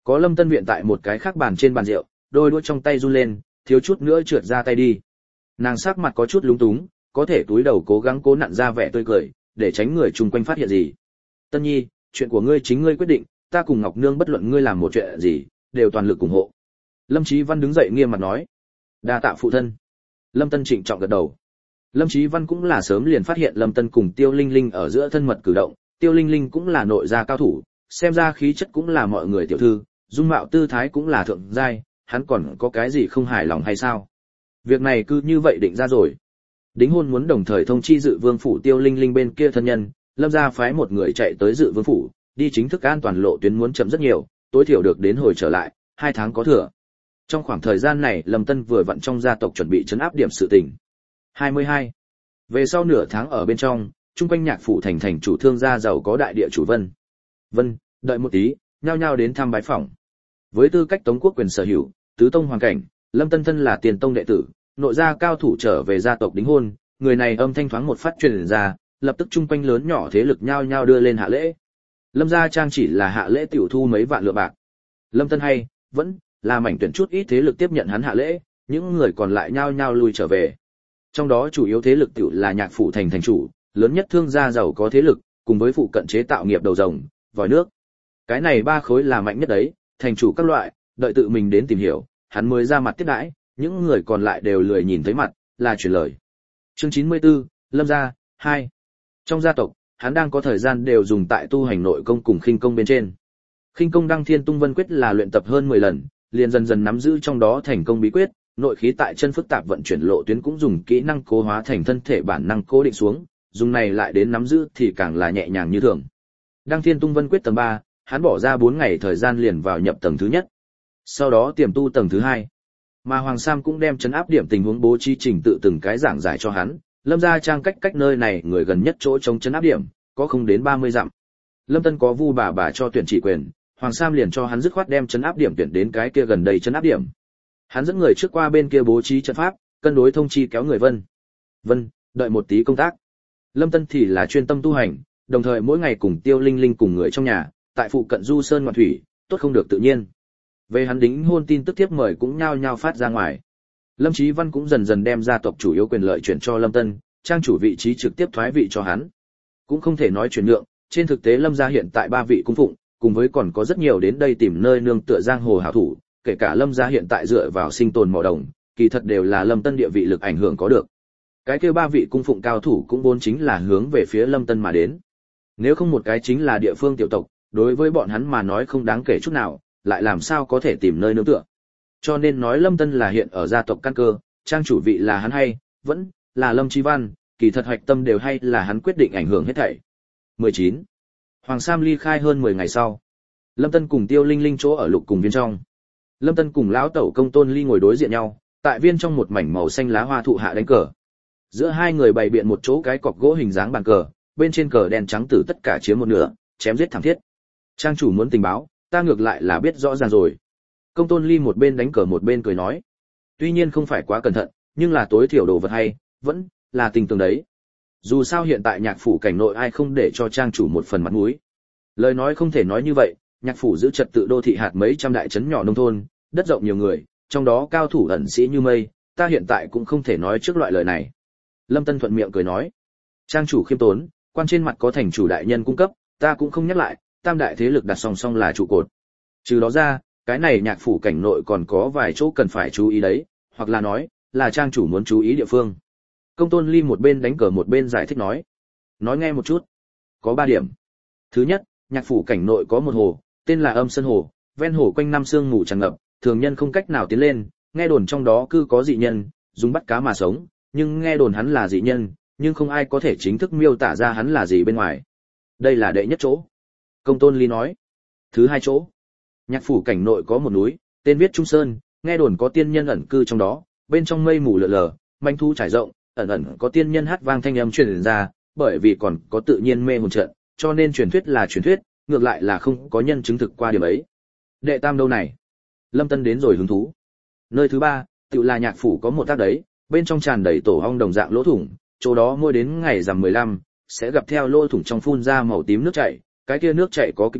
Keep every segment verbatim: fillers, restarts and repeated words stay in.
Có Lâm Tân viện tại một cái khác bàn trên bàn rượu, đôi đũa trong tay run lên, thiếu chút nữa trượt ra tay đi. Nàng sắc mặt có chút lúng túng, có thể túi đầu cố gắng cố nặn ra vẻ tươi cười, để tránh người chung quanh phát hiện gì. Tân Nhi, chuyện của ngươi chính ngươi quyết định, ta cùng Ngọc Nương bất luận ngươi làm một chuyện gì, đều toàn lực ủng hộ. Lâm Chí Văn đứng dậy nghiêm mặt nói. Đa tạ phụ thân. Lâm Tân trịnh trọng gật đầu. Lâm Chí Văn cũng là sớm liền phát hiện Lâm Tân cùng Tiêu Linh Linh ở giữa thân mật cử động, Tiêu Linh Linh cũng là nội gia cao thủ, xem ra khí chất cũng là mọi người tiểu thư, dung mạo tư thái cũng là thượng giai, hắn còn có cái gì không hài lòng hay sao? Việc này cứ như vậy định ra rồi. Đính hôn muốn đồng thời thông chi Dự Vương phủ Tiêu Linh Linh bên kia thân nhân, Lâm gia phái một người chạy tới Dự Vương phủ, đi chính thức an toàn lộ tuyến muốn chậm rất nhiều, tối thiểu được đến hồi trở lại, hai tháng có thừa. Trong khoảng thời gian này, Lâm Tân vừa vặn trong gia tộc chuẩn bị trấn áp điểm sự tình. hai mươi hai. Về sau nửa tháng ở bên trong, trung quanh nhạc phủ thành thành chủ thương gia giàu có đại địa chủ Vân. Vân, đợi một tí, nhao nhao đến thăm bái phỏng. Với tư cách Tống quốc quyền sở hữu, tứ tông hoàn cảnh, Lâm Tân thân là tiền tông đệ tử, nội gia cao thủ trở về gia tộc đính hôn, người này âm thanh thoáng một phát truyền ra, lập tức trung quanh lớn nhỏ thế lực nhao nhao đưa lên hạ lễ. Lâm gia trang chỉ là hạ lễ tiểu thu mấy vạn lượng bạc. Lâm Tân hay, vẫn là mảnh tuyển chút ít thế lực tiếp nhận hắn hạ lễ, những người còn lại nhao nhao lui trở về. Trong đó chủ yếu thế lực tiểu là nhạc phủ thành thành chủ, lớn nhất thương gia giàu có thế lực, cùng với phụ cận chế tạo nghiệp đầu rồng, vòi nước. Cái này ba khối là mạnh nhất đấy, thành chủ các loại, đợi tự mình đến tìm hiểu, hắn mới ra mặt tiếp đãi, những người còn lại đều lười nhìn thấy mặt, là truyền lời. Chương chín mươi tư, Lâm gia, hai. Trong gia tộc, hắn đang có thời gian đều dùng tại tu hành nội công cùng khinh công bên trên. Khinh công Đăng Thiên Tung Vân Quyết là luyện tập hơn mười lần, liền dần dần nắm giữ trong đó thành công bí quyết, nội khí tại chân phức tạp vận chuyển lộ tuyến cũng dùng kỹ năng cố hóa thành thân thể bản năng cố định xuống, dùng này lại đến nắm giữ thì càng là nhẹ nhàng như thường. Đăng Thiên Tung Vân Quyết tầng ba, hắn bỏ ra bốn ngày thời gian liền vào nhập tầng thứ nhất. Sau đó tiềm tu tầng thứ hai. Mà Hoàng Sam cũng đem trấn áp điểm tình huống bố trí trình tự từng cái giảng giải cho hắn, Lâm gia trang cách cách nơi này người gần nhất chỗ chống trấn áp điểm, có không đến ba mươi dặm. Lâm Tân có vu bà bà cho tuyển chỉ quyền, Hoàng Sam liền cho hắn dứt khoát đem trấn áp điểm tuyển đến cái kia gần đây trấn áp điểm. Hắn dẫn người trước qua bên kia bố trí trận pháp, cân đối thông chi kéo người Vân. Vân, đợi một tí công tác. Lâm Tân thì là chuyên tâm tu hành, đồng thời mỗi ngày cùng Tiêu Linh Linh cùng người trong nhà, tại phụ cận du sơn ngoạn thủy, tốt không được tự nhiên. Về hắn đính hôn tin tức tiếp mời cũng nhao nhao phát ra ngoài. Lâm Chí Văn cũng dần dần đem gia tộc chủ yếu quyền lợi chuyển cho Lâm Tân, trang chủ vị trí trực tiếp thoái vị cho hắn. Cũng không thể nói chuyển nhượng, trên thực tế Lâm gia hiện tại ba vị cung phụng, cùng với còn có rất nhiều đến đây tìm nơi nương tựa giang hồ hảo thủ, kể cả Lâm gia hiện tại dựa vào sinh tồn mỏ đồng, kỳ thật đều là Lâm Tân địa vị lực ảnh hưởng có được. Cái kia ba vị cung phụng cao thủ cũng vốn chính là hướng về phía Lâm Tân mà đến. Nếu không một cái chính là địa phương tiểu tộc, đối với bọn hắn mà nói không đáng kể chút nào, lại làm sao có thể tìm nơi nương tựa. Cho nên nói Lâm Tân là hiện ở gia tộc căn cơ, trang chủ vị là hắn hay, vẫn là Lâm Chí Văn, kỳ thật hoạch tâm đều hay là hắn quyết định ảnh hưởng hết thảy. mười chín. Hoàng Sam ly khai hơn mười ngày sau. Lâm Tân cùng Tiêu Linh Linh chỗ ở lục cùng viên trong. Lâm Tân cùng lão tẩu Công Tôn Ly ngồi đối diện nhau, tại viên trong một mảnh màu xanh lá hoa thụ hạ đánh cờ. Giữa hai người bày biện một chỗ cái cọc gỗ hình dáng bàn cờ, bên trên cờ đen trắng tử tất cả chiếm một nửa, chém giết thẳng thiết. Trang chủ muốn tình báo, ta ngược lại là biết rõ ràng rồi. Công Tôn Ly một bên đánh cờ một bên cười nói. Tuy nhiên không phải quá cẩn thận, nhưng là tối thiểu đồ vật hay, vẫn là tình tường đấy. Dù sao hiện tại nhạc phủ cảnh nội ai không để cho trang chủ một phần mặt mũi. Lời nói không thể nói như vậy, nhạc phủ giữ trật tự đô thị hạt mấy trăm đại trấn nhỏ nông thôn, đất rộng nhiều người, trong đó cao thủ ẩn sĩ như mây, ta hiện tại cũng không thể nói trước loại lời này. Lâm Tân thuận miệng cười nói. Trang chủ khiêm tốn, quan trên mặt có thành chủ đại nhân cung cấp, ta cũng không nhắc lại, tam đại thế lực đặt song song là trụ cột. Trừ đó ra, cái này nhạc phủ cảnh nội còn có vài chỗ cần phải chú ý đấy, hoặc là nói, là trang chủ muốn chú ý địa phương. Công Tôn Ly một bên đánh cờ một bên giải thích nói. Nói nghe một chút. Có ba điểm. Thứ nhất, nhạc phủ cảnh nội có một hồ, tên là Âm Sơn Hồ, ven hồ quanh năm sương mù tràn ngập, thường nhân không cách nào tiến lên, nghe đồn trong đó cư có dị nhân, dùng bắt cá mà sống, nhưng nghe đồn hắn là dị nhân, nhưng không ai có thể chính thức miêu tả ra hắn là gì bên ngoài. Đây là đệ nhất chỗ. Công Tôn Ly nói. Thứ hai chỗ. Nhạc phủ cảnh nội có một núi, tên viết Trung Sơn, nghe đồn có tiên nhân ẩn cư trong đó, bên trong mây mù lờ lờ, manh thu trải rộng, ẩn ẩn có tiên nhân hát vang thanh âm truyền ra, bởi vì còn có tự nhiên mê hồn trận, cho nên truyền thuyết là truyền thuyết, ngược lại là không có nhân chứng thực qua điểm ấy. Đệ tam đâu này? Lâm Tân đến rồi hứng thú. Nơi thứ ba, tự là nhạc phủ có một tác đấy, bên trong tràn đầy tổ ong đồng dạng lỗ thủng, chỗ đó mỗi đến ngày rằm mười lăm, sẽ gặp theo lỗ thủng trong phun ra màu tím nước chảy, cái kia nước chảy có kịch độc,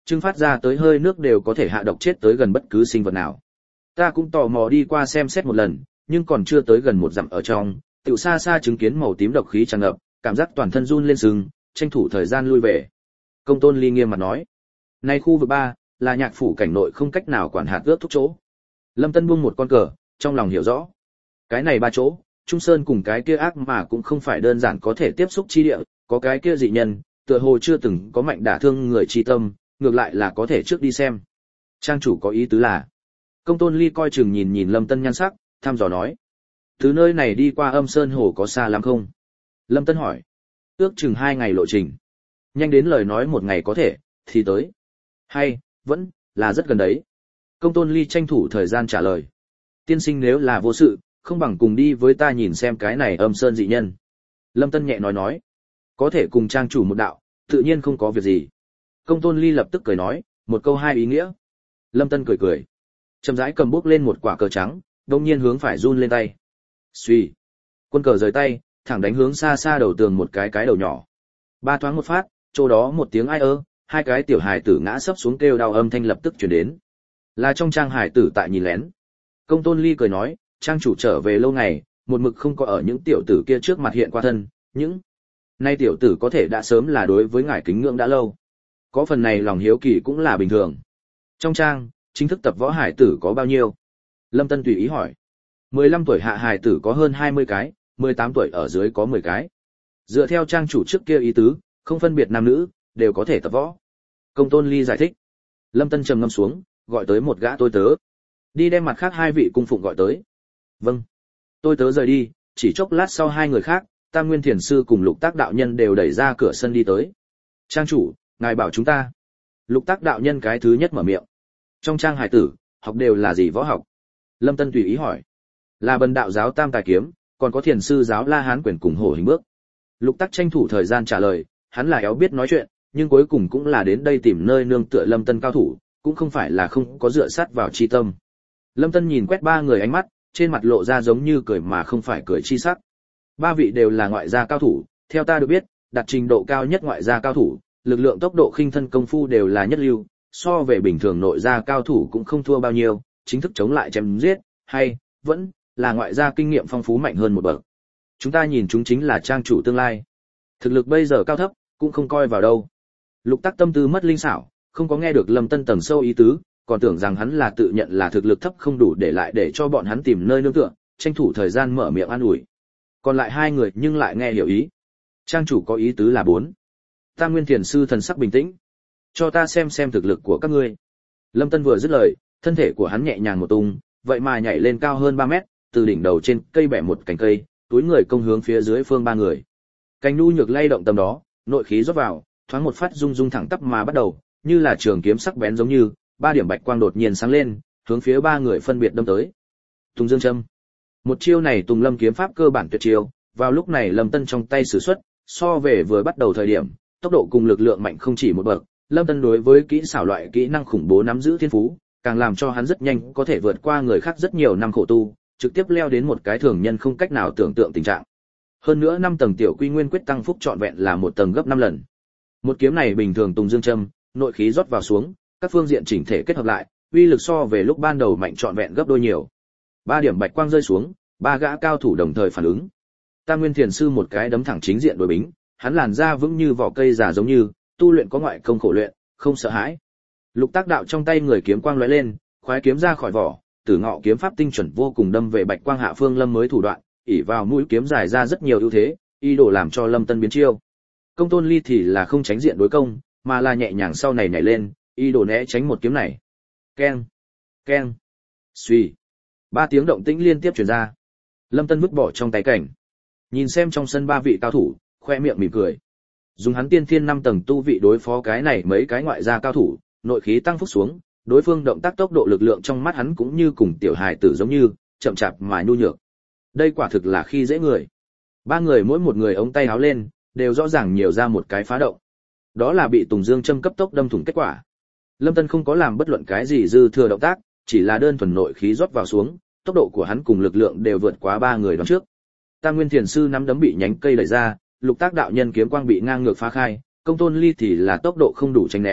trưng phát ra tới hơi nước đều có thể hạ độc chết tới gần bất cứ sinh vật nào. Ta cũng tò mò đi qua xem xét một lần, nhưng còn chưa tới gần một dặm ở trong, tiểu xa xa chứng kiến màu tím độc khí tràn ngập, cảm giác toàn thân run lên sừng, tranh thủ thời gian lui về. Công Tôn Ly nghiêm mặt nói, nay khu vực ba là Nhạc phủ cảnh nội không cách nào quản hạt ước thúc chỗ. Lâm Tân buông một con cờ, trong lòng hiểu rõ, cái này ba chỗ, Trung Sơn cùng cái kia ác mà cũng không phải đơn giản có thể tiếp xúc chi địa, có cái kia dị nhân, tựa hồ chưa từng có mạnh đả thương người chi tâm, ngược lại là có thể trước đi xem. Trang chủ có ý tứ là, Công Tôn Ly coi chừng nhìn nhìn Lâm Tân nhan sắc, thăm dò nói, từ nơi này đi qua Âm Sơn Hồ có xa lắm không? Lâm Tân hỏi, ước chừng hai ngày lộ trình. Nhanh đến lời nói một ngày có thể, thì tới. Hay, vẫn, là rất gần đấy. Công Tôn Ly tranh thủ thời gian trả lời. Tiên sinh nếu là vô sự, không bằng cùng đi với ta nhìn xem cái này Âm Sơn dị nhân. Lâm Tân nhẹ nói nói, có thể cùng trang chủ một đạo, tự nhiên không có việc gì. Công Tôn Ly lập tức cười nói, một câu hai ý nghĩa. Lâm Tân cười cười, chậm rãi cầm bút lên một quả cờ trắng, đột nhiên hướng phải run lên tay. Xuy, quân cờ rời tay, thẳng đánh hướng xa xa đầu tường một cái cái đầu nhỏ. Ba thoáng một phát, chỗ đó một tiếng ai ơ, hai cái tiểu hài tử ngã sấp xuống kêu đau âm thanh lập tức truyền đến. Là trong trang hài tử tại nhìn lén. Công Tôn Ly cười nói, trang chủ trở về lâu ngày, một mực không có ở những tiểu tử kia trước mặt hiện qua thân, những nay tiểu tử có thể đã sớm là đối với ngài kính ngưỡng đã lâu. Có phần này lòng hiếu kỳ cũng là bình thường. Trong trang, chính thức tập võ hải tử có bao nhiêu? Lâm Tân tùy ý hỏi. mười lăm tuổi hạ hải tử có hơn hai mươi cái, mười tám tuổi ở dưới có mười cái. Dựa theo trang chủ trước kia ý tứ, không phân biệt nam nữ, đều có thể tập võ. Công Tôn Ly giải thích. Lâm Tân trầm ngâm xuống, gọi tới một gã tôi tớ. Đi đem mặt khác hai vị cung phụng gọi tới. Vâng. Tôi tớ rời đi, chỉ chốc lát sau hai người khác, Tam Nguyên Thiền Sư cùng Lục Tác đạo nhân đều đẩy ra cửa sân đi tới. Trang chủ, ngài bảo chúng ta. Lục Tác đạo nhân cái thứ nhất mở miệng. Trong trang hải tử, học đều là gì võ học? Lâm Tân tùy ý hỏi. Là Bần đạo giáo Tam Tài Kiếm, còn có Thiền Sư giáo La Hán Quyền cùng Hổ Hình Bước. Lục Tác tranh thủ thời gian trả lời, hắn là éo biết nói chuyện, nhưng cuối cùng cũng là đến đây tìm nơi nương tựa Lâm Tân cao thủ, cũng không phải là không có dựa sát vào chi tâm. Lâm Tân nhìn quét ba người ánh mắt, trên mặt lộ ra giống như cười mà không phải cười chi sắc. Ba vị đều là ngoại gia cao thủ, theo ta được biết, đạt trình độ cao nhất ngoại gia cao thủ, lực lượng tốc độ khinh thân công phu đều là nhất lưu, so về bình thường nội gia cao thủ cũng không thua bao nhiêu, chính thức chống lại chém giết, hay vẫn là ngoại gia kinh nghiệm phong phú mạnh hơn một bậc. Chúng ta nhìn chúng chính là trang chủ tương lai. Thực lực bây giờ cao thấp, cũng không coi vào đâu. Lục Tác tâm tư mất linh xảo, không có nghe được Lâm Tân tầng sâu ý tứ, còn tưởng rằng hắn là tự nhận là thực lực thấp không đủ để lại để cho bọn hắn tìm nơi nương tựa, tranh thủ thời gian mở miệng an ủi. Còn lại hai người nhưng lại nghe hiểu ý. Trang chủ có ý tứ là bốn. Tam Nguyên Thiền Sư thần sắc bình tĩnh. Cho ta xem xem thực lực của các ngươi. Lâm Tân vừa dứt lời, thân thể của hắn nhẹ nhàng một tung, vậy mà nhảy lên cao hơn ba mét, từ đỉnh đầu trên cây bẻ một cành cây, túi người công hướng phía dưới phương ba người. Cành nu nhược lay động tầm đó, nội khí rót vào, thoáng một phát rung rung thẳng tắp mà bắt đầu, như là trường kiếm sắc bén giống như, ba điểm bạch quang đột nhiên sáng lên, hướng phía ba người phân biệt đâm tới. Tùng Dương Châm. Một chiêu này Tùng Lâm kiếm pháp cơ bản tuyệt chiêu, vào lúc này Lâm Tân trong tay sử xuất, so về vừa bắt đầu thời điểm, tốc độ cùng lực lượng mạnh không chỉ một bậc, Lâm Tân đối với kỹ xảo loại kỹ năng khủng bố nắm giữ thiên phú, càng làm cho hắn rất nhanh có thể vượt qua người khác rất nhiều năm khổ tu, trực tiếp leo đến một cái thường nhân không cách nào tưởng tượng tình trạng. Hơn nữa năm tầng tiểu quy nguyên quyết tăng phúc trọn vẹn là một tầng gấp năm lần. Một kiếm này bình thường Tùng Dương Châm, nội khí rót vào xuống, các phương diện chỉnh thể kết hợp lại, uy lực so về lúc ban đầu mạnh trọn vẹn gấp đôi nhiều. Ba điểm bạch quang rơi xuống, ba gã cao thủ đồng thời phản ứng. Tam Nguyên Thiền Sư một cái đấm thẳng chính diện đối bính, hắn làn da vững như vỏ cây già giống như, tu luyện có ngoại công khổ luyện, không sợ hãi. Lục Tác đạo trong tay người kiếm quang lóe lên, khoái kiếm ra khỏi vỏ, Tử Ngọ kiếm pháp tinh chuẩn vô cùng đâm về bạch quang hạ phương Lâm mới thủ đoạn, ỷ vào mũi kiếm dài ra rất nhiều ưu thế, ý đồ làm cho Lâm Tân biến chiêu. Công Tôn Ly thì là không tránh diện đối công, mà là nhẹ nhàng sau này nhảy lên, ý đồ né tránh một kiếm này. Keng, keng, suy. Ba tiếng động tĩnh liên tiếp truyền ra. Lâm Tân vứt bỏ trong tay cảnh, nhìn xem trong sân ba vị cao thủ, khoe miệng mỉm cười. Dùng hắn tiên thiên năm tầng tu vị đối phó cái này mấy cái ngoại gia cao thủ, nội khí tăng phúc xuống, đối phương động tác tốc độ lực lượng trong mắt hắn cũng như cùng tiểu hài tử giống như, chậm chạp mà nhu nhược. Đây quả thực là khi dễ người. Ba người mỗi một người ống tay áo lên, đều rõ ràng nhiều ra một cái phá động. Đó là bị Tùng Dương Châm cấp tốc đâm thủng kết quả. Lâm Tân không có làm bất luận cái gì dư thừa động tác, chỉ là đơn thuần nội khí rót vào xuống, tốc độ của hắn cùng lực lượng đều vượt quá ba người đón trước. Tam Nguyên Thiền Sư nắm đấm bị nhánh cây đẩy ra, Lục Tác đạo nhân kiếm quang bị ngang ngược phá khai, Công Tôn Ly thì là tốc độ không đủ tránh né,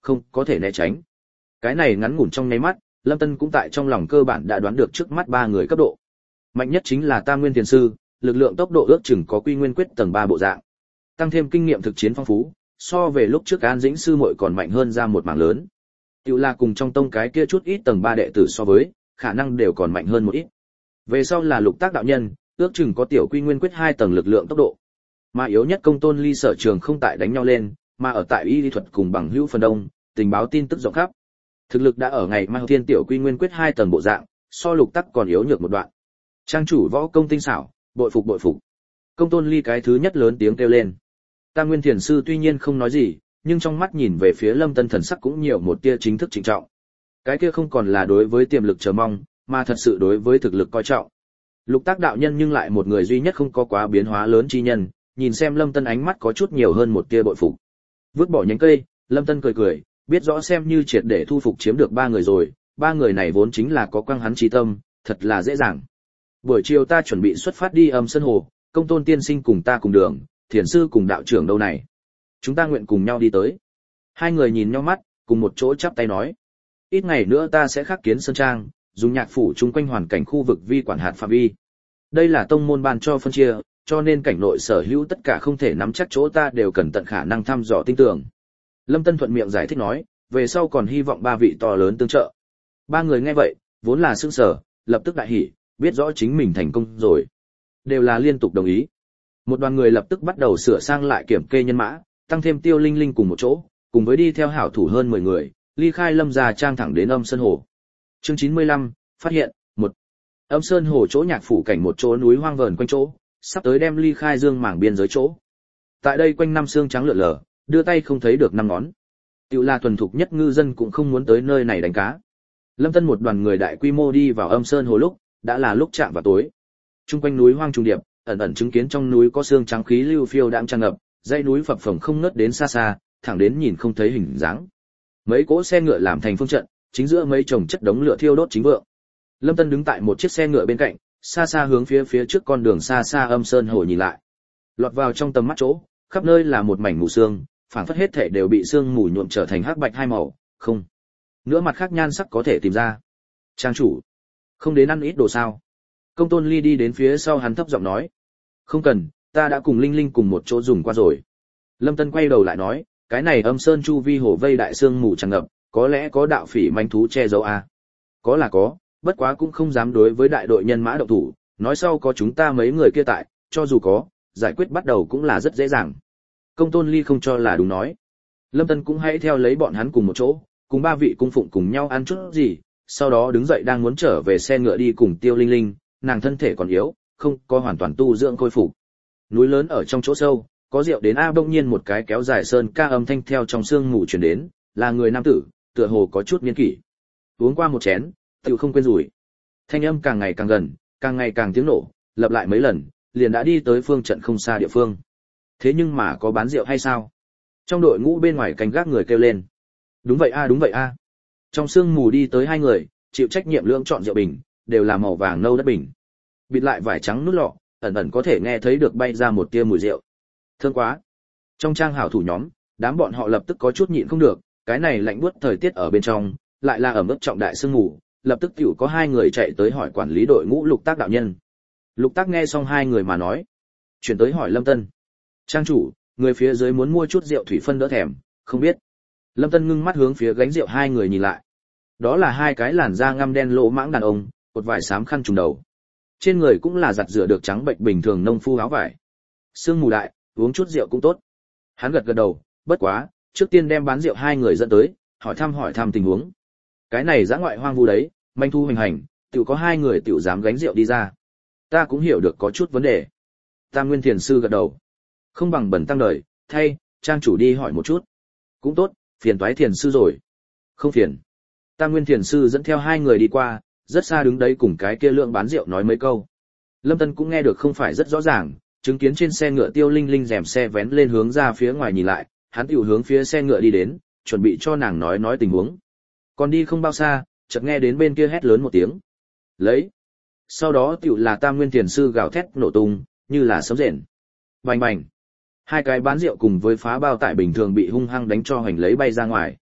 không có thể né tránh. Cái này ngắn ngủn trong nháy mắt, Lâm Tân cũng tại trong lòng cơ bản đã đoán được trước mắt ba người cấp độ. Mạnh nhất chính là Tam Nguyên Thiền sư, lực lượng tốc độ ước chừng có Quy Nguyên Quyết tầng ba bộ dạng. Tăng thêm kinh nghiệm thực chiến phong phú, so về lúc trước An Dĩnh sư muội còn mạnh hơn ra một mảng lớn. Tiểu là cùng trong tông cái kia chút ít tầng ba đệ tử so với, khả năng đều còn mạnh hơn một ít. Về sau là Lục Tác đạo nhân, ước chừng có tiểu Quy Nguyên Quyết hai tầng lực lượng tốc độ. Mà yếu nhất Công Tôn Ly sở trường không tại đánh nhau lên, mà ở tại y lý thuật cùng bằng hữu phần đông, tình báo tin tức rộng khắp. Thực lực đã ở ngày mai thiên tiểu Quy Nguyên Quyết hai tầng bộ dạng, so Lục Tắc còn yếu nhược một đoạn. Trang chủ võ công tinh xảo, bội phục bội phục. Công Tôn Ly cái thứ nhất lớn tiếng kêu lên. Tam Nguyên Thiền sư tuy nhiên không nói gì, nhưng trong mắt nhìn về phía Lâm Tân thần sắc cũng nhiều một tia chính thức trịnh trọng. Cái kia không còn là đối với tiềm lực chờ mong, mà thật sự đối với thực lực coi trọng. Lục Tác đạo nhân nhưng lại một người duy nhất không có quá biến hóa lớn chi nhân, nhìn xem Lâm Tân ánh mắt có chút nhiều hơn một tia bội phục. Vứt bỏ nhánh cây, Lâm Tân cười cười, biết rõ xem như triệt để thu phục chiếm được ba người rồi, ba người này vốn chính là có quang hắn trí tâm, thật là dễ dàng. Buổi chiều ta chuẩn bị xuất phát đi Âm Sơn Hồ, Công Tôn tiên sinh cùng ta cùng đường, Thiền sư cùng đạo trưởng đâu này. Chúng ta nguyện cùng nhau đi tới. Hai người nhìn nhau mắt, cùng một chỗ chắp tay nói. Ít ngày nữa ta sẽ khắc kiến sơn trang, dùng nhạc phủ chung quanh hoàn cảnh khu vực vi quản hạt phạm vi. Đây là tông môn ban cho phân chia, cho nên cảnh nội sở hữu tất cả không thể nắm chắc chỗ ta đều cần tận khả năng thăm dò tinh tường. Lâm Tân thuận miệng giải thích nói, về sau còn hy vọng ba vị to lớn tương trợ. Ba người nghe vậy, vốn là sững sờ, lập tức đại hỉ, biết rõ chính mình thành công rồi. Đều là liên tục đồng ý. Một đoàn người lập tức bắt đầu sửa sang lại kiểm kê nhân mã, tăng thêm Tiêu Linh Linh cùng một chỗ, cùng với đi theo hảo thủ hơn mười người, ly khai Lâm gia trang thẳng đến Âm Sơn Hồ. Chương chín mươi lăm, phát hiện, một. Âm Sơn Hồ chỗ nhạc phủ cảnh một chỗ núi hoang vờn quanh chỗ, sắp tới đem ly khai dương mảng biên giới chỗ. Tại đây quanh năm xương trắng lượn lờ, đưa tay không thấy được năm ngón. Tiểu là thuần thục nhất ngư dân cũng không muốn tới nơi này đánh cá. Lâm Tân một đoàn người đại quy mô đi vào Âm Sơn Hồ lúc, đã là lúc chạm vào tối. Trung quanh núi hoang trùng điệp, ẩn ẩn chứng kiến trong núi có xương trắng khí lưu phiêu đãng tràn ngập, dãy núi phập phồng không ngớt đến xa xa, thẳng đến nhìn không thấy hình dáng. Mấy cỗ xe ngựa làm thành phương trận, chính giữa mấy chồng chất đống lửa thiêu đốt chính vượng. Lâm Tân đứng tại một chiếc xe ngựa bên cạnh, xa xa hướng phía phía trước con đường xa xa Âm Sơn Hồ nhìn lại. Lọt vào trong tầm mắt chỗ, khắp nơi là một mảnh mù sương, phảng phất hết thể đều bị sương mù nhuộm trở thành hắc bạch hai màu, không. Nữa mặt khác nhan sắc có thể tìm ra. Trang chủ, không đến ăn ít đồ sao? Công Tôn Ly đi đến phía sau hắn thấp giọng nói. Không cần, ta đã cùng Linh Linh cùng một chỗ dùng qua rồi. Lâm Tân quay đầu lại nói, cái này Âm Sơn chu vi hồ vây đại sương mù tràn ngập, có lẽ có đạo phỉ manh thú che giấu à? Có là có, bất quá cũng không dám đối với đại đội nhân mã động thủ, nói sau có chúng ta mấy người kia tại, cho dù có, giải quyết bắt đầu cũng là rất dễ dàng. Công Tôn Ly không cho là đúng nói. Lâm Tân cũng hãy theo lấy bọn hắn cùng một chỗ, cùng ba vị cung phụng cùng nhau ăn chút gì, sau đó đứng dậy đang muốn trở về xe ngựa đi cùng Tiêu Linh Linh, nàng thân thể còn yếu, không có hoàn toàn tu dưỡng khôi phục. Núi lớn ở trong chỗ sâu, có rượu đến a bỗng nhiên một cái kéo dài sơn ca âm thanh theo trong sương mù truyền đến, là người nam tử, tựa hồ có chút niên kỷ. Uống qua một chén, tiểu không quên rủi. Thanh âm càng ngày càng gần, càng ngày càng tiếng nổ, lặp lại mấy lần, liền đã đi tới phương trận không xa địa phương. Thế nhưng mà có bán rượu hay sao? Trong đội ngũ bên ngoài canh gác người kêu lên. Đúng vậy a, đúng vậy a. Trong sương mù đi tới hai người, chịu trách nhiệm lưỡng chọn rượu bình, đều là màu vàng nâu đất bình. Bịt lại vải trắng nút lọ, ẩn ẩn có thể nghe thấy được bay ra một tia mùi rượu. Thơm quá. Trong trang hảo thủ nhóm, đám bọn họ lập tức có chút nhịn không được, cái này lạnh buốt thời tiết ở bên trong, lại là ẩm ướt trọng đại sương mù, lập tức tiểu có hai người chạy tới hỏi quản lý đội ngũ Lục Tác đạo nhân. Lục Tác nghe xong hai người mà nói, chuyển tới hỏi Lâm Tân. Trang chủ, người phía dưới muốn mua chút rượu thủy phân đỡ thèm, không biết. Lâm Tân ngưng mắt hướng phía gánh rượu hai người nhìn lại. Đó là hai cái làn da ngăm đen lỗ mãng đàn ông, một vải xám khăn trùm đầu. Trên người cũng là giặt rửa được trắng bệnh bình thường nông phu áo vải. Sương mù đại, uống chút rượu cũng tốt. Hắn gật gật đầu, bất quá, trước tiên đem bán rượu hai người dẫn tới, hỏi thăm hỏi thăm tình huống. Cái này dã ngoại hoang vu đấy, manh thu hành hành, tiểu có hai người tiểu dám gánh rượu đi ra. Ta cũng hiểu được có chút vấn đề. Tam Nguyên Thiền sư gật đầu. Không bằng bẩn tăng đời, thay, trang chủ đi hỏi một chút. Cũng tốt, phiền toái Thiền sư rồi. Không phiền. Tam Nguyên Thiền sư dẫn theo hai người đi qua, rất xa đứng đấy cùng cái kia lượng bán rượu nói mấy câu. Lâm Tân cũng nghe được không phải rất rõ ràng, chứng kiến trên xe ngựa Tiêu Linh Linh rèm xe vén lên hướng ra phía ngoài nhìn lại, hắn tiểu hướng phía xe ngựa đi đến, chuẩn bị cho nàng nói nói tình huống. Còn đi không bao xa, chợt nghe đến bên kia hét lớn một tiếng. Lấy. Sau đó tiểu là Tam Nguyên Thiền sư gào thét nổ tung, như là sấm rền. Bành bành. Hai cái bán rượu cùng với phá bao tải bình thường bị hung hăng đánh cho hoành lấy bay ra ngoài.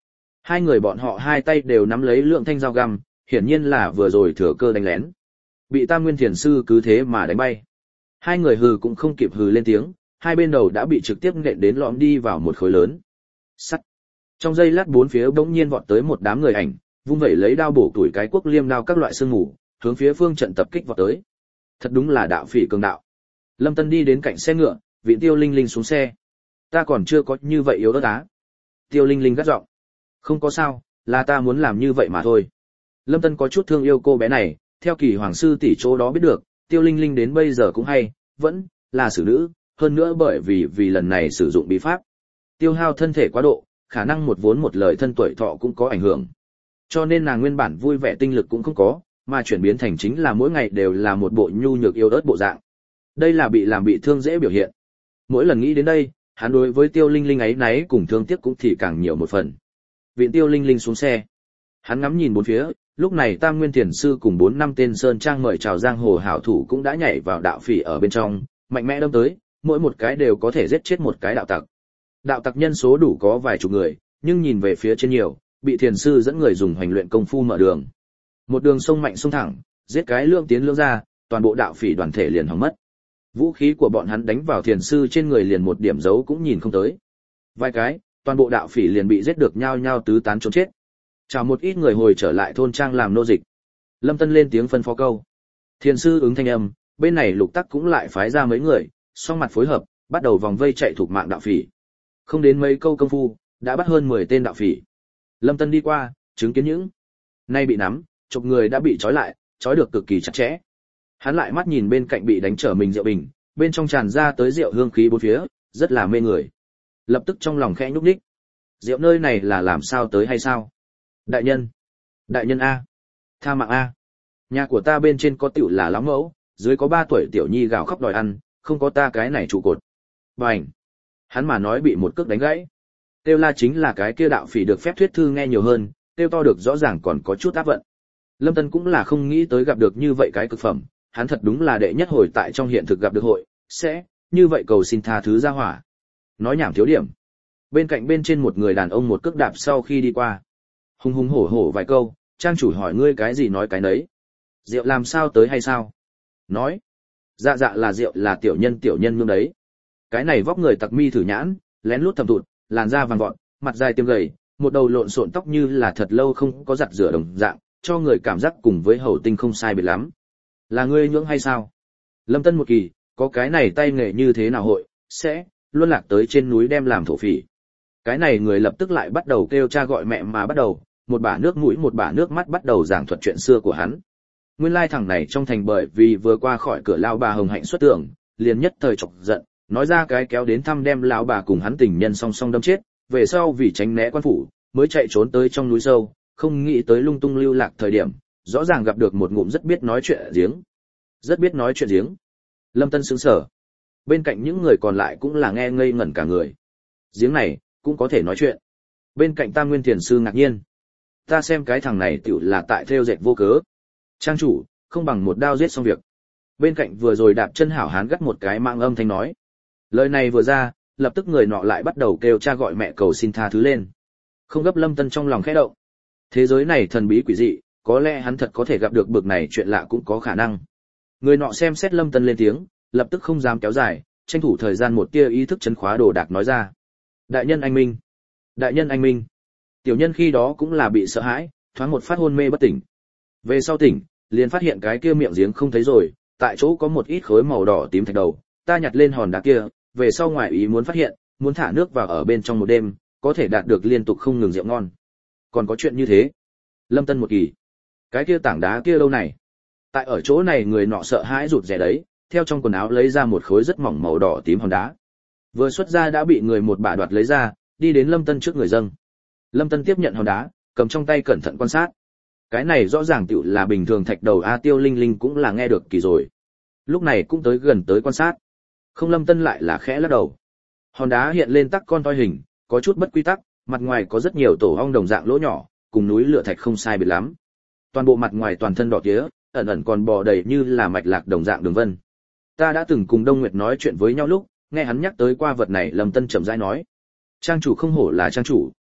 Hai người bọn họ hai tay đều nắm lấy lượng thanh dao găm, hiển nhiên là vừa rồi thừa cơ đánh lén. Bị Tam Nguyên Thiền sư cứ thế mà đánh bay. Hai người hừ cũng không kịp hừ lên tiếng, hai bên đầu đã bị trực tiếp nện đến lõm đi vào một khối lớn. Sắt. Trong giây lát bốn phía bỗng nhiên vọt tới một đám người ảnh, vung vẩy lấy đao bổ tuổi cái quốc liêm đao các loại sương mù, hướng phía phương trận tập kích vọt tới. Thật đúng là đạo phỉ cường đạo. Lâm Tân đi đến cạnh xe ngựa, viện Tiêu Linh Linh xuống xe. Ta còn chưa có như vậy yếu ớt á. Tiêu Linh Linh gắt giọng. Không có sao, là ta muốn làm như vậy mà thôi. Lâm Tân có chút thương yêu cô bé này, theo Kỳ Hoàng sư tỷ chỗ đó biết được, Tiêu Linh Linh đến bây giờ cũng hay, vẫn là xử nữ, hơn nữa bởi vì vì lần này sử dụng bí pháp. Tiêu hao thân thể quá độ, khả năng một vốn một lời thân tuổi thọ cũng có ảnh hưởng. Cho nên nàng nguyên bản vui vẻ tinh lực cũng không có, mà chuyển biến thành chính là mỗi ngày đều là một bộ nhu nhược yêu ớt bộ dạng. Đây là bị làm bị thương dễ biểu hiện. Mỗi lần nghĩ đến đây, hắn đối với Tiêu Linh Linh ấy náy cùng thương tiếc cũng thì càng nhiều một phần. Viện Tiêu Linh Linh xuống xe. Hắn ngắm nhìn bốn phía, lúc này Tam Nguyên Thiền sư cùng bốn năm tên sơn trang mời chào giang hồ hảo thủ cũng đã nhảy vào đạo phỉ ở bên trong, mạnh mẽ đâm tới, mỗi một cái đều có thể giết chết một cái đạo tặc. Đạo tặc nhân số đủ có vài chục người, nhưng nhìn về phía trên nhiều, bị thiền sư dẫn người dùng hoành luyện công phu mở đường. Một đường sông mạnh sông thẳng, giết cái lương tiến lương ra, toàn bộ đạo phỉ đoàn thể liền hỏng mất. Vũ khí của bọn hắn đánh vào thiền sư trên người liền một điểm dấu cũng nhìn không tới. Vài cái, toàn bộ đạo phỉ liền bị giết được nhao nhao tứ tán trốn chết. Chào một ít người hồi trở lại thôn trang làm nô dịch. Lâm Tân lên tiếng phân phó câu. Thiền sư ứng thanh âm, bên này Lục Tắc cũng lại phái ra mấy người, song mặt phối hợp, bắt đầu vòng vây chạy thuộc mạng đạo phỉ. Không đến mấy câu công phu, đã bắt hơn mười tên đạo phỉ. Lâm Tân đi qua, chứng kiến những nay bị nắm, chục người đã bị trói lại, trói được cực kỳ chặt chẽ. Hắn lại mắt nhìn bên cạnh bị đánh trở mình rượu bình, bên trong tràn ra tới rượu hương khí bốn phía, rất là mê người. Lập tức trong lòng khẽ nhúc nhích. Rượu nơi này là làm sao tới hay sao? Đại nhân, đại nhân a, tha mạng a. Nhà của ta bên trên có tiểu là lắm mẫu, dưới có ba tuổi tiểu nhi gào khóc đòi ăn, không có ta cái này trụ cột. Bành. Hắn mà nói bị một cước đánh gãy. Tiêu la chính là cái kia đạo phỉ được phép thuyết thư nghe nhiều hơn, tiêu to được rõ ràng còn có chút áp vận. Lâm Tân cũng là không nghĩ tới gặp được như vậy cái cực phẩm, hắn thật đúng là đệ nhất hồi tại trong hiện thực gặp được hội, sẽ, như vậy cầu xin tha thứ ra hỏa. Nói nhảm thiếu điểm. Bên cạnh bên trên một người đàn ông một cước đạp sau khi đi qua. Hùng hùng hổ hổ vài câu, trang chủ hỏi ngươi cái gì nói cái nấy. Rượu làm sao tới hay sao? Nói. Dạ dạ là rượu là tiểu nhân tiểu nhân nương đấy. Cái này vóc người tặc mi thử nhãn, lén lút thầm thụt, làn da vàng vọt, mặt dài tiêm gầy, một đầu lộn xộn tóc như là thật lâu không có giặt rửa đồng dạng, cho người cảm giác cùng với hầu tinh không sai biệt lắm. Là ngươi nhưỡng hay sao? Lâm Tân một kỳ, có cái này tay nghề như thế nào hội, sẽ, luôn lạc tới trên núi đem làm thổ phỉ. Cái này người lập tức lại bắt đầu kêu cha gọi mẹ mà bắt đầu, một bả nước mũi một bả nước mắt bắt đầu giảng thuật chuyện xưa của hắn. Nguyên lai thằng này trong thành bởi vì vừa qua khỏi cửa lao bà hồng hạnh xuất tưởng, liền nhất thời chọc giận, nói ra cái kéo đến thăm đem lão bà cùng hắn tình nhân song song đâm chết, về sau vì tránh né quan phủ, mới chạy trốn tới trong núi sâu, không nghĩ tới lung tung lưu lạc thời điểm, rõ ràng gặp được một ngụm rất biết nói chuyện giếng. Rất biết nói chuyện giếng. Lâm Tân sững sờ. Bên cạnh những người còn lại cũng là nghe ngây ngẩn cả người. Giếng này cũng có thể nói chuyện. Bên cạnh Tam Nguyên Thiền sư ngạc nhiên. Ta xem cái thằng này tựu là tại theo dệt vô cớ. Trang chủ, không bằng một đao giết xong việc. Bên cạnh vừa rồi đạp chân hảo hán gắt một cái mạng âm thanh nói. Lời này vừa ra, lập tức người nọ lại bắt đầu kêu cha gọi mẹ cầu xin tha thứ lên. Không gấp Lâm Tân trong lòng khẽ động. Thế giới này thần bí quỷ dị, có lẽ hắn thật có thể gặp được bực này chuyện lạ cũng có khả năng. Người nọ xem xét Lâm Tân lên tiếng, lập tức không dám kéo dài, tranh thủ thời gian một tia ý thức chấn khóa đồ đạc nói ra. Đại nhân anh minh, đại nhân anh minh. Tiểu nhân khi đó cũng là bị sợ hãi, thoáng một phát hôn mê bất tỉnh. Về sau tỉnh, liền phát hiện cái kia miệng giếng không thấy rồi, tại chỗ có một ít khối màu đỏ tím thạch đầu, ta nhặt lên hòn đá kia, về sau ngoài ý muốn phát hiện, muốn thả nước vào ở bên trong một đêm, có thể đạt được liên tục không ngừng rượu ngon. Còn có chuyện như thế. Lâm Tân một kỳ. Cái kia tảng đá kia đâu này? Tại ở chỗ này người nọ sợ hãi rụt rè đấy, theo trong quần áo lấy ra một khối rất mỏng màu đỏ tím hòn đá. Vừa xuất ra đã bị người một bà đoạt lấy ra, đi đến Lâm Tân trước người dâng. Lâm Tân tiếp nhận hòn đá, cầm trong tay cẩn thận quan sát. Cái này rõ ràng tựu là bình thường thạch đầu a. Tiêu Linh Linh cũng là nghe được kỳ rồi. Lúc này cũng tới gần tới quan sát. Không, Lâm Tân lại là khẽ lắc đầu. Hòn đá hiện lên tắc con toi hình, có chút bất quy tắc, mặt ngoài có rất nhiều tổ ong đồng dạng lỗ nhỏ, cùng núi lửa thạch không sai biệt lắm. Toàn bộ mặt ngoài toàn thân đỏ tía, ẩn ẩn còn bò đầy như là mạch lạc đồng dạng đường vân. Ta đã từng cùng Đông Nguyệt nói chuyện với nhau lúc, nghe hắn nhắc tới qua vật này, Lâm Tân chậm rãi nói: "Trang chủ không hổ là trang chủ,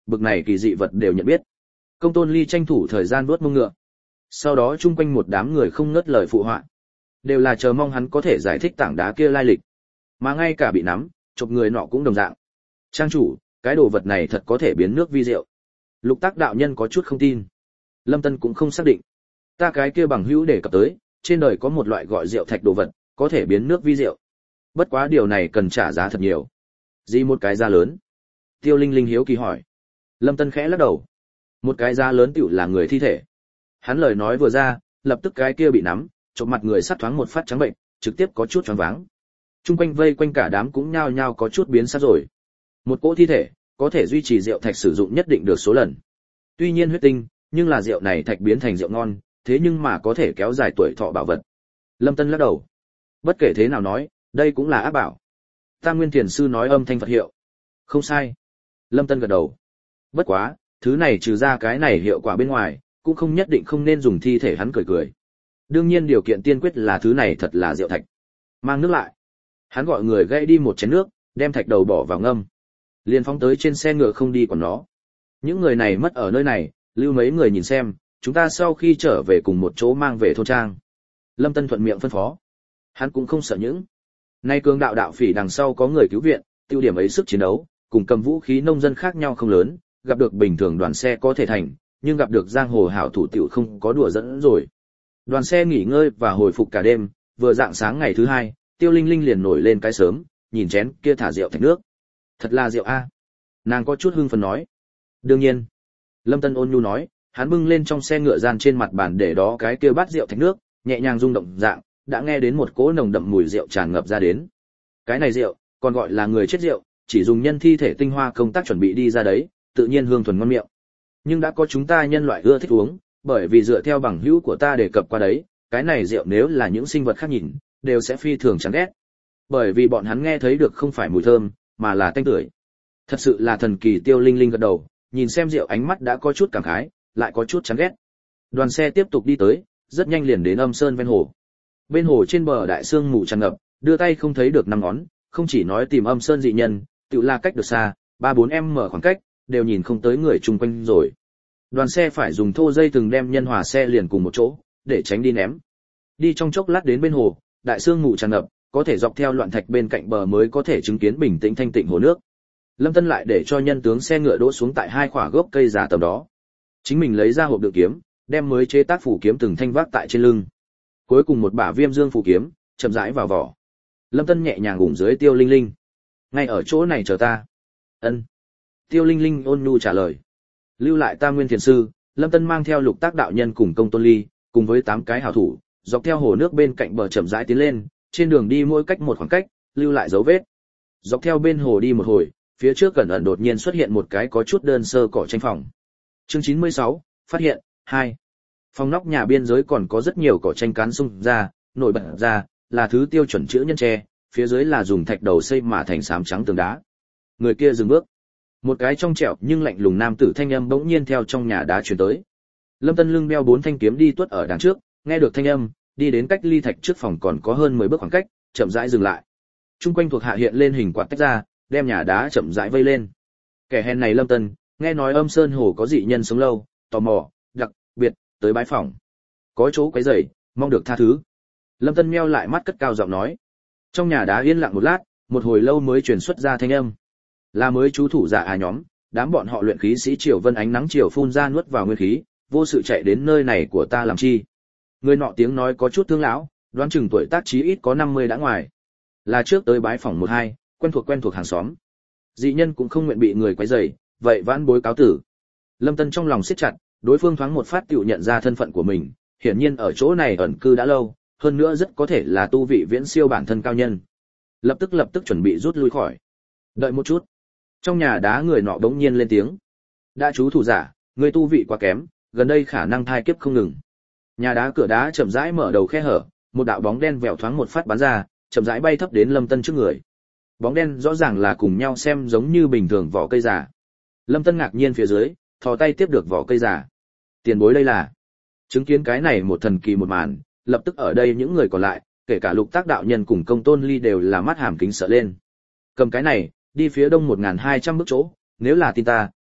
bực này kỳ dị vật đều nhận biết. Công Tôn Ly tranh thủ thời gian vuốt mông ngựa. Sau đó chung quanh một đám người không ngớt lời phụ họa, đều là chờ mong hắn có thể giải thích tảng đá kia lai lịch. Mà ngay cả bị nắm, chụp người nọ cũng đồng dạng. Trang chủ, cái đồ vật này thật có thể biến nước vi rượu. Lục Tác đạo nhân có chút không tin. Lâm Tân cũng không xác định. Ta cái kia bằng hữu đề cập tới, trên đời có một loại gọi rượu thạch đồ vật, có thể biến nước vi rượu. Bất quá điều này cần trả giá thật nhiều. Gì một cái giá lớn? Tiêu Linh Linh hiếu kỳ hỏi. Lâm Tân khẽ lắc đầu. Một cái giá lớn tựu là người thi thể. Hắn lời nói vừa ra, lập tức cái kia bị nắm, chộp mặt người sát thoáng một phát trắng bệnh, trực tiếp có chút choáng váng. Trung quanh vây quanh cả đám cũng nhao nhao có chút biến sắc rồi. Một cỗ thi thể, có thể duy trì rượu thạch sử dụng nhất định được số lần. Tuy nhiên huyết tinh, nhưng là rượu này thạch biến thành rượu ngon, thế nhưng mà có thể kéo dài tuổi thọ bảo vật. Lâm Tân lắc đầu. Bất kể thế nào nói, đây cũng là ác bảo. Tam Nguyên Thiền sư nói âm thanh Phật hiệu. Không sai. Lâm Tân gật đầu. Bất quá, thứ này trừ ra cái này hiệu quả bên ngoài, cũng không nhất định không nên dùng thi thể. Hắn cười cười. Đương nhiên điều kiện tiên quyết là thứ này thật là rượu thạch. Mang nước lại. Hắn gọi người gãy đi một chén nước, đem thạch đầu bỏ vào ngâm. Liền phóng tới trên xe ngựa không đi còn nó. Những người này mất ở nơi này, lưu mấy người nhìn xem, chúng ta sau khi trở về cùng một chỗ mang về thôn trang. Lâm Tân thuận miệng phân phó. Hắn cũng không sợ những. Nay cường đạo đạo phỉ đằng sau có người cứu viện, tiêu điểm ấy sức chiến đấu, cùng cầm vũ khí nông dân khác nhau không lớn, gặp được bình thường đoàn xe có thể thành, nhưng gặp được giang hồ hảo thủ tiểu không có đùa dẫn rồi. Đoàn xe nghỉ ngơi và hồi phục cả đêm, vừa dạng sáng ngày thứ hai, Tiêu Linh Linh liền nổi lên cái sớm, nhìn chén kia thả rượu thạch nước. Thật là rượu a. Nàng có chút hưng phấn nói. Đương nhiên. Lâm Tân ôn nhu nói, hắn bưng lên trong xe ngựa gian trên mặt bàn để đó cái kia bát rượu thạch nước, nhẹ nhàng rung động dạng, đã nghe đến một cỗ nồng đậm mùi rượu tràn ngập ra đến. Cái này rượu, còn gọi là người chết rượu, chỉ dùng nhân thi thể tinh hoa công tác chuẩn bị đi ra đấy, tự nhiên hương thuần ngon miệng. Nhưng đã có chúng ta nhân loại ưa thích uống, bởi vì dựa theo bằng hữu của ta đề cập qua đấy, cái này rượu nếu là những sinh vật khác nhìn, đều sẽ phi thường chán ghét. Bởi vì bọn hắn nghe thấy được không phải mùi thơm, mà là tanh tưởi. Thật sự là thần kỳ. Tiêu Linh Linh gật đầu, nhìn xem rượu ánh mắt đã có chút cảm khái, lại có chút chán ghét. Đoàn xe tiếp tục đi tới, rất nhanh liền đến Âm Sơn ven hồ. Bên hồ trên bờ đại sương mù tràn ngập, đưa tay không thấy được năm ngón, không chỉ nói tìm Âm Sơn dị nhân, tự là cách được xa, ba bốn em mở khoảng cách, đều nhìn không tới người chung quanh rồi. Đoàn xe phải dùng thô dây từng đem nhân hòa xe liền cùng một chỗ, để tránh đi ném. Đi trong chốc lát đến bên hồ, đại sương mù tràn ngập, có thể dọc theo loạn thạch bên cạnh bờ mới có thể chứng kiến bình tĩnh thanh tịnh hồ nước. Lâm Tân lại để cho nhân tướng xe ngựa đỗ xuống tại hai khỏa gốc cây già tầm đó. Chính mình lấy ra hộp đựng kiếm, đem mới chế tác phủ kiếm từng thanh vác tại trên lưng. Cuối cùng một bả viêm dương phủ kiếm, chậm rãi vào vỏ. Lâm Tân nhẹ nhàng ủng dưới Tiêu Linh Linh. Ngay ở chỗ này chờ ta. Ân. Tiêu Linh Linh ôn nhu trả lời. Lưu lại Tam Nguyên Thiền sư, Lâm Tân mang theo Lục Tác đạo nhân cùng Công Tôn Ly, cùng với tám cái hảo thủ, dọc theo hồ nước bên cạnh bờ chậm rãi tiến lên, trên đường đi mỗi cách một khoảng cách, lưu lại dấu vết. Dọc theo bên hồ đi một hồi, phía trước cẩn ẩn đột nhiên xuất hiện một cái có chút đơn sơ cỏ tranh phòng. Chương chín mươi sáu, phát hiện hai. Phòng nóc nhà biên giới còn có rất nhiều cỏ tranh cán xung ra, nổi bật ra, là thứ tiêu chuẩn chữ nhân tre, phía dưới là dùng thạch đầu xây mà thành xám trắng tường đá. Người kia dừng bước. Một cái trong trẻo nhưng lạnh lùng nam tử thanh âm bỗng nhiên theo trong nhà đá truyền tới. Lâm Tân lưng đeo bốn thanh kiếm đi tuốt ở đằng trước, nghe được thanh âm, đi đến cách ly thạch trước phòng còn có hơn mười bước khoảng cách, chậm rãi dừng lại. Trung quanh thuộc hạ hiện lên hình quạt tách ra, đem nhà đá chậm rãi vây lên. Kẻ hèn này Lâm Tân, nghe nói Âm Sơn Hồ có dị nhân sống lâu, tò mò, đặc biệt tới bái phỏng. Có chỗ quấy rầy, mong được tha thứ. Lâm Tân meo lại mắt cất cao giọng nói. Trong nhà đá yên lặng một lát, một hồi lâu mới truyền xuất ra thanh âm. Là mới chú thủ giả à nhóm, đám bọn họ luyện khí sĩ Triều Vân ánh nắng chiều phun ra nuốt vào nguyên khí, vô sự chạy đến nơi này của ta làm chi? Người nọ tiếng nói có chút thương lão, đoán chừng tuổi tác chí ít có năm mươi đã ngoài. Là trước tới bái phỏng một hai, quen thuộc quen thuộc hàng xóm. Dị nhân cũng không nguyện bị người quấy rầy, vậy vãn bối cáo tử. Lâm Tân trong lòng siết chặt, đối phương thoáng một phát tựu nhận ra thân phận của mình, hiển nhiên ở chỗ này ẩn cư đã lâu, hơn nữa rất có thể là tu vị viễn siêu bản thân cao nhân. Lập tức lập tức chuẩn bị rút lui khỏi. Đợi một chút. Trong nhà đá người nọ bỗng nhiên lên tiếng. Đã chú thủ giả, người tu vị quá kém, gần đây khả năng thai kiếp không ngừng. Nhà đá cửa đá chậm rãi mở đầu khe hở, một đạo bóng đen vèo thoáng một phát bắn ra, chậm rãi bay thấp đến Lâm Tân trước người. Bóng đen rõ ràng là cùng nhau xem giống như bình thường vỏ cây già. Lâm Tân ngạc nhiên phía dưới, thò tay tiếp được vỏ cây già. Tiền bối đây là. Chứng kiến cái này một thần kỳ một màn, lập tức ở đây những người còn lại, kể cả Lục Tác đạo nhân cùng Công Tôn Ly đều là mắt hàm kính sợ lên. Cầm cái này, đi phía đông một nghìn hai trăm bước chỗ, nếu là tin ta,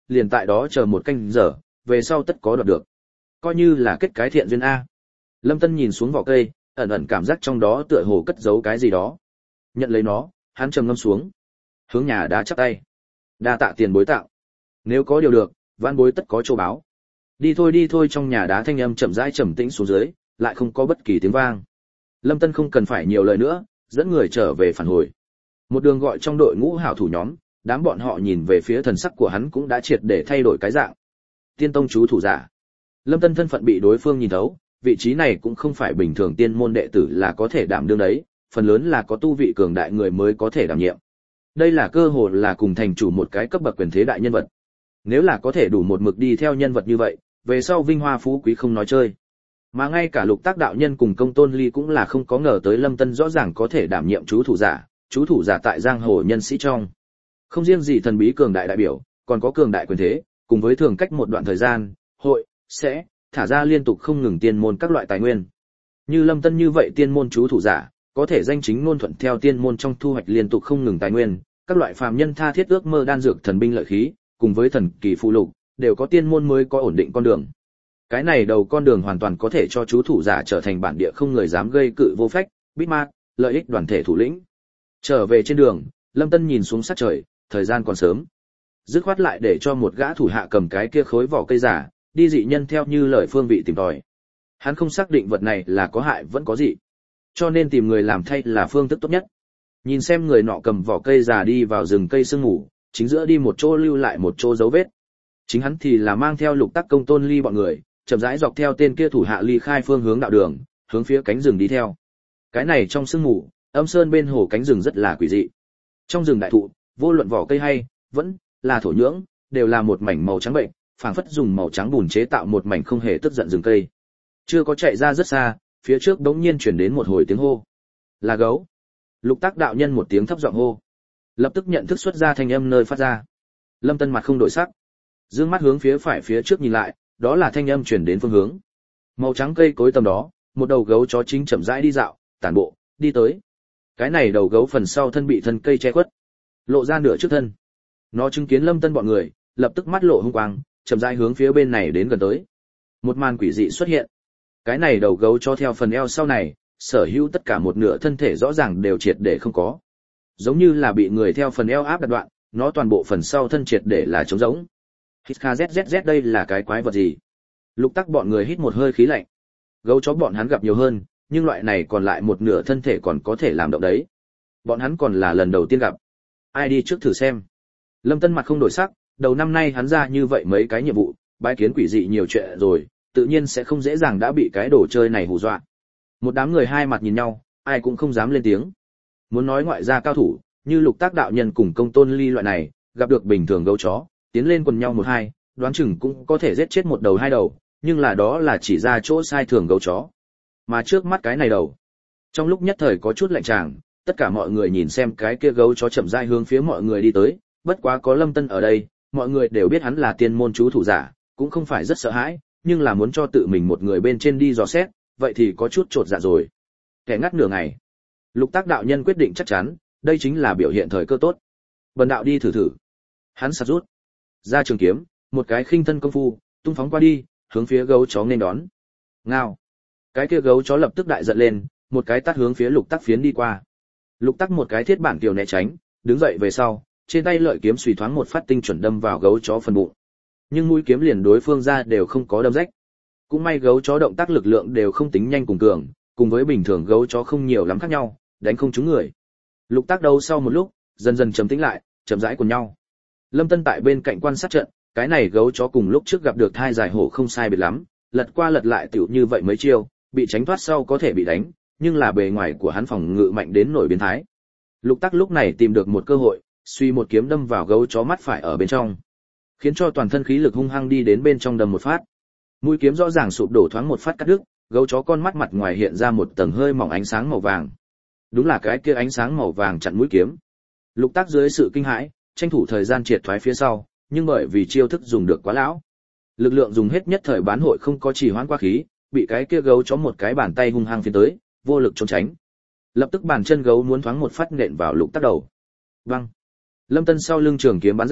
liền tại đó chờ một canh giờ, về sau tất có đoạt được. Coi như là kết cái thiện duyên a. Lâm Tân nhìn xuống vỏ cây, ẩn ẩn cảm giác trong đó tựa hồ cất giấu cái gì đó. Nhận lấy nó, hắn trầm ngâm xuống, hướng nhà đá chắp tay. Đa tạ tiền bối tạo. Nếu có điều được, vãn bối tất có châu báo. Đi thôi đi thôi, trong nhà đá thanh âm chậm rãi trầm tĩnh xuống dưới, lại không có bất kỳ tiếng vang. Lâm Tân không cần phải nhiều lời nữa, dẫn người trở về phản hồi. Một đường gọi trong đội ngũ hảo thủ nhóm, đám bọn họ nhìn về phía thần sắc của hắn cũng đã triệt để thay đổi cái dạng. Tiên tông chú thủ giả. Lâm Tân thân phận bị đối phương nhìn thấu, vị trí này cũng không phải bình thường tiên môn đệ tử là có thể đảm đương đấy, phần lớn là có tu vị cường đại người mới có thể đảm nhiệm. Đây là cơ hội là cùng thành chủ một cái cấp bậc quyền thế đại nhân vật. Nếu là có thể đủ một mực đi theo nhân vật như vậy, về sau vinh hoa phú quý không nói chơi. Mà ngay cả Lục Tác đạo nhân cùng Công Tôn Ly cũng là không có ngờ tới Lâm Tân rõ ràng có thể đảm nhiệm chú thủ giả, chú thủ giả tại giang hồ nhân sĩ trong. Không riêng gì thần bí cường đại đại biểu, còn có cường đại quyền thế, cùng với thường cách một đoạn thời gian, hội sẽ thả ra liên tục không ngừng tiên môn các loại tài nguyên. Như Lâm Tân như vậy tiên môn chú thủ giả, có thể danh chính ngôn thuận theo tiên môn trong thu hoạch liên tục không ngừng tài nguyên, các loại phàm nhân tha thiết ước mơ đan dược thần binh lợi khí, cùng với thần kỳ phụ lục, đều có tiên môn mới có ổn định con đường. Cái này đầu con đường hoàn toàn có thể cho chú thủ giả trở thành bản địa không người dám gây cự vô phách, bít ma, lợi ích đoàn thể thủ lĩnh. Trở về trên đường, Lâm Tân nhìn xuống sát trời, thời gian còn sớm. Dứt khoát lại để cho một gã thủ hạ cầm cái kia khối vỏ cây giả, đi dị nhân theo như lời phương vị tìm tòi. Hắn không xác định vật này là có hại vẫn có dị, cho nên tìm người làm thay là phương thức tốt nhất. Nhìn xem người nọ cầm vỏ cây giả đi vào rừng cây sương ngủ, chính giữa đi một chỗ lưu lại một chỗ dấu vết. Chính hắn thì là mang theo Lục Tác Công Tôn Ly bọn người, chậm rãi dọc theo tên kia thủ hạ ly khai phương hướng đạo đường, hướng phía cánh rừng đi theo. Cái này trong sương ngủ, âm sơn bên hồ cánh rừng rất là quỷ dị. Trong rừng đại thụ, vô luận vỏ cây hay vẫn là thổ nhưỡng, đều là một mảnh màu trắng bệnh, phảng phất dùng màu trắng bùn chế tạo một mảnh không hề tức giận rừng cây. Chưa có chạy ra rất xa, phía trước đống nhiên truyền đến một hồi tiếng hô. Là gấu. Lục Tác đạo nhân một tiếng thấp giọng hô, lập tức nhận thức xuất ra thanh âm nơi phát ra. Lâm Tân mặt không đổi sắc, dương mắt hướng phía phải phía trước nhìn lại, đó là thanh âm truyền đến phương hướng. Màu trắng cây cối tầm đó, một đầu gấu chó chính chậm rãi đi dạo, tản bộ, đi tới. Cái này đầu gấu phần sau thân bị thân cây che khuất, lộ ra nửa trước thân. Nó chứng kiến Lâm Tân bọn người, lập tức mắt lộ hung quang, chậm rãi hướng phía bên này đến gần tới. Một màn quỷ dị xuất hiện. Cái này đầu gấu cho theo phần eo sau này, sở hữu tất cả một nửa thân thể rõ ràng đều triệt để không có. Giống như là bị người theo phần eo áp đặt đoạn, nó toàn bộ phần sau thân triệt để là trống rỗng. Hít kha zzz, đây là cái quái vật gì? Lục Tác bọn người hít một hơi khí lạnh. Gấu chó bọn hắn gặp nhiều hơn, nhưng loại này còn lại một nửa thân thể còn có thể làm động đấy. Bọn hắn còn là lần đầu tiên gặp. Ai đi trước thử xem. Lâm Tân mặt không đổi sắc, đầu năm nay hắn ra như vậy mấy cái nhiệm vụ, bái kiến quỷ dị nhiều chuyện rồi, tự nhiên sẽ không dễ dàng đã bị cái đồ chơi này hù dọa. Một đám người hai mặt nhìn nhau, ai cũng không dám lên tiếng. Muốn nói ngoại gia cao thủ, như Lục Tác đạo nhân cùng Công Tôn Ly loại này, gặp được bình thường gấu chó, tiến lên quần nhau một hai, đoán chừng cũng có thể giết chết một đầu hai đầu, nhưng là đó là chỉ ra chỗ sai thường gấu chó. Mà trước mắt cái này đầu, trong lúc nhất thời có chút lạnh tràng, tất cả mọi người nhìn xem cái kia gấu chó chậm rãi hướng phía mọi người đi tới, bất quá có Lâm Tân ở đây, mọi người đều biết hắn là tiên môn chú thủ giả, cũng không phải rất sợ hãi, nhưng là muốn cho tự mình một người bên trên đi dò xét, vậy thì có chút chột dạ rồi. Kẻ ngắt nửa ngày, Lục Tác đạo nhân quyết định chắc chắn, đây chính là biểu hiện thời cơ tốt. Bần đạo đi thử thử. Hắn sạt rút ra trường kiếm, một cái khinh thân công phu, tung phóng qua đi, hướng phía gấu chó nên đón. Ngao. Cái kia gấu chó lập tức đại giận lên, một cái tát hướng phía Lục Tác phiến đi qua. Lục Tác một cái thiết bản kiều né tránh, đứng dậy về sau, trên tay lợi kiếm xùy thoáng một phát tinh chuẩn đâm vào gấu chó phần bụng. Nhưng mũi kiếm liền đối phương ra đều không có đâm rách. Cũng may gấu chó động tác lực lượng đều không tính nhanh cùng cường, cùng với bình thường gấu chó không nhiều lắm khác nhau, đánh không trúng người. Lục Tác đấu sau một lúc, dần dần trầm tĩnh lại, chậm rãi cùng nhau. Lâm Tân tại bên cạnh quan sát trận, cái này gấu chó cùng lúc trước gặp được thai dài hổ không sai biệt lắm, lật qua lật lại tiểu như vậy mấy chiêu, bị tránh thoát sau có thể bị đánh, nhưng là bề ngoài của hắn phòng ngự mạnh đến nổi biến thái. Lục Tác lúc này tìm được một cơ hội, suy một kiếm đâm vào gấu chó mắt phải ở bên trong, khiến cho toàn thân khí lực hung hăng đi đến bên trong đâm một phát. Mũi kiếm rõ ràng sụp đổ thoáng một phát cắt đứt, gấu chó con mắt mặt ngoài hiện ra một tầng hơi mỏng ánh sáng màu vàng. Đúng là cái kia ánh sáng màu vàng chặn mũi kiếm. Lục Tác dưới sự kinh hãi, tranh thủ thời gian triệt thoái phía sau, nhưng bởi vì chiêu thức dùng được quá lão, lực lượng dùng hết nhất thời bán hội không có trì hoãn quá khí, bị cái kia gấu chó một cái bàn tay hung hăng phiến tới, vô lực trốn tránh. Lập tức bàn chân gấu muốn thoáng một phát nện vào Lục Tác đầu. Văng. Lâm Tân sau lưng trường kiếm bắn ra,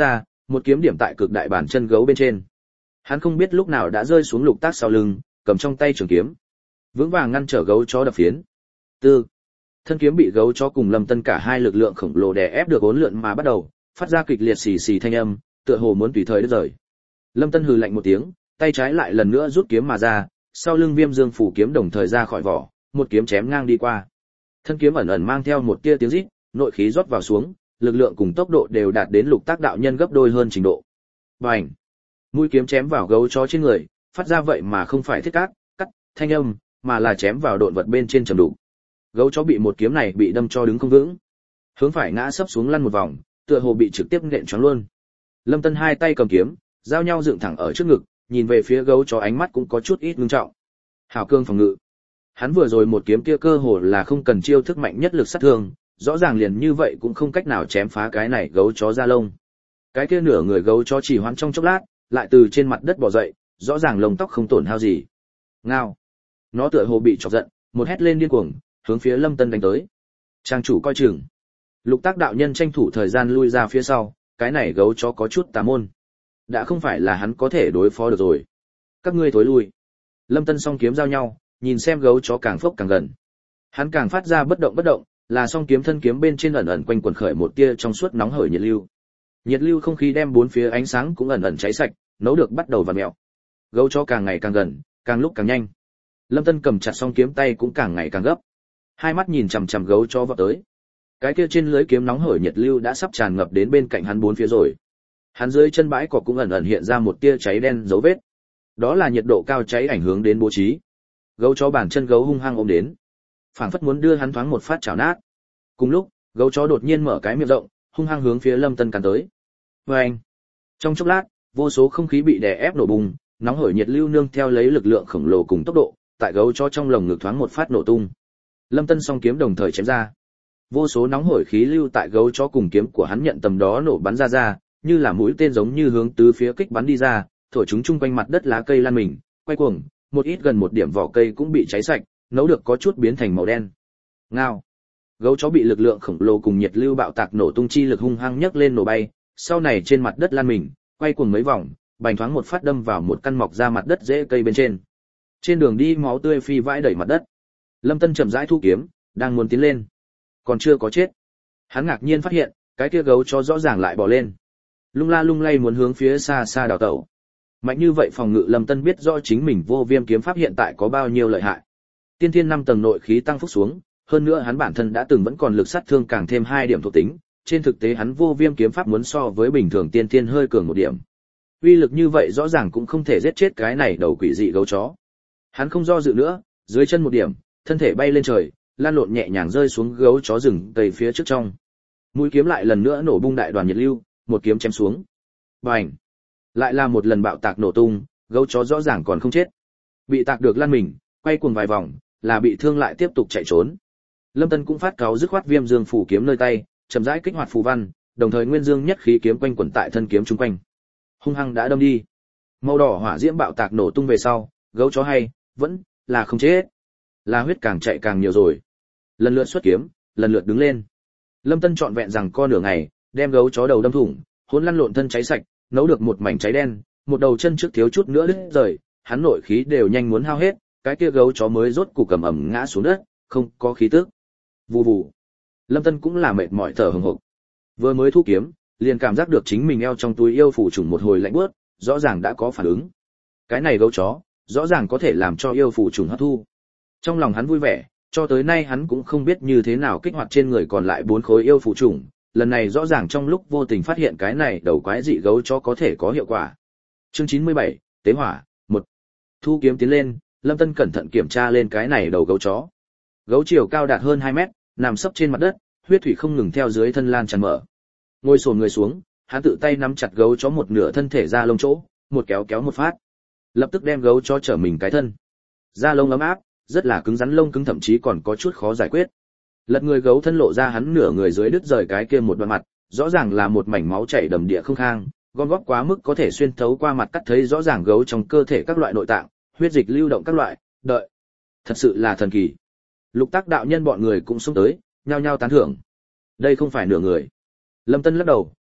một kiếm điểm tại cực đại bàn chân gấu bên trên. Hắn không biết lúc nào đã rơi xuống Lục Tác sau lưng, cầm trong tay trường kiếm, vững vàng ngăn trở gấu chó đập phiến. Tư, thân kiếm bị gấu chó cùng Lâm Tân cả hai lực lượng khổng lồ đè ép được uốn lượn mà bắt đầu phát ra kịch liệt xì xì thanh âm, tựa hồ muốn tùy thời đứt rời. Lâm Tân hừ lạnh một tiếng, tay trái lại lần nữa rút kiếm mà ra, sau lưng Viêm Dương phủ kiếm đồng thời ra khỏi vỏ, một kiếm chém ngang đi qua. Thân kiếm ẩn ẩn mang theo một tia tiếng rít, nội khí rót vào xuống, lực lượng cùng tốc độ đều đạt đến Lục Tác đạo nhân gấp đôi hơn trình độ. Bành! Mũi kiếm chém vào gấu chó trên người, phát ra vậy mà không phải thiết cát, cắt, thanh âm, mà là chém vào độn vật bên trên trầm đủ. Gấu chó bị một kiếm này bị đâm cho đứng không vững, hướng phải ngã sấp xuống lăn một vòng, tựa hồ bị trực tiếp nện choáng luôn. Lâm Tân hai tay cầm kiếm, giao nhau dựng thẳng ở trước ngực, nhìn về phía gấu chó ánh mắt cũng có chút ít ngưng trọng. Hào cương phòng ngự. Hắn vừa rồi một kiếm kia cơ hồ là không cần chiêu thức mạnh nhất lực sát thương, rõ ràng liền như vậy cũng không cách nào chém phá cái này gấu chó da lông. Cái kia nửa người gấu chó chỉ hoãn trong chốc lát, lại từ trên mặt đất bò dậy, rõ ràng lông tóc không tổn hao gì. Ngao. Nó tựa hồ bị chọc giận, một hét lên điên cuồng, hướng phía Lâm Tân đánh tới. Trang chủ coi chừng. Lục Tác đạo nhân tranh thủ thời gian lui ra phía sau, cái này gấu chó có chút tà môn. Đã không phải là hắn có thể đối phó được rồi. Các ngươi thối lui. Lâm Tân song kiếm giao nhau, nhìn xem gấu chó càng phốc càng gần. Hắn càng phát ra bất động bất động, là song kiếm thân kiếm bên trên ẩn ẩn quanh quẩn khởi một tia trong suốt nóng hởi nhiệt lưu. Nhiệt lưu không khí đem bốn phía ánh sáng cũng ẩn ẩn cháy sạch, nấu được bắt đầu vặn mèo. Gấu chó càng ngày càng gần, càng lúc càng nhanh. Lâm Tân cầm chặt song kiếm tay cũng càng ngày càng gấp. Hai mắt nhìn chằm chằm gấu chó vọt tới. Cái kia trên lưới kiếm nóng hởi nhiệt lưu đã sắp tràn ngập đến bên cạnh hắn bốn phía rồi. Hắn dưới chân bãi cỏ cũng ẩn ẩn hiện ra một tia cháy đen dấu vết. Đó là nhiệt độ cao cháy ảnh hưởng đến bố trí. Gấu chó bàn chân gấu hung hăng ôm đến, phảng phất muốn đưa hắn thoáng một phát chảo nát. Cùng lúc, gấu chó đột nhiên mở cái miệng rộng, hung hăng hướng phía Lâm Tân cắn tới. Oeng! Trong chốc lát, vô số không khí bị đè ép nổ bùng, nóng hởi nhiệt lưu nương theo lấy lực lượng khổng lồ cùng tốc độ, tại gấu chó trong lồng ngực thoáng một phát nổ tung. Lâm Tân song kiếm đồng thời chém ra. Vô số nóng hổi khí lưu tại gấu chó cùng kiếm của hắn nhận tầm đó nổ bắn ra ra, như là mũi tên giống như hướng tứ phía kích bắn đi ra, thổi chúng chung quanh mặt đất lá cây lan mình, quay cuồng, một ít gần một điểm vỏ cây cũng bị cháy sạch, nấu được có chút biến thành màu đen. Ngao. Gấu chó bị lực lượng khổng lồ cùng nhiệt lưu bạo tạc nổ tung chi lực hung hăng nhấc lên nổ bay, sau này trên mặt đất lan mình, quay cuồng mấy vòng, bành thoáng một phát đâm vào một căn mọc ra mặt đất rễ cây bên trên. Trên đường đi máu tươi phi vãi đầy mặt đất. Lâm Tân chậm rãi thu kiếm, đang muốn tiến lên, còn chưa có chết. Hắn ngạc nhiên phát hiện, cái kia gấu chó rõ ràng lại bò lên, lung la lung lay muốn hướng phía xa xa đào tẩu. Mạnh như vậy phòng ngự, Lâm Tân biết rõ chính mình vô viêm kiếm pháp hiện tại có bao nhiêu lợi hại. Tiên thiên năm tầng nội khí tăng phúc xuống, hơn nữa hắn bản thân đã từng vẫn còn lực sát thương càng thêm hai điểm thuộc tính, trên thực tế hắn vô viêm kiếm pháp muốn so với bình thường tiên thiên hơi cường một điểm. Uy lực như vậy rõ ràng cũng không thể giết chết cái này đầu quỷ dị gấu chó. Hắn không do dự nữa, dưới chân một điểm, thân thể bay lên trời, lan lộn nhẹ nhàng rơi xuống gấu chó rừng tây phía trước trong. Mũi kiếm lại lần nữa nổ bung đại đoàn nhiệt lưu, một kiếm chém xuống. Bành! Lại là một lần bạo tạc nổ tung, gấu chó rõ ràng còn không chết. Bị tạc được lăn mình, quay cuồng vài vòng, là bị thương lại tiếp tục chạy trốn. Lâm Tân cũng phát cáo dứt khoát Viêm Dương phủ kiếm nơi tay, chậm rãi kích hoạt phù văn, đồng thời nguyên dương nhất khí kiếm quanh quẩn tại thân kiếm chung quanh. Hung hăng đã đâm đi. Màu đỏ hỏa diễm bạo tạc nổ tung về sau, gấu chó hay vẫn là không chết. Là huyết càng chạy càng nhiều rồi. Lần lượt xuất kiếm, lần lượt đứng lên. Lâm Tân trọn vẹn rằng co nửa ngày, đem gấu chó đầu đâm thủng, hỗn lăn lộn thân cháy sạch, nấu được một mảnh cháy đen, một đầu chân trước thiếu chút nữa đứt rời, hắn nội khí đều nhanh muốn hao hết, cái kia gấu chó mới rốt cục cầm ẩm ngã xuống đất, không có khí tức. Vù vù. Lâm Tân cũng là mệt mỏi thở hổn hộc. Vừa mới thu kiếm, liền cảm giác được chính mình eo trong túi yêu phủ trùng một hồi lạnh buốt, rõ ràng đã có phản ứng. Cái này gấu chó, rõ ràng có thể làm cho yêu phủ trùng hấp thu. Trong lòng hắn vui vẻ, cho tới nay hắn cũng không biết như thế nào kích hoạt trên người còn lại bốn khối yêu phủ trùng, lần này rõ ràng trong lúc vô tình phát hiện cái này đầu quái dị gấu chó có thể có hiệu quả. Chương chín mươi bảy, Tế hỏa, một. Thu kiếm tiến lên, Lâm Tân cẩn thận kiểm tra lên cái này đầu gấu chó. Gấu chiều cao đạt hơn hai mét, nằm sấp trên mặt đất, huyết thủy không ngừng theo dưới thân lan tràn mở. Ngồi xổm người xuống, hắn tự tay nắm chặt gấu chó một nửa thân thể ra lông chỗ, một kéo kéo một phát, lập tức đem gấu chó trở mình cái thân. Da lông ấm áp, rất là cứng rắn, lông cứng thậm chí còn có chút khó giải quyết. Lật người gấu thân lộ ra hắn nửa người dưới đứt rời cái kia một đoạn mặt, rõ ràng là một mảnh máu chảy đầm địa không khang, gom góp quá mức có thể xuyên thấu qua mặt cắt thấy rõ ràng gấu trong cơ thể các loại nội tạng, huyết dịch lưu động các loại, đợi. Thật sự là thần kỳ. Lục Tác đạo nhân bọn người cũng xông tới, nhao nhao tán thưởng. Đây không phải nửa người. Lâm Tân lắc đầu,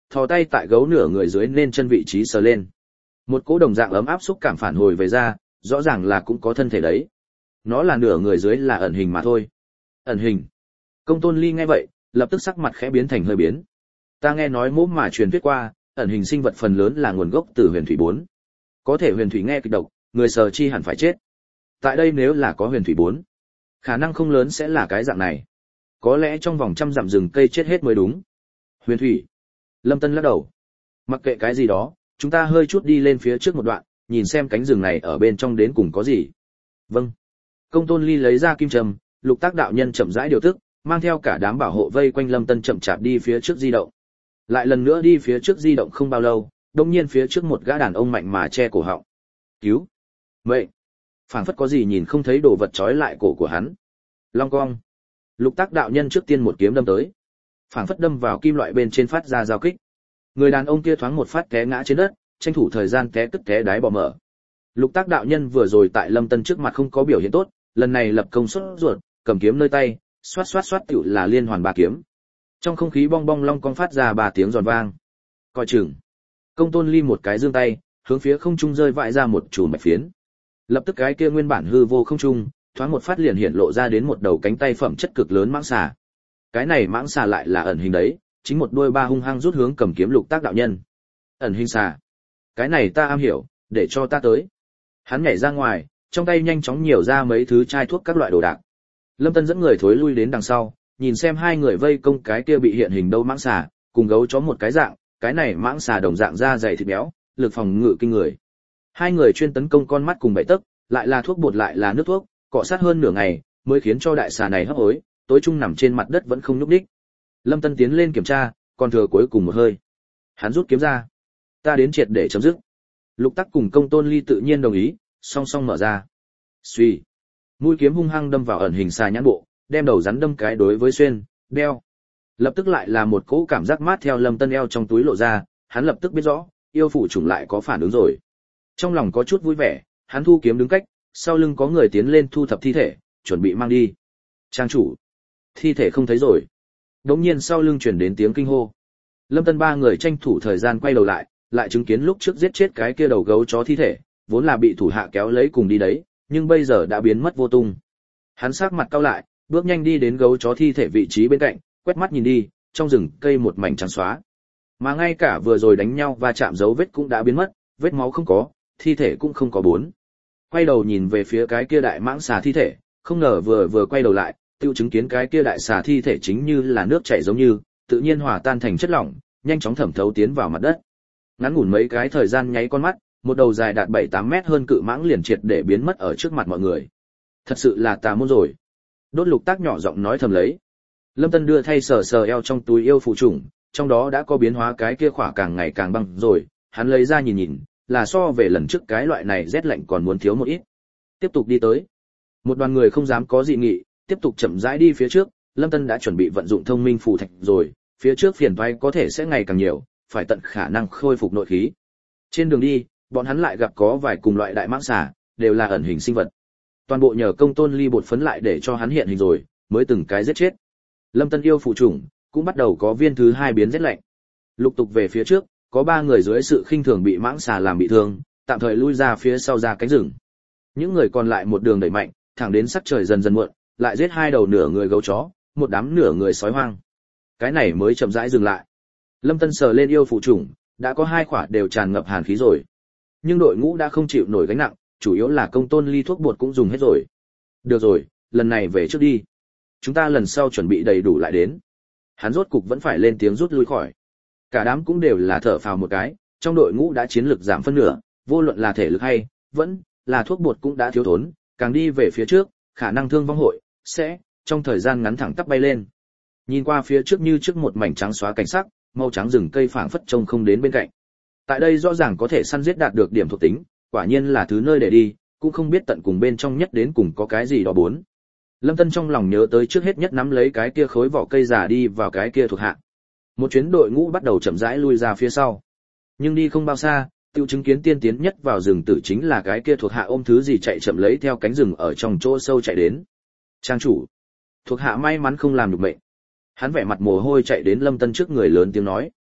thò tay tại gấu nửa người dưới nên chân vị trí sờ lên. Một cỗ đồng dạng ấm áp xúc cảm phản hồi về ra, rõ ràng là cũng có thân thể đấy. Nó là nửa người dưới là ẩn hình mà thôi. Ẩn hình. Công Tôn Ly nghe vậy, lập tức sắc mặt khẽ biến thành hơi biến. Ta nghe nói mỗ mà truyền thuyết qua, ẩn hình sinh vật phần lớn là nguồn gốc từ huyền thủy bốn. Có thể huyền thủy nghe kịch độc, người sờ chi hẳn phải chết. Tại đây nếu là có huyền thủy bốn, khả năng không lớn sẽ là cái dạng này. Có lẽ trong vòng trăm dặm rừng cây chết hết mới đúng. Huyền thủy. Lâm Tân lắc đầu. Mặc kệ cái gì đó, chúng ta hơi chút đi lên phía trước một đoạn, nhìn xem cánh rừng này ở bên trong đến cùng có gì. Vâng. Công Tôn Ly lấy ra kim châm, Lục Tác đạo nhân chậm rãi điều tức, mang theo cả đám bảo hộ vây quanh Lâm Tân chậm chạp đi phía trước di động. Lại lần nữa đi phía trước di động không bao lâu, đột nhiên phía trước một gã đàn ông mạnh mà che cổ họng. Cứu! Vậy, phảng phất có gì nhìn không thấy đồ vật trói lại cổ của hắn. Long cong. Lục Tác đạo nhân trước tiên một kiếm đâm tới, phảng phất đâm vào kim loại bên trên phát ra giao kích. Người đàn ông kia thoáng một phát té ngã trên đất, tranh thủ thời gian té tức té đái bò mở. Lục Tác đạo nhân vừa rồi tại Lâm Tân trước mặt không có biểu hiện tốt, lần này lập công suất ruột, cầm kiếm nơi tay, xoát xoát xoát tựu là liên hoàn ba kiếm. Trong không khí bong bong long cong phát ra ba tiếng giòn vang. Coi chừng. Công Tôn Ly một cái giương tay, hướng phía không trung rơi vãi ra một chùm bạch phiến. Lập tức cái kia nguyên bản hư vô không trung, thoáng một phát liền hiện lộ ra đến một đầu cánh tay phẩm chất cực lớn mãng xà. Cái này mãng xà lại là ẩn hình đấy, chính một đuôi ba hung hăng rút hướng cầm kiếm Lục Tác đạo nhân. Ẩn hình xà. Cái này ta am hiểu, để cho ta tới. Hắn nhảy ra ngoài, trong tay nhanh chóng nhiều ra mấy thứ chai thuốc các loại đồ đạc. Lâm Tân dẫn người thối lui đến đằng sau, nhìn xem hai người vây công cái kia bị hiện hình đâu mãng xà, cùng gấu chó một cái dạng, cái này mãng xà đồng dạng da dày thịt béo, lực phòng ngự kinh người. Hai người chuyên tấn công con mắt cùng bảy tấc, lại là thuốc bột lại là nước thuốc, cọ sát hơn nửa ngày, mới khiến cho đại xà này hấp hối, tối trung nằm trên mặt đất vẫn không nhúc nhích. Lâm Tân tiến lên kiểm tra, còn thừa cuối cùng một hơi. Hắn rút kiếm ra. Ta đến triệt để chấm dứt. Lục Tắc cùng Công Tôn Ly tự nhiên đồng ý, song song mở ra. Suy. Mũi kiếm hung hăng đâm vào ẩn hình xà nhãn bộ, đem đầu rắn đâm cái đối với xuyên, đeo. Lập tức lại là một cỗ cảm giác mát theo Lâm Tân eo trong túi lộ ra, hắn lập tức biết rõ, yêu phụ chủng lại có phản ứng rồi. Trong lòng có chút vui vẻ, hắn thu kiếm đứng cách, sau lưng có người tiến lên thu thập thi thể, chuẩn bị mang đi. Trang chủ, thi thể không thấy rồi. Đống nhiên sau lưng truyền đến tiếng kinh hô. Lâm Tân ba người tranh thủ thời gian quay đầu lại, lại chứng kiến lúc trước giết chết cái kia đầu gấu chó thi thể, vốn là bị thủ hạ kéo lấy cùng đi đấy, nhưng bây giờ đã biến mất vô tung. Hắn sắc mặt cau lại, bước nhanh đi đến gấu chó thi thể vị trí bên cạnh, quét mắt nhìn đi, trong rừng cây một mảnh trắng xóa. Mà ngay cả vừa rồi đánh nhau và chạm dấu vết cũng đã biến mất, vết máu không có, thi thể cũng không có bốn. Quay đầu nhìn về phía cái kia đại mãng xà thi thể, không ngờ vừa vừa quay đầu lại, tiêu chứng kiến cái kia đại xà thi thể chính như là nước chảy giống như, tự nhiên hòa tan thành chất lỏng, nhanh chóng thẩm thấu tiến vào mặt đất. Ngắn ngủn mấy cái thời gian nháy con mắt, một đầu dài đạt bảy tám mét hơn cự mãng liền triệt để biến mất ở trước mặt mọi người. Thật sự là tà môn rồi. Đốt Lục Tác nhỏ giọng nói thầm lấy. Lâm Tân đưa thay sờ sờ eo trong túi yêu phụ trùng, trong đó đã có biến hóa cái kia khỏa càng ngày càng băng rồi, hắn lấy ra nhìn nhìn, là so về lần trước cái loại này rét lạnh còn muốn thiếu một ít. Tiếp tục đi tới. Một đoàn người không dám có dị nghị, tiếp tục chậm rãi đi phía trước, Lâm Tân đã chuẩn bị vận dụng thông minh phù thạch rồi, phía trước phiền toái có thể sẽ ngày càng nhiều, phải tận khả năng khôi phục nội khí. Trên đường đi, bọn hắn lại gặp có vài cùng loại đại mãng xà, đều là ẩn hình sinh vật. Toàn bộ nhờ Công Tôn Ly bột phấn lại để cho hắn hiện hình rồi, mới từng cái giết chết. Lâm Tân yêu phụ chủng cũng bắt đầu có viên thứ hai biến rét lạnh. Lục tục về phía trước, có ba người dưới sự khinh thường bị mãng xà làm bị thương, tạm thời lui ra phía sau ra cánh rừng. Những người còn lại một đường đẩy mạnh, thẳng đến sắc trời dần dần muộn, lại giết hai đầu nửa người gấu chó, một đám nửa người sói hoang. Cái này mới chậm rãi dừng lại. Lâm Tân sờ lên yêu phụ chủng, đã có hai quả đều tràn ngập hàn khí rồi. Nhưng đội ngũ đã không chịu nổi gánh nặng, chủ yếu là Công Tôn Ly thuốc bột cũng dùng hết rồi. Được rồi, lần này về trước đi. Chúng ta lần sau chuẩn bị đầy đủ lại đến. Hắn rốt cục vẫn phải lên tiếng rút lui khỏi. Cả đám cũng đều là thở phào một cái, trong đội ngũ đã chiến lực giảm phân nửa, vô luận là thể lực hay, vẫn là thuốc bột cũng đã thiếu thốn, càng đi về phía trước, khả năng thương vong hội sẽ trong thời gian ngắn thẳng tắp bay lên. Nhìn qua phía trước như trước một mảnh trắng xóa cảnh sắc, màu trắng rừng cây phảng phất trông không đến bên cạnh. Tại đây rõ ràng có thể săn giết đạt được điểm thuộc tính, quả nhiên là thứ nơi để đi, cũng không biết tận cùng bên trong nhất đến cùng có cái gì đó bốn. Lâm Tân trong lòng nhớ tới trước hết nhất nắm lấy cái kia khối vỏ cây giả đi vào cái kia thuộc hạ. Một chuyến đội ngũ bắt đầu chậm rãi lui ra phía sau. Nhưng đi không bao xa, tiêu chứng kiến tiên tiến nhất vào rừng tử chính là cái kia thuộc hạ ôm thứ gì chạy chậm lấy theo cánh rừng ở trong chỗ sâu chạy đến. Trang chủ. Thuộc hạ may mắn không làm được mệnh. Hắn vẻ mặt mồ hôi chạy đến Lâm Tân trước người lớn tiếng nói.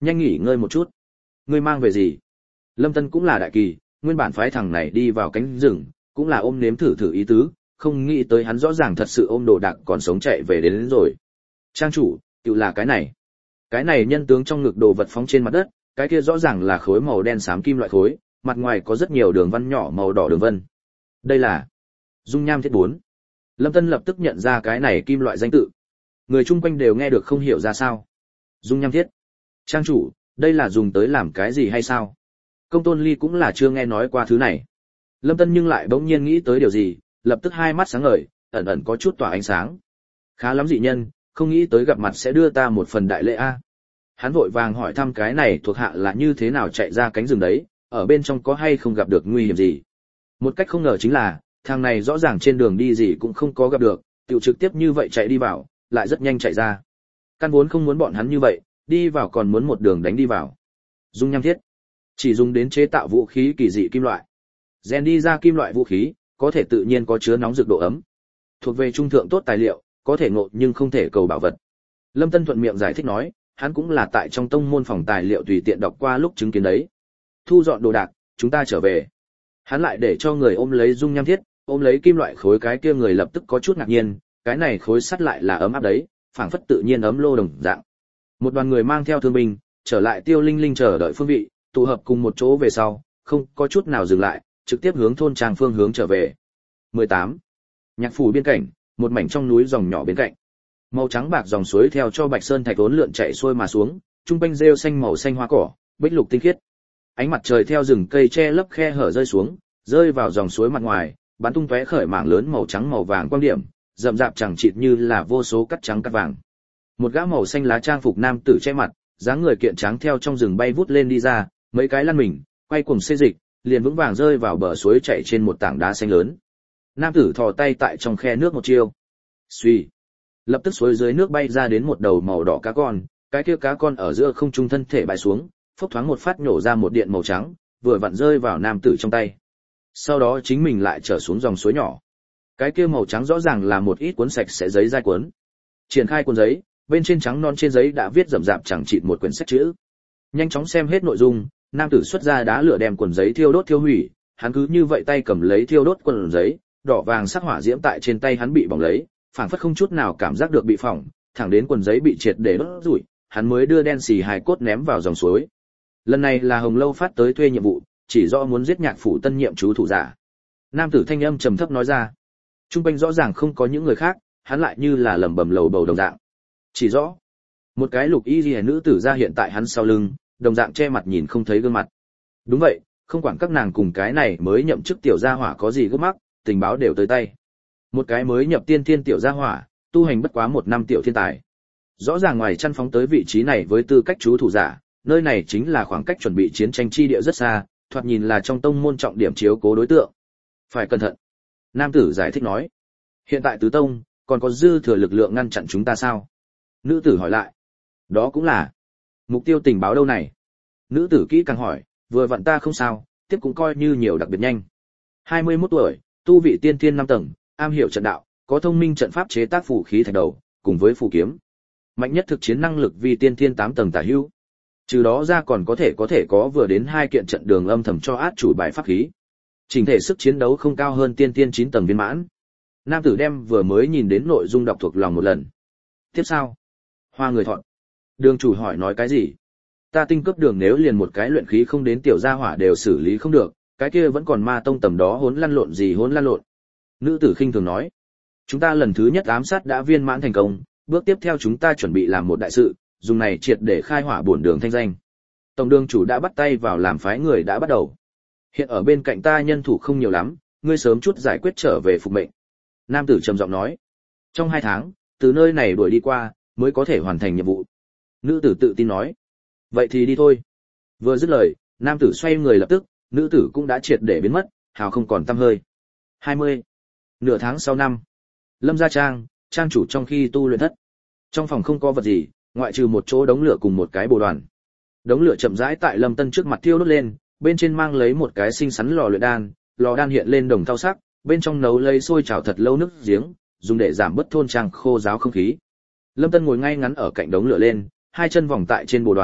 Nhanh nghỉ ngơi một chút. Ngươi mang về gì? Lâm Tân cũng là đại kỳ, nguyên bản phái thằng này đi vào cánh rừng, cũng là ôm nếm thử thử ý tứ, không nghĩ tới hắn rõ ràng thật sự ôm đồ đạc còn sống chạy về đến, đến rồi. Trang chủ, tự là cái này. Cái này nhân tướng trong ngực đồ vật phóng trên mặt đất, cái kia rõ ràng là khối màu đen xám kim loại khối, mặt ngoài có rất nhiều đường văn nhỏ màu đỏ đường vân. Đây là dung nham thiết bốn. Lâm Tân lập tức nhận ra cái này kim loại danh tự. Người chung quanh đều nghe được không hiểu ra sao. Dung nham thiết. Trang chủ, đây là dùng tới làm cái gì hay sao? Công Tôn Ly cũng là chưa nghe nói qua thứ này. Lâm Tân nhưng lại bỗng nhiên nghĩ tới điều gì, lập tức hai mắt sáng ngời, ẩn ẩn có chút tỏa ánh sáng. Khá lắm dị nhân, không nghĩ tới gặp mặt sẽ đưa ta một phần đại lễ a. Hắn vội vàng hỏi thăm cái này thuộc hạ là như thế nào chạy ra cánh rừng đấy, ở bên trong có hay không gặp được nguy hiểm gì. Một cách không ngờ chính là, thằng này rõ ràng trên đường đi gì cũng không có gặp được, tiểu trực tiếp như vậy chạy đi vào, lại rất nhanh chạy ra. Căn vốn không muốn bọn hắn như vậy, đi vào còn muốn một đường đánh đi vào. Dung nham thiết, chỉ dùng đến chế tạo vũ khí kỳ dị kim loại. Rèn đi ra kim loại vũ khí, có thể tự nhiên có chứa nóng rực độ ấm. Thuộc về trung thượng tốt tài liệu, có thể ngộ nhưng không thể cầu bảo vật. Lâm Tân thuận miệng giải thích nói, hắn cũng là tại trong tông môn phòng tài liệu tùy tiện đọc qua lúc chứng kiến đấy. Thu dọn đồ đạc, chúng ta trở về. Hắn lại để cho người ôm lấy dung nham thiết, ôm lấy kim loại khối, cái kia người lập tức có chút ngạc nhiên, cái này khối sắt lại là ấm áp đấy, phảng phất tự nhiên ấm lô đồng dạng. Một đoàn người mang theo thương binh, trở lại Tiêu Linh Linh chờ đợi phương vị, tụ hợp cùng một chỗ về sau, không có chút nào dừng lại, trực tiếp hướng thôn trang phương hướng trở về. mười tám. Nhạc phủ biên cảnh, một mảnh trong núi dòng nhỏ bên cạnh. Màu trắng bạc dòng suối theo cho Bạch Sơn thạch vốn lượn chạy xuôi mà xuống, trung quanh rêu xanh màu xanh hoa cỏ, bích lục tinh khiết. Ánh mặt trời theo rừng cây che lấp khe hở rơi xuống, rơi vào dòng suối mặt ngoài, bắn tung tóe khởi mảng lớn màu trắng màu vàng quang điểm, rậm rạp chẳng chịt như là vô số cắt trắng cắt vàng. Một gã màu xanh lá trang phục nam tử che mặt, dáng người kiện tráng theo trong rừng bay vút lên đi ra, mấy cái lăn mình, quay cuồng xê dịch, liền vững vàng rơi vào bờ suối chảy trên một tảng đá xanh lớn. Nam tử thò tay tại trong khe nước một chiêu. Xuy. Lập tức suối dưới nước bay ra đến một đầu màu đỏ cá con, cái kia cá con ở giữa không trung thân thể bay xuống, phốc thoáng một phát nổ ra một điện màu trắng, vừa vặn rơi vào nam tử trong tay. Sau đó chính mình lại trở xuống dòng suối nhỏ. Cái kia màu trắng rõ ràng là một ít cuốn sạch sẽ giấy dai cuốn. Triển khai cuốn giấy, bên trên trắng non trên giấy đã viết rậm rạp chẳng chịt một quyển sách chữ. Nhanh chóng xem hết nội dung, nam tử xuất ra đá lửa đem cuốn giấy thiêu đốt thiêu hủy, hắn cứ như vậy tay cầm lấy thiêu đốt cuốn giấy, đỏ vàng sắc hỏa diễm tại trên tay hắn bị bỏng lấy, phảng phất không chút nào cảm giác được bị phỏng, thẳng đến cuốn giấy bị triệt để đốt rủi, hắn mới đưa đen xì hài cốt ném vào dòng suối. Lần này là Hồng Lâu phát tới thuê nhiệm vụ, chỉ rõ muốn giết nhạc phủ tân nhiệm chú thủ giả. Nam tử thanh âm trầm thấp nói ra. Trung quanh rõ ràng không có những người khác, hắn lại như là lẩm bẩm lầu bầu đồng dạng. Chỉ rõ. Một cái lục y liễu nữ tử ra hiện tại hắn sau lưng, đồng dạng che mặt nhìn không thấy gương mặt. Đúng vậy, không quản các nàng cùng cái này mới nhậm chức tiểu gia hỏa có gì gấp mắc, tình báo đều tới tay. Một cái mới nhập tiên thiên tiểu gia hỏa, tu hành bất quá một năm tiểu thiên tài. Rõ ràng ngoài chăn phóng tới vị trí này với tư cách chú thủ giả, nơi này chính là khoảng cách chuẩn bị chiến tranh chi địa rất xa, thoạt nhìn là trong tông môn trọng điểm chiếu cố đối tượng. Phải cẩn thận. Nam tử giải thích nói. Hiện tại tứ tông, còn có dư thừa lực lượng ngăn chặn chúng ta sao? Nữ tử hỏi lại. Đó cũng là. Mục tiêu tình báo đâu này? Nữ tử kỹ càng hỏi, vừa vặn ta không sao, tiếp cũng coi như nhiều đặc biệt nhanh. hai mươi mốt tuổi, tu vị tiên thiên năm tầng, am hiểu trận đạo, có thông minh trận pháp chế tác phù khí thạch đầu, cùng với phù kiếm. Mạnh nhất thực chiến năng lực vì tiên thiên tám tầng tả hữu. Trừ đó ra còn có thể có thể có vừa đến hai kiện trận đường âm thầm cho át chủ bài pháp khí. Chỉnh thể sức chiến đấu không cao hơn tiên thiên chín tầng viên mãn. Nam tử đem vừa mới nhìn đến nội dung đọc thuộc lòng một lần. Tiếp sao? Hoa người thọn. Đường chủ hỏi nói cái gì? Ta tinh cấp đường nếu liền một cái luyện khí không đến tiểu gia hỏa đều xử lý không được, cái kia vẫn còn ma tông tầm đó hỗn lăn lộn gì hỗn lăn lộn. Nữ tử khinh thường nói. Chúng ta lần thứ nhất ám sát đã viên mãn thành công, bước tiếp theo chúng ta chuẩn bị làm một đại sự, dùng này triệt để khai hỏa bổn đường thanh danh. Tổng đường chủ đã bắt tay vào làm phái người đã bắt đầu. Hiện ở bên cạnh ta nhân thủ không nhiều lắm, ngươi sớm chút giải quyết trở về phục mệnh. Nam tử trầm giọng nói. Trong hai tháng, từ nơi này đuổi đi qua, mới có thể hoàn thành nhiệm vụ. Nữ tử tự tin nói. Vậy thì đi thôi. Vừa dứt lời, nam tử xoay người lập tức, nữ tử cũng đã triệt để biến mất, hào không còn tăm hơi. hai mươi. Nửa tháng sau năm. Lâm gia trang, trang chủ trong khi tu luyện thất. Trong phòng không có vật gì, ngoại trừ một chỗ đống lửa cùng một cái bồ đoàn. Đống lửa chậm rãi tại Lâm Tân trước mặt thiêu đốt lên, bên trên mang lấy một cái xinh xắn lò luyện đan, lò đan hiện lên đồng thau sắc, bên trong nấu lấy sôi trào thật lâu nước giếng, dùng để giảm bớt thôn trang khô ráo không khí. Lâm Tân ngồi ngay ngắn ở cạnh đống lửa lên, hai chân vòng tại trên bồ đoàn,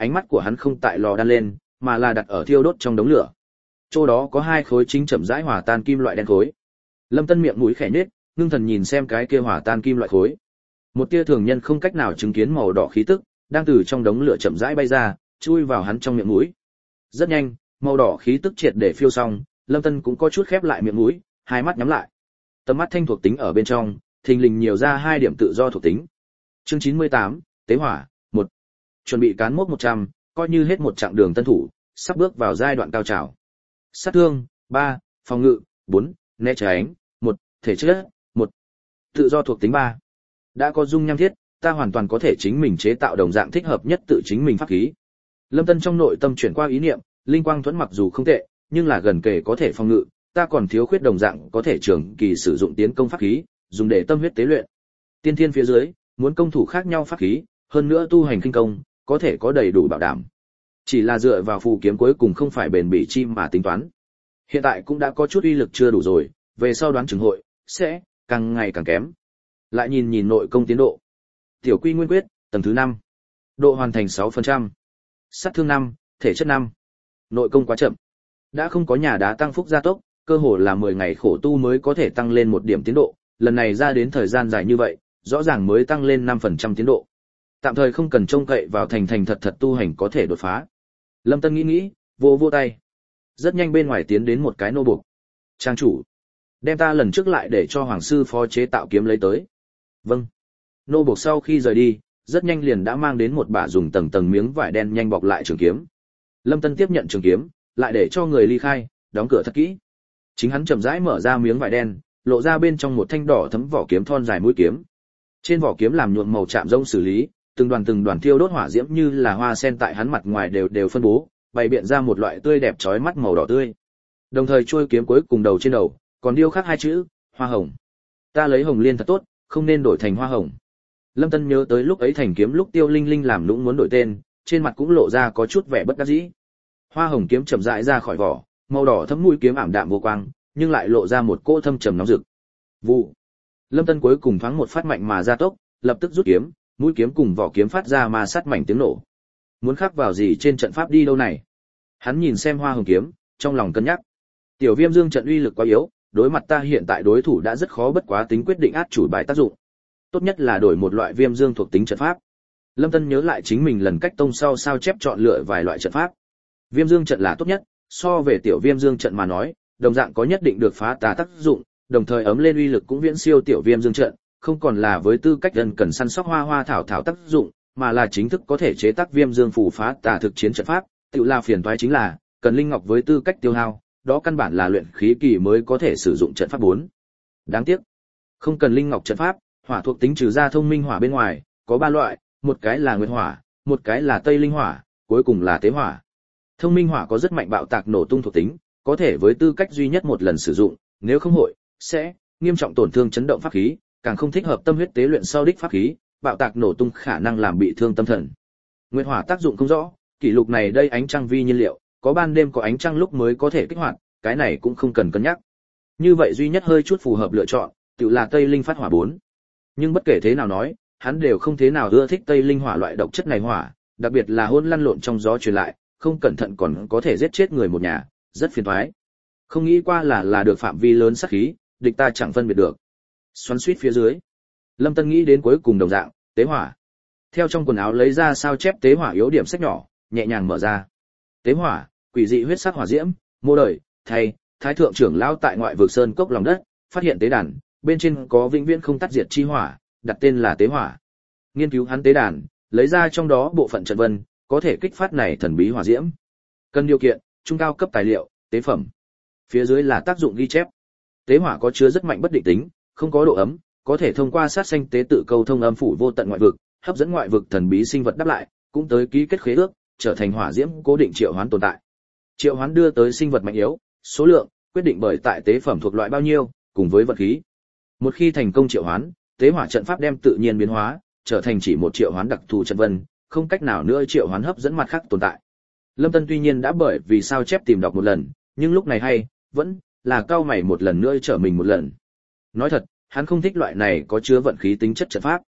ánh mắt của hắn không tại lò đan lên, mà là đặt ở thiêu đốt trong đống lửa. Chỗ đó có hai khối chính chậm rãi hòa tan kim loại đen khối. Lâm Tân miệng mũi khẽ nhếch, ngưng thần nhìn xem cái kia hòa tan kim loại khối. Một tia thường nhân không cách nào chứng kiến màu đỏ khí tức, đang từ trong đống lửa chậm rãi bay ra, chui vào hắn trong miệng mũi. Rất nhanh, màu đỏ khí tức triệt để phiêu xong, Lâm Tân cũng có chút khép lại miệng mũi, hai mắt nhắm lại. Tầm mắt thanh thuộc tính ở bên trong, thình lình nhiều ra hai điểm tự do thuộc tính. Chương chín mươi tám, Tế hỏa, một. Chuẩn bị cán mốc một trăm, coi như hết một chặng đường tân thủ, sắp bước vào giai đoạn cao trào. Sát thương, ba, phòng ngự, bốn, né tránh, một, thể chất, một. Tự do thuộc tính ba. Đã có dung nham thiết, ta hoàn toàn có thể chính mình chế tạo đồng dạng thích hợp nhất tự chính mình pháp khí. Lâm Tân trong nội tâm chuyển qua ý niệm, linh quang thuẫn mặc dù không tệ, nhưng là gần kề có thể phòng ngự, ta còn thiếu khuyết đồng dạng có thể trường kỳ sử dụng tiến công pháp khí, dùng để tâm huyết tế luyện. Tiên thiên phía dưới, muốn công thủ khác nhau pháp khí, hơn nữa tu hành kinh công, có thể có đầy đủ bảo đảm. Chỉ là dựa vào phù kiếm cuối cùng không phải bền bỉ chi mà tính toán. Hiện tại cũng đã có chút uy lực chưa đủ rồi, về sau đoán chừng hội sẽ càng ngày càng kém. Lại nhìn nhìn nội công tiến độ. Tiểu Quy Nguyên Quyết, tầng thứ năm. Độ hoàn thành sáu phần trăm. Sát thương năm, thể chất năm. Nội công quá chậm. Đã không có nhà đá tăng phúc gia tốc, cơ hồ là mười ngày khổ tu mới có thể tăng lên một điểm tiến độ, lần này ra đến thời gian dài như vậy, rõ ràng mới tăng lên năm phần trăm tiến độ. Tạm thời không cần trông cậy vào thành thành thật thật tu hành có thể đột phá. Lâm Tân nghĩ nghĩ, vô vô tay. Rất nhanh bên ngoài tiến đến một cái nô buộc. Trang chủ, đem ta lần trước lại để cho hoàng sư phó chế tạo kiếm lấy tới. Vâng. Nô buộc sau khi rời đi, rất nhanh liền đã mang đến một bả dùng tầng tầng miếng vải đen nhanh bọc lại trường kiếm. Lâm Tân tiếp nhận trường kiếm, lại để cho người ly khai, đóng cửa thật kỹ. Chính hắn chậm rãi mở ra miếng vải đen, lộ ra bên trong một thanh đỏ thấm vỏ kiếm thon dài mũi kiếm. Trên vỏ kiếm làm nhuộm màu chạm rông xử lý, từng đoàn từng đoàn thiêu đốt hỏa diễm như là hoa sen tại hắn mặt ngoài đều đều phân bố, bày biện ra một loại tươi đẹp chói mắt màu đỏ tươi. Đồng thời chuôi kiếm cuối cùng đầu trên đầu, còn điêu khắc hai chữ, hoa hồng. Ta lấy hồng liên thật tốt, không nên đổi thành hoa hồng. Lâm Tân nhớ tới lúc ấy thành kiếm lúc Tiêu Linh Linh làm nũng muốn đổi tên, trên mặt cũng lộ ra có chút vẻ bất đắc dĩ. Hoa hồng kiếm chậm rãi ra khỏi vỏ, màu đỏ thấm mũi kiếm ảm đạm vô quang, nhưng lại lộ ra một cỗ thâm trầm nóng rực. Vụ. Lâm Tân cuối cùng thoáng một phát mạnh mà ra tốc, lập tức rút kiếm, mũi kiếm cùng vỏ kiếm phát ra ma sát mảnh tiếng nổ. Muốn khắc vào gì trên trận pháp đi đâu này? Hắn nhìn xem hoa hồng kiếm, trong lòng cân nhắc. Tiểu Viêm Dương trận uy lực quá yếu, đối mặt ta hiện tại đối thủ đã rất khó bất quá tính quyết định át chủ bài tác dụng. Tốt nhất là đổi một loại Viêm Dương thuộc tính trận pháp. Lâm Tân nhớ lại chính mình lần cách tông sau sao chép chọn lựa vài loại trận pháp. Viêm Dương trận là tốt nhất, so về tiểu Viêm Dương trận mà nói, đồng dạng có nhất định được phá tà tác dụng, đồng thời ấm lên uy lực cũng viễn siêu tiểu Viêm Dương trận, không còn là với tư cách gần cần săn sóc hoa hoa thảo thảo tác dụng, mà là chính thức có thể chế tác Viêm Dương phù phá tà thực chiến trận pháp, tự là phiền toái chính là cần linh ngọc với tư cách tiêu hao, đó căn bản là luyện khí kỳ mới có thể sử dụng trận pháp bốn. Đáng tiếc, không cần linh ngọc trận pháp, hỏa thuộc tính trừ ra thông minh hỏa bên ngoài, có ba loại, một cái là nguyệt hỏa, một cái là tây linh hỏa, cuối cùng là tế hỏa. Thông minh hỏa có rất mạnh bạo tạc nổ tung thuộc tính, có thể với tư cách duy nhất một lần sử dụng, nếu không hội sẽ nghiêm trọng tổn thương chấn động pháp khí, càng không thích hợp tâm huyết tế luyện sau đích pháp khí, bạo tạc nổ tung khả năng làm bị thương tâm thần. Nguyệt hỏa tác dụng không rõ, kỷ lục này đây ánh trăng vi nhiên liệu, có ban đêm có ánh trăng lúc mới có thể kích hoạt, cái này cũng không cần cân nhắc. Như vậy duy nhất hơi chút phù hợp lựa chọn, tự là tây linh phát hỏa bốn. Nhưng bất kể thế nào nói, hắn đều không thế nào ưa thích tây linh hỏa loại độc chất này hỏa, đặc biệt là hôn lăn lộn trong gió truyền lại, không cẩn thận còn có thể giết chết người một nhà, rất phiền toái. Không nghĩ qua là là được phạm vi lớn sát khí, địch ta chẳng phân biệt được. Xoắn xuýt phía dưới, Lâm Tân nghĩ đến cuối cùng đồng dạng, tế hỏa. Theo trong quần áo lấy ra sao chép tế hỏa yếu điểm sách nhỏ, nhẹ nhàng mở ra. Tế hỏa, quỷ dị huyết sắc hỏa diễm, mô đời, thay, thái thượng trưởng lão tại ngoại vực sơn cốc lòng đất, phát hiện tế đàn, bên trên có vĩnh viễn không tắt diệt chi hỏa, đặt tên là tế hỏa. Nghiên cứu hắn tế đàn, lấy ra trong đó bộ phận trận vân, có thể kích phát này thần bí hỏa diễm. Cần điều kiện, trung cao cấp tài liệu, tế phẩm. Phía dưới là tác dụng ghi chép. Tế hỏa có chứa rất mạnh bất định tính, không có độ ấm, có thể thông qua sát sanh tế tự câu thông âm phủ vô tận ngoại vực, hấp dẫn ngoại vực thần bí sinh vật đáp lại, cũng tới ký kết khế ước, trở thành hỏa diễm cố định triệu hoán tồn tại. Triệu hoán đưa tới sinh vật mạnh yếu, số lượng quyết định bởi tại tế phẩm thuộc loại bao nhiêu, cùng với vật khí. Một khi thành công triệu hoán, tế hỏa trận pháp đem tự nhiên biến hóa, trở thành chỉ một triệu hoán đặc thù trận vân, không cách nào nữa triệu hoán hấp dẫn mặt khác tồn tại. Lâm Tân tuy nhiên đã bởi vì sao chép tìm đọc một lần, nhưng lúc này hay vẫn là cao mày một lần nữa trở mình một lần. Nói thật, hắn không thích loại này có chứa vận khí tính chất trận pháp.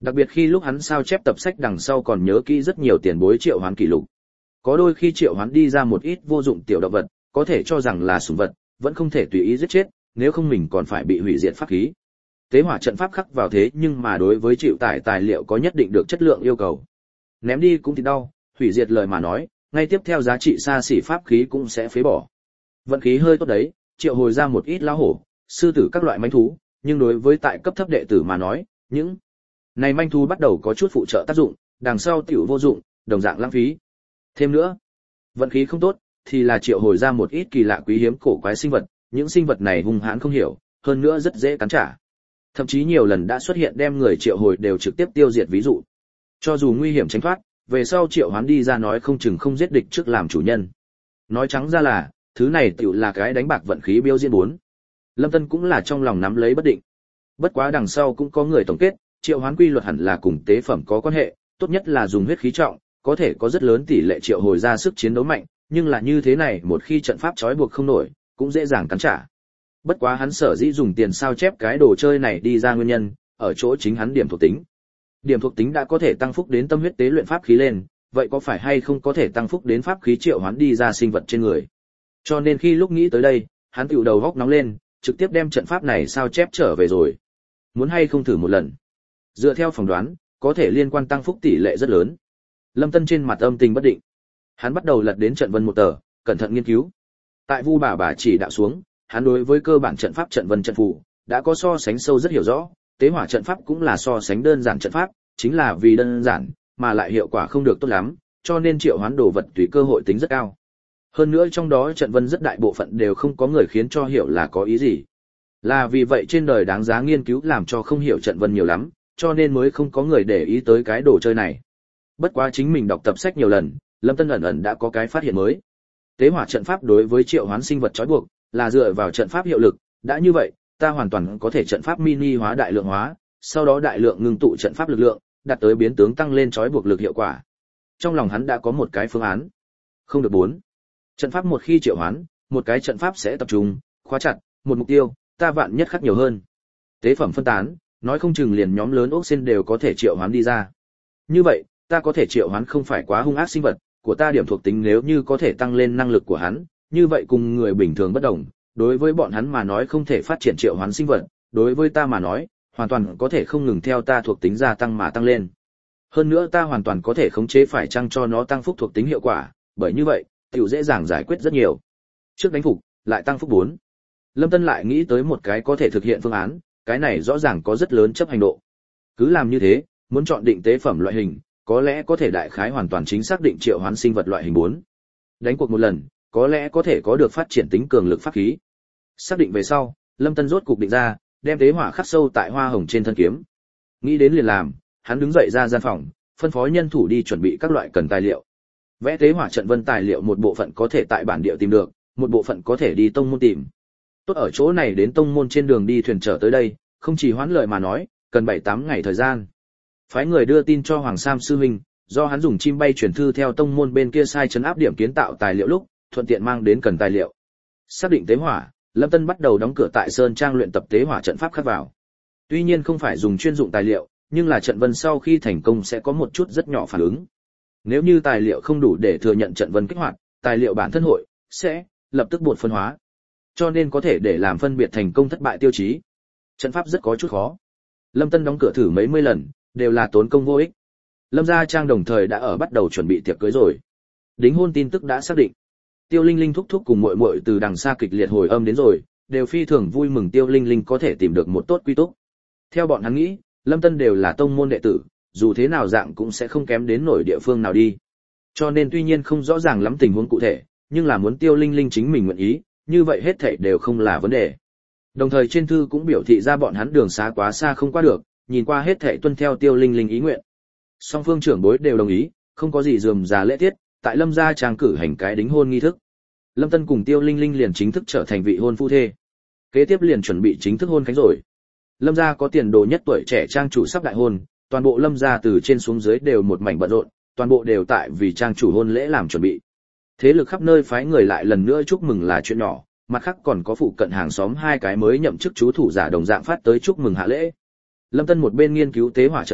Đặc biệt khi lúc hắn sao chép tập sách đằng sau còn nhớ kỹ rất nhiều tiền bối triệu hoán kỷ lục. Có đôi khi triệu hoán đi ra một ít vô dụng tiểu động vật, có thể cho rằng là sủng vật, vẫn không thể tùy ý giết chết, nếu không mình còn phải bị hủy diệt pháp khí. Tế hỏa trận pháp khắc vào thế nhưng mà đối với chịu tải tài liệu có nhất định được chất lượng yêu cầu. Ném đi cũng thì đau, hủy diệt lời mà nói, ngay tiếp theo giá trị xa xỉ pháp khí cũng sẽ phế bỏ. Vận khí hơi tốt đấy, triệu hồi ra một ít lão hổ, sư tử các loại manh thú, nhưng đối với tại cấp thấp đệ tử mà nói, những này manh thú bắt đầu có chút phụ trợ tác dụng, đằng sau tiểu vô dụng, đồng dạng lãng phí. Thêm nữa, vận khí không tốt thì là triệu hồi ra một ít kỳ lạ quý hiếm cổ quái sinh vật, những sinh vật này hung hãn không hiểu, hơn nữa rất dễ cắn trả. Thậm chí nhiều lần đã xuất hiện đem người triệu hồi đều trực tiếp tiêu diệt ví dụ. Cho dù nguy hiểm tránh thoát, về sau triệu hoán đi ra nói không chừng không giết địch trước làm chủ nhân. Nói trắng ra là, thứ này tiểu là cái đánh bạc vận khí biêu diễn bốn. Lâm Tân cũng là trong lòng nắm lấy bất định. Bất quá đằng sau cũng có người tổng kết, triệu hoán quy luật hẳn là cùng tế phẩm có quan hệ, tốt nhất là dùng huyết khí trọng, có thể có rất lớn tỷ lệ triệu hồi ra sức chiến đấu mạnh, nhưng là như thế này một khi trận pháp trói buộc không nổi, cũng dễ dàng cắn trả. Bất quá hắn sở dĩ dùng tiền sao chép cái đồ chơi này đi ra nguyên nhân, ở chỗ chính hắn điểm thuộc tính. Điểm thuộc tính đã có thể tăng phúc đến tâm huyết tế luyện pháp khí lên, vậy có phải hay không có thể tăng phúc đến pháp khí triệu hoán đi ra sinh vật trên người. Cho nên khi lúc nghĩ tới đây, hắn tiểu đầu góc nóng lên, trực tiếp đem trận pháp này sao chép trở về rồi. Muốn hay không thử một lần. Dựa theo phỏng đoán, có thể liên quan tăng phúc tỷ lệ rất lớn. Lâm Tân trên mặt âm tình bất định. Hắn bắt đầu lật đến trận vân một tờ, cẩn thận nghiên cứu. Tại Vu bà bà chỉ đạo xuống, hắn đối với cơ bản trận pháp trận vân trận phù đã có so sánh sâu rất hiểu rõ, tế hỏa trận pháp cũng là so sánh đơn giản trận pháp, chính là vì đơn giản mà lại hiệu quả không được tốt lắm, cho nên triệu hoán đồ vật tùy cơ hội tính rất cao. Hơn nữa trong đó trận vân rất đại bộ phận đều không có người khiến cho hiểu là có ý gì. Là vì vậy trên đời đáng giá nghiên cứu làm cho không hiểu trận vân nhiều lắm, cho nên mới không có người để ý tới cái đồ chơi này. Bất quá chính mình đọc tập sách nhiều lần, Lâm Tân ẩn ẩn đã có cái phát hiện mới. Tế hỏa trận pháp đối với triệu hoán sinh vật trói buộc là dựa vào trận pháp hiệu lực, đã như vậy, ta hoàn toàn có thể trận pháp mini hóa đại lượng hóa, sau đó đại lượng ngưng tụ trận pháp lực lượng, đạt tới biến tướng tăng lên trói buộc lực hiệu quả. Trong lòng hắn đã có một cái phương án. Không được bốn. Trận pháp một khi triệu hoán, một cái trận pháp sẽ tập trung, khóa chặt một mục tiêu, ta vạn nhất khắc nhiều hơn. Tế phẩm phân tán, nói không chừng liền nhóm lớn ốc sen đều có thể triệu hoán đi ra. Như vậy, ta có thể triệu hoán không phải quá hung ác sinh vật, của ta điểm thuộc tính nếu như có thể tăng lên năng lực của hắn, như vậy cùng người bình thường bất đồng, đối với bọn hắn mà nói không thể phát triển triệu hoán sinh vật, đối với ta mà nói, hoàn toàn có thể không ngừng theo ta thuộc tính gia tăng mà tăng lên. Hơn nữa ta hoàn toàn có thể khống chế phải chăng cho nó tăng phúc thuộc tính hiệu quả, bởi như vậy, tiểu dễ dàng giải quyết rất nhiều. Trước đánh phục, lại tăng phúc bốn. Lâm Tân lại nghĩ tới một cái có thể thực hiện phương án, cái này rõ ràng có rất lớn chấp hành độ. Cứ làm như thế, muốn chọn định tế phẩm loại hình, có lẽ có thể đại khái hoàn toàn chính xác định triệu hoán sinh vật loại hình bốn. Đánh cuộc một lần, có lẽ có thể có được phát triển tính cường lực pháp khí. Xác định về sau, Lâm Tân rốt cục định ra, đem tế hỏa khắc sâu tại hoa hồng trên thân kiếm. Nghĩ đến liền làm, hắn đứng dậy ra gian phòng, phân phó nhân thủ đi chuẩn bị các loại cần tài liệu. Vẽ tế hỏa trận vân tài liệu một bộ phận có thể tại bản địa tìm được, một bộ phận có thể đi tông môn tìm. Tốt ở chỗ này đến tông môn trên đường đi thuyền trở tới đây, không chỉ hoãn lợi mà nói, cần bảy tám ngày thời gian. Phái người đưa tin cho Hoàng Sam sư huynh, do hắn dùng chim bay chuyển thư theo tông môn bên kia sai trấn áp điểm kiến tạo tài liệu lúc, thuận tiện mang đến cần tài liệu. Xác định tế hỏa, Lâm Tân bắt đầu đóng cửa tại sơn trang luyện tập tế hỏa trận pháp khắc vào. Tuy nhiên không phải dùng chuyên dụng tài liệu, nhưng là trận vân sau khi thành công sẽ có một chút rất nhỏ phản ứng. Nếu như tài liệu không đủ để thừa nhận trận vân kích hoạt, tài liệu bản thân hội sẽ lập tức bột phân hóa. Cho nên có thể để làm phân biệt thành công thất bại tiêu chí. Trận pháp rất có chút khó. Lâm Tân đóng cửa thử mấy mươi lần, đều là tốn công vô ích. Lâm gia trang đồng thời đã ở bắt đầu chuẩn bị tiệc cưới rồi. Đính hôn tin tức đã xác định. Tiêu Linh Linh thúc thúc cùng muội muội từ đằng xa kịch liệt hồi âm đến rồi, đều phi thường vui mừng Tiêu Linh Linh có thể tìm được một tốt quy túc. Theo bọn hắn nghĩ, Lâm Tân đều là tông môn đệ tử, dù thế nào dạng cũng sẽ không kém đến nổi địa phương nào đi. Cho nên tuy nhiên không rõ ràng lắm tình huống cụ thể, nhưng là muốn Tiêu Linh Linh chính mình nguyện ý, như vậy hết thảy đều không là vấn đề. Đồng thời trên thư cũng biểu thị ra bọn hắn đường xá quá xa không qua được, nhìn qua hết thảy tuân theo Tiêu Linh Linh ý nguyện. Song phương trưởng bối đều đồng ý, không có gì rườm rà lễ tiết, tại Lâm gia trang cử hành cái đính hôn nghi thức. Lâm Tân cùng Tiêu Linh Linh liền chính thức trở thành vị hôn phu thê. Kế tiếp liền chuẩn bị chính thức hôn khánh rồi. Lâm gia có tiền đồ nhất tuổi trẻ trang chủ sắp đại hôn, toàn bộ Lâm gia từ trên xuống dưới đều một mảnh bận rộn, toàn bộ đều tại vì trang chủ hôn lễ làm chuẩn bị. Thế lực khắp nơi phái người lại lần nữa chúc mừng là chuyện nhỏ, mặt khác còn có phụ cận hàng xóm hai cái mới nhậm chức chú thủ giả đồng dạng phát tới chúc mừng hạ lễ. Lâm Tân một bên nghiên cứu tế hỏa trận pháp,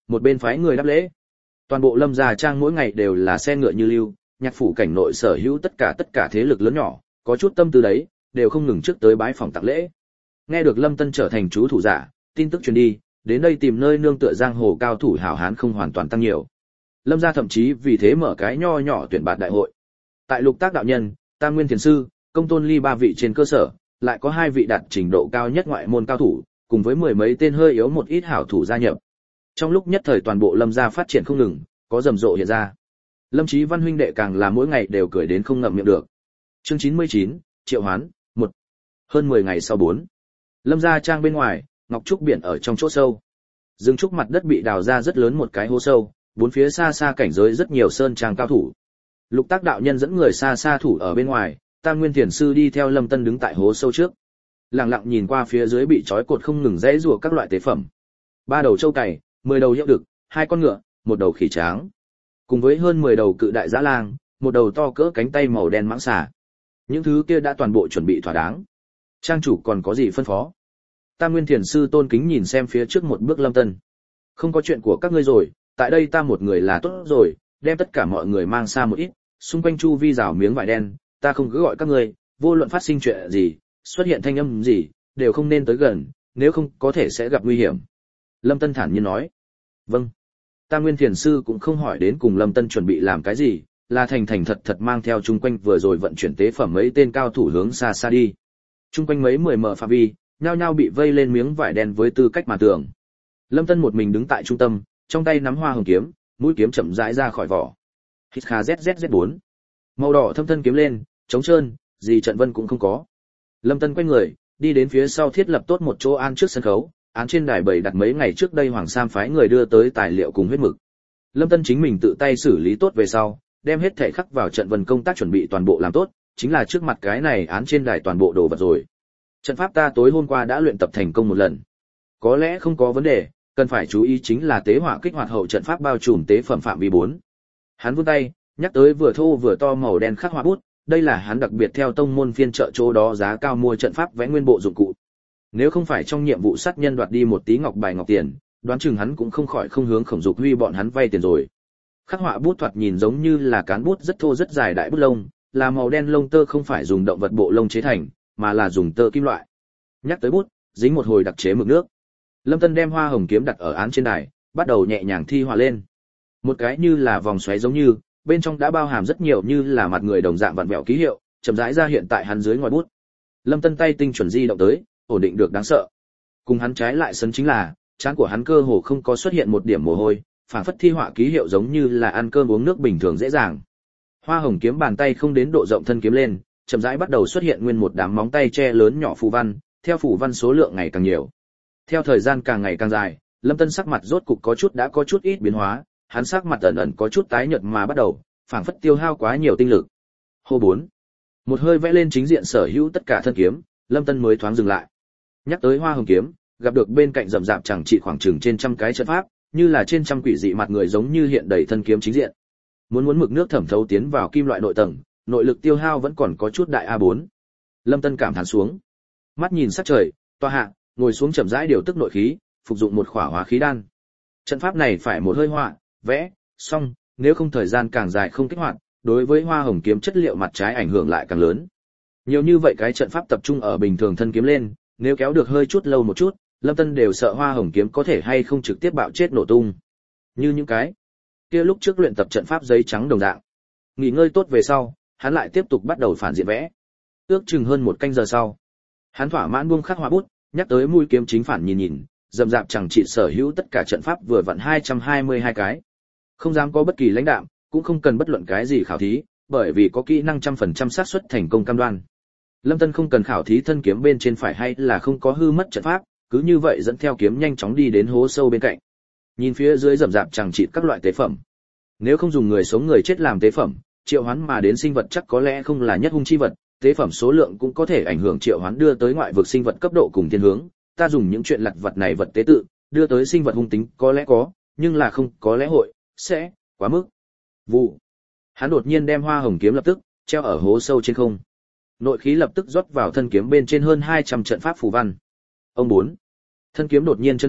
một bên phái người đáp lễ. Toàn bộ Lâm gia trang mỗi ngày đều là xe ngựa như lưu, nhạc phủ cảnh nội sở hữu tất cả tất cả thế lực lớn nhỏ, có chút tâm tư đấy, đều không ngừng trước tới bái phòng tặng lễ. Nghe được Lâm Tân trở thành chú thủ giả, tin tức truyền đi, đến đây tìm nơi nương tựa giang hồ cao thủ hảo hán không hoàn toàn tăng nhiều. Lâm gia thậm chí vì thế mở cái nho nhỏ tuyển bạt đại hội. Tại Lục Tác đạo nhân, Tam Nguyên Thiền sư, Công Tôn Ly ba vị trên cơ sở, lại có hai vị đạt trình độ cao nhất ngoại môn cao thủ, cùng với mười mấy tên hơi yếu một ít hảo thủ gia nhập. Trong lúc nhất thời toàn bộ Lâm gia phát triển không ngừng, có rầm rộ hiện ra. Lâm Chí Văn huynh đệ càng là mỗi ngày đều cười đến không ngậm miệng được. Chương chín mươi chín, Triệu Hoán, một. Hơn mười ngày sau bốn. Lâm gia trang bên ngoài, ngọc trúc biển ở trong chỗ sâu. Rừng trúc mặt đất bị đào ra rất lớn một cái hố sâu, bốn phía xa xa cảnh giới rất nhiều sơn trang cao thủ. Lục Tác đạo nhân dẫn người xa xa thủ ở bên ngoài, Tam Nguyên Thiền sư đi theo Lâm Tân đứng tại hố sâu trước. Lặng lặng nhìn qua phía dưới bị trói cột không ngừng rẽ rùa các loại tế phẩm. Ba đầu trâu cày, mười đầu hiệu đực, hai con ngựa, một đầu khỉ tráng, cùng với hơn mười đầu cự đại dã lang, một đầu to cỡ cánh tay màu đen mãng xà. Những thứ kia đã toàn bộ chuẩn bị thỏa đáng. Trang chủ còn có gì phân phó? Tam Nguyên Thiền sư tôn kính nhìn xem phía trước một bước Lâm Tân. Không có chuyện của các ngươi rồi, tại đây ta một người là tốt rồi, đem tất cả mọi người mang xa một ít, xung quanh chu vi rào miếng vải đen, ta không cứ gọi các ngươi, vô luận phát sinh chuyện gì, xuất hiện thanh âm gì, đều không nên tới gần, nếu không có thể sẽ gặp nguy hiểm. Lâm Tân thản nhiên nói. Vâng. Tam Nguyên Thiền sư cũng không hỏi đến cùng Lâm Tân chuẩn bị làm cái gì, là thành thành thật thật mang theo chung quanh vừa rồi vận chuyển tế phẩm mấy tên cao thủ hướng xa xa đi. Chung quanh mấy mười mở phạm vi, nhao nhao bị vây lên miếng vải đen với tư cách mà tường. Lâm Tân một mình đứng tại trung tâm, trong tay nắm hoa hồng kiếm, mũi kiếm chậm rãi ra khỏi vỏ. Hít kha zzz bốn. Màu đỏ thâm thân kiếm lên, trống trơn, gì trận vân cũng không có. Lâm Tân quay người, đi đến phía sau thiết lập tốt một chỗ an trước sân khấu, án trên đài bày đặt mấy ngày trước đây Hoàng Sam phái người đưa tới tài liệu cùng huyết mực. Lâm Tân chính mình tự tay xử lý tốt về sau, đem hết thể khắc vào trận vân công tác chuẩn bị toàn bộ làm tốt, chính là trước mặt cái này án trên đài toàn bộ đồ vật rồi. Trận pháp ta tối hôm qua đã luyện tập thành công một lần. Có lẽ không có vấn đề, cần phải chú ý chính là tế hỏa kích hoạt hậu trận pháp bao trùm tế phẩm phạm vi bốn. Hắn vươn tay, nhắc tới vừa thô vừa to màu đen khắc họa bút, đây là hắn đặc biệt theo tông môn phiên chợ chỗ đó giá cao mua trận pháp vẽ nguyên bộ dụng cụ. Nếu không phải trong nhiệm vụ sát nhân đoạt đi một tí ngọc bài ngọc tiền, đoán chừng hắn cũng không khỏi không hướng Khổng Dục Huy bọn hắn vay tiền rồi. Khắc họa bút thoạt nhìn giống như là cán bút rất thô rất dài đại bút lông, là màu đen lông tơ không phải dùng động vật bộ lông chế thành, mà là dùng tơ kim loại. Nhắc tới bút, dính một hồi đặc chế mực nước. Lâm Tân đem hoa hồng kiếm đặt ở án trên đài, bắt đầu nhẹ nhàng thi họa lên. Một cái như là vòng xoáy giống như, bên trong đã bao hàm rất nhiều như là mặt người đồng dạng vặn vẹo ký hiệu, chậm rãi ra hiện tại hắn dưới ngòi bút. Lâm Tân tay tinh chuẩn di động tới, ổn định được đáng sợ. Cùng hắn trái lại sấn chính là, trán của hắn cơ hồ không có xuất hiện một điểm mồ hôi, phản phất thi họa ký hiệu giống như là ăn cơm uống nước bình thường dễ dàng. Hoa hồng kiếm bàn tay không đến độ rộng thân kiếm lên, chậm rãi bắt đầu xuất hiện nguyên một đám móng tay che lớn nhỏ phù văn, theo phù văn số lượng ngày càng nhiều. Theo thời gian càng ngày càng dài, Lâm Tân sắc mặt rốt cục có chút đã có chút ít biến hóa, hắn sắc mặt ẩn ẩn có chút tái nhợt mà bắt đầu, phảng phất tiêu hao quá nhiều tinh lực. Hô bốn. Một hơi vẽ lên chính diện sở hữu tất cả thân kiếm, Lâm Tân mới thoáng dừng lại. Nhắc tới hoa hồng kiếm, gặp được bên cạnh rậm rạp chẳng trị khoảng chừng trên trăm cái trận pháp, như là trên trăm quỷ dị mặt người giống như hiện đầy thân kiếm chính diện. Muốn muốn mực nước thẩm thấu tiến vào kim loại nội tầng, nội lực tiêu hao vẫn còn có chút đại a bốn. Lâm Tân cảm thán xuống, mắt nhìn sát trời, toa hạ, ngồi xuống chậm rãi điều tức nội khí, phục dụng một khỏa hóa khí đan. Trận pháp này phải một hơi họa, vẽ, xong, nếu không thời gian càng dài không kích hoạt, đối với hoa hồng kiếm chất liệu mặt trái ảnh hưởng lại càng lớn. Nhiều như vậy cái trận pháp tập trung ở bình thường thân kiếm lên, nếu kéo được hơi chút lâu một chút, Lâm Tân đều sợ hoa hồng kiếm có thể hay không trực tiếp bạo chết nổ tung. Như những cái kia lúc trước luyện tập trận pháp giấy trắng đồng dạng. Nghỉ ngơi tốt về sau, hắn lại tiếp tục bắt đầu phản diện vẽ. Ước chừng hơn một canh giờ sau, hắn thỏa mãn buông khắc họa bút, nhắc tới mũi kiếm chính phản nhìn nhìn, dầm dạp chẳng trị sở hữu tất cả trận pháp vừa vặn hai trăm hai mươi hai cái. Không dám có bất kỳ lãnh đạm, cũng không cần bất luận cái gì khảo thí, bởi vì có kỹ năng trăm phần trăm xác suất thành công cam đoan. Lâm Tân không cần khảo thí thân kiếm bên trên phải hay là không có hư mất trận pháp, cứ như vậy dẫn theo kiếm nhanh chóng đi đến hố sâu bên cạnh. Nhìn phía dưới rậm rạp chẳng trị các loại tế phẩm. Nếu không dùng người sống người chết làm tế phẩm, triệu hoán mà đến sinh vật chắc có lẽ không là nhất hung chi vật, tế phẩm số lượng cũng có thể ảnh hưởng triệu hoán đưa tới ngoại vực sinh vật cấp độ cùng thiên hướng. Ta dùng những chuyện lặt vặt này vật tế tự, đưa tới sinh vật hung tính có lẽ có, nhưng là không có lẽ hội, sẽ, quá mức. Vụ. Hắn đột nhiên đem hoa hồng kiếm lập tức, treo ở hố sâu trên không. Nội khí lập tức rót vào thân kiếm bên trên hơn hai trăm trận pháp phù văn. Ông bốn. Thân kiếm đột nhiên chấn động,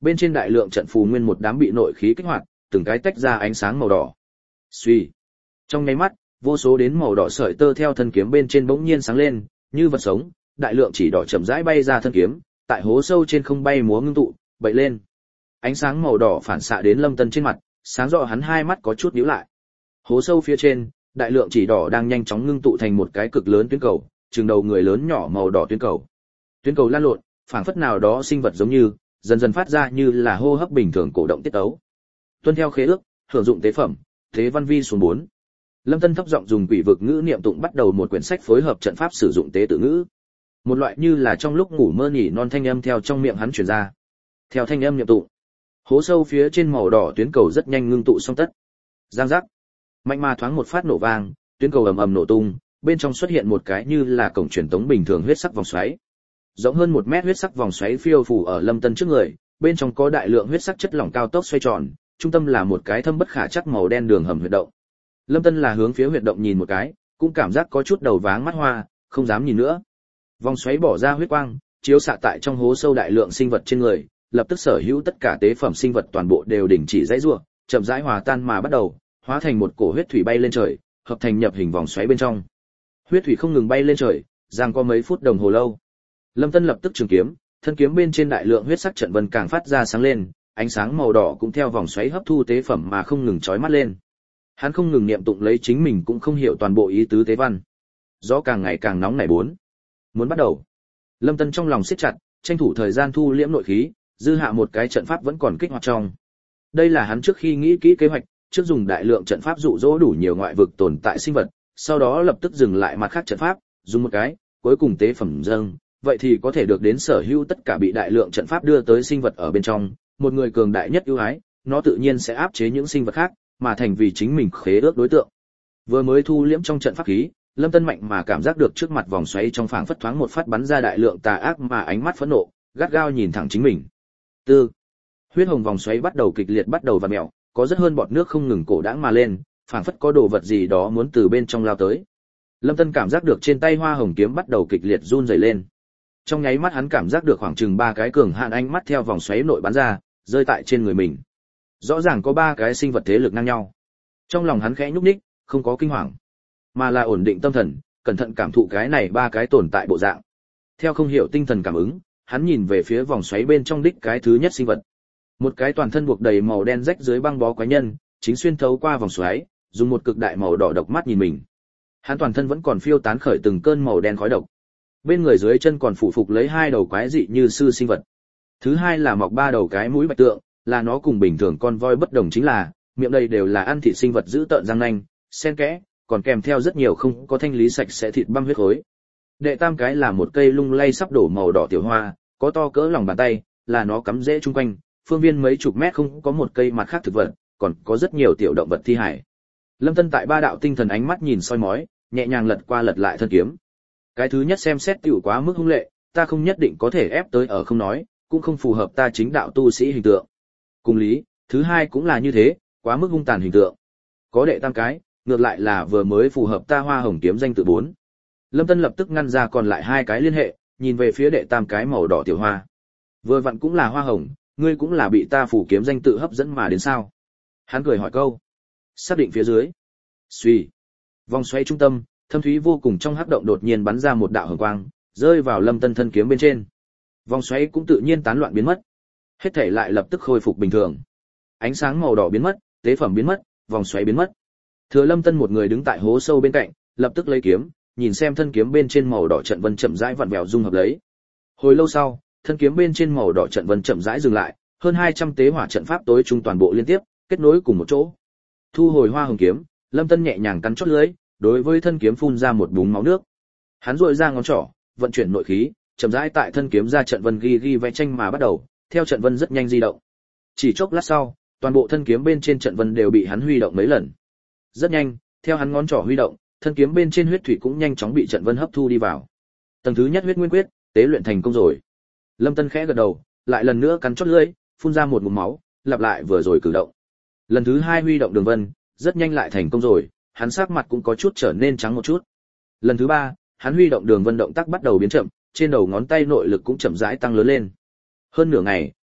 bên trên đại lượng trận phù nguyên một đám bị nội khí kích hoạt, từng cái tách ra ánh sáng màu đỏ. Suy. Trong nháy mắt, vô số đến màu đỏ sợi tơ theo thân kiếm bên trên bỗng nhiên sáng lên, như vật sống, đại lượng chỉ đỏ chậm rãi bay ra thân kiếm, tại hố sâu trên không bay múa ngưng tụ, bậy lên. Ánh sáng màu đỏ phản xạ đến Lâm Tân trên mặt, sáng rõ hắn hai mắt có chút nhíu lại. Hố sâu phía trên, đại lượng chỉ đỏ đang nhanh chóng ngưng tụ thành một cái cực lớn tuyến cầu, chừng đầu người lớn nhỏ màu đỏ tuyến cầu. Tuyến cầu lan lộn, phảng phất nào đó sinh vật giống như, dần dần phát ra như là hô hấp bình thường cổ động tiết tấu. Tuân theo khế ước, hưởng dụng tế phẩm, thế văn vi xuống bốn. Lâm Tân thấp giọng dùng quỷ vực ngữ niệm tụng bắt đầu một quyển sách phối hợp trận pháp sử dụng tế tự ngữ. Một loại như là trong lúc ngủ mơ nhỉ non thanh âm theo trong miệng hắn truyền ra. Theo thanh âm niệm tụng, hố sâu phía trên màu đỏ tuyến cầu rất nhanh ngưng tụ xong tất. Giang giác. Mạnh mà thoáng một phát nổ vang, tuyến cầu ầm ầm nổ tung, bên trong xuất hiện một cái như là cổng truyền tống bình thường huyết sắc vòng xoáy. Rộng hơn một mét huyết sắc vòng xoáy phiêu phù ở Lâm Tân trước người, bên trong có đại lượng huyết sắc chất lỏng cao tốc xoay tròn, trung tâm là một cái thâm bất khả trắc màu đen đường hầm huyệt động. Lâm Tân là hướng phía huyệt động nhìn một cái, cũng cảm giác có chút đầu váng mắt hoa, không dám nhìn nữa. Vòng xoáy bỏ ra huyết quang, chiếu xạ tại trong hố sâu đại lượng sinh vật trên người, lập tức sở hữu tất cả tế phẩm sinh vật toàn bộ đều đình chỉ dãy rủa, chậm rãi hòa tan mà bắt đầu, hóa thành một cổ huyết thủy bay lên trời, hợp thành nhập hình vòng xoáy bên trong. Huyết thủy không ngừng bay lên trời, giằng có mấy phút đồng hồ lâu. Lâm Tân lập tức trường kiếm, thân kiếm bên trên đại lượng huyết sắc trận vân càng phát ra sáng lên, ánh sáng màu đỏ cũng theo vòng xoáy hấp thu tế phẩm mà không ngừng chói mắt lên. Hắn không ngừng niệm tụng lấy chính mình cũng không hiểu toàn bộ ý tứ tế văn. Gió càng ngày càng nóng nảy bốn. Muốn bắt đầu. Lâm Tân trong lòng siết chặt, tranh thủ thời gian thu liễm nội khí, dư hạ một cái trận pháp vẫn còn kích hoạt trong. Đây là hắn trước khi nghĩ kỹ kế hoạch, trước dùng đại lượng trận pháp dụ dỗ đủ nhiều ngoại vực tồn tại sinh vật, sau đó lập tức dừng lại mặt khác trận pháp, dùng một cái, cuối cùng tế phẩm dâng, vậy thì có thể được đến sở hữu tất cả bị đại lượng trận pháp đưa tới sinh vật ở bên trong, một người cường đại nhất ưu ái, nó tự nhiên sẽ áp chế những sinh vật khác, mà thành vì chính mình khế ước đối tượng. Vừa mới thu liễm trong trận pháp khí, Lâm Tân mạnh mà cảm giác được trước mặt vòng xoáy trong phảng phất thoáng một phát bắn ra đại lượng tà ác mà ánh mắt phẫn nộ, gắt gao nhìn thẳng chính mình. Tư. Huyết hồng vòng xoáy bắt đầu kịch liệt bắt đầu vặn mèo, có rất hơn bọt nước không ngừng cổ đãng mà lên, phảng phất có đồ vật gì đó muốn từ bên trong lao tới. Lâm Tân cảm giác được trên tay hoa hồng kiếm bắt đầu kịch liệt run rẩy lên. Trong nháy mắt hắn cảm giác được khoảng chừng ba cái cường hạn ánh mắt theo vòng xoáy nội bắn ra, rơi tại trên người mình. Rõ ràng có ba cái sinh vật thế lực ngang nhau. Trong lòng hắn khẽ nhúc nhích, không có kinh hoàng, mà là ổn định tâm thần, cẩn thận cảm thụ cái này ba cái tồn tại bộ dạng. Theo không hiểu tinh thần cảm ứng, hắn nhìn về phía vòng xoáy bên trong đích cái thứ nhất sinh vật. Một cái toàn thân buộc đầy màu đen rách dưới băng bó quái nhân, chính xuyên thấu qua vòng xoáy, dùng một cực đại màu đỏ độc mắt nhìn mình. Hắn toàn thân vẫn còn phiêu tán khởi từng cơn màu đen khói độc. Bên người dưới chân còn phủ phục lấy hai đầu quái dị như sư sinh vật. Thứ hai là mọc ba đầu cái mũi bạch tượng, là nó cùng bình thường con voi bất đồng chính là, miệng đây đều là ăn thịt sinh vật giữ tợn răng nanh, xen kẽ, còn kèm theo rất nhiều không có thanh lý sạch sẽ thịt băm huyết khối. Đệ tam cái là một cây lung lay sắp đổ màu đỏ tiểu hoa, có to cỡ lòng bàn tay, là nó cắm rễ chung quanh, phương viên mấy chục mét không có một cây mặt khác thực vật, còn có rất nhiều tiểu động vật thi hải. Lâm Tân tại ba đạo tinh thần ánh mắt nhìn soi mói, nhẹ nhàng lật qua lật lại thân kiếm. Cái thứ nhất xem xét tiểu quá mức hung lệ, ta không nhất định có thể ép tới ở không nói, cũng không phù hợp ta chính đạo tu sĩ hình tượng. Cùng lý, thứ hai cũng là như thế, quá mức hung tàn hình tượng. Có đệ tam cái, ngược lại là vừa mới phù hợp ta hoa hồng kiếm danh tự bốn. Lâm Tân lập tức ngăn ra còn lại hai cái liên hệ, nhìn về phía đệ tam cái màu đỏ tiểu hoa. Vừa vặn cũng là hoa hồng, ngươi cũng là bị ta phủ kiếm danh tự hấp dẫn mà đến sao? Hắn cười hỏi câu. Xác định phía dưới. Xuy. Vòng xoay trung tâm, thâm thúy vô cùng trong hắc động đột nhiên bắn ra một đạo hồng quang, rơi vào Lâm Tân thân kiếm bên trên. Vòng xoáy cũng tự nhiên tán loạn biến mất. Hết thảy lại lập tức khôi phục bình thường. Ánh sáng màu đỏ biến mất, tế phẩm biến mất, vòng xoáy biến mất. Thừa Lâm Tân một người đứng tại hố sâu bên cạnh, lập tức lấy kiếm, nhìn xem thân kiếm bên trên màu đỏ trận vân chậm rãi vặn vẹo dung hợp lấy. Hồi lâu sau, thân kiếm bên trên màu đỏ trận vân chậm rãi dừng lại, hơn hai trăm tế hỏa trận pháp tối trung toàn bộ liên tiếp, kết nối cùng một chỗ. Thu hồi hoa hồng kiếm, Lâm Tân nhẹ nhàng cắn chốt lưỡi, đối với thân kiếm phun ra một búng máu nước. Hắn duỗi ra ngón trỏ, vận chuyển nội khí, chậm rãi tại thân kiếm ra trận vân ghi ghi vẽ tranh mà bắt đầu, theo trận vân rất nhanh di động. Chỉ chốc lát sau, toàn bộ thân kiếm bên trên trận vân đều bị hắn huy động mấy lần. Rất nhanh, theo hắn ngón trỏ huy động, thân kiếm bên trên huyết thủy cũng nhanh chóng bị trận vân hấp thu đi vào. Tầng thứ nhất huyết nguyên quyết, tế luyện thành công rồi. Lâm Tân khẽ gật đầu, lại lần nữa cắn chốt lưỡi, phun ra một ngụm máu, lặp lại vừa rồi cử động. Lần thứ hai huy động đường vân, rất nhanh lại thành công rồi, hắn sắc mặt cũng có chút trở nên trắng một chút. Lần thứ ba, hắn huy động đường vân động tác bắt đầu biến chậm, trên đầu ngón tay nội lực cũng chậm rãi tăng lớn lên. Hơn nửa ngày,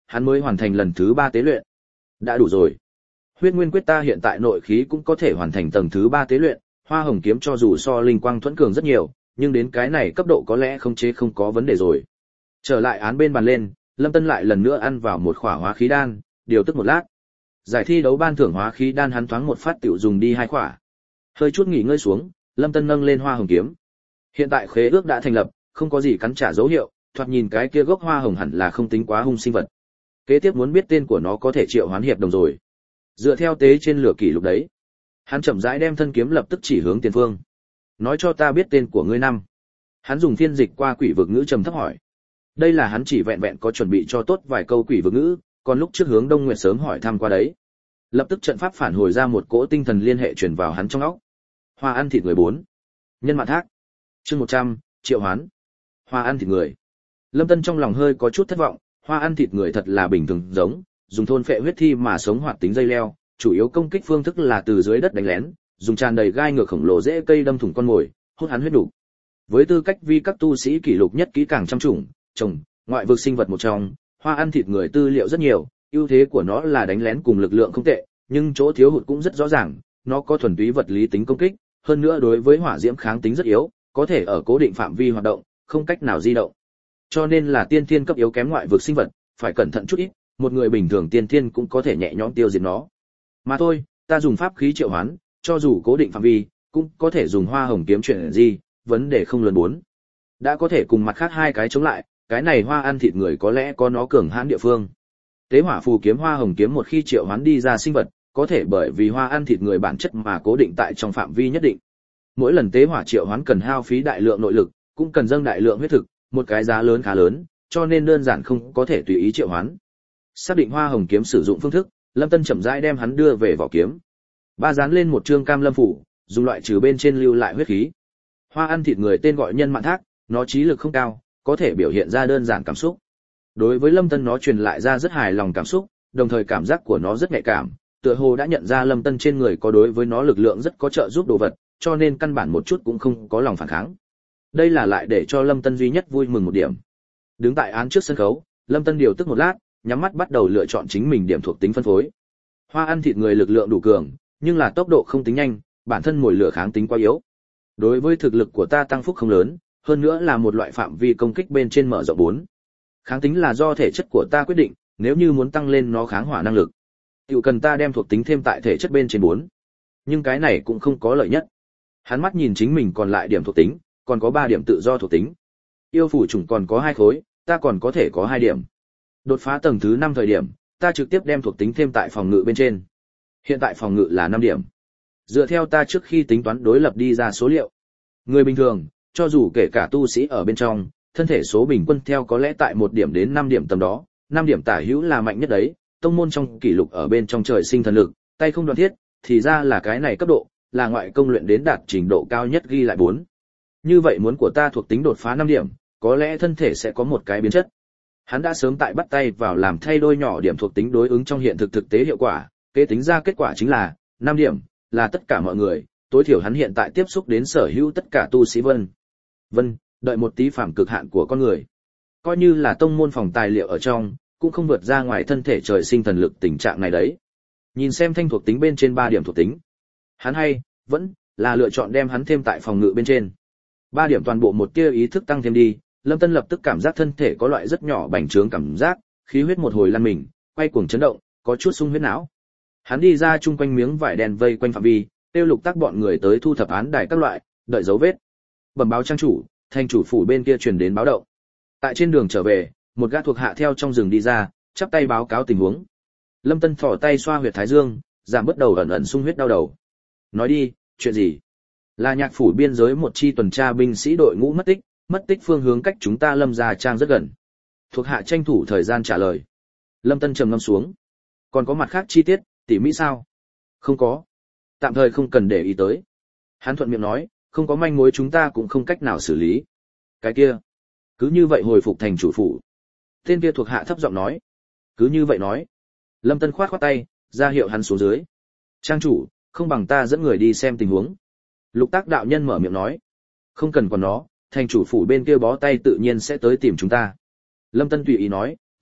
hắn mới hoàn thành lần thứ ba tế luyện. Đã đủ rồi. Huyết nguyên quyết ta hiện tại nội khí cũng có thể hoàn thành tầng thứ ba tế luyện, Hoa Hồng kiếm cho dù so linh quang thuẫn cường rất nhiều, nhưng đến cái này cấp độ có lẽ không chế không có vấn đề rồi. Trở lại án bên bàn lên, Lâm Tân lại lần nữa ăn vào một khỏa hóa khí đan, điều tức một lát. Giải thi đấu ban thưởng hóa khí đan hắn thoáng một phát tiểu dùng đi hai khỏa. Hơi chút nghỉ ngơi xuống, Lâm Tân nâng lên Hoa Hồng kiếm. Hiện tại khế ước đã thành lập, không có gì cắn trả dấu hiệu, thoạt nhìn cái kia gốc hoa hồng hẳn là không tính quá hung sinh vật. Kế tiếp muốn biết tên của nó có thể triệu hoán hiệp đồng rồi. Dựa theo tế trên lửa kỷ lục đấy, hắn chậm rãi đem thân kiếm lập tức chỉ hướng tiền phương. Nói cho ta biết tên của ngươi năm. Hắn dùng phiên dịch qua quỷ vực ngữ trầm thấp hỏi. Đây là hắn chỉ vẹn vẹn có chuẩn bị cho tốt vài câu quỷ vực ngữ, còn lúc trước hướng Đông Nguyệt sớm hỏi thăm qua đấy. Lập tức trận pháp phản hồi ra một cỗ tinh thần liên hệ truyền vào hắn trong óc. Hoa ăn thịt người bốn. Nhân mạn thác. Chương một trăm, triệu hoán. Hoa ăn thịt người. Lâm Tân trong lòng hơi có chút thất vọng, hoa ăn thịt người thật là bình thường giống, dùng thôn phệ huyết thi mà sống hoạt tính dây leo, chủ yếu công kích phương thức là từ dưới đất đánh lén, dùng tràn đầy gai ngược khổng lồ dễ cây đâm thủng con mồi, hút hắn huyết đủ. Với tư cách vi các tu sĩ kỷ lục nhất kỹ càng trăm chủng, trồng, ngoại vực sinh vật một trong, hoa ăn thịt người tư liệu rất nhiều, ưu thế của nó là đánh lén cùng lực lượng không tệ, nhưng chỗ thiếu hụt cũng rất rõ ràng, nó có thuần túy vật lý tính công kích, hơn nữa đối với hỏa diễm kháng tính rất yếu, có thể ở cố định phạm vi hoạt động, không cách nào di động. Cho nên là tiên thiên cấp yếu kém ngoại vực sinh vật, phải cẩn thận chút ít, một người bình thường tiên thiên cũng có thể nhẹ nhõm tiêu diệt nó. Mà thôi, ta dùng pháp khí triệu hoán, cho dù cố định phạm vi, cũng có thể dùng hoa hồng kiếm chuyển gì, vấn đề không lớn bốn. Đã có thể cùng mặt khác hai cái chống lại, cái này hoa ăn thịt người có lẽ có nó cường hãn địa phương. Tế hỏa phù kiếm hoa hồng kiếm một khi triệu hoán đi ra sinh vật, có thể bởi vì hoa ăn thịt người bản chất mà cố định tại trong phạm vi nhất định. Mỗi lần tế hỏa triệu hoán cần hao phí đại lượng nội lực, cũng cần dâng đại lượng huyết thực, một cái giá lớn khá lớn, cho nên đơn giản không có thể tùy ý triệu hoán. Xác định hoa hồng kiếm sử dụng phương thức, Lâm Tân chậm rãi đem hắn đưa về vỏ kiếm. Ba dán lên một chương cam lâm phủ, dùng loại trừ bên trên lưu lại huyết khí. Hoa ăn thịt người tên gọi nhân mạn thác, nó trí lực không cao, có thể biểu hiện ra đơn giản cảm xúc. Đối với Lâm Tân nó truyền lại ra rất hài lòng cảm xúc, đồng thời cảm giác của nó rất nhạy cảm, tựa hồ đã nhận ra Lâm Tân trên người có đối với nó lực lượng rất có trợ giúp đồ vật, cho nên căn bản một chút cũng không có lòng phản kháng. Đây là lại để cho Lâm Tân duy nhất vui mừng một điểm. Đứng tại án trước sân khấu, Lâm Tân điều tức một lát, nhắm mắt bắt đầu lựa chọn chính mình điểm thuộc tính phân phối. Hoa ăn thịt người lực lượng đủ cường, nhưng là tốc độ không tính nhanh, bản thân mồi lửa kháng tính quá yếu. Đối với thực lực của ta tăng phúc không lớn, hơn nữa là một loại phạm vi công kích bên trên mở rộng bốn. Kháng tính là do thể chất của ta quyết định, nếu như muốn tăng lên nó kháng hỏa năng lực, tiểu cần ta đem thuộc tính thêm tại thể chất bên trên bốn. Nhưng cái này cũng không có lợi nhất. Hắn mắt nhìn chính mình còn lại điểm thuộc tính, còn có ba điểm tự do thuộc tính. Yêu phủ chủng còn có hai khối, ta còn có thể có hai điểm. Đột phá tầng thứ năm thời điểm, ta trực tiếp đem thuộc tính thêm tại phòng ngự bên trên. Hiện tại phòng ngự là năm điểm. Dựa theo ta trước khi tính toán đối lập đi ra số liệu. Người bình thường, cho dù kể cả tu sĩ ở bên trong, thân thể số bình quân theo có lẽ tại một điểm đến năm điểm tầm đó, năm điểm tả hữu là mạnh nhất đấy, tông môn trong kỷ lục ở bên trong trời sinh thần lực, tay không đoạn thiết, thì ra là cái này cấp độ, là ngoại công luyện đến đạt trình độ cao nhất ghi lại bốn. Như vậy muốn của ta thuộc tính đột phá năm điểm, có lẽ thân thể sẽ có một cái biến chất. Hắn đã sớm tại bắt tay vào làm thay đôi nhỏ điểm thuộc tính đối ứng trong hiện thực thực tế hiệu quả, kế tính ra kết quả chính là năm điểm, là tất cả mọi người, tối thiểu hắn hiện tại tiếp xúc đến sở hữu tất cả tu sĩ vân. Vân, đợi một tí phạm cực hạn của con người. Coi như là tông môn phòng tài liệu ở trong, cũng không vượt ra ngoài thân thể trời sinh thần lực tình trạng này đấy. Nhìn xem thanh thuộc tính bên trên ba điểm thuộc tính. Hắn hay, vẫn, là lựa chọn đem hắn thêm tại phòng ngự bên trên. ba điểm toàn bộ một tia ý thức tăng thêm đi, Lâm Tân lập tức cảm giác thân thể có loại rất nhỏ bành trướng cảm giác, khí huyết một hồi lăn mình, quay cuồng chấn động, có chút sung huyết não. Hắn đi ra chung quanh miếng vải đen vây quanh phạm vi, tiêu lục tác bọn người tới thu thập án đài các loại, đợi dấu vết. Bẩm báo trang chủ, thành chủ phủ bên kia truyền đến báo động. Tại trên đường trở về, một gã thuộc hạ theo trong rừng đi ra, chắp tay báo cáo tình huống. Lâm Tân thò tay xoa huyệt thái dương, giảm bớt đầu ẩn ẩn sung huyết đau đầu. Nói đi, chuyện gì? Là Nhạc phủ biên giới một chi tuần tra binh sĩ đội ngũ mất tích, mất tích phương hướng cách chúng ta Lâm gia trang rất gần. Thuộc hạ tranh thủ thời gian trả lời. Lâm Tân trầm ngâm xuống. Còn có mặt khác chi tiết, tỉ mỹ sao? Không có. Tạm thời không cần để ý tới. Hắn thuận miệng nói, không có manh mối chúng ta cũng không cách nào xử lý. Cái kia, cứ như vậy hồi phục thành chủ phủ. Tên kia thuộc hạ thấp giọng nói. Cứ như vậy nói. Lâm Tân khoát khoát tay, ra hiệu hắn xuống dưới. Trang chủ, không bằng ta dẫn người đi xem tình huống. Lục Tác đạo nhân mở miệng nói. Không cần còn nó, thành chủ phủ bên kia bó tay tự nhiên sẽ tới tìm chúng ta. Lâm Tân tùy ý nói,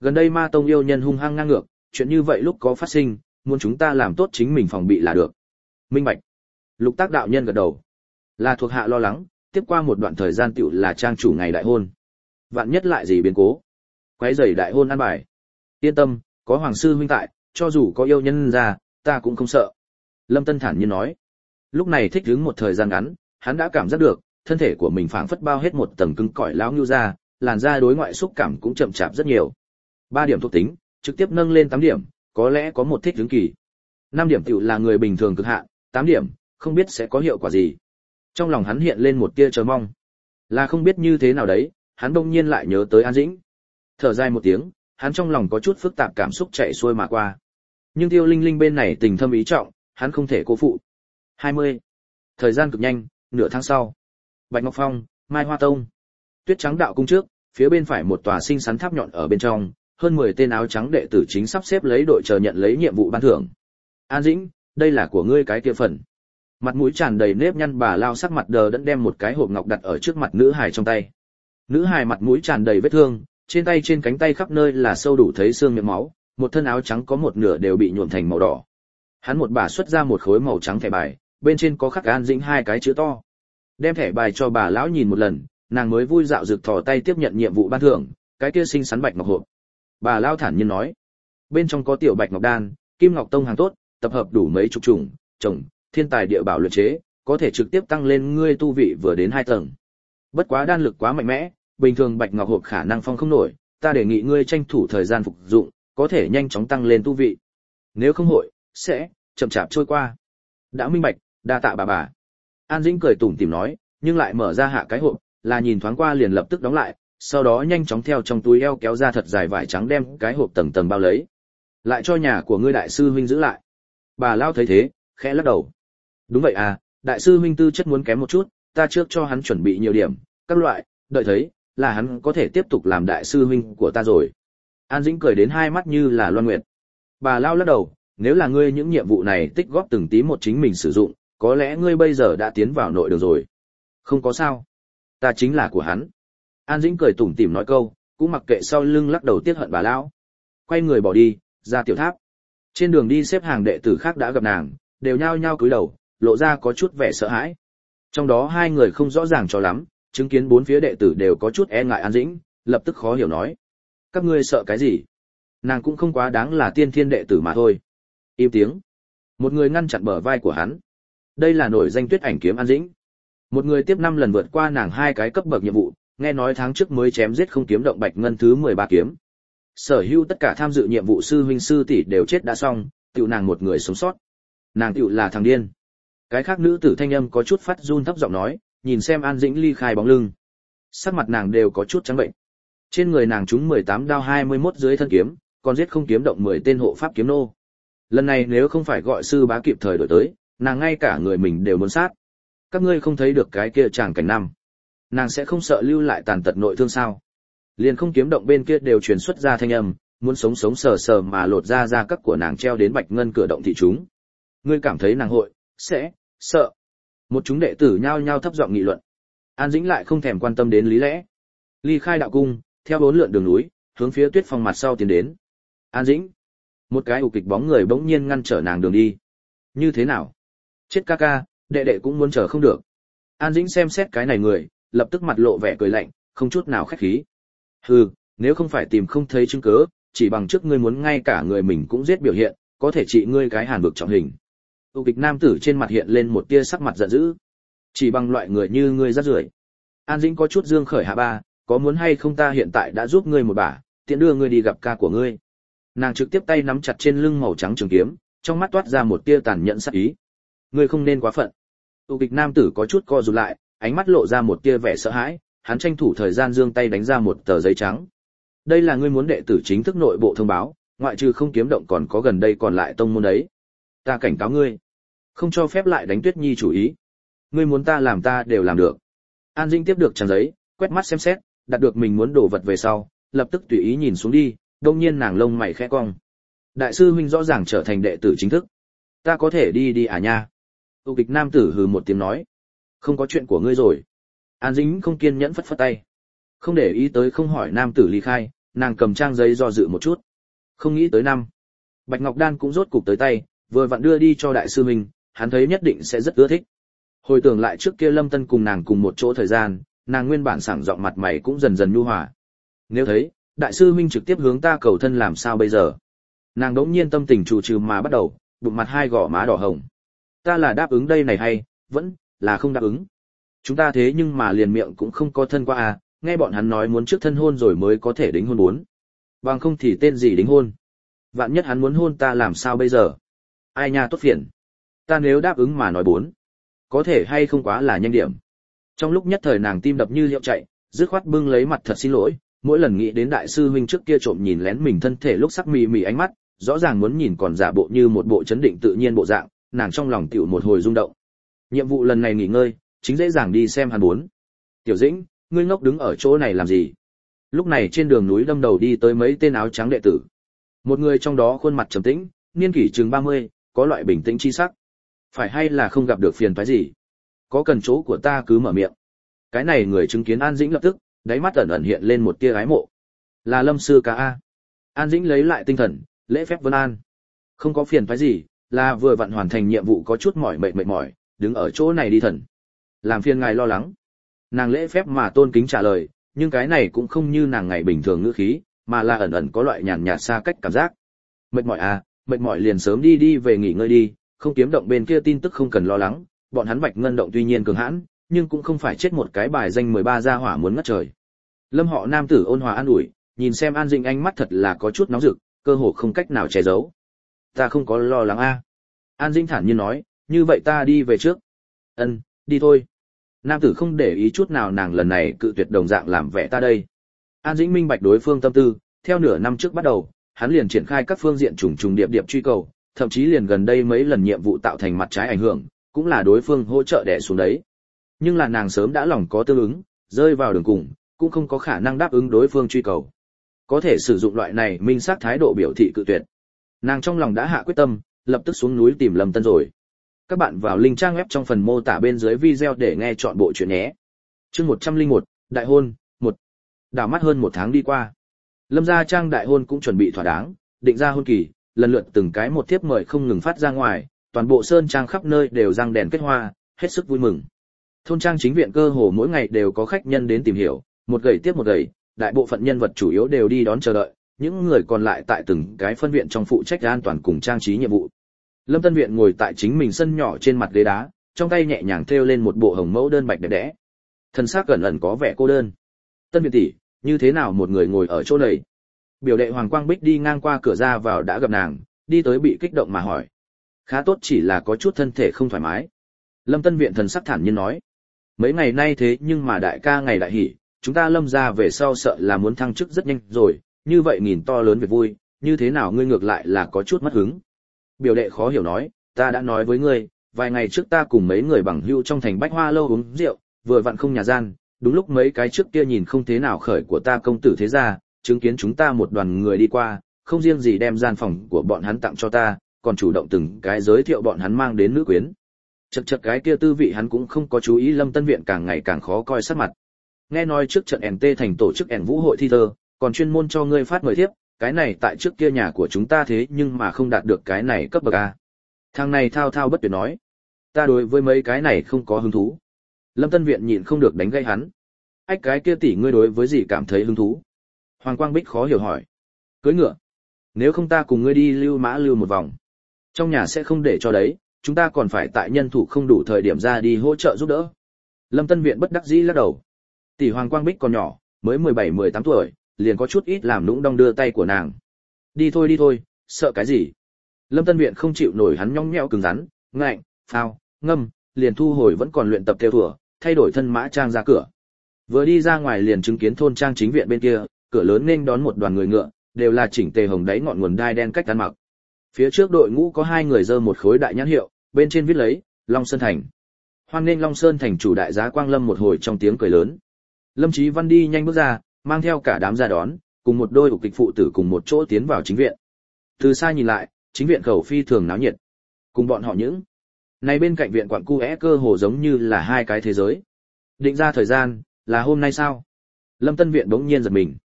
Gần đây Ma Tông yêu nhân hung hăng ngang ngược, chuyện như vậy lúc có phát sinh, muốn chúng ta làm tốt chính mình phòng bị là được. Minh bạch. Lục Tác đạo nhân gật đầu. Là thuộc hạ lo lắng, tiếp qua một đoạn thời gian tựu là trang chủ ngày đại hôn. Vạn nhất lại gì biến cố, quấy rầy đại hôn an bài. Yên tâm, có hoàng sư huynh tại, cho dù có yêu nhân ra, ta cũng không sợ. Lâm Tân thản nhiên nói. Lúc này thích ứng một thời gian ngắn, hắn đã cảm giác được, thân thể của mình phảng phất bao hết một tầng cứng cỏi lão nhưu ra, làn da đối ngoại xúc cảm cũng chậm chạp rất nhiều. Ba điểm thuộc tính, trực tiếp nâng lên tám điểm, có lẽ có một thích ứng kỳ. Năm điểm tiểu là người bình thường cực hạn, tám điểm, không biết sẽ có hiệu quả gì. Trong lòng hắn hiện lên một tia chờ mong. Là không biết như thế nào đấy, hắn bỗng nhiên lại nhớ tới An Dĩnh. Thở dài một tiếng, hắn trong lòng có chút phức tạp cảm xúc chạy xuôi mà qua. Nhưng Tiêu Linh Linh bên này tình thâm ý trọng, hắn không thể cô phụ. hai mươi. Thời gian cực nhanh, nửa tháng sau. Bạch Ngọc Phong, Mai Hoa Tông. Tuyết Trắng đạo cung trước, phía bên phải một tòa xinh xắn tháp nhọn ở bên trong, hơn mười tên áo trắng đệ tử chính sắp xếp lấy đội chờ nhận lấy nhiệm vụ ban thưởng. An Dĩnh, đây là của ngươi cái kia phần. Mặt mũi tràn đầy nếp nhăn bà lao sắc mặt đờ đẫn đem một cái hộp ngọc đặt ở trước mặt nữ hài trong tay. Nữ hài mặt mũi tràn đầy vết thương, trên tay trên cánh tay khắp nơi là sâu đủ thấy xương miệng máu, một thân áo trắng có một nửa đều bị nhuộm thành màu đỏ. Hắn một bà xuất ra một khối màu trắng thẻ bài, bên trên có khắc An Dĩnh hai cái chữ to. Đem thẻ bài cho bà lão nhìn một lần, nàng mới vui dạo rực thò tay tiếp nhận nhiệm vụ ban thưởng, cái kia xinh xắn bạch ngọc hộp. Bà lão thản nhiên nói, bên trong có tiểu bạch ngọc đan, kim ngọc tông hàng tốt, tập hợp đủ mấy chục chủng, trồng, thiên tài địa bảo luyện chế, có thể trực tiếp tăng lên ngươi tu vị vừa đến hai tầng. Bất quá đan lực quá mạnh mẽ, bình thường bạch ngọc hộp khả năng phong không nổi, ta đề nghị ngươi tranh thủ thời gian phục dụng, có thể nhanh chóng tăng lên tu vị. Nếu không hội, sẽ chậm chạp trôi qua. Đã minh bạch, đa tạ bà bà. An Dĩnh cười tủm tỉm nói, nhưng lại mở ra hạ cái hộp, là nhìn thoáng qua liền lập tức đóng lại, sau đó nhanh chóng theo trong túi eo kéo ra thật dài vải trắng đem cái hộp tầng tầng bao lấy. Lại cho nhà của ngươi đại sư huynh giữ lại. Bà lao thấy thế, khẽ lắc đầu. Đúng vậy à, đại sư huynh tư chất muốn kém một chút, ta trước cho hắn chuẩn bị nhiều điểm, các loại, đợi thấy, là hắn có thể tiếp tục làm đại sư huynh của ta rồi. An Dĩnh cười đến hai mắt như là loan nguyệt. Bà lao lắc đầu, nếu là ngươi những nhiệm vụ này tích góp từng tí một chính mình sử dụng, có lẽ ngươi bây giờ đã tiến vào nội đường rồi. Không có sao. Ta chính là của hắn. An Dĩnh cười tủm tỉm nói câu, cũng mặc kệ sau lưng lắc đầu tiếc hận bà lão. Quay người bỏ đi, ra tiểu tháp. Trên đường đi xếp hàng đệ tử khác đã gặp nàng, đều nhao nhao cúi đầu, lộ ra có chút vẻ sợ hãi. Trong đó hai người không rõ ràng cho lắm, chứng kiến bốn phía đệ tử đều có chút e ngại An Dĩnh, lập tức khó hiểu nói. Các ngươi sợ cái gì? Nàng cũng không quá đáng là tiên thiên đệ tử mà thôi. Im tiếng. Một người ngăn chặn bờ vai của hắn. Đây là nổi danh Tuyết Ảnh kiếm An Dĩnh. Một người tiếp năm lần vượt qua nàng hai cái cấp bậc nhiệm vụ, nghe nói tháng trước mới chém giết không kiếm động bạch ngân thứ mười ba kiếm. Sở hữu tất cả tham dự nhiệm vụ sư huynh sư tỷ đều chết đã xong, tiểu nàng một người sống sót. Nàng tiểu là thằng điên. Cái khác nữ tử thanh âm có chút phát run thấp giọng nói, nhìn xem An Dĩnh ly khai bóng lưng. Sắc mặt nàng đều có chút trắng bệnh. Trên người nàng trúng mười tám đao hai mươi mốt dưới thân kiếm, còn giết không kiếm động mười tên hộ pháp kiếm nô. Lần này nếu không phải gọi sư bá kịp thời đổi tới, nàng ngay cả người mình đều muốn sát. Các ngươi không thấy được cái kia chàng cảnh năm, nàng sẽ không sợ lưu lại tàn tật nội thương sao? Liền không kiếm động bên kia đều truyền xuất ra thanh âm, muốn sống sống sờ sờ mà lột ra da các của nàng treo đến bạch ngân cửa động thị chúng. Ngươi cảm thấy nàng hội sẽ sợ? Một chúng đệ tử nhao nhao thấp giọng nghị luận. An Dĩnh lại không thèm quan tâm đến lý lẽ, ly khai đạo cung, theo bốn lượn đường núi, hướng phía Tuyết Phong mặt sau tiến đến. An Dĩnh, một cái ủ kịch bóng người bỗng nhiên ngăn trở nàng đường đi. Như thế nào? Chết ca ca, đệ đệ cũng muốn chờ không được. An Dĩnh xem xét cái này người, lập tức mặt lộ vẻ cười lạnh, không chút nào khách khí. Hừ, nếu không phải tìm không thấy chứng cứ, chỉ bằng trước ngươi muốn ngay cả người mình cũng giết biểu hiện, có thể trị ngươi cái hàn vực trọng hình. Ủ kịch nam tử trên mặt hiện lên một tia sắc mặt giận dữ. Chỉ bằng loại người như ngươi rác rưởi. An Dĩnh có chút dương khởi hạ ba, có muốn hay không ta hiện tại đã giúp ngươi một bả, tiện đưa ngươi đi gặp ca của ngươi. Nàng trực tiếp tay nắm chặt trên lưng màu trắng trường kiếm, trong mắt toát ra một tia tàn nhẫn sắc ý. Ngươi không nên quá phận. Ủ kịch nam tử có chút co rụt lại, ánh mắt lộ ra một tia vẻ sợ hãi, hắn tranh thủ thời gian giương tay đánh ra một tờ giấy trắng. Đây là ngươi muốn đệ tử chính thức nội bộ thông báo, ngoại trừ không kiếm động còn có gần đây còn lại tông môn đấy. Ta cảnh cáo ngươi, không cho phép lại đánh Tuyết Nhi chủ ý. Ngươi muốn ta làm ta đều làm được. An Dĩnh tiếp được trang giấy, quét mắt xem xét, đạt được mình muốn đổ vật về sau, lập tức tùy ý nhìn xuống đi, đột nhiên nàng lông mày khẽ cong. Đại sư huynh rõ ràng trở thành đệ tử chính thức. Ta có thể đi đi à nha? Tu kịch nam tử hừ một tiếng nói. Không có chuyện của ngươi rồi. An Dĩnh không kiên nhẫn phất phất tay. Không để ý tới không hỏi nam tử ly khai, nàng cầm trang giấy do dự một chút. Không nghĩ tới năm. Bạch Ngọc Đan cũng rốt cục tới tay, vừa vặn đưa đi cho đại sư huynh, hắn thấy nhất định sẽ rất ưa thích. Hồi tưởng lại trước kia Lâm Tân cùng nàng cùng một chỗ thời gian, nàng nguyên bản sảng giọng mặt mày cũng dần dần nhu hòa. Nếu thấy, đại sư huynh trực tiếp hướng ta cầu thân làm sao bây giờ? Nàng đống nhiên tâm tình chủ trừ mà bắt đầu, bụng mặt hai gò má đỏ hồng. Ta là đáp ứng đây này hay, vẫn là không đáp ứng. Chúng ta thế nhưng mà liền miệng cũng không có thân qua à, nghe bọn hắn nói muốn trước thân hôn rồi mới có thể đính hôn bốn. Bằng không thì tên gì đính hôn. Vạn nhất hắn muốn hôn ta làm sao bây giờ? Ai nha tốt phiền. Ta nếu đáp ứng mà nói bốn. Có thể hay không quá là nhanh điểm. Trong lúc nhất thời nàng tim đập như liệu chạy, dứt khoát bưng lấy mặt thật xin lỗi, mỗi lần nghĩ đến đại sư huynh trước kia trộm nhìn lén mình thân thể lúc sắc mì mì ánh mắt, rõ ràng muốn nhìn còn giả bộ như một bộ chấn định tự nhiên bộ dạng, nàng trong lòng tiểu một hồi rung động. Nhiệm vụ lần này nghỉ ngơi, chính dễ dàng đi xem hắn bốn. Tiểu Dĩnh, ngươi ngốc đứng ở chỗ này làm gì? Lúc này trên đường núi đâm đầu đi tới mấy tên áo trắng đệ tử. Một người trong đó khuôn mặt trầm tĩnh, niên kỷ chừng ba mươi, có loại bình tĩnh chi sắc. Phải hay là không gặp được phiền toái gì? Có cần chỗ của ta cứ mở miệng. Cái này người chứng kiến An Dĩnh lập tức, đáy mắt ẩn ẩn hiện lên một tia ái mộ. Là Lâm sư ca a. An Dĩnh lấy lại tinh thần, lễ phép vân an. Không có phiền toái gì, là vừa vặn hoàn thành nhiệm vụ có chút mỏi mệt mệt mỏi, đứng ở chỗ này đi thần. Làm phiền ngài lo lắng. Nàng lễ phép mà tôn kính trả lời, nhưng cái này cũng không như nàng ngày bình thường ngữ khí, mà là ẩn ẩn có loại nhàn nhạt xa cách cảm giác. Mệt mỏi à, mệt mỏi liền sớm đi đi về nghỉ ngơi đi, không kiếm động bên kia tin tức không cần lo lắng, bọn hắn Bạch Ngân động tuy nhiên cường hãn, nhưng cũng không phải chết một cái bài danh mười ba gia hỏa muốn ngất trời. Lâm họ nam tử ôn hòa an ủi, nhìn xem An Dĩnh ánh mắt thật là có chút nóng rực, cơ hồ không cách nào che giấu. Ta không có lo lắng a. An Dĩnh thản nhiên nói, như vậy ta đi về trước. Ân, đi thôi. Nam tử không để ý chút nào nàng lần này cự tuyệt đồng dạng làm vẻ ta đây. An Dĩnh minh bạch đối phương tâm tư, theo nửa năm trước bắt đầu, hắn liền triển khai các phương diện trùng trùng điệp điệp truy cầu, thậm chí liền gần đây mấy lần nhiệm vụ tạo thành mặt trái ảnh hưởng, cũng là đối phương hỗ trợ đè xuống đấy. Nhưng là nàng sớm đã lòng có tương ứng, rơi vào đường cùng, cũng không có khả năng đáp ứng đối phương truy cầu. Có thể sử dụng loại này minh xác thái độ biểu thị cự tuyệt. Nàng trong lòng đã hạ quyết tâm, lập tức xuống núi tìm Lâm Tân rồi. Các bạn vào link trang web trong phần mô tả bên dưới video để nghe chọn bộ truyện nhé. Chương một trăm lẻ một, đại hôn, một. Đảo mắt hơn một tháng đi qua. Lâm gia trang đại hôn cũng chuẩn bị thỏa đáng, định ra hôn kỳ, lần lượt từng cái một thiếp mời không ngừng phát ra ngoài, toàn bộ sơn trang khắp nơi đều răng đèn kết hoa, hết sức vui mừng. Thôn trang chính viện cơ hồ mỗi ngày đều có khách nhân đến tìm hiểu, một gầy tiếp một gầy, đại bộ phận nhân vật chủ yếu đều đi đón chờ đợi, những người còn lại tại từng cái phân viện trong phụ trách an toàn cùng trang trí nhiệm vụ. Lâm Tân Viện ngồi tại chính mình sân nhỏ trên mặt ghế đá, trong tay nhẹ nhàng thêu lên một bộ hồng mẫu đơn bạch đẹp đẽ. Thân xác cẩn ẩn có vẻ cô đơn. Tân Viện tỷ, như thế nào một người ngồi ở chỗ này? Biểu đệ Hoàng Quang Bích đi ngang qua cửa ra vào đã gặp nàng, đi tới bị kích động mà hỏi. Khá tốt, chỉ là có chút thân thể không thoải mái. Lâm Tân Viện thần sắc thản nhiên nói. Mấy ngày nay thế nhưng mà đại ca ngày đại hỉ, chúng ta Lâm gia về sau sợ là muốn thăng chức rất nhanh rồi, như vậy nghìn to lớn việc vui, như thế nào ngươi ngược lại là có chút mất hứng. Biểu đệ khó hiểu nói, ta đã nói với ngươi, vài ngày trước ta cùng mấy người bằng hữu trong thành Bách Hoa lâu uống rượu, vừa vặn không nhà gian, đúng lúc mấy cái trước kia nhìn không thế nào khởi của ta công tử thế gia, chứng kiến chúng ta một đoàn người đi qua, không riêng gì đem gian phòng của bọn hắn tặng cho ta, còn chủ động từng cái giới thiệu bọn hắn mang đến nữ quyến. Chậc chậc cái kia tư vị hắn cũng không có chú ý. Lâm Tân Viện càng ngày càng khó coi sắc mặt. Nghe nói trước trận ẻn tê thành tổ chức ẻn vũ hội thi thơ, còn chuyên môn cho ngươi phát mời thiếp, cái này tại trước kia nhà của chúng ta thế nhưng mà không đạt được cái này cấp bậc a. Thằng này thao thao bất tuyệt nói, ta đối với mấy cái này không có hứng thú. Lâm Tân Viện nhịn không được đánh gây hắn. Ách, cái kia tỷ ngươi đối với gì cảm thấy hứng thú? Hoàng Quang Bích khó hiểu hỏi. Cưới ngựa. Nếu không ta cùng ngươi đi lưu mã lưu một vòng. Trong nhà sẽ không để cho đấy, chúng ta còn phải tại nhân thủ không đủ thời điểm ra đi hỗ trợ giúp đỡ. Lâm Tân Viện bất đắc dĩ lắc đầu. Tỷ Hoàng Quang Bích còn nhỏ, mới mười bảy mười tám tuổi, liền có chút ít làm nũng đong đưa tay của nàng. Đi thôi đi thôi, sợ cái gì? Lâm Tân Viện không chịu nổi hắn nhõng nhẽo cứng rắn, ngạnh, phao, ngâm, liền thu hồi vẫn còn luyện tập theo thủa, thay đổi thân mã trang ra cửa. Vừa đi ra ngoài liền chứng kiến thôn trang chính viện bên kia, cửa lớn nên đón một đoàn người ngựa, đều là chỉnh tề hồng đáy ngọn nguồn đai đen cách ăn mặc. Phía trước đội ngũ có hai người giơ một khối đại nhãn hiệu, bên trên viết lấy Long Sơn Thành. Hoan nghênh Long Sơn Thành chủ đại giá Quang Lâm một hồi trong tiếng cười lớn. Lâm Chí Văn đi nhanh bước ra, mang theo cả đám ra đón, cùng một đôi ục kịch phụ tử cùng một chỗ tiến vào chính viện. Từ xa nhìn lại, chính viện khẩu phi thường náo nhiệt. Cùng bọn họ những này bên cạnh viện quặng cu é cơ hồ giống như là hai cái thế giới. Định ra thời gian là hôm nay sao? Lâm Tân Viện bỗng nhiên giật mình.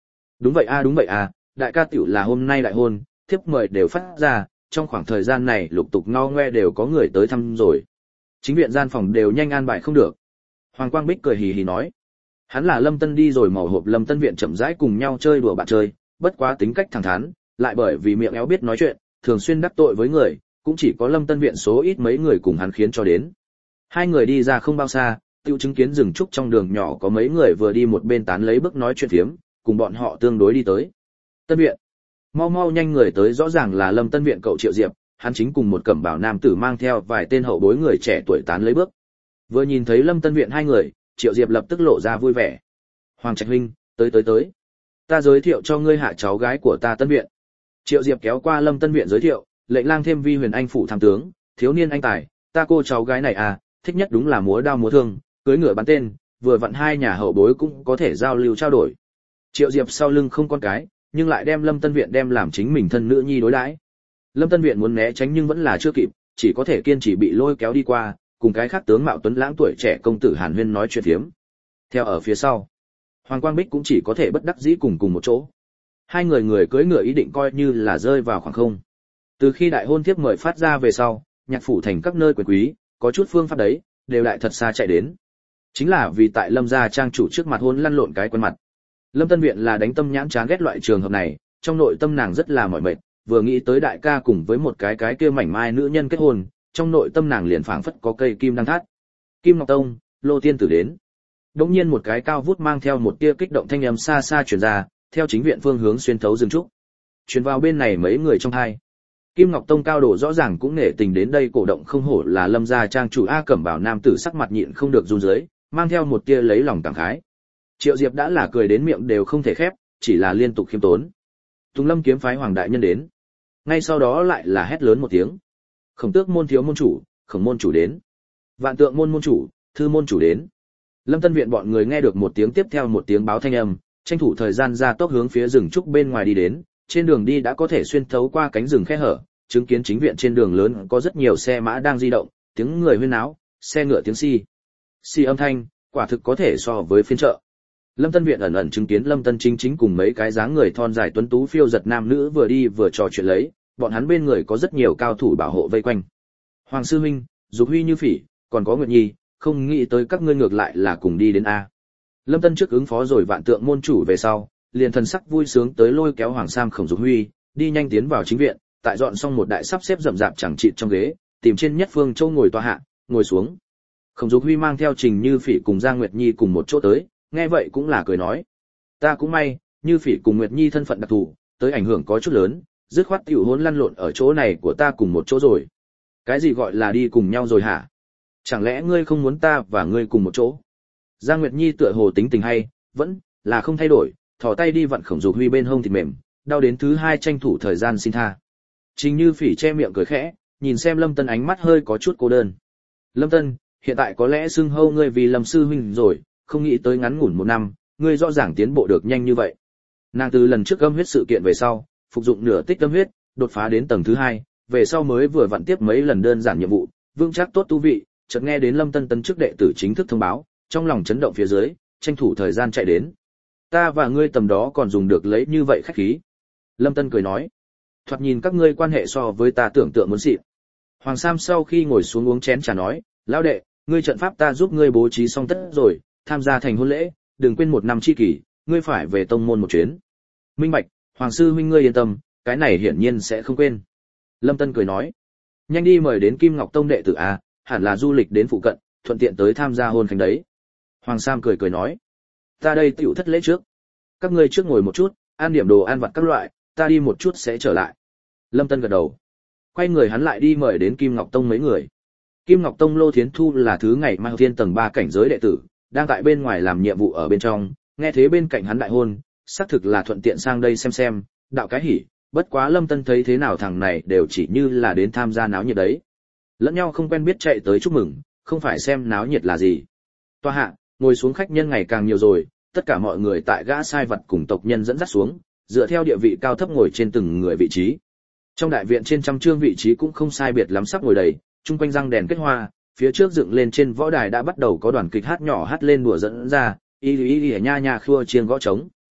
Đúng vậy a, đúng vậy a, đại ca tiểu là hôm nay đại hôn, thiếp mời đều phát ra, trong khoảng thời gian này lục tục ngao ngoe đều có người tới thăm rồi. Chính viện gian phòng đều nhanh an bài không được. Hoàng Quang Bích cười hì hì nói. Hắn là Lâm Tân đi rồi màu hộp Lâm Tân viện chậm rãi cùng nhau chơi đùa bạn chơi, bất quá tính cách thẳng thắn, lại bởi vì miệng éo biết nói chuyện, thường xuyên đắc tội với người, cũng chỉ có Lâm Tân viện số ít mấy người cùng hắn khiến cho đến. Hai người đi ra không bao xa, tiêu chứng kiến rừng trúc trong đường nhỏ có mấy người vừa đi một bên tán lấy bước nói chuyện phiếm, cùng bọn họ tương đối đi tới. Tân viện, mau mau nhanh người tới, rõ ràng là Lâm Tân viện cậu Triệu Diệp, hắn chính cùng một cẩm bào nam tử mang theo vài tên hậu bối người trẻ tuổi tán lấy bước. Vừa nhìn thấy Lâm Tân viện hai người, Triệu Diệp lập tức lộ ra vui vẻ. Hoàng Trạch huynh, tới tới tới, ta giới thiệu cho ngươi hạ cháu gái của ta Tân viện. Triệu Diệp kéo qua Lâm Tân viện giới thiệu, lệnh lang thêm vi huyền anh phủ tham tướng, thiếu niên anh tài, ta cô cháu gái này à, thích nhất đúng là múa đao múa thương, cưới ngựa bắn tên, vừa vặn hai nhà hậu bối cũng có thể giao lưu trao đổi. Triệu Diệp sau lưng không con cái, nhưng lại đem Lâm Tân viện đem làm chính mình thân nữ nhi đối đãi. Lâm Tân viện muốn né tránh nhưng vẫn là chưa kịp, chỉ có thể kiên trì bị lôi kéo đi qua, cùng cái khác tướng mạo tuấn lãng tuổi trẻ công tử Hàn Huyên nói chuyện phiếm. Theo ở phía sau, Hoàng Quang Bích cũng chỉ có thể bất đắc dĩ cùng cùng một chỗ. Hai người người cưỡi ngựa ý định coi như là rơi vào khoảng không. Từ khi đại hôn thiếp mời phát ra về sau, nhạc phủ thành các nơi quyền quý, có chút phương pháp đấy, đều lại thật xa chạy đến. Chính là vì tại Lâm gia trang chủ trước mặt hôn lăn lộn cái quen mặt. Lâm Tân viện là đánh tâm nhãn chán ghét loại trường hợp này, trong nội tâm nàng rất là mỏi mệt, vừa nghĩ tới đại ca cùng với một cái cái kia mảnh mai nữ nhân kết hôn, trong nội tâm nàng liền phảng phất có cây kim đang thắt. Kim Ngọc Tông, Lô tiên tử đến. Đột nhiên một cái cao vút mang theo một tia kích động thanh âm xa xa truyền ra, theo chính viện phương hướng xuyên thấu rừng trúc. Truyền vào bên này mấy người trong hai. Kim Ngọc Tông cao độ rõ ràng cũng nể tình đến đây, cổ động không hổ là Lâm gia trang chủ A Cẩm Bảo nam tử, sắc mặt nhịn không được run rẩy, mang theo một tia lấy lòng cảm khái. Triệu Diệp đã là cười đến miệng đều không thể khép, chỉ là liên tục khiêm tốn. Tùng Lâm kiếm phái hoàng đại nhân đến. Ngay sau đó lại là hét lớn một tiếng. Khổng Tước môn thiếu môn chủ, Khổng môn chủ đến. Vạn Tượng môn môn chủ, Thư môn chủ đến. Lâm Tân viện bọn người nghe được một tiếng tiếp theo một tiếng báo thanh âm, tranh thủ thời gian ra tốc hướng phía rừng trúc bên ngoài đi đến. Trên đường đi đã có thể xuyên thấu qua cánh rừng khe hở, chứng kiến chính viện trên đường lớn có rất nhiều xe mã đang di động, tiếng người huyên náo, xe ngựa tiếng xi xi âm thanh, quả thực có thể so với phiên chợ. Lâm Tân viện ẩn ẩn chứng kiến Lâm Tân chính chính cùng mấy cái dáng người thon dài tuấn tú phiêu giật nam nữ vừa đi vừa trò chuyện lấy, bọn hắn bên người có rất nhiều cao thủ bảo hộ vây quanh. Hoàng sư huynh, Dục Huy Như Phỉ, còn có Nguyệt Nhi, không nghĩ tới các ngươi ngược lại là cùng đi đến a. Lâm Tân trước ứng phó rồi Vạn Tượng môn chủ về sau, liền thần sắc vui sướng tới lôi kéo Hoàng Sam Khổng Dục Huy, đi nhanh tiến vào chính viện, tại dọn xong một đại sắp xếp rậm rạp chẳng chịt trong ghế, tìm trên nhất phương châu ngồi tọa hạ, ngồi xuống. Khổng Dục Huy mang theo Trình Như Phỉ cùng Giang Nguyệt Nhi cùng một chỗ tới, nghe vậy cũng là cười nói: "Ta cũng may, Như Phỉ cùng Nguyệt Nhi thân phận đặc thù, tới ảnh hưởng có chút lớn, dứt khoát tiểu hỗn lăn lộn ở chỗ này của ta cùng một chỗ rồi." "Cái gì gọi là đi cùng nhau rồi hả? Chẳng lẽ ngươi không muốn ta và ngươi cùng một chỗ?" Giang Nguyệt Nhi tựa hồ tính tình hay, vẫn là không thay đổi, thò tay đi vặn Khổng Dục Huy bên hông thịt mềm, đau đến thứ hai tranh thủ thời gian xin tha. Trình Như Phỉ che miệng cười khẽ, nhìn xem Lâm Tân ánh mắt hơi có chút cô đơn. "Lâm Tân, hiện tại có lẽ xưng hâu ngươi vì Lâm sư huynh rồi, không nghĩ tới ngắn ngủn một năm, ngươi rõ ràng tiến bộ được nhanh như vậy." Nàng từ lần trước âm huyết sự kiện về sau, phục dụng nửa tích âm huyết, đột phá đến tầng thứ hai, về sau mới vừa vặn tiếp mấy lần đơn giản nhiệm vụ, vững chắc tốt tu vị, chợt nghe đến Lâm Tân tân chức đệ tử chính thức thông báo, trong lòng chấn động phía dưới, tranh thủ thời gian chạy đến. "Ta và ngươi tầm đó còn dùng được lấy như vậy khách khí." Lâm Tân cười nói: "Thoạt nhìn các ngươi quan hệ so với ta tưởng tượng muốn xịn." Hoàng Sam sau khi ngồi xuống uống chén trà nói: "Lão đệ, ngươi trận pháp ta giúp ngươi bố trí xong tất rồi, tham gia thành hôn lễ, đừng quên một năm chi kỷ, ngươi phải về tông môn một chuyến." "Minh bạch, Hoàng sư huynh ngươi yên tâm, cái này hiển nhiên sẽ không quên." Lâm Tân cười nói: "Nhanh đi mời đến Kim Ngọc Tông đệ tử a, hẳn là du lịch đến phụ cận, thuận tiện tới tham gia hôn khánh đấy." Hoàng Sam cười cười nói: "Ta đây tiểu thất lễ trước, các ngươi trước ngồi một chút, ăn điểm đồ ăn vặt các loại, ta đi một chút sẽ trở lại." Lâm Tân gật đầu, quay người hắn lại đi mời đến Kim Ngọc Tông mấy người. Kim Ngọc Tông Lô Thiến Thu là thứ ngày mai thiên tầng ba cảnh giới đệ tử, đang tại bên ngoài làm nhiệm vụ ở bên trong, nghe thế bên cạnh hắn đại hôn, xác thực là thuận tiện sang đây xem xem, đạo cái hỉ, bất quá Lâm Tân thấy thế nào thằng này đều chỉ như là đến tham gia náo nhiệt đấy. Lẫn nhau không quen biết chạy tới chúc mừng, không phải xem náo nhiệt là gì. Toa hạ, ngồi xuống khách nhân ngày càng nhiều rồi, tất cả mọi người tại gã sai vật cùng tộc nhân dẫn dắt xuống, dựa theo địa vị cao thấp ngồi trên từng người vị trí. Trong đại viện trên trăm chương vị trí cũng không sai biệt lắm sắp ngồi đầy, chung quanh răng đèn kết hoa, phía trước dựng lên trên võ đài đã bắt đầu có đoàn kịch hát nhỏ hát lên đùa dẫn ra, y y y nha nha khua chiêng gõ trống.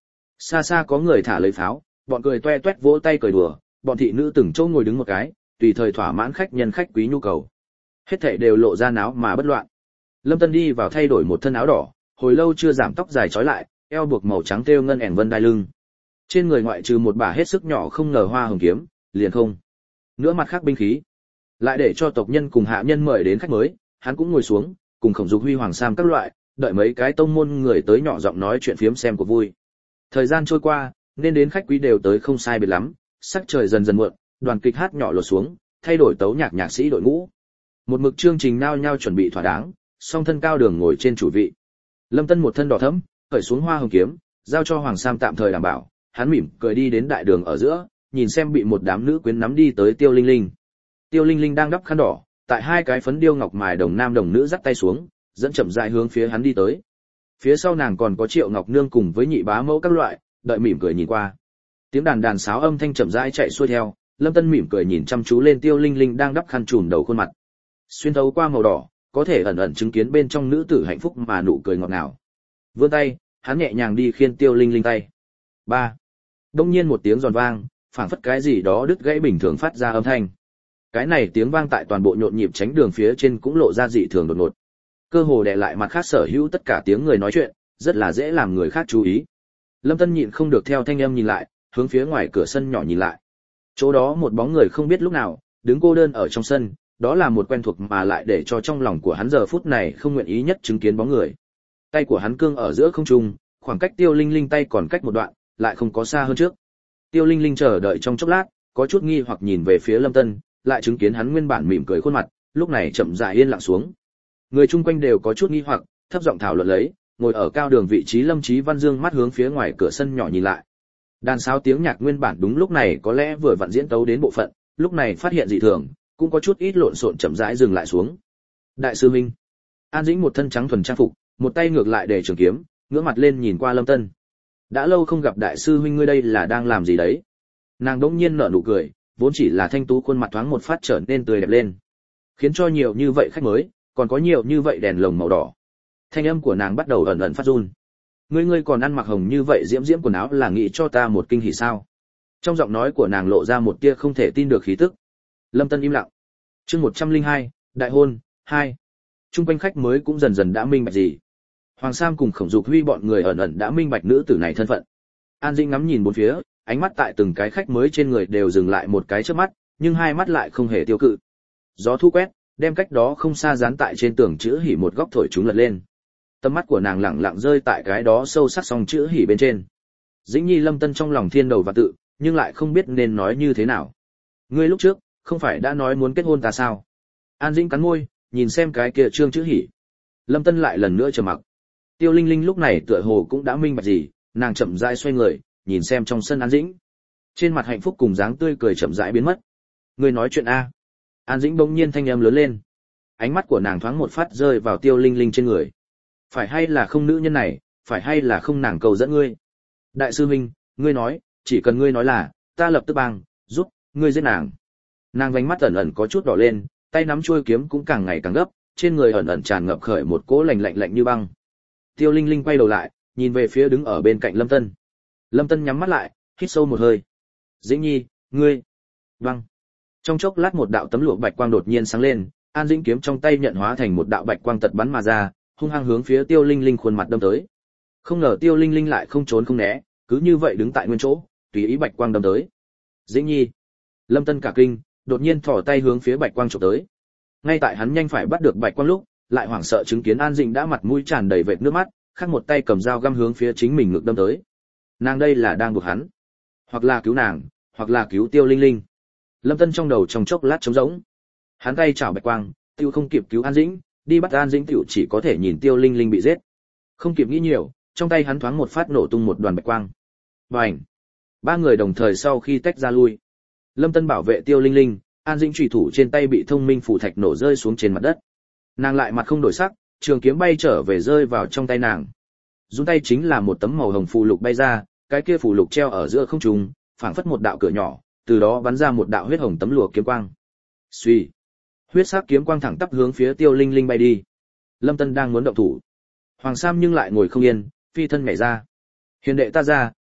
Xa xa có người thả lấy pháo, bọn cười toe toét vỗ tay cười đùa, bọn thị nữ từng chỗ ngồi đứng một cái, tùy thời thỏa mãn khách nhân khách quý nhu cầu. Hết thảy đều lộ ra náo mà bất loạn. Lâm Tân đi vào thay đổi một thân áo đỏ, hồi lâu chưa giảm tóc dài trói lại, eo buộc màu trắng thêu ngân ẻn vân đai lưng. Trên người ngoại trừ một bả hết sức nhỏ không ngờ hoa hồng kiếm, liền không. Nữa mặt khác binh khí. Lại để cho tộc nhân cùng hạ nhân mời đến khách mới, hắn cũng ngồi xuống, cùng Khổng Dục Huy Hoàng Sam các loại, đợi mấy cái tông môn người tới nhỏ giọng nói chuyện phiếm xem của vui. Thời gian trôi qua, nên đến khách quý đều tới không sai biệt lắm, sắc trời dần dần muộn, đoàn kịch hát nhỏ lột xuống, thay đổi tấu nhạc nhạc sĩ đội ngũ. Một mực chương trình nao nhau chuẩn bị thỏa đáng, song thân cao đường ngồi trên chủ vị. Lâm Tân một thân đỏ thẫm, cởi xuống hoa hồng kiếm, giao cho Hoàng Sam tạm thời đảm bảo, hắn mỉm cười đi đến đại đường ở giữa, nhìn xem bị một đám nữ quyến nắm đi tới Tiêu Linh Linh. Tiêu Linh Linh đang đắp khăn đỏ, tại hai cái phấn điêu ngọc mài đồng nam đồng nữ dắt tay xuống, dẫn chậm rãi hướng phía hắn đi tới. Phía sau nàng còn có Triệu Ngọc Nương cùng với nhị bá mẫu các loại, đợi mỉm cười nhìn qua. Tiếng đàn đàn sáo âm thanh chậm rãi chạy xuôi theo, Lâm Tân mỉm cười nhìn chăm chú lên Tiêu Linh Linh đang đắp khăn trùm đầu khuôn mặt. Xuyên thấu qua màu đỏ, có thể ẩn ẩn chứng kiến bên trong nữ tử hạnh phúc mà nụ cười ngọt ngào. Vươn tay, hắn nhẹ nhàng đi khiên Tiêu Linh Linh tay. Ba. Đông nhiên một tiếng giòn vang, phảng phất cái gì đó đứt gãy bình thường phát ra âm thanh. Cái này tiếng vang tại toàn bộ nhộn nhịp tránh đường phía trên cũng lộ ra dị thường đột ngột. Cơ hồ đè lại mặt khác sở hữu tất cả tiếng người nói chuyện, rất là dễ làm người khác chú ý. Lâm Tân nhịn không được theo thanh âm nhìn lại, hướng phía ngoài cửa sân nhỏ nhìn lại. Chỗ đó một bóng người không biết lúc nào, đứng cô đơn ở trong sân, đó là một quen thuộc mà lại để cho trong lòng của hắn giờ phút này không nguyện ý nhất chứng kiến bóng người. Tay của hắn cương ở giữa không trung, khoảng cách Tiêu Linh Linh tay còn cách một đoạn, lại không có xa hơn trước. Tiêu Linh Linh chờ đợi trong chốc lát, có chút nghi hoặc nhìn về phía Lâm Tân, lại chứng kiến hắn nguyên bản mỉm cười khuôn mặt, lúc này chậm rãi yên lặng xuống. Người chung quanh đều có chút nghi hoặc, thấp giọng thảo luận lấy, ngồi ở cao đường vị trí Lâm Chí Văn dương mắt hướng phía ngoài cửa sân nhỏ nhìn lại. Đàn sáo tiếng nhạc nguyên bản đúng lúc này có lẽ vừa vặn diễn tấu đến bộ phận, lúc này phát hiện dị thường, cũng có chút ít lộn xộn chậm rãi dừng lại xuống. Đại sư huynh. An Dĩnh một thân trắng thuần trang phục, một tay ngược lại để trường kiếm, ngửa mặt lên nhìn qua Lâm Tân. Đã lâu không gặp đại sư huynh, ngươi đây là đang làm gì đấy? Nàng đỗng nhiên nở nụ cười, vốn chỉ là thanh tú khuôn mặt thoáng một phát trở nên tươi đẹp lên, khiến cho nhiều như vậy khách mới, còn có nhiều như vậy đèn lồng màu đỏ. Thanh âm của nàng bắt đầu ẩn ẩn phát run. Ngươi ngươi còn ăn mặc hồng như vậy diễm diễm quần áo là nghĩ cho ta một kinh hỉ sao? Trong giọng nói của nàng lộ ra một tia không thể tin được khí tức. Lâm Tân im lặng. Chương một trăm lẻ hai, đại hôn hai. Trung quanh khách mới cũng dần dần đã minh bạch gì. Hoàng Sam cùng Khổng Dục Huy bọn người ẩn ẩn đã minh bạch nữ tử này thân phận. An Dĩnh ngắm nhìn bốn phía, ánh mắt tại từng cái khách mới trên người đều dừng lại một cái chớp mắt, nhưng hai mắt lại không hề tiêu cự. Gió thu quét, đem cách đó không xa dán tại trên tường chữ hỉ một góc thổi chúng lật lên. Tầm mắt của nàng lẳng lặng rơi tại cái đó sâu sắc song chữ hỉ bên trên. Dĩnh Nhi Lâm Tân trong lòng thiên đầu và tự, nhưng lại không biết nên nói như thế nào. Ngươi lúc trước, không phải đã nói muốn kết hôn ta sao? An Dĩnh cắn môi, nhìn xem cái kia trương chữ hỉ. Lâm Tân lại lần nữa trầm mặc. Tiêu Linh Linh lúc này tựa hồ cũng đã minh bạch gì, nàng chậm rãi xoay người, nhìn xem trong sân An Dĩnh. Trên mặt hạnh phúc cùng dáng tươi cười chậm rãi biến mất. Ngươi nói chuyện a? An Dĩnh bỗng nhiên thanh âm lớn lên. Ánh mắt của nàng thoáng một phát rơi vào Tiêu Linh Linh trên người. Phải hay là không nữ nhân này, phải hay là không nàng cầu dẫn ngươi? Đại sư huynh, ngươi nói, chỉ cần ngươi nói là, ta lập tức bang, giúp ngươi giết nàng. Nàng vành mắt ẩn ẩn có chút đỏ lên, tay nắm chuôi kiếm cũng càng ngày càng gấp, trên người ẩn ẩn tràn ngập khởi một cỗ lạnh lạnh lạnh như băng. Tiêu Linh Linh quay đầu lại, nhìn về phía đứng ở bên cạnh Lâm Tân. Lâm Tân nhắm mắt lại, hít sâu một hơi. Dĩnh Nhi, ngươi, băng. Trong chốc lát một đạo tấm lụa bạch quang đột nhiên sáng lên, An Dĩnh kiếm trong tay nhận hóa thành một đạo bạch quang tật bắn mà ra, hung hăng hướng phía Tiêu Linh Linh khuôn mặt đâm tới. Không ngờ Tiêu Linh Linh lại không trốn không né, cứ như vậy đứng tại nguyên chỗ, tùy ý bạch quang đâm tới. Dĩnh Nhi. Lâm Tân cả kinh, đột nhiên thò tay hướng phía bạch quang chụp tới. Ngay tại hắn nhanh phải bắt được bạch quang lúc, lại hoảng sợ chứng kiến An Dĩnh đã mặt mũi tràn đầy vệt nước mắt, khác một tay cầm dao găm hướng phía chính mình ngực đâm tới. Nàng đây là đang buộc hắn, hoặc là cứu nàng, hoặc là cứu Tiêu Linh Linh. Lâm Tân trong đầu trong chốc lát trống rỗng. Hắn tay chảo bạch quang, tiêu không kịp cứu An Dĩnh, đi bắt An Dĩnh tiểu chỉ có thể nhìn Tiêu Linh Linh bị giết. Không kịp nghĩ nhiều, trong tay hắn thoáng một phát nổ tung một đoàn bạch quang. Bành! Ba người đồng thời sau khi tách ra lui. Lâm Tân bảo vệ Tiêu Linh Linh, An Dĩnh chủy thủ trên tay bị thông minh phủ thạch nổ rơi xuống trên mặt đất. Nàng lại mặt không đổi sắc, trường kiếm bay trở về rơi vào trong tay nàng. Run tay chính là một tấm màu hồng phù lục bay ra, cái kia phù lục treo ở giữa không trung, phảng phất một đạo cửa nhỏ, từ đó bắn ra một đạo huyết hồng tấm lụa kiếm quang. Xuy, huyết sắc kiếm quang thẳng tắp hướng phía Tiêu Linh Linh bay đi. Lâm Tân đang muốn động thủ, Hoàng Sam nhưng lại ngồi không yên, phi thân nhảy ra. Hiền đệ ta ra,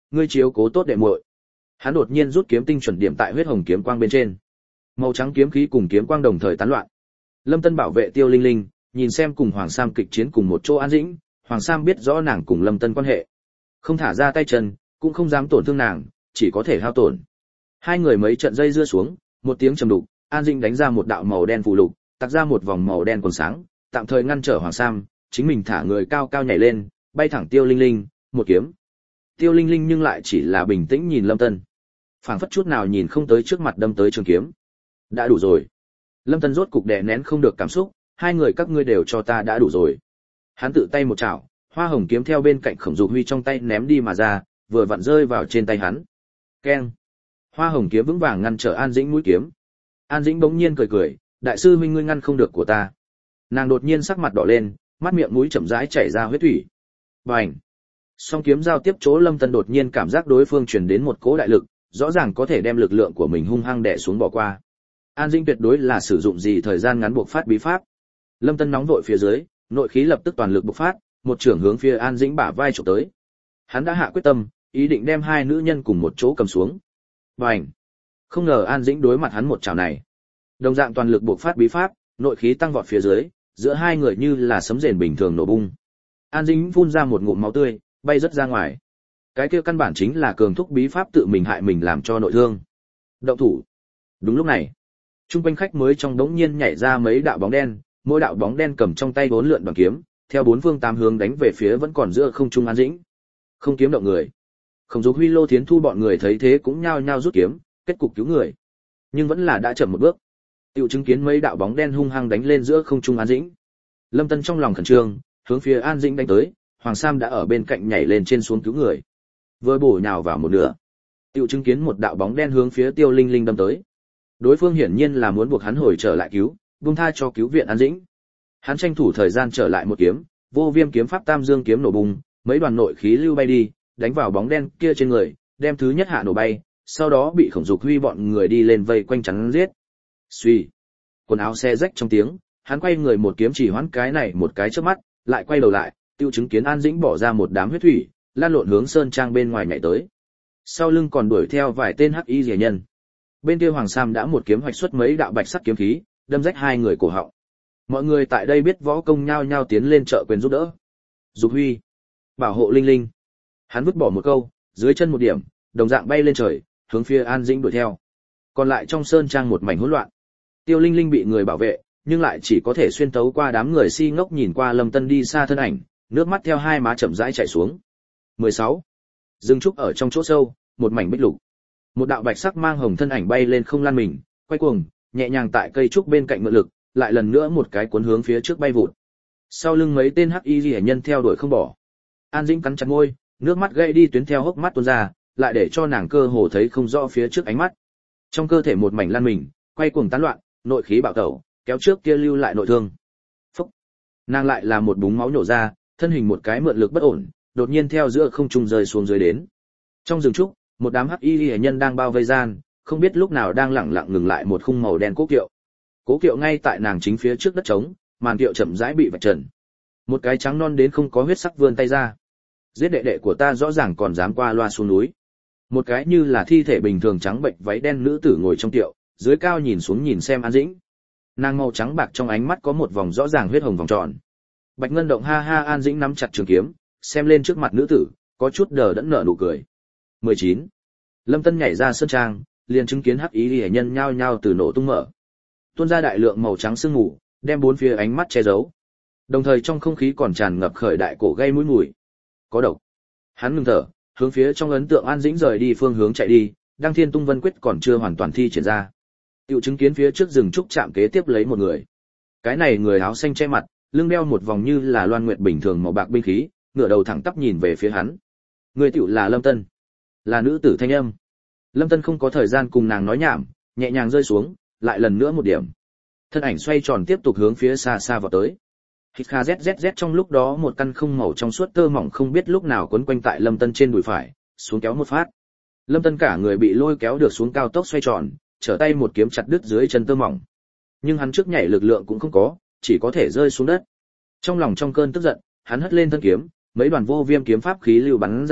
ngươi chiếu cố tốt đệ muội. Hắn đột nhiên rút kiếm tinh chuẩn điểm tại huyết hồng kiếm quang bên trên. Màu trắng kiếm khí cùng kiếm quang đồng thời tán loạn. Lâm Tân bảo vệ Tiêu Linh Linh, nhìn xem cùng Hoàng Sam kịch chiến cùng một chỗ An Dĩnh, Hoàng Sam biết rõ nàng cùng Lâm Tân quan hệ, không thả ra tay chân, cũng không dám tổn thương nàng, chỉ có thể hao tổn. Hai người mấy trận dây dưa xuống, một tiếng trầm đục, An Dĩnh đánh ra một đạo màu đen phù lục, tạc ra một vòng màu đen quần sáng, tạm thời ngăn trở Hoàng Sam, chính mình thả người cao cao nhảy lên, bay thẳng Tiêu Linh Linh, một kiếm. Tiêu Linh Linh nhưng lại chỉ là bình tĩnh nhìn Lâm Tân, phảng phất chút nào nhìn không tới trước mặt đâm tới trường kiếm. Đã đủ rồi. Lâm Tân rốt cục đè nén không được cảm xúc, hai người các ngươi đều cho ta đã đủ rồi. Hắn tự tay một chảo, hoa hồng kiếm theo bên cạnh Khổng Dục Huy trong tay ném đi mà ra, vừa vặn rơi vào trên tay hắn. Keng. Hoa hồng kiếm vững vàng ngăn trở An Dĩnh mũi kiếm. An Dĩnh bỗng nhiên cười cười, đại sư huynh ngươi ngăn không được của ta. Nàng đột nhiên sắc mặt đỏ lên, mắt miệng mũi chậm rãi chảy ra huyết thủy. Bành. Song kiếm giao tiếp chỗ Lâm Tân đột nhiên cảm giác đối phương truyền đến một cỗ đại lực, rõ ràng có thể đem lực lượng của mình hung hăng đè xuống bỏ qua. An Dĩnh tuyệt đối là sử dụng gì thời gian ngắn buộc phát bí pháp. Lâm Tân nóng vội phía dưới, nội khí lập tức toàn lực bộc phát, một trưởng hướng phía An Dĩnh bả vai chụp tới. Hắn đã hạ quyết tâm, ý định đem hai nữ nhân cùng một chỗ cầm xuống. Bành! Không ngờ An Dĩnh đối mặt hắn một chảo này. Đồng dạng toàn lực bộc phát bí pháp, nội khí tăng vọt phía dưới, giữa hai người như là sấm rền bình thường nổ bung. An Dĩnh phun ra một ngụm máu tươi, bay rất ra ngoài. Cái kia căn bản chính là cường thúc bí pháp tự mình hại mình làm cho nội thương. Động thủ! Đúng lúc này, trung quanh khách mới trong đống nhiên nhảy ra mấy đạo bóng đen, mỗi đạo bóng đen cầm trong tay bốn lượn bằng kiếm, theo bốn phương tám hướng đánh về phía vẫn còn giữa không trung An Dĩnh. Không kiếm động người. Khổng Dục Huy, Lô Thiến Thu bọn người thấy thế cũng nhao nhao rút kiếm, kết cục cứu người. Nhưng vẫn là đã chậm một bước. Tiểu chứng kiến mấy đạo bóng đen hung hăng đánh lên giữa không trung An Dĩnh. Lâm Tân trong lòng khẩn trương, hướng phía An Dĩnh đánh tới, Hoàng Sam đã ở bên cạnh nhảy lên trên xuống cứu người. Vừa bổ nhào vào một nửa. Tiểu chứng kiến một đạo bóng đen hướng phía Tiêu Linh Linh đâm tới. Đối phương hiển nhiên là muốn buộc hắn hồi trở lại cứu, buông tha cho cứu viện An Dĩnh. Hắn tranh thủ thời gian trở lại một kiếm, Vô Viêm kiếm pháp Tam Dương kiếm nổ bùng, mấy đoàn nội khí lưu bay đi, đánh vào bóng đen kia trên người, đem thứ nhất hạ nổ bay, sau đó bị Khổng Dục Huy bọn người đi lên vây quanh chắn giết. Suy, quần áo xe rách trong tiếng, hắn quay người một kiếm chỉ hoãn cái này một cái chớp mắt, lại quay đầu lại, tiêu chứng kiến An Dĩnh bỏ ra một đám huyết thủy, lan lộn hướng sơn trang bên ngoài nhảy tới. Sau lưng còn đuổi theo vài tên hắc y rìa nhân. Bên kia Hoàng Sam đã một kiếm hoạch xuất mấy đạo bạch sắc kiếm khí, đâm rách hai người cổ họng. Mọi người tại đây biết võ công nhao nhao tiến lên trợ quyền giúp đỡ. Dục Huy, bảo hộ Linh Linh. Hắn vứt bỏ một câu, dưới chân một điểm, đồng dạng bay lên trời, hướng phía An Dĩnh đuổi theo. Còn lại trong sơn trang một mảnh hỗn loạn. Tiêu Linh Linh bị người bảo vệ, nhưng lại chỉ có thể xuyên tấu qua đám người si ngốc nhìn qua Lâm Tân đi xa thân ảnh, nước mắt theo hai má chậm rãi chảy xuống. mười sáu. Dương trúc ở trong chỗ sâu, một mảnh bích lục. Một đạo bạch sắc mang hồng thân ảnh bay lên không lăn mình, quay cuồng, nhẹ nhàng tại cây trúc bên cạnh mượn lực, lại lần nữa một cái cuốn hướng phía trước bay vụt. Sau lưng mấy tên hắc y liễu nhân theo đuổi không bỏ. An Dĩnh cắn chặt môi, nước mắt gãy đi tuyến theo hốc mắt tuôn ra, lại để cho nàng cơ hồ thấy không rõ phía trước ánh mắt. Trong cơ thể một mảnh lăn mình, quay cuồng tán loạn, nội khí bạo tẩu, kéo trước kia lưu lại nội thương. Phúc! Nàng lại là một búng máu nhổ ra, thân hình một cái mượn lực bất ổn, đột nhiên theo giữa không trung rơi xuống dưới đến. Trong rừng trúc, một đám hắc y liễu nhân đang bao vây gian, không biết lúc nào đang lẳng lặng ngừng lại một khung màu đen cố kiệu. Cố kiệu ngay tại nàng chính phía trước đất trống, màn kiệu chậm rãi bị vạch trần. Một cái trắng non đến không có huyết sắc vươn tay ra. Giết đệ đệ của ta rõ ràng còn dám qua loa xuống núi. Một cái như là thi thể bình thường trắng bệnh váy đen nữ tử ngồi trong kiệu, dưới cao nhìn xuống nhìn xem An Dĩnh. Nàng màu trắng bạc trong ánh mắt có một vòng rõ ràng huyết hồng vòng tròn. Bạch ngân động ha ha. An Dĩnh nắm chặt trường kiếm, xem lên trước mặt nữ tử, có chút đờ đẫn nở nụ cười. mười chín. Lâm Tân nhảy ra sơn trang, liền chứng kiến hắc ý liễu nhân nhao nhao từ nổ tung mở. Tuôn ra đại lượng màu trắng sương mù, đem bốn phía ánh mắt che giấu. Đồng thời trong không khí còn tràn ngập khởi đại cổ gây mũi mùi. Có độc. Hắn ngừng thở, hướng phía trong ấn tượng An Dĩnh rời đi phương hướng chạy đi, Đăng Thiên Tung Vân Quyết còn chưa hoàn toàn thi triển ra. Tiểu chứng kiến phía trước rừng trúc chạm kế tiếp lấy một người. Cái này người áo xanh che mặt, lưng đeo một vòng như là loan nguyệt bình thường màu bạc binh khí, ngửa đầu thẳng tắp nhìn về phía hắn. Người tiểu là Lâm Tân, là nữ tử thanh âm. Lâm Tân không có thời gian cùng nàng nói nhảm, nhẹ nhàng rơi xuống, lại lần nữa một điểm. Thân ảnh xoay tròn tiếp tục hướng phía xa xa vào tới. Hít kha zzz trong lúc đó một căn không màu trong suốt tơ mỏng không biết lúc nào quấn quanh tại Lâm Tân trên đùi phải, xuống kéo một phát. Lâm Tân cả người bị lôi kéo được xuống cao tốc xoay tròn, trở tay một kiếm chặt đứt dưới chân tơ mỏng. Nhưng hắn trước nhảy lực lượng cũng không có, chỉ có thể rơi xuống đất. Trong lòng trong cơn tức giận, hắn hất lên thân kiếm, mấy đoàn vô viêm kiếm pháp khí lưu bắn ra,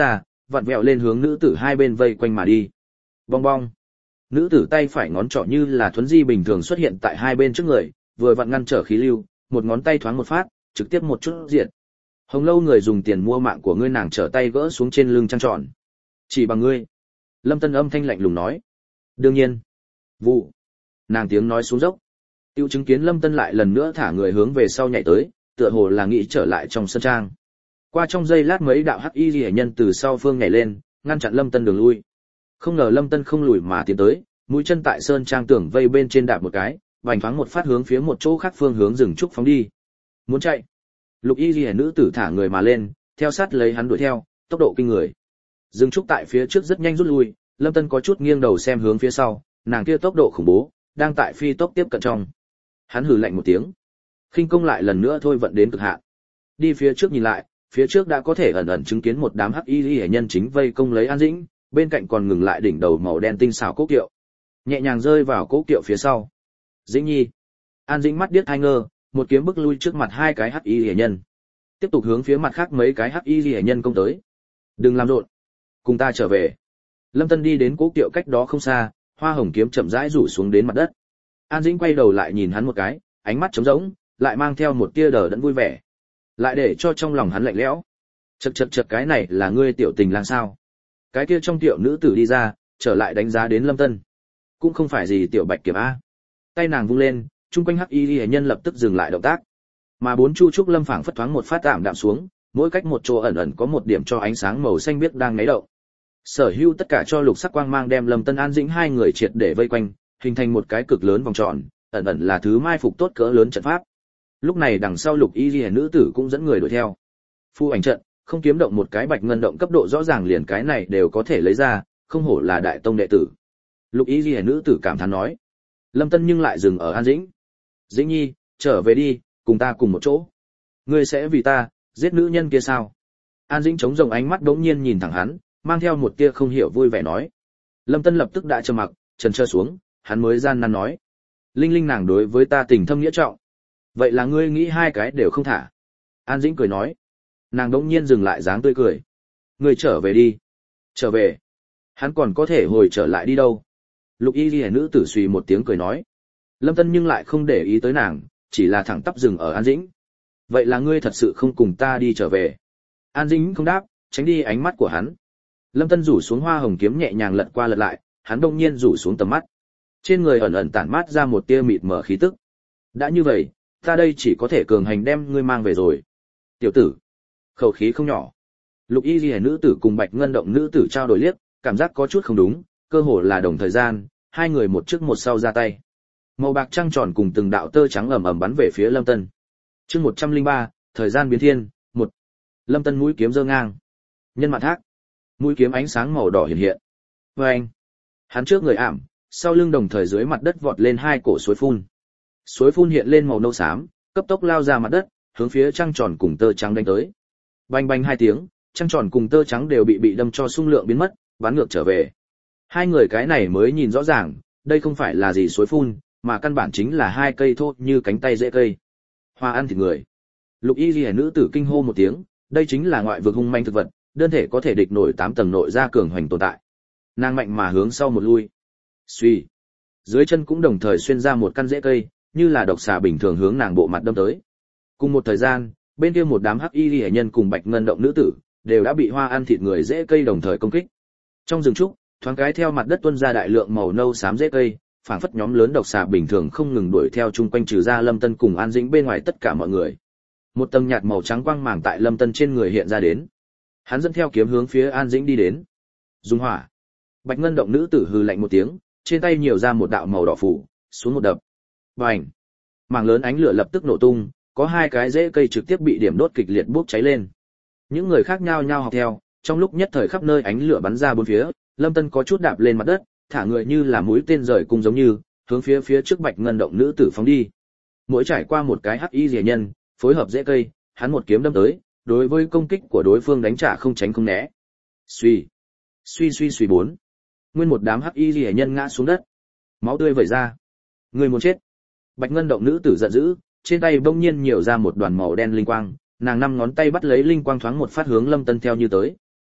vặn vẹo lên hướng nữ tử hai bên vây quanh mà đi. Bong bong. Nữ tử tay phải ngón trỏ như là thuấn di bình thường xuất hiện tại hai bên trước người, vừa vặn ngăn trở khí lưu, một ngón tay thoáng một phát, trực tiếp một chút diệt. Hồng Lâu người dùng tiền mua mạng của ngươi, nàng trở tay gỡ xuống trên lưng trăng tròn. Chỉ bằng ngươi. Lâm Tân âm thanh lạnh lùng nói. Đương nhiên. Vụ. Nàng tiếng nói xuống dốc. Tiêu chứng kiến Lâm Tân lại lần nữa thả người hướng về sau nhảy tới, tựa hồ là nghĩ trở lại trong sân trang. Qua trong giây lát mấy đạo hắc y liễu nhân từ sau phương nhảy lên, ngăn chặn Lâm Tân đường lui. Không ngờ Lâm Tân không lùi mà tiến tới, mũi chân tại sơn trang tường vây bên trên đạp một cái, vành thoáng một phát hướng phía một chỗ khác phương hướng rừng trúc phóng đi. Muốn chạy. Lục y liễu nữ tử thả người mà lên, theo sát lấy hắn đuổi theo, tốc độ kinh người. Rừng trúc tại phía trước rất nhanh rút lui, Lâm Tân có chút nghiêng đầu xem hướng phía sau, nàng kia tốc độ khủng bố, đang tại phi tốc tiếp cận trong. Hắn hừ lạnh một tiếng, khinh công lại lần nữa thôi vận đến cực hạn. Đi phía trước nhìn lại, phía trước đã có thể ẩn ẩn chứng kiến một đám hắc y liễu nhân chính vây công lấy An Dĩnh, bên cạnh còn ngừng lại đỉnh đầu màu đen tinh xảo cố kiệu, nhẹ nhàng rơi vào cố kiệu phía sau. Dĩnh Nhi. An Dĩnh mắt điếc hai ngơ, một kiếm bức lui trước mặt hai cái hắc y liễu nhân, tiếp tục hướng phía mặt khác mấy cái hắc y liễu nhân công tới. Đừng làm rộn, cùng ta trở về. Lâm Tân đi đến cố kiệu cách đó không xa, hoa hồng kiếm chậm rãi rủ xuống đến mặt đất. An Dĩnh quay đầu lại nhìn hắn một cái, ánh mắt trống rỗng, lại mang theo một tia đờ đẫn vui vẻ, lại để cho trong lòng hắn lạnh lẽo. Chậc chậc chậc, cái này là ngươi tiểu tình lang sao? Cái kia trong tiểu nữ tử đi ra, trở lại đánh giá đến Lâm Tân. Cũng không phải gì tiểu bạch kiểm a. Tay nàng vung lên, chung quanh hắc y liễu nhân lập tức dừng lại động tác. Mà bốn chu trúc lâm phảng phất thoáng một phát tạm đạm xuống, mỗi cách một chỗ ẩn ẩn có một điểm cho ánh sáng màu xanh biếc đang nấy động. Sở hữu tất cả cho lục sắc quang mang đem Lâm Tân An Dĩnh hai người triệt để vây quanh, hình thành một cái cực lớn vòng tròn, ẩn ẩn là thứ mai phục tốt cỡ lớn trận pháp. Lúc này đằng sau lục y liễu nữ tử cũng dẫn người đuổi theo. Phu ảnh trận, không kiếm động một cái bạch ngân động cấp độ rõ ràng liền cái này đều có thể lấy ra, không hổ là đại tông đệ tử. Lục y liễu nữ tử cảm thán nói. Lâm Tân nhưng lại dừng ở An Dĩnh. Dĩnh Nhi, trở về đi, cùng ta cùng một chỗ. Ngươi sẽ vì ta giết nữ nhân kia sao? An Dĩnh chống rồng ánh mắt đống nhiên nhìn thẳng hắn, mang theo một tia không hiểu vui vẻ nói. Lâm Tân lập tức đã trầm mặc, trần trơ xuống, hắn mới gian nan nói. Linh Linh nàng đối với ta tình thâm nghĩa trọng. Vậy là ngươi nghĩ hai cái đều không thả. An Dĩnh cười nói. Nàng đống nhiên dừng lại dáng tươi cười. Ngươi trở về đi. Trở về. Hắn còn có thể hồi trở lại đi đâu. Lục y liễu nữ tử suy một tiếng cười nói. Lâm Tân nhưng lại không để ý tới nàng, chỉ là thẳng tắp dừng ở An Dĩnh. Vậy là ngươi thật sự không cùng ta đi trở về. An Dĩnh không đáp, tránh đi ánh mắt của hắn. Lâm Tân rủ xuống hoa hồng kiếm nhẹ nhàng lật qua lật lại, hắn đông nhiên rủ xuống tầm mắt. Trên người ẩn ẩn tản mát ra một tia mịt mờ khí tức. Đã như vậy, ta đây chỉ có thể cường hành đem ngươi mang về rồi. Tiểu tử, khẩu khí không nhỏ. Lục y liễu nữ tử cùng bạch ngân động nữ tử trao đổi liếc, cảm giác có chút không đúng, cơ hồ là đồng thời gian, hai người một trước một sau ra tay. Màu bạc trăng tròn cùng từng đạo tơ trắng ầm ầm bắn về phía Lâm Tân. Chương một trăm lẻ ba, thời gian biến thiên, một. Lâm Tân mũi kiếm giơ ngang. Nhân mạn thác. Mũi kiếm ánh sáng màu đỏ hiện hiện. Oeng. Hắn trước người ảm, sau lưng đồng thời dưới mặt đất vọt lên hai cổ suối phun. Suối phun hiện lên màu nâu xám, cấp tốc lao ra mặt đất, hướng phía trăng tròn cùng tơ trắng đánh tới. Bành bành hai tiếng, trăng tròn cùng tơ trắng đều bị bị đâm cho xung lượng biến mất, bắn ngược trở về. Hai người cái này mới nhìn rõ ràng, đây không phải là gì suối phun, mà căn bản chính là hai cây thô như cánh tay rễ cây. Hoa ăn thịt người. Lục y liễu nữ tử kinh hô một tiếng, đây chính là ngoại vực hung manh thực vật, đơn thể có thể địch nổi tám tầng nội gia cường hoành tồn tại. Nàng mạnh mà hướng sau một lui. Suy. Dưới chân cũng đồng thời xuyên ra một căn rễ cây, như là độc xà bình thường hướng nàng bộ mặt đâm tới. Cùng một thời gian, bên kia một đám hắc y liễu nhân cùng bạch ngân động nữ tử đều đã bị hoa ăn thịt người rễ cây đồng thời công kích. Trong rừng trúc, thoáng cái theo mặt đất tuôn ra đại lượng màu nâu xám rễ cây, phảng phất nhóm lớn độc xà bình thường không ngừng đuổi theo chung quanh trừ ra Lâm Tân cùng An Dĩnh bên ngoài tất cả mọi người. Một tầng nhạt màu trắng quang màng tại Lâm Tân trên người hiện ra đến. Hắn dẫn theo kiếm hướng phía An Dĩnh đi đến. Dung hỏa. Bạch ngân động nữ tử hừ lạnh một tiếng, trên tay nhiều ra một đạo màu đỏ phủ, xuống một đập. Bành. Màng lớn ánh lửa lập tức nổ tung, có hai cái rễ cây trực tiếp bị điểm đốt kịch liệt bốc cháy lên. Những người khác nhao nhao học theo, trong lúc nhất thời khắp nơi ánh lửa bắn ra bốn phía, Lâm Tân có chút đạp lên mặt đất, thả người như là mũi tên rời cung giống như, hướng phía phía trước bạch ngân động nữ tử phóng đi. Mỗi trải qua một cái hắc y rìa nhân, phối hợp rễ cây, hắn một kiếm đâm tới, đối với công kích của đối phương đánh trả không tránh không né. Suy, suy suy suy bốn. Nguyên một đám hắc y rìa nhân ngã xuống đất, máu tươi vẩy ra. Người muốn chết. Bạch ngân động nữ tử giận dữ, trên tay bỗng nhiên nhiều ra một đoàn màu đen linh quang, nàng năm ngón tay bắt lấy linh quang thoáng một phát hướng Lâm Tân theo như tới.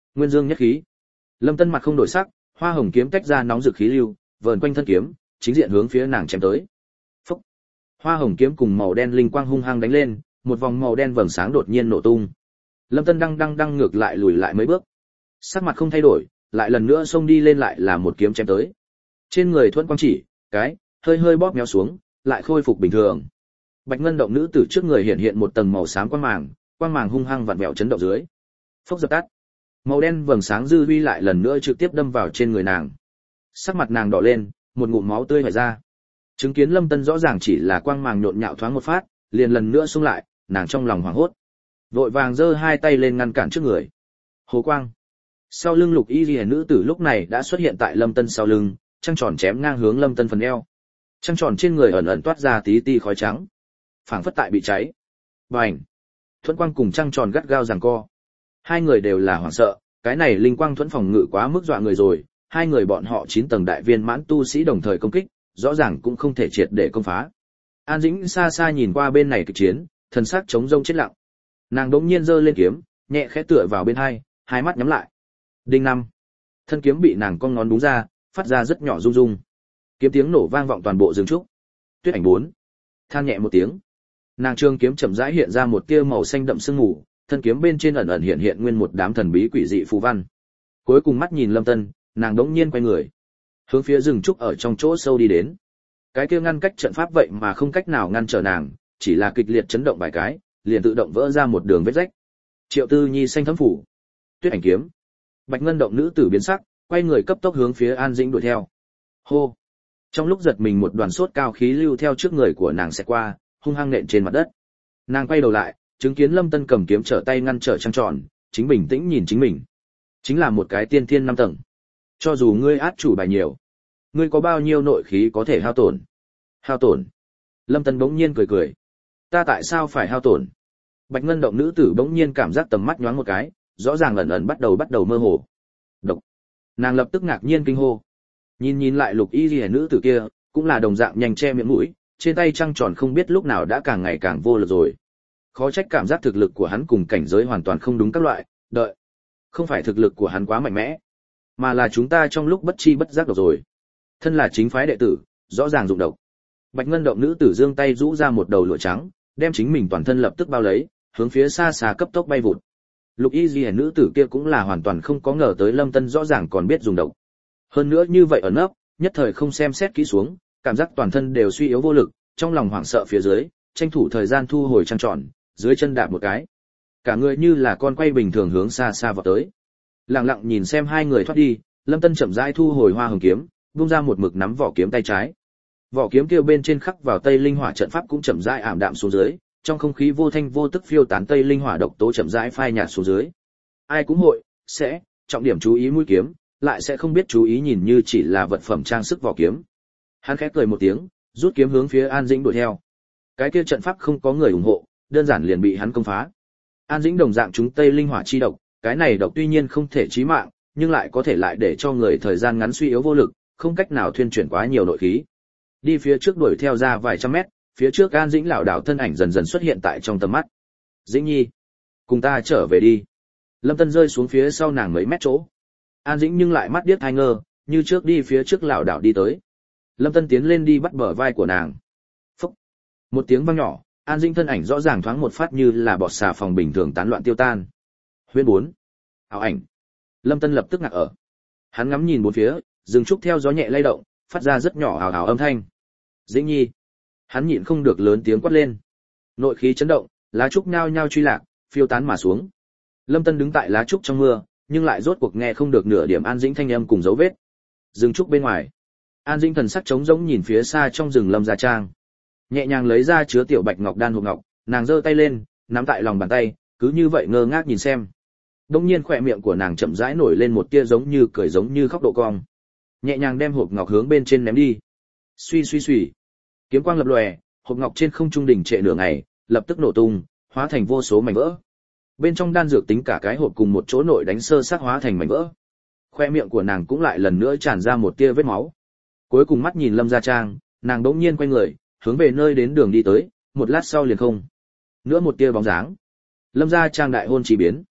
Nguyên dương nhất khí. Lâm Tân mặt không đổi sắc, hoa hồng kiếm tách ra nóng rực khí lưu, vờn quanh thân kiếm, chính diện hướng phía nàng chém tới. Phốc. Hoa hồng kiếm cùng màu đen linh quang hung hăng đánh lên, một vòng màu đen vầng sáng đột nhiên nổ tung. Lâm Tân đang đang đang ngược lại lùi lại mấy bước. Sắc mặt không thay đổi, lại lần nữa xông đi lên lại là một kiếm chém tới. Trên người Thuẫn Quang chỉ, cái, hơi hơi bóp méo xuống, lại khôi phục bình thường. Bạch ngân động nữ tử trước người hiện hiện một tầng màu xám quang màng, quang màng hung hăng vặn vẹo chấn động dưới. Phốc dập tắt. Màu đen vầng sáng dư huy lại lần nữa trực tiếp đâm vào trên người nàng. Sắc mặt nàng đỏ lên, một ngụm máu tươi vẩy ra. Chứng kiến Lâm Tân rõ ràng chỉ là quang màng nhộn nhạo thoáng một phát, liền lần nữa xung lại, nàng trong lòng hoảng hốt. Vội vàng giơ hai tay lên ngăn cản trước người. Hồ quang. Sau lưng Lục Y Liễu nữ tử lúc này đã xuất hiện tại Lâm Tân sau lưng, trăng tròn chém ngang hướng Lâm Tân phần eo. Trăng tròn trên người ẩn ẩn toát ra tí ti khói trắng, phảng phất tại bị cháy. Bành. Thuẫn quang cùng trăng tròn gắt gao giằng co. Hai người đều là hoảng sợ, cái này linh quang thuẫn phòng ngự quá mức dọa người rồi, hai người bọn họ chín tầng đại viên mãn tu sĩ đồng thời công kích, rõ ràng cũng không thể triệt để công phá. An Dĩnh xa xa nhìn qua bên này kịch chiến, thần sắc trống rông chết lặng. Nàng đột nhiên giơ lên kiếm, nhẹ khẽ tựa vào bên hai, hai mắt nhắm lại. Đinh năm. Thân kiếm bị nàng cong ngón đúng ra, phát ra rất nhỏ rung rung. Kiếm tiếng nổ vang vọng toàn bộ rừng trúc. Tuyết Ảnh bốn. Than nhẹ một tiếng. Nàng trường kiếm chậm rãi hiện ra một tia màu xanh đậm sương mù, thân kiếm bên trên ẩn ẩn hiện hiện nguyên một đám thần bí quỷ dị phù văn. Cuối cùng mắt nhìn Lâm Tân, nàng đống nhiên quay người, hướng phía rừng trúc ở trong chỗ sâu đi đến. Cái kia ngăn cách trận pháp vậy mà không cách nào ngăn trở nàng, chỉ là kịch liệt chấn động vài cái, liền tự động vỡ ra một đường vết rách. Triệu Tư Nhi xanh thấm phủ. Tuyết Ảnh kiếm. Bạch ngân động nữ tử biến sắc, quay người cấp tốc hướng phía An Dĩnh đuổi theo. Hô. Trong lúc giật mình một đoàn sốt cao khí lưu theo trước người của nàng sẽ qua, hung hăng nện trên mặt đất. Nàng quay đầu lại, chứng kiến Lâm Tân cầm kiếm trở tay ngăn trở trăng tròn, chính bình tĩnh nhìn chính mình. Chính là một cái tiên thiên năm tầng. Cho dù ngươi át chủ bài nhiều, ngươi có bao nhiêu nội khí có thể hao tổn? Hao tổn? Lâm Tân bỗng nhiên cười cười. Ta tại sao phải hao tổn? Bạch ngân động nữ tử bỗng nhiên cảm giác tầm mắt nhoáng một cái, rõ ràng ẩn ẩn bắt đầu bắt đầu mơ hồ. Độc. Nàng lập tức ngạc nhiên kinh hô. Nhìn nhìn lại Lục Y Liễu nữ tử kia, cũng là đồng dạng nhanh che miệng mũi, trên tay trăng tròn không biết lúc nào đã càng ngày càng vô lực rồi. Khó trách cảm giác thực lực của hắn cùng cảnh giới hoàn toàn không đúng các loại, đợi. Không phải thực lực của hắn quá mạnh mẽ, mà là chúng ta trong lúc bất chi bất giác độc rồi. Thân là chính phái đệ tử, rõ ràng dụng độc. Bạch ngân động nữ tử giương tay rũ ra một đầu lụa trắng, đem chính mình toàn thân lập tức bao lấy, hướng phía xa xa cấp tốc bay vụt. Lục Y Liễu nữ tử kia cũng là hoàn toàn không có ngờ tới Lâm Tân rõ ràng còn biết dùng độc. Hơn nữa như vậy ẩn nấp, nhất thời không xem xét kỹ xuống, cảm giác toàn thân đều suy yếu vô lực, trong lòng hoảng sợ phía dưới, tranh thủ thời gian thu hồi trăng tròn, dưới chân đạp một cái. Cả người như là con quay bình thường hướng xa xa vọt tới. Lặng lặng nhìn xem hai người thoát đi, Lâm Tân chậm rãi thu hồi hoa hồng kiếm, buông ra một mực nắm vỏ kiếm tay trái. Vỏ kiếm kia bên trên khắc vào tây linh hỏa trận pháp cũng chậm rãi ảm đạm xuống dưới, trong không khí vô thanh vô tức phiêu tán tây linh hỏa độc tố chậm rãi phai nhạt xuống dưới. Ai cũng hội sẽ trọng điểm chú ý mũi kiếm, lại sẽ không biết chú ý nhìn như chỉ là vật phẩm trang sức vỏ kiếm. Hắn khẽ cười một tiếng, rút kiếm hướng phía An Dĩnh đuổi theo. Cái kia trận pháp không có người ủng hộ, đơn giản liền bị hắn công phá. An Dĩnh đồng dạng chúng tây linh hỏa chi độc, cái này độc tuy nhiên không thể chí mạng, nhưng lại có thể lại để cho người thời gian ngắn suy yếu vô lực, không cách nào thuyên chuyển quá nhiều nội khí. Đi phía trước đuổi theo ra vài trăm mét, phía trước An Dĩnh lảo đảo thân ảnh dần dần xuất hiện tại trong tầm mắt. Dĩnh Nhi, cùng ta trở về đi. Lâm Tân rơi xuống phía sau nàng mấy mét chỗ. An Dĩnh nhưng lại mắt điếc hai ngơ, như trước đi phía trước lảo đảo đi tới. Lâm Tân tiến lên đi bắt bờ vai của nàng. Phúc. Một tiếng vang nhỏ, An Dĩnh thân ảnh rõ ràng thoáng một phát như là bọt xà phòng bình thường tán loạn tiêu tan. Huyễn bốn. Ảo ảnh. Lâm Tân lập tức ngạc ở. Hắn ngắm nhìn bốn phía, rừng trúc theo gió nhẹ lay động, phát ra rất nhỏ ảo ảo âm thanh. Dĩnh Nhi. Hắn nhịn không được lớn tiếng quát lên. Nội khí chấn động, lá trúc nhao nhao truy lạc, phiêu tán mà xuống. Lâm Tân đứng tại lá trúc trong mưa, nhưng lại rốt cuộc nghe không được nửa điểm An Dĩnh thanh âm cùng dấu vết. Rừng trúc bên ngoài, An Dĩnh thần sắc trống rỗng nhìn phía xa trong rừng Lâm gia trang, nhẹ nhàng lấy ra chứa tiểu bạch ngọc đan hộp ngọc, nàng giơ tay lên, nắm tại lòng bàn tay, cứ như vậy ngơ ngác nhìn xem. Đột nhiên khóe miệng của nàng chậm rãi nổi lên một tia giống như cười giống như khóc độ cong, nhẹ nhàng đem hộp ngọc hướng bên trên ném đi. Suy suy suy, kiếm quang lập lòe, hộp ngọc trên không trung đỉnh trệ nửa ngày, lập tức nổ tung, hóa thành vô số mảnh vỡ. Bên trong đan dược tính cả cái hộp cùng một chỗ nội đánh sơ sát hóa thành mảnh vỡ. Khoe miệng của nàng cũng lại lần nữa tràn ra một tia vết máu. Cuối cùng mắt nhìn Lâm gia trang, nàng đống nhiên quay người, hướng về nơi đến đường đi tới, một lát sau liền không nữa một tia bóng dáng. Lâm gia trang đại hôn chỉ biến.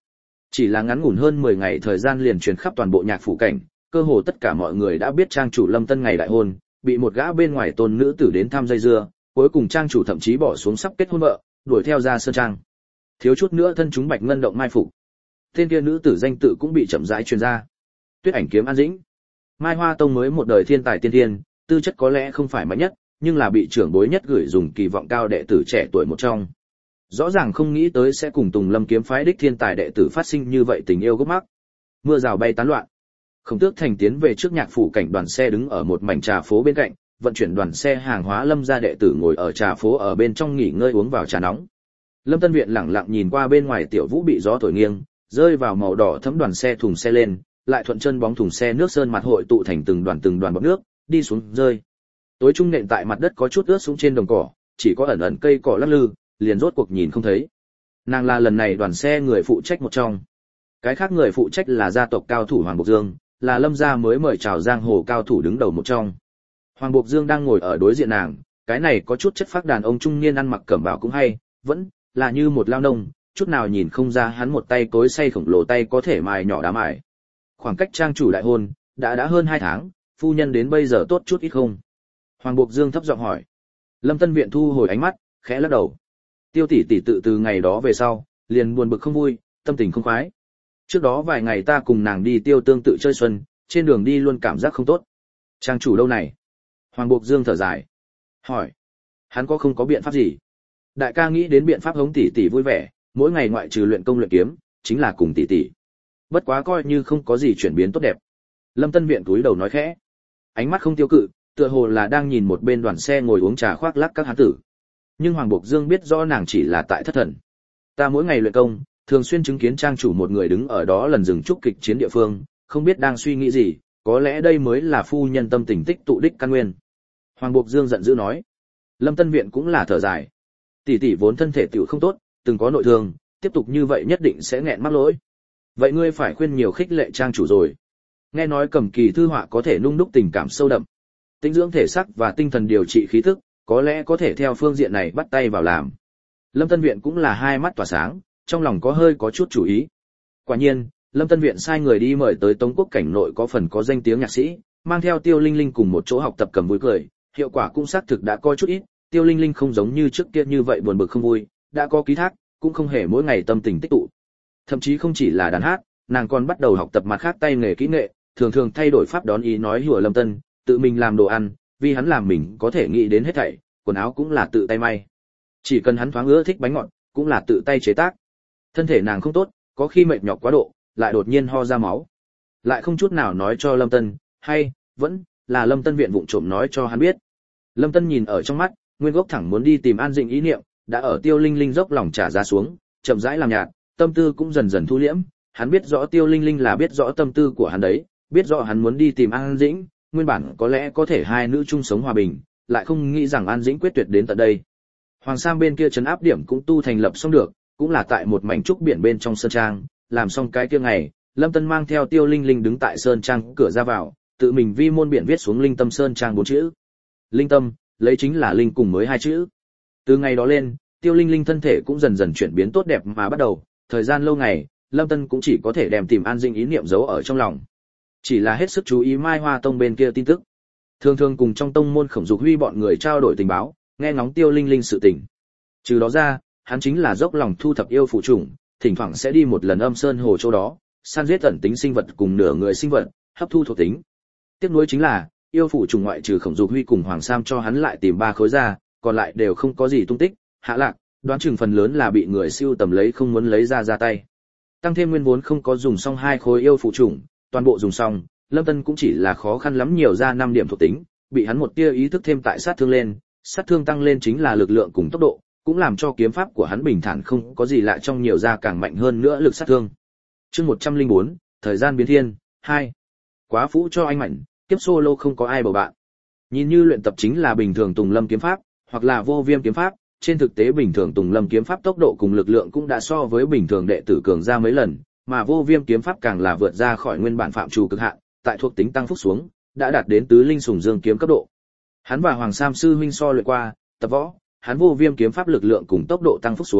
Chỉ là ngắn ngủn hơn mười ngày thời gian liền truyền khắp toàn bộ nhạc phủ cảnh, cơ hồ tất cả mọi người đã biết trang chủ Lâm Tân ngày đại hôn, bị một gã bên ngoài tôn nữ tử đến thăm dây dưa, cuối cùng trang chủ thậm chí bỏ xuống sắp kết hôn vợ, đuổi theo ra sơn trang. Thiếu chút nữa thân chúng Bạch Ngân động mai phục. Tên kia nữ tử danh tự cũng bị chậm rãi truyền ra. Tuyết Ảnh Kiếm An Dĩnh. Mai Hoa Tông mới một đời thiên tài tiên thiên, tư chất có lẽ không phải mạnh nhất, nhưng là bị trưởng bối nhất gửi dùng kỳ vọng cao đệ tử trẻ tuổi một trong. Rõ ràng không nghĩ tới sẽ cùng Tùng Lâm kiếm phái đích thiên tài đệ tử phát sinh như vậy tình yêu gốc mắc. Mưa rào bay tán loạn. Khổng Tước Thành tiến về trước nhạc phủ cảnh, đoàn xe đứng ở một mảnh trà phố bên cạnh, vận chuyển đoàn xe hàng hóa Lâm gia đệ tử ngồi ở trà phố ở bên trong nghỉ ngơi uống vào trà nóng. Lâm Tân Viện lẳng lặng nhìn qua bên ngoài Tiểu Vũ bị gió thổi nghiêng, rơi vào màu đỏ thấm đoàn xe thùng xe lên, lại thuận chân bóng thùng xe nước sơn mặt hội tụ thành từng đoàn từng đoàn bọt nước, đi xuống rơi. Tối trung nện tại mặt đất có chút ướt xuống trên đồng cỏ, chỉ có ẩn ẩn cây cỏ lắc lư, liền rốt cuộc nhìn không thấy. Nàng là lần này đoàn xe người phụ trách một trong. Cái khác người phụ trách là gia tộc cao thủ Hoàng Bộc Dương, là Lâm gia mới mời chào giang hồ cao thủ đứng đầu một trong. Hoàng Bộc Dương đang ngồi ở đối diện nàng, cái này có chút chất phác đàn ông trung niên ăn mặc cẩm bào cũng hay, vẫn là như một lao nông, chút nào nhìn không ra hắn một tay cối xay khổng lồ tay có thể mài nhỏ đá mài. Khoảng cách trang chủ đại hôn đã đã hơn hai tháng, phu nhân đến bây giờ tốt chút ít không? Hoàng Bộc Dương thấp giọng hỏi. Lâm Tân Viện thu hồi ánh mắt, khẽ lắc đầu. Tiêu tỷ tỷ tự từ ngày đó về sau, liền buồn bực không vui, tâm tình không khoái. Trước đó vài ngày ta cùng nàng đi Tiêu Tương tự chơi xuân, trên đường đi luôn cảm giác không tốt. Trang chủ đâu này? Hoàng Bộc Dương thở dài. Hỏi. Hắn có không có biện pháp gì? Đại ca nghĩ đến biện pháp hống tỷ tỷ vui vẻ, mỗi ngày ngoại trừ luyện công luyện kiếm, chính là cùng tỷ tỷ. Bất quá coi như không có gì chuyển biến tốt đẹp. Lâm Tân Viện cúi đầu nói khẽ. Ánh mắt không tiêu cự, tựa hồ là đang nhìn một bên đoàn xe ngồi uống trà khoác lác các hán tử. Nhưng Hoàng Bộc Dương biết rõ nàng chỉ là tại thất thần. Ta mỗi ngày luyện công, thường xuyên chứng kiến trang chủ một người đứng ở đó lần dừng trúc kịch chiến địa phương, không biết đang suy nghĩ gì, có lẽ đây mới là phu nhân tâm tình tích tụ đích căn nguyên. Hoàng Bộc Dương giận dữ nói. Lâm Tân Viện cũng là thở dài. Tỷ tỷ vốn thân thể tiểu không tốt, từng có nội thương, tiếp tục như vậy nhất định sẽ nghẹn mắc lỗi. Vậy ngươi phải khuyên nhiều khích lệ trang chủ rồi. Nghe nói cầm kỳ thư họa có thể nung đúc tình cảm sâu đậm, tinh dưỡng thể xác và tinh thần điều trị khí tức, có lẽ có thể theo phương diện này bắt tay vào làm. Lâm Tân Viện cũng là hai mắt tỏa sáng, trong lòng có hơi có chút chủ ý. Quả nhiên, Lâm Tân Viện sai người đi mời tới Tống Quốc cảnh nội có phần có danh tiếng nhạc sĩ, mang theo Tiêu Linh Linh cùng một chỗ học tập cầm vui cười, hiệu quả cũng xác thực đã coi chút ít. Tiêu Linh Linh không giống như trước kia như vậy buồn bực không vui, đã có ký thác, cũng không hề mỗi ngày tâm tình tích tụ. Thậm chí không chỉ là đàn hát, nàng còn bắt đầu học tập mặt khác tay nghề kỹ nghệ, thường thường thay đổi pháp đón ý nói hùa Lâm Tân, tự mình làm đồ ăn, vì hắn làm mình có thể nghĩ đến hết thảy, quần áo cũng là tự tay may. Chỉ cần hắn thoáng ưa thích bánh ngọt, cũng là tự tay chế tác. Thân thể nàng không tốt, có khi mệt nhọc quá độ, lại đột nhiên ho ra máu. Lại không chút nào nói cho Lâm Tân, hay vẫn là Lâm Tân viện vụng trộm nói cho hắn biết. Lâm Tân nhìn ở trong mắt, nguyên gốc thẳng muốn đi tìm An Dĩnh ý niệm, đã ở Tiêu Linh Linh dốc lòng trả ra xuống, chậm rãi làm nhạt, tâm tư cũng dần dần thu liễm. Hắn biết rõ Tiêu Linh Linh là biết rõ tâm tư của hắn đấy, biết rõ hắn muốn đi tìm An Dĩnh, nguyên bản có lẽ có thể hai nữ chung sống hòa bình, lại không nghĩ rằng An Dĩnh quyết tuyệt đến tận đây. Hoàng Sam bên kia trấn áp điểm cũng tu thành lập xong được, cũng là tại một mảnh trúc biển bên trong sơn trang, làm xong cái kia ngày, Lâm Tân mang theo Tiêu Linh Linh đứng tại sơn trang cửa ra vào, tự mình vi môn biển viết xuống Linh Tâm Sơn trang bốn chữ. Linh Tâm, lấy chính là linh cùng mới hai chữ. Từ ngày đó lên, Tiêu Linh Linh thân thể cũng dần dần chuyển biến tốt đẹp mà bắt đầu, thời gian lâu ngày, Lâm Tân cũng chỉ có thể đem tìm An Dĩnh ý niệm giấu ở trong lòng. Chỉ là hết sức chú ý Mai Hoa Tông bên kia tin tức. Thường thường cùng trong tông môn Khổng Dục Huy bọn người trao đổi tình báo, nghe ngóng Tiêu Linh Linh sự tình. Trừ đó ra, hắn chính là dốc lòng thu thập yêu phụ chủng, thỉnh thoảng sẽ đi một lần Âm Sơn hồ chỗ đó, săn giết ẩn tính sinh vật cùng nửa người sinh vật, hấp thu thuộc tính. Tiếc nuối chính là, yêu phụ chủng ngoại trừ Khổng Dục Huy cùng Hoàng Sam cho hắn lại tìm ba khối ra, còn lại đều không có gì tung tích, hạ lạc, đoán chừng phần lớn là bị người siêu tầm lấy không muốn lấy ra ra tay. Tăng thêm nguyên vốn không có dùng xong hai khối yêu phụ chủng, toàn bộ dùng xong, Lâm Tân cũng chỉ là khó khăn lắm nhiều ra năm điểm thuộc tính, bị hắn một tia ý thức thêm tại sát thương lên, sát thương tăng lên chính là lực lượng cùng tốc độ, cũng làm cho kiếm pháp của hắn bình thản không có gì lạ trong nhiều ra càng mạnh hơn nữa lực sát thương. Chương một trăm lẻ bốn, thời gian biến thiên, hai. Quá phũ cho anh mạnh, kiếp solo không có ai bầu bạn. Nhìn như luyện tập chính là bình thường Tùng Lâm kiếm pháp, hoặc là Vô Viêm kiếm pháp, trên thực tế bình thường Tùng Lâm kiếm pháp tốc độ cùng lực lượng cũng đã so với bình thường đệ tử cường ra mấy lần, mà Vô Viêm kiếm pháp càng là vượt ra khỏi nguyên bản phạm trù cực hạn, tại thuộc tính tăng phúc xuống, đã đạt đến tứ linh sùng dương kiếm cấp độ. Hắn và Hoàng Sam sư huynh so luyện qua, tập võ, hắn Vô Viêm kiếm pháp lực lượng cùng tốc độ tăng phúc xuống,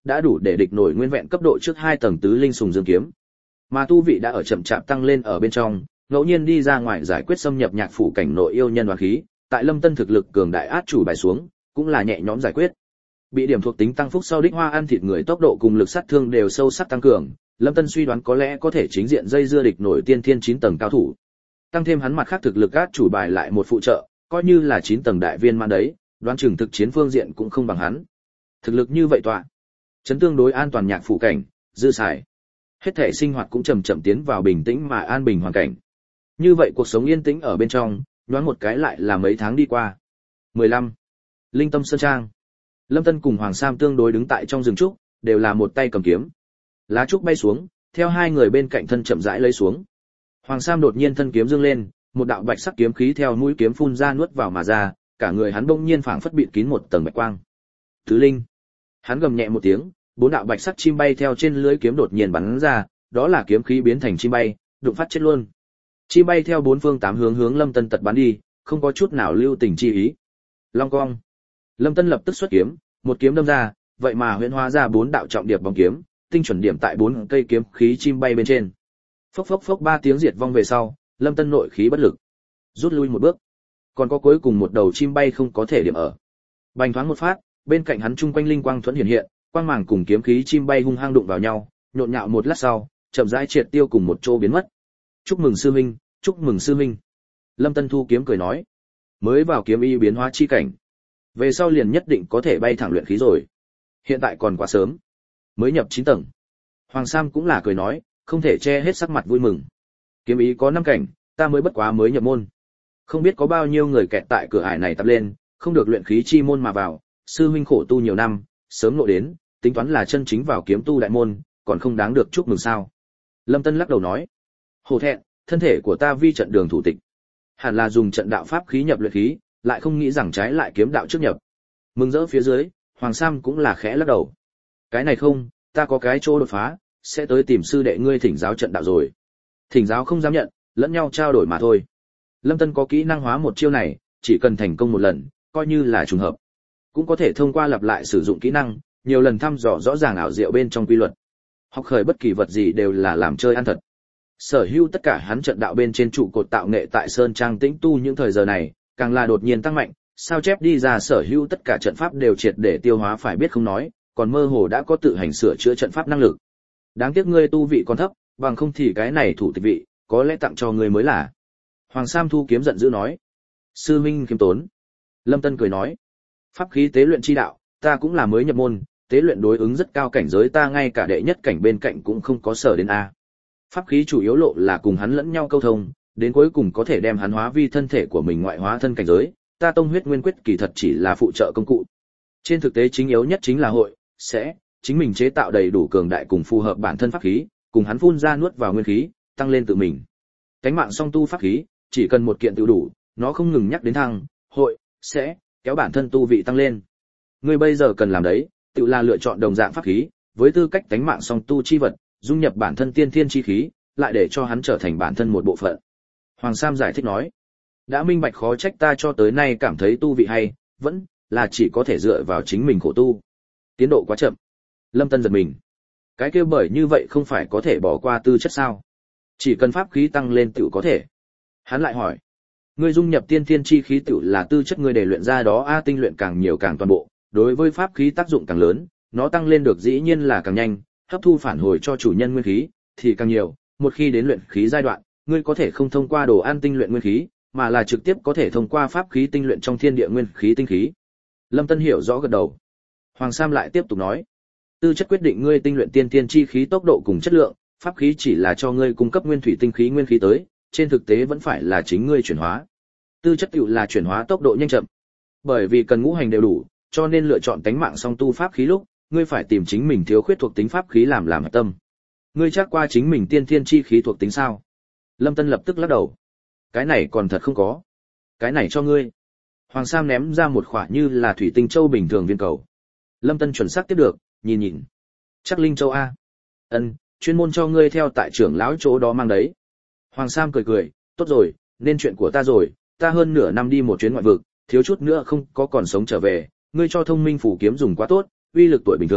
đã đủ để địch nổi nguyên vẹn cấp độ trước hai tầng tứ linh sùng dương kiếm. Mà tu vị đã ở chậm chạp tăng lên ở bên trong, ngẫu nhiên đi ra ngoài giải quyết xâm nhập nhạc phủ cảnh nội yêu nhân oán khí, tại Lâm Tân thực lực cường đại át chủ bài xuống, cũng là nhẹ nhõm giải quyết. Bị điểm thuộc tính tăng phúc sau đích hoa ăn thịt người tốc độ cùng lực sát thương đều sâu sắc tăng cường, Lâm Tân suy đoán có lẽ có thể chính diện dây dưa địch nổi tiên thiên chín tầng cao thủ. Tăng thêm hắn mặt khác thực lực át chủ bài lại một phụ trợ, coi như là chín tầng đại viên mãn đấy, đoán chừng thực chiến phương diện cũng không bằng hắn. Thực lực như vậy tọa, chấn tương đối an toàn nhạc phủ cảnh, dư xài. Hết thể sinh hoạt cũng chậm chậm tiến vào bình tĩnh mà an bình hoàn cảnh. Như vậy cuộc sống yên tĩnh ở bên trong, nhoáng một cái lại là mấy tháng đi qua. mười lăm. Linh Tâm Sơn Trang. Lâm Tân cùng Hoàng Sam tương đối đứng tại trong rừng trúc, đều là một tay cầm kiếm. Lá trúc bay xuống, theo hai người bên cạnh thân chậm rãi lấy xuống. Hoàng Sam đột nhiên thân kiếm dương lên, một đạo bạch sắc kiếm khí theo mũi kiếm phun ra nuốt vào mà ra, cả người hắn bỗng nhiên phảng phất bịt kín một tầng bạch quang. Tứ linh. Hắn gầm nhẹ một tiếng, bốn đạo bạch sắc chim bay theo trên lưỡi kiếm đột nhiên bắn ra, đó là kiếm khí biến thành chim bay, đụng phát chết luôn. Chim bay theo bốn phương tám hướng hướng Lâm Tân tật bắn đi, không có chút nào lưu tình chi ý. Long cong. Lâm Tân lập tức xuất kiếm, một kiếm đâm ra, vậy mà huyễn hóa ra bốn đạo trọng điệp bóng kiếm, tinh chuẩn điểm tại bốn cây kiếm khí chim bay bên trên. Phốc phốc phốc ba tiếng diệt vong về sau, Lâm Tân nội khí bất lực, rút lui một bước. Còn có cuối cùng một đầu chim bay không có thể điểm ở. Bành thoáng một phát, bên cạnh hắn trung quanh linh quang thuẫn hiện hiện, quang màng cùng kiếm khí chim bay hung hăng đụng vào nhau, nhộn nhạo một lát sau, chậm rãi triệt tiêu cùng một chỗ biến mất. Chúc mừng sư huynh, chúc mừng sư huynh. Lâm Tân thu kiếm cười nói, mới vào kiếm y biến hóa chi cảnh, về sau liền nhất định có thể bay thẳng luyện khí rồi. Hiện tại còn quá sớm, mới nhập chín tầng. Hoàng Sam cũng là cười nói, không thể che hết sắc mặt vui mừng. Kiếm ý có năm cảnh, ta mới bất quá mới nhập môn. Không biết có bao nhiêu người kẹt tại cửa ải này tập lên, không được luyện khí chi môn mà vào, sư huynh khổ tu nhiều năm, sớm nộ đến, tính toán là chân chính vào kiếm tu đại môn, còn không đáng được chúc mừng sao. Lâm Tân lắc đầu nói, hổ thẹn, thân thể của ta vi trận đường thủ tịch. Hẳn là dùng trận đạo pháp khí nhập luyện khí, lại không nghĩ rằng trái lại kiếm đạo trước nhập. Mừng rỡ phía dưới, Hoàng Sam cũng là khẽ lắc đầu. Cái này không, ta có cái chỗ đột phá, sẽ tới tìm sư đệ ngươi thỉnh giáo trận đạo rồi. Thỉnh giáo không dám nhận, lẫn nhau trao đổi mà thôi. Lâm Tân có kỹ năng hóa một chiêu này, chỉ cần thành công một lần, coi như là trùng hợp. Cũng có thể thông qua lặp lại sử dụng kỹ năng, nhiều lần thăm dò rõ ràng ảo diệu bên trong quy luật. Học khởi bất kỳ vật gì đều là làm chơi ăn thật. Sở hữu tất cả hắn trận đạo bên trên trụ cột tạo nghệ tại Sơn Trang tĩnh tu những thời giờ này, càng là đột nhiên tăng mạnh, sao chép đi ra sở hữu tất cả trận pháp đều triệt để tiêu hóa phải biết không nói, còn mơ hồ đã có tự hành sửa chữa trận pháp năng lực. Đáng tiếc ngươi tu vị còn thấp, bằng không thì cái này thủ tịch vị, có lẽ tặng cho ngươi mới là. Hoàng Sam thu kiếm giận dữ nói. Sư minh khiêm tốn. Lâm Tân cười nói. Pháp khí tế luyện chi đạo, ta cũng là mới nhập môn, tế luyện đối ứng rất cao cảnh giới ta ngay cả đệ nhất cảnh bên cạnh cũng không có sở đến a. Pháp khí chủ yếu lộ là cùng hắn lẫn nhau câu thông, đến cuối cùng có thể đem hắn hóa vi thân thể của mình ngoại hóa thân cảnh giới, ta tông huyết nguyên quyết kỳ thật chỉ là phụ trợ công cụ. Trên thực tế chính yếu nhất chính là hội, sẽ, chính mình chế tạo đầy đủ cường đại cùng phù hợp bản thân pháp khí, cùng hắn phun ra nuốt vào nguyên khí, tăng lên tự mình. Cánh mạng song tu pháp khí, chỉ cần một kiện tự đủ, nó không ngừng nhắc đến thăng, hội, sẽ, kéo bản thân tu vị tăng lên. Ngươi bây giờ cần làm đấy, tự là lựa chọn đồng dạng pháp khí, với tư cách cánh mạng song tu chi vật, dung nhập bản thân tiên thiên chi khí, lại để cho hắn trở thành bản thân một bộ phận. Hoàng Sam giải thích nói, đã minh bạch khó trách ta cho tới nay cảm thấy tu vị hay, vẫn là chỉ có thể dựa vào chính mình khổ tu. Tiến độ quá chậm. Lâm Tân giật mình. Cái kia bởi như vậy không phải có thể bỏ qua tư chất sao? Chỉ cần pháp khí tăng lên tựu có thể. Hắn lại hỏi, ngươi dung nhập tiên thiên chi khí tựu là tư chất ngươi để luyện ra đó a tinh luyện càng nhiều càng toàn bộ, đối với pháp khí tác dụng càng lớn, nó tăng lên được dĩ nhiên là càng nhanh, hấp thu phản hồi cho chủ nhân nguyên khí thì càng nhiều, một khi đến luyện khí giai đoạn, ngươi có thể không thông qua đồ ăn tinh luyện nguyên khí, mà là trực tiếp có thể thông qua pháp khí tinh luyện trong thiên địa nguyên khí tinh khí. Lâm Tân hiểu rõ gật đầu. Hoàng Sam lại tiếp tục nói, tư chất quyết định ngươi tinh luyện tiên tiên chi khí tốc độ cùng chất lượng, pháp khí chỉ là cho ngươi cung cấp nguyên thủy tinh khí nguyên khí tới, trên thực tế vẫn phải là chính ngươi chuyển hóa. Tư chất tựu là chuyển hóa tốc độ nhanh chậm. Bởi vì cần ngũ hành đều đủ, cho nên lựa chọn tánh mạng song tu pháp khí lúc, ngươi phải tìm chính mình thiếu khuyết thuộc tính pháp khí làm làm hạch tâm. Ngươi chắc qua chính mình tiên thiên chi khí thuộc tính sao? Lâm Tân lập tức lắc đầu. Cái này còn thật không có. Cái này cho ngươi. Hoàng Sam ném ra một khỏa như là thủy tinh châu bình thường viên cầu. Lâm Tân chuẩn xác tiếp được, nhìn nhìn. Chắc linh châu a. Ân, chuyên môn cho ngươi theo tại trưởng lão chỗ đó mang đấy. Hoàng Sam cười cười, tốt rồi, nên chuyện của ta rồi, ta hơn nửa năm đi một chuyến ngoại vực, thiếu chút nữa không có còn sống trở về, ngươi cho thông minh phủ kiếm dùng quá tốt, uy lực tuổi bình thường,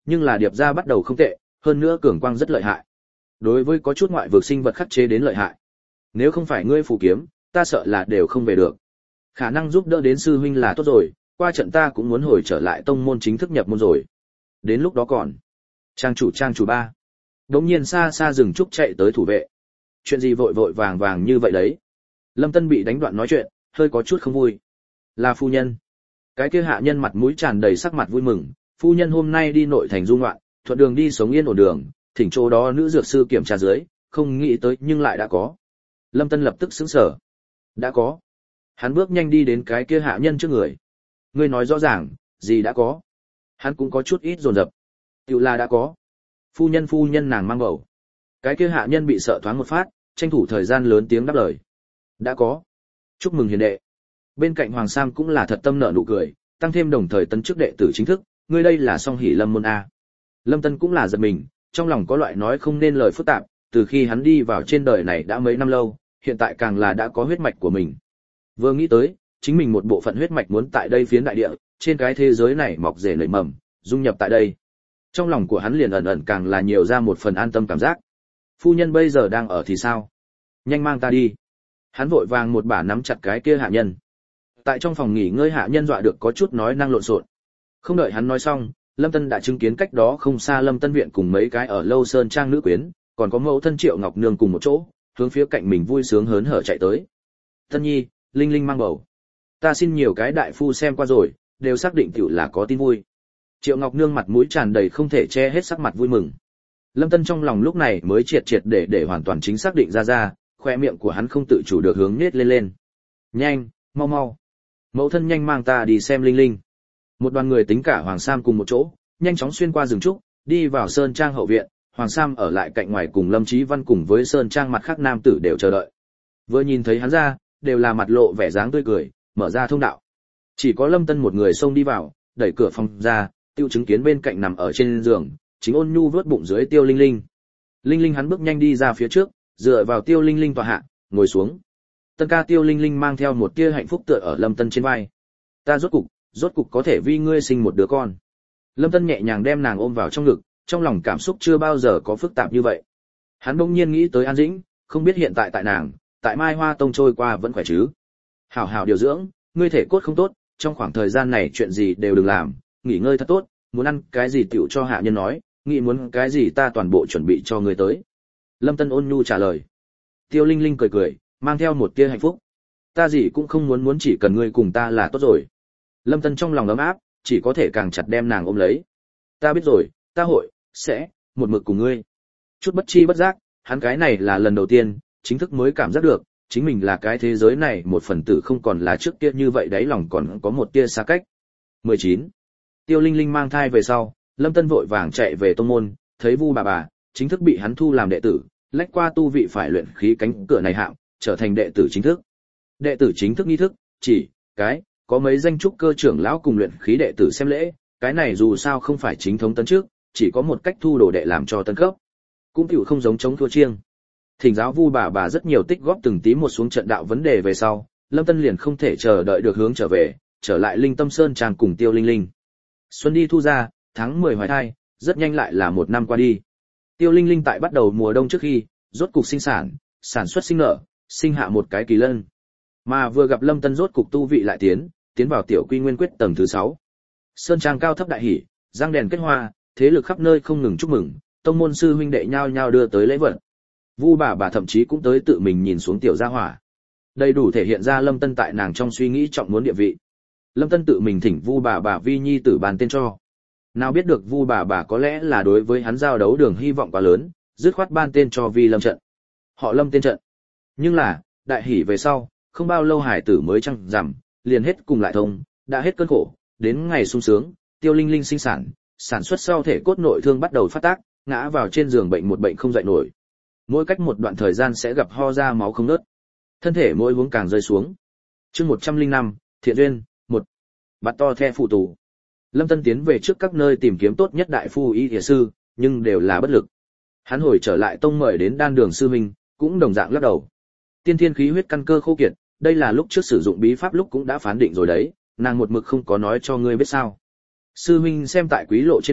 nhưng là điệp ra bắt đầu không tệ, hơn nữa cường quang rất lợi hại. Đối với có chút ngoại vực sinh vật khắc chế đến lợi hại. Nếu không phải ngươi phù kiếm, ta sợ là đều không về được. Khả năng giúp đỡ đến sư huynh là tốt rồi, qua trận ta cũng muốn hồi trở lại tông môn chính thức nhập môn rồi. Đến lúc đó còn. Trang chủ trang chủ ba. Đống nhiên xa xa rừng trúc chạy tới thủ vệ. Chuyện gì vội vội vàng vàng như vậy đấy? Lâm Tân bị đánh đoạn nói chuyện, hơi có chút không vui. Là phu nhân. Cái kia hạ nhân mặt mũi tràn đầy sắc mặt vui mừng, phu nhân hôm nay đi nội thành du ngoạn, thuận đường đi sống yên ổn đường, thỉnh chỗ đó nữ dược sư kiểm tra dưới, không nghĩ tới nhưng lại đã có. Lâm Tân lập tức sững sờ. Đã có. Hắn bước nhanh đi đến cái kia hạ nhân trước người. Ngươi nói rõ ràng, gì đã có? Hắn cũng có chút ít dồn dập. Tiểu là đã có. Phu nhân phu nhân nàng mang bầu. Cái kia hạ nhân bị sợ thoáng một phát, tranh thủ thời gian lớn tiếng đáp lời. Đã có. Chúc mừng hiền đệ. Bên cạnh Hoàng Sam cũng là thật tâm nở nụ cười, tăng thêm đồng thời tấn chức đệ tử chính thức, ngươi đây là song hỷ lâm môn a. Lâm Tân cũng là giật mình, trong lòng có loại nói không nên lời phức tạp, từ khi hắn đi vào trên đời này đã mấy năm lâu, hiện tại càng là đã có huyết mạch của mình. Vừa nghĩ tới, chính mình một bộ phận huyết mạch muốn tại đây phiến đại địa, trên cái thế giới này mọc rễ nảy mầm, dung nhập tại đây. Trong lòng của hắn liền ẩn ẩn càng là nhiều ra một phần an tâm cảm giác. Phu nhân bây giờ đang ở thì sao? Nhanh mang ta đi. Hắn vội vàng một bả nắm chặt cái kia hạ nhân. Tại trong phòng nghỉ ngơi hạ nhân dọa được có chút nói năng lộn xộn. Không đợi hắn nói xong, Lâm Tân đã chứng kiến cách đó không xa Lâm Tân viện cùng mấy cái ở Lâu Sơn trang nữ quyến, còn có mẫu thân Triệu Ngọc Nương cùng một chỗ, hướng phía cạnh mình vui sướng hớn hở chạy tới. Tân Nhi, Linh Linh mang bầu. Ta xin nhiều cái đại phu xem qua rồi, đều xác định tiểu là có tin vui. Triệu Ngọc Nương mặt mũi tràn đầy không thể che hết sắc mặt vui mừng. Lâm Tân trong lòng lúc này mới triệt triệt để để hoàn toàn chính xác định ra ra, khoe miệng của hắn không tự chủ được hướng nết lên lên. Nhanh, mau mau. Mẫu thân nhanh mang ta đi xem Linh Linh. Một đoàn người tính cả Hoàng Sam cùng một chỗ, nhanh chóng xuyên qua rừng trúc, đi vào Sơn Trang hậu viện, Hoàng Sam ở lại cạnh ngoài cùng Lâm Chí Văn cùng với Sơn Trang mặt khác nam tử đều chờ đợi. Vừa nhìn thấy hắn ra, đều là mặt lộ vẻ dáng tươi cười, mở ra thông đạo. Chỉ có Lâm Tân một người xông đi vào, đẩy cửa phòng ra, tiêu chứng kiến bên cạnh nằm ở trên giường, chính ôn nhu vớt bụng dưới Tiêu Linh Linh. Linh Linh hắn bước nhanh đi ra phía trước, dựa vào Tiêu Linh Linh tọa hạ, ngồi xuống. Tân ca Tiêu Linh Linh mang theo một tia hạnh phúc tựa ở Lâm Tân trên vai. Ta rốt cục, rốt cục có thể vi ngươi sinh một đứa con. Lâm Tân nhẹ nhàng đem nàng ôm vào trong ngực, trong lòng cảm xúc chưa bao giờ có phức tạp như vậy. Hắn bỗng nhiên nghĩ tới An Dĩnh, không biết hiện tại tại nàng, tại Mai Hoa Tông trôi qua vẫn khỏe chứ? Hảo hảo điều dưỡng, ngươi thể cốt không tốt, trong khoảng thời gian này chuyện gì đều đừng làm, nghỉ ngơi thật tốt, muốn ăn cái gì tiểu cho hạ nhân nói, nghĩ muốn cái gì ta toàn bộ chuẩn bị cho ngươi tới. Lâm Tân ôn nhu trả lời. Tiêu Linh Linh cười cười, mang theo một tia hạnh phúc. Ta gì cũng không muốn muốn chỉ cần ngươi cùng ta là tốt rồi. Lâm Tân trong lòng ấm áp, chỉ có thể càng chặt đem nàng ôm lấy. Ta biết rồi, ta hội, sẽ, một mực cùng ngươi. Chút bất chi bất giác, hắn cái này là lần đầu tiên, chính thức mới cảm giác được, chính mình là cái thế giới này một phần tử không còn là trước kia như vậy đáy lòng còn có một tia xa cách. mười chín. Tiêu Linh Linh mang thai về sau, Lâm Tân vội vàng chạy về tông môn, thấy Vu bà bà, chính thức bị hắn thu làm đệ tử, lách qua tu vị phải luyện khí cánh cửa này hạng, trở thành đệ tử chính thức. Đệ tử chính thức nghi thức, chỉ, cái, có mấy danh trúc cơ trưởng lão cùng luyện khí đệ tử xem lễ, cái này dù sao không phải chính thống tấn trước, chỉ có một cách thu đồ đệ làm cho tân cấp. Cũng tiểu không giống chống thua chiêng. Thỉnh giáo Vu bà bà rất nhiều tích góp từng tí một xuống trận đạo vấn đề về sau, Lâm Tân liền không thể chờ đợi được hướng trở về, trở lại Linh Tâm Sơn Trang cùng Tiêu Linh Linh. Xuân đi thu ra, tháng mười hoài thai, rất nhanh lại là một năm qua đi. Tiêu Linh Linh tại bắt đầu mùa đông trước khi, rốt cục sinh sản, sản xuất sinh nở, sinh hạ một cái kỳ lân. Mà vừa gặp Lâm Tân rốt cục tu vị lại tiến, tiến vào tiểu quy nguyên quyết tầng thứ sáu. Sơn Trang cao thấp đại hỉ, răng đèn kết hoa, thế lực khắp nơi không ngừng chúc mừng, tông môn sư huynh đệ nhao nhao đưa tới lễ vật. Vu bà bà thậm chí cũng tới tự mình nhìn xuống tiểu gia hỏa. Đầy đủ thể hiện ra Lâm Tân tại nàng trong suy nghĩ trọng muốn địa vị. Lâm Tân tự mình thỉnh Vu bà bà vi nhi tử bàn tên cho. Nào biết được Vu bà bà có lẽ là đối với hắn giao đấu đường hy vọng quá lớn, dứt khoát ban tên cho Vi Lâm trận. Họ Lâm tên trận. Nhưng là, đại hỉ về sau, không bao lâu hải tử mới trăng rằm, liền hết cùng lại thông, đã hết cơn khổ, đến ngày sung sướng, Tiêu Linh Linh sinh sản, sản xuất sau thể cốt nội thương bắt đầu phát tác, ngã vào trên giường bệnh một bệnh không dậy nổi. Mỗi cách một đoạn thời gian sẽ gặp ho ra máu không ngớt. Thân thể mỗi hướng càng rơi xuống. Chương một trăm lẻ năm, Thiện duyên, một. Bạt to the phụ tù. Lâm Tân tiến về trước các nơi tìm kiếm tốt nhất đại phu y y sư, nhưng đều là bất lực. Hắn hồi trở lại tông mời đến Đan Đường sư huynh, cũng đồng dạng lắc đầu. Tiên thiên khí huyết căn cơ khô kiệt, đây là lúc trước sử dụng bí pháp lúc cũng đã phán định rồi đấy, nàng một mực không có nói cho ngươi biết sao. Sư huynh xem tại Quý Lộ trên mặt,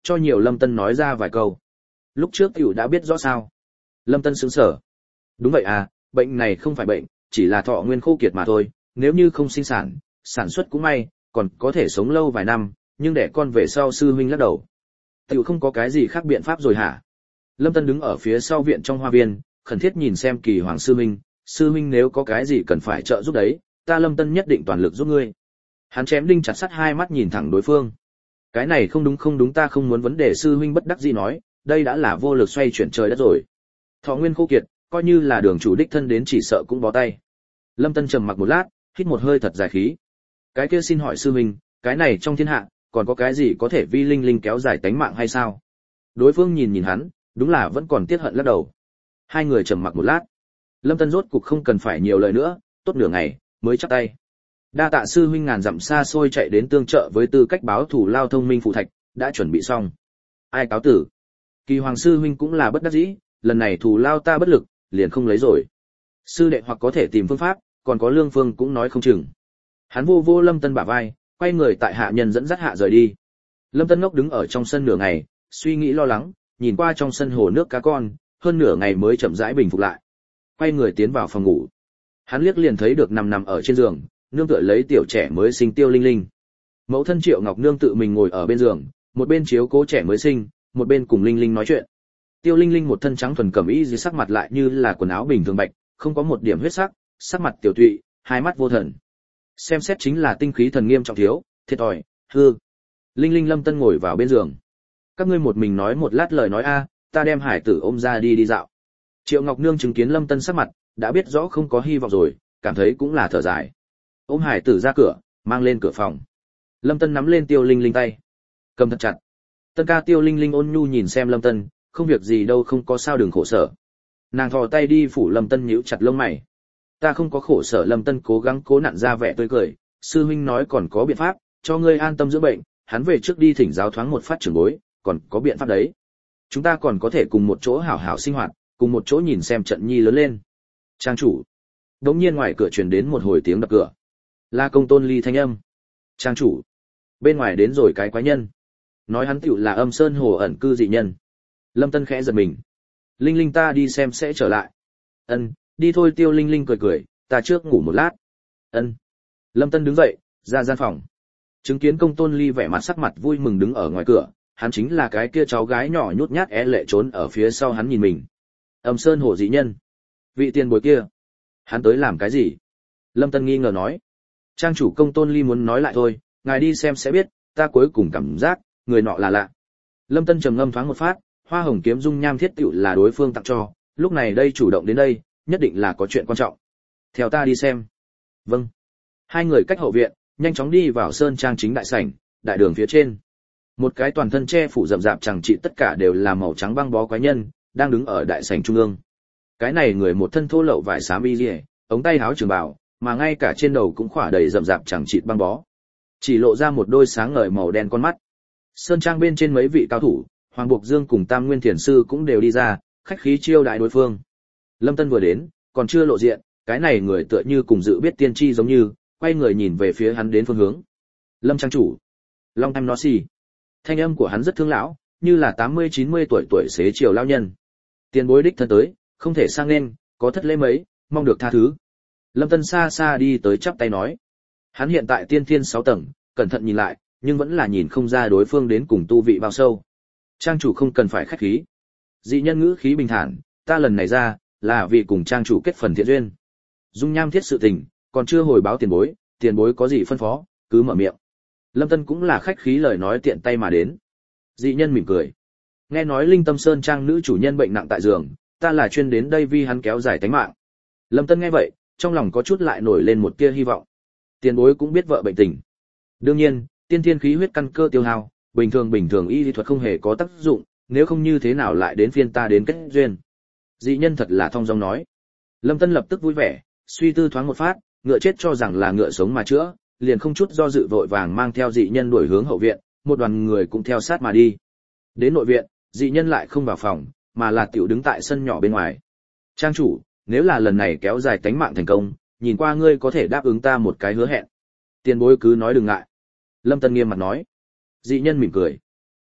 cho nhiều Lâm Tân nói ra vài câu. Lúc trước tiểu đã biết rõ sao? Lâm Tân sững sờ. Đúng vậy à, bệnh này không phải bệnh, chỉ là thọ nguyên khô kiệt mà thôi, nếu như không sinh sản, sản xuất cũng may, còn có thể sống lâu vài năm, nhưng để con về sau sư huynh lắc đầu. Tiểu không có cái gì khác biện pháp rồi hả? Lâm Tân đứng ở phía sau viện trong hoa viên, khẩn thiết nhìn xem Kỳ Hoàng sư huynh, sư huynh nếu có cái gì cần phải trợ giúp đấy, ta Lâm Tân nhất định toàn lực giúp ngươi. Hắn chém đinh chặt sắt hai mắt nhìn thẳng đối phương. Cái này không đúng không đúng, ta không muốn vấn đề, sư huynh bất đắc dĩ nói, đây đã là vô lực xoay chuyển trời đất rồi. Thọ nguyên khô kiệt, coi như là đường chủ đích thân đến chỉ sợ cũng bó tay. Lâm Tân trầm mặc một lát, hít một hơi thật dài khí. Cái kia xin hỏi sư huynh, cái này trong thiên hạ, còn có cái gì có thể vi linh linh kéo dài tánh mạng hay sao? Đối phương nhìn nhìn hắn, đúng là vẫn còn tiếc hận lắc đầu. Hai người trầm mặc một lát. Lâm Tân rốt cục không cần phải nhiều lời nữa, tốt nửa ngày mới chắp tay. Đa tạ sư huynh ngàn dặm xa xôi chạy đến tương trợ với tư cách báo thủ lao thông minh phụ thạch, đã chuẩn bị xong. Ai cáo tử? Kỳ Hoàng sư huynh cũng là bất đắc dĩ, lần này thủ lao ta bất lực, liền không lấy rồi. Sư đệ hoặc có thể tìm phương pháp, còn có lương phương cũng nói không chừng. Hắn vô vô Lâm Tân bả vai, quay người tại hạ nhân dẫn dắt hạ rời đi. Lâm Tân ngốc đứng ở trong sân nửa ngày, suy nghĩ lo lắng, nhìn qua trong sân hồ nước cá con, hơn nửa ngày mới chậm rãi bình phục lại. Quay người tiến vào phòng ngủ. Hắn liếc liền thấy được nằm nằm ở trên giường, nương tựa lấy tiểu trẻ mới sinh Tiêu Linh Linh. Mẫu thân Triệu Ngọc Nương tự mình ngồi ở bên giường, một bên chiếu cố trẻ mới sinh, một bên cùng Linh Linh nói chuyện. Tiêu Linh Linh một thân trắng thuần cẩm y dưới sắc mặt lại như là quần áo bình thường bạch, không có một điểm huyết sắc, sắc mặt tiểu tụy, hai mắt vô thần. Xem xét chính là tinh khí thần nghiêm trọng thiếu, thiệt thòi, hư. Linh Linh Lâm Tân ngồi vào bên giường. Các ngươi một mình nói một lát lời nói a, ta đem hải tử ôm ra đi đi dạo. Triệu Ngọc Nương chứng kiến Lâm Tân sắc mặt, đã biết rõ không có hy vọng rồi, cảm thấy cũng là thở dài. Ôm hải tử ra cửa, mang lên cửa phòng. Lâm Tân nắm lên Tiêu Linh Linh tay, cầm thật chặt. Tân ca. Tiêu Linh Linh ôn nhu nhìn xem Lâm Tân, không việc gì đâu, không có sao, đừng khổ sở. Nàng thò tay đi phủ Lâm Tân nhíu chặt lông mày. Ta không có khổ sở. Lâm Tân cố gắng cố nặn ra vẻ tươi cười, sư huynh nói còn có biện pháp, cho ngươi an tâm dưỡng bệnh, hắn về trước đi thỉnh giáo thoáng một phát trưởng bối, còn có biện pháp đấy. Chúng ta còn có thể cùng một chỗ hảo hảo sinh hoạt, cùng một chỗ nhìn xem trận nhi lớn lên. Trang chủ. Đống nhiên ngoài cửa truyền đến một hồi tiếng đập cửa. La Công Tôn Ly thanh âm. Trang chủ. Bên ngoài đến rồi cái quái nhân. Nói hắn tiểu là Âm Sơn Hồ ẩn cư dị nhân. Lâm Tân khẽ giật mình. Linh Linh ta đi xem sẽ trở lại. Ân, đi thôi. Tiêu Linh Linh cười cười, ta trước ngủ một lát. Ân. Lâm Tân đứng dậy, ra gian phòng. Chứng kiến Công Tôn Ly vẻ mặt sắc mặt vui mừng đứng ở ngoài cửa, hắn chính là cái kia cháu gái nhỏ nhút nhát é lệ trốn ở phía sau hắn nhìn mình. Âm Sơn Hồ dị nhân. Vị tiền bối kia. Hắn tới làm cái gì? Lâm Tân nghi ngờ nói. Trang chủ. Công Tôn Ly muốn nói lại thôi, ngài đi xem sẽ biết, ta cuối cùng cảm giác, người nọ là lạ. Lâm Tân trầm ngâm thoáng một phát, hoa hồng kiếm dung nham thiết tựu là đối phương tặng cho, lúc này đây chủ động đến đây, nhất định là có chuyện quan trọng. Theo ta đi xem. Vâng. Hai người cách hậu viện, nhanh chóng đi vào sơn trang chính đại sảnh, đại đường phía trên. Một cái toàn thân che phủ rậm rạp chẳng trị tất cả đều là màu trắng băng bó quái nhân, đang đứng ở đại sảnh trung ương. Cái này người một thân thô lậu vải xám y liễu, ống tay áo trường bào, mà ngay cả trên đầu cũng khỏa đầy rậm rạp chẳng trị băng bó. Chỉ lộ ra một đôi sáng ngời màu đen con mắt. Sơn trang bên trên mấy vị cao thủ, Hoàng Bộc Dương cùng Tam Nguyên Thiền sư cũng đều đi ra, khách khí chiêu đại đối phương. Lâm Tân vừa đến, còn chưa lộ diện, cái này người tựa như cùng dự biết tiên tri giống như, quay người nhìn về phía hắn đến phương hướng. Lâm trang chủ. Long time no see. Thanh âm của hắn rất thương lão, như là tám mươi chín mươi tuổi tuổi xế chiều lão nhân. Tiền bối đích thân tới, không thể sang nên, có thất lễ mấy, mong được tha thứ. Lâm Tân xa xa đi tới chắp tay nói. Hắn hiện tại tiên thiên sáu tầng, cẩn thận nhìn lại, nhưng vẫn là nhìn không ra đối phương đến cùng tu vị bao sâu. Trang chủ không cần phải khách khí. Dị nhân ngữ khí bình thản, ta lần này ra, là vì cùng trang chủ kết phần thiện duyên. Dung nham thiết sự tình, còn chưa hồi báo tiền bối, tiền bối có gì phân phó, cứ mở miệng. Lâm Tân cũng là khách khí lời nói tiện tay mà đến. Dị nhân mỉm cười. Nghe nói Linh Tâm Sơn trang nữ chủ nhân bệnh nặng tại giường, ta là chuyên đến đây vì hắn kéo dài tánh mạng. Lâm Tân nghe vậy, trong lòng có chút lại nổi lên một tia hy vọng. Tiền bối cũng biết vợ bệnh tình. Đương nhiên, tiên thiên khí huyết căn cơ tiêu hao, bình thường bình thường y lý thuật không hề có tác dụng, nếu không như thế nào lại đến phiên ta đến kết duyên. Dị nhân thật là thong dong nói. Lâm Tân lập tức vui vẻ, suy tư thoáng một phát, ngựa chết cho rằng là ngựa sống mà chữa, liền không chút do dự vội vàng mang theo dị nhân đuổi hướng hậu viện, một đoàn người cũng theo sát mà đi. Đến nội viện, dị nhân lại không vào phòng, mà là tiểu đứng tại sân nhỏ bên ngoài. Trang chủ, nếu là lần này kéo dài tánh mạng thành công, nhìn qua ngươi có thể đáp ứng ta một cái hứa hẹn. Tiền bối cứ nói đừng ngại. Lâm Tân nghiêm mặt nói. Dị nhân mỉm cười.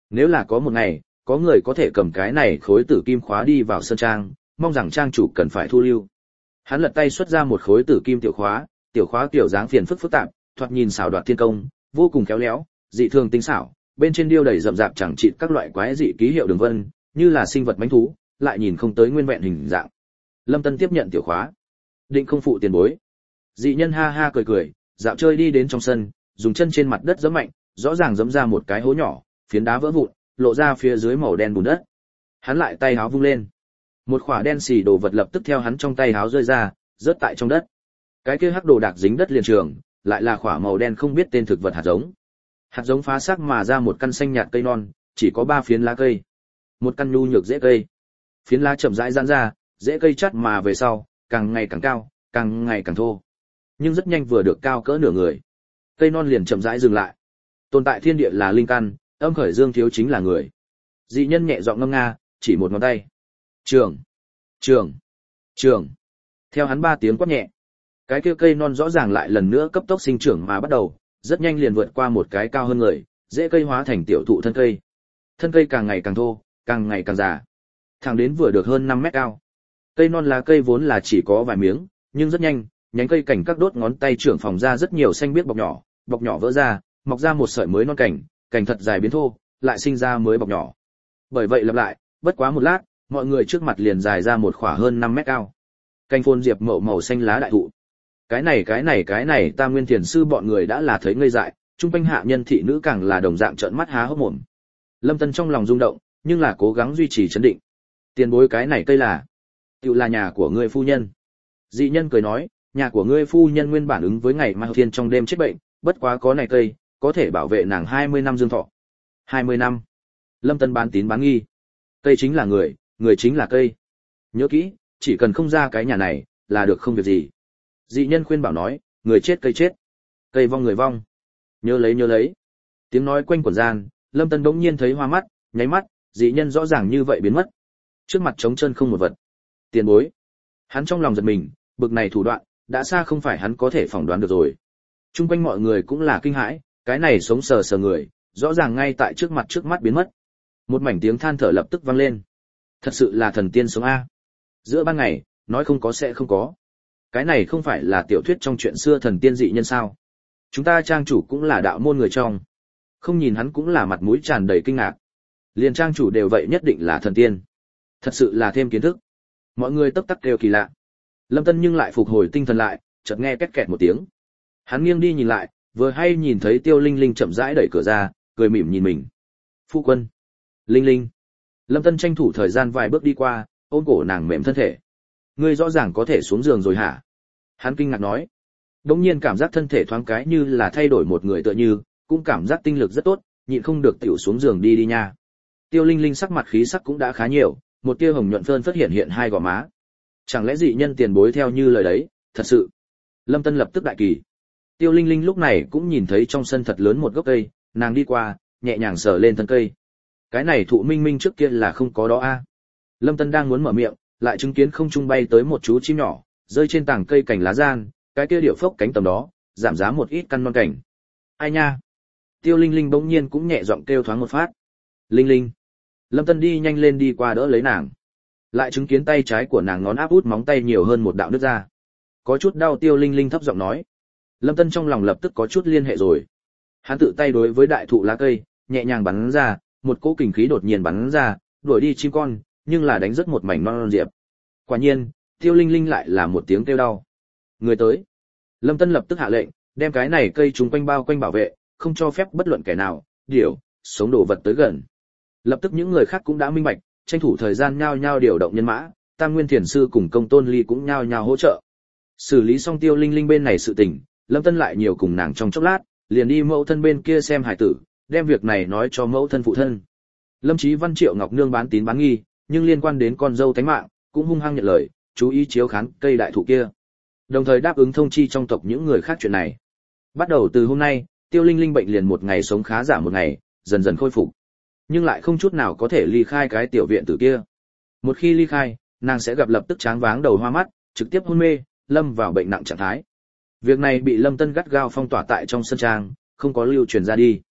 Nếu là có một ngày, có người có thể cầm cái này khối tử kim khóa đi vào sơn trang, mong rằng trang chủ cần phải thu lưu. Hắn lật tay xuất ra một khối tử kim tiểu khóa, tiểu khóa kiểu dáng phiền phức phức tạp, thoạt nhìn xảo đoạt thiên công, vô cùng khéo léo, dị thường tinh xảo, bên trên điêu đầy rậm rạp chẳng chịt các loại quái dị ký hiệu đường vân, như là sinh vật mãnh thú, lại nhìn không tới nguyên vẹn hình dạng. Lâm Tân tiếp nhận tiểu khóa, định không phụ tiền bối. Dị nhân ha ha cười cười, dạo chơi đi đến trong sân, dùng chân trên mặt đất giẫm mạnh, rõ ràng giẫm ra một cái hố nhỏ, phiến đá vỡ vụn, lộ ra phía dưới màu đen bùn đất. Hắn lại tay háo vung lên, một khỏa đen xì đồ vật lập tức theo hắn trong tay háo rơi ra, rớt tại trong đất. Cái kia hắc đồ đạc dính đất liền trường, lại là khỏa màu đen không biết tên thực vật hạt giống. Hạt giống phá xác mà ra một căn xanh nhạt cây non, chỉ có ba phiến lá cây, một căn nhu nhược rễ cây. Phiến lá chậm rãi giãn ra, rễ cây chắt mà về sau, càng ngày càng cao, càng ngày càng thô, nhưng rất nhanh vừa được cao cỡ nửa người, cây non liền chậm rãi dừng lại. Tồn tại thiên địa là linh căn, âm khởi dương thiếu chính là người. Dị nhân nhẹ giọng ngâm nga, chỉ một ngón tay. Trường, trường, trường. Theo hắn ba tiếng quát nhẹ, cái kia cây non rõ ràng lại lần nữa cấp tốc sinh trưởng mà bắt đầu, rất nhanh liền vượt qua một cái cao hơn người, rễ cây hóa thành tiểu thụ thân cây. Thân cây càng ngày càng thô, càng ngày càng già, thẳng đến vừa được hơn năm mét cao. Cây non lá cây vốn là chỉ có vài miếng, nhưng rất nhanh, nhánh cây cảnh các đốt ngón tay trưởng phòng ra rất nhiều xanh biếc bọc nhỏ, bọc nhỏ vỡ ra, mọc ra một sợi mới non cảnh, cảnh thật dài biến thô, lại sinh ra mới bọc nhỏ. Bởi vậy lặp lại, bất quá một lát, mọi người trước mặt liền dài ra một khỏa hơn năm mét cao. Cành phồn diệp mậu màu xanh lá đại thụ. Cái này cái này cái này Tam Nguyên Thiền sư bọn người đã là thấy ngây dại, trung quanh hạ nhân thị nữ càng là đồng dạng trợn mắt há hốc mồm. Lâm Tân trong lòng rung động, nhưng là cố gắng duy trì trấn định. Tiền bối cái này cây là, tựu là nhà của ngươi phu nhân. Dị nhân cười nói, nhà của ngươi phu nhân nguyên bản ứng với ngày mai thiên trong đêm chết bệnh, bất quá có này cây, có thể bảo vệ nàng hai mươi năm dương thọ. hai mươi năm. Lâm Tân bán tín bán nghi. Cây chính là người, người chính là cây. Nhớ kỹ, chỉ cần không ra cái nhà này, là được không việc gì. Dị nhân khuyên bảo nói, người chết cây chết, cây vong người vong. Nhớ lấy nhớ lấy. Tiếng nói quanh quẩn gian, Lâm Tân bỗng nhiên thấy hoa mắt, nháy mắt, dị nhân rõ ràng như vậy biến mất. Trước mặt trống chân không một vật. Tiền bối. Hắn trong lòng giật mình, bực này thủ đoạn, đã xa không phải hắn có thể phỏng đoán được rồi. Trung quanh mọi người cũng là kinh hãi, cái này sống sờ sờ người, rõ ràng ngay tại trước mặt trước mắt biến mất. Một mảnh tiếng than thở lập tức vang lên. Thật sự là thần tiên sống a. Giữa ban ngày, nói không có sẽ không có. Cái này không phải là tiểu thuyết trong chuyện xưa thần tiên dị nhân sao? Chúng ta trang chủ cũng là đạo môn người trong. Không nhìn hắn cũng là mặt mũi tràn đầy kinh ngạc. Liền trang chủ đều vậy nhất định là thần tiên. Thật sự là thêm kiến thức. Mọi người tấp tắc đều kỳ lạ. Lâm Tân nhưng lại phục hồi tinh thần lại, chợt nghe két kẹt một tiếng. Hắn nghiêng đi nhìn lại, vừa hay nhìn thấy Tiêu Linh Linh chậm rãi đẩy cửa ra, cười mỉm nhìn mình. Phu quân. Linh Linh. Lâm Tân tranh thủ thời gian vài bước đi qua, ôm cổ nàng mềm thân thể. Ngươi rõ ràng có thể xuống giường rồi hả? Hắn kinh ngạc nói. Đống nhiên cảm giác thân thể thoáng cái như là thay đổi một người tựa như, cũng cảm giác tinh lực rất tốt, nhịn không được tiểu xuống giường đi đi nha. Tiêu Linh Linh sắc mặt khí sắc cũng đã khá nhiều, một tia hồng nhuận phơn phất hiện hiện hai gò má. Chẳng lẽ dị nhân tiền bối theo như lời đấy, thật sự? Lâm Tân lập tức đại kỳ. Tiêu Linh Linh lúc này cũng nhìn thấy trong sân thật lớn một gốc cây, nàng đi qua, nhẹ nhàng sờ lên thân cây. Cái này thụ minh minh trước kia là không có đó a. Lâm Tân đang muốn mở miệng, lại chứng kiến không trung bay tới một chú chim nhỏ, rơi trên tảng cây cành lá gian, cái kia điệu phốc cánh tầm đó, giảm giá một ít căn non cảnh. Ai nha? Tiêu Linh Linh bỗng nhiên cũng nhẹ giọng kêu thoáng một phát. Linh Linh. Lâm Tân đi nhanh lên đi qua đỡ lấy nàng. Lại chứng kiến tay trái của nàng ngón áp út móng tay nhiều hơn một đạo nứt ra. Có chút đau. Tiêu Linh Linh thấp giọng nói. Lâm Tân trong lòng lập tức có chút liên hệ rồi. Hắn tự tay đối với đại thụ lá cây, nhẹ nhàng bắn ra, một cỗ kình khí đột nhiên bắn ra, đuổi đi chim con, nhưng là đánh rất một mảnh non non diệp. Quả nhiên, Tiêu Linh Linh lại là một tiếng kêu đau. Người tới. Lâm Tân lập tức hạ lệnh, đem cái này cây chúng quanh bao quanh bảo vệ, không cho phép bất luận kẻ nào, điều, sống đồ vật tới gần. Lập tức những người khác cũng đã minh bạch, tranh thủ thời gian nhao nhao điều động nhân mã, Tam Nguyên Thiền sư cùng Công Tôn Ly cũng nhao nhao hỗ trợ. Xử lý xong Tiêu Linh Linh bên này sự tình, Lâm Tân lại nhiều cùng nàng trong chốc lát, liền đi mẫu thân bên kia xem hải tử, đem việc này nói cho mẫu thân phụ thân. Lâm Chí Văn Triệu Ngọc Nương bán tín bán nghi, nhưng liên quan đến con dâu tánh mạng, cũng hung hăng nhận lời, chú ý chiếu khán cây đại thụ kia. Đồng thời đáp ứng thông chi trong tộc những người khác chuyện này. Bắt đầu từ hôm nay, Tiêu Linh Linh bệnh liền một ngày sống khá giả một ngày, dần dần khôi phục. Nhưng lại không chút nào có thể ly khai cái tiểu viện tử kia. Một khi ly khai, nàng sẽ gặp lập tức tráng váng đầu hoa mắt, trực tiếp hôn mê, lâm vào bệnh nặng trạng thái. Việc này bị Lâm Tân gắt gao phong tỏa tại trong sân trang, không có lưu truyền ra đi.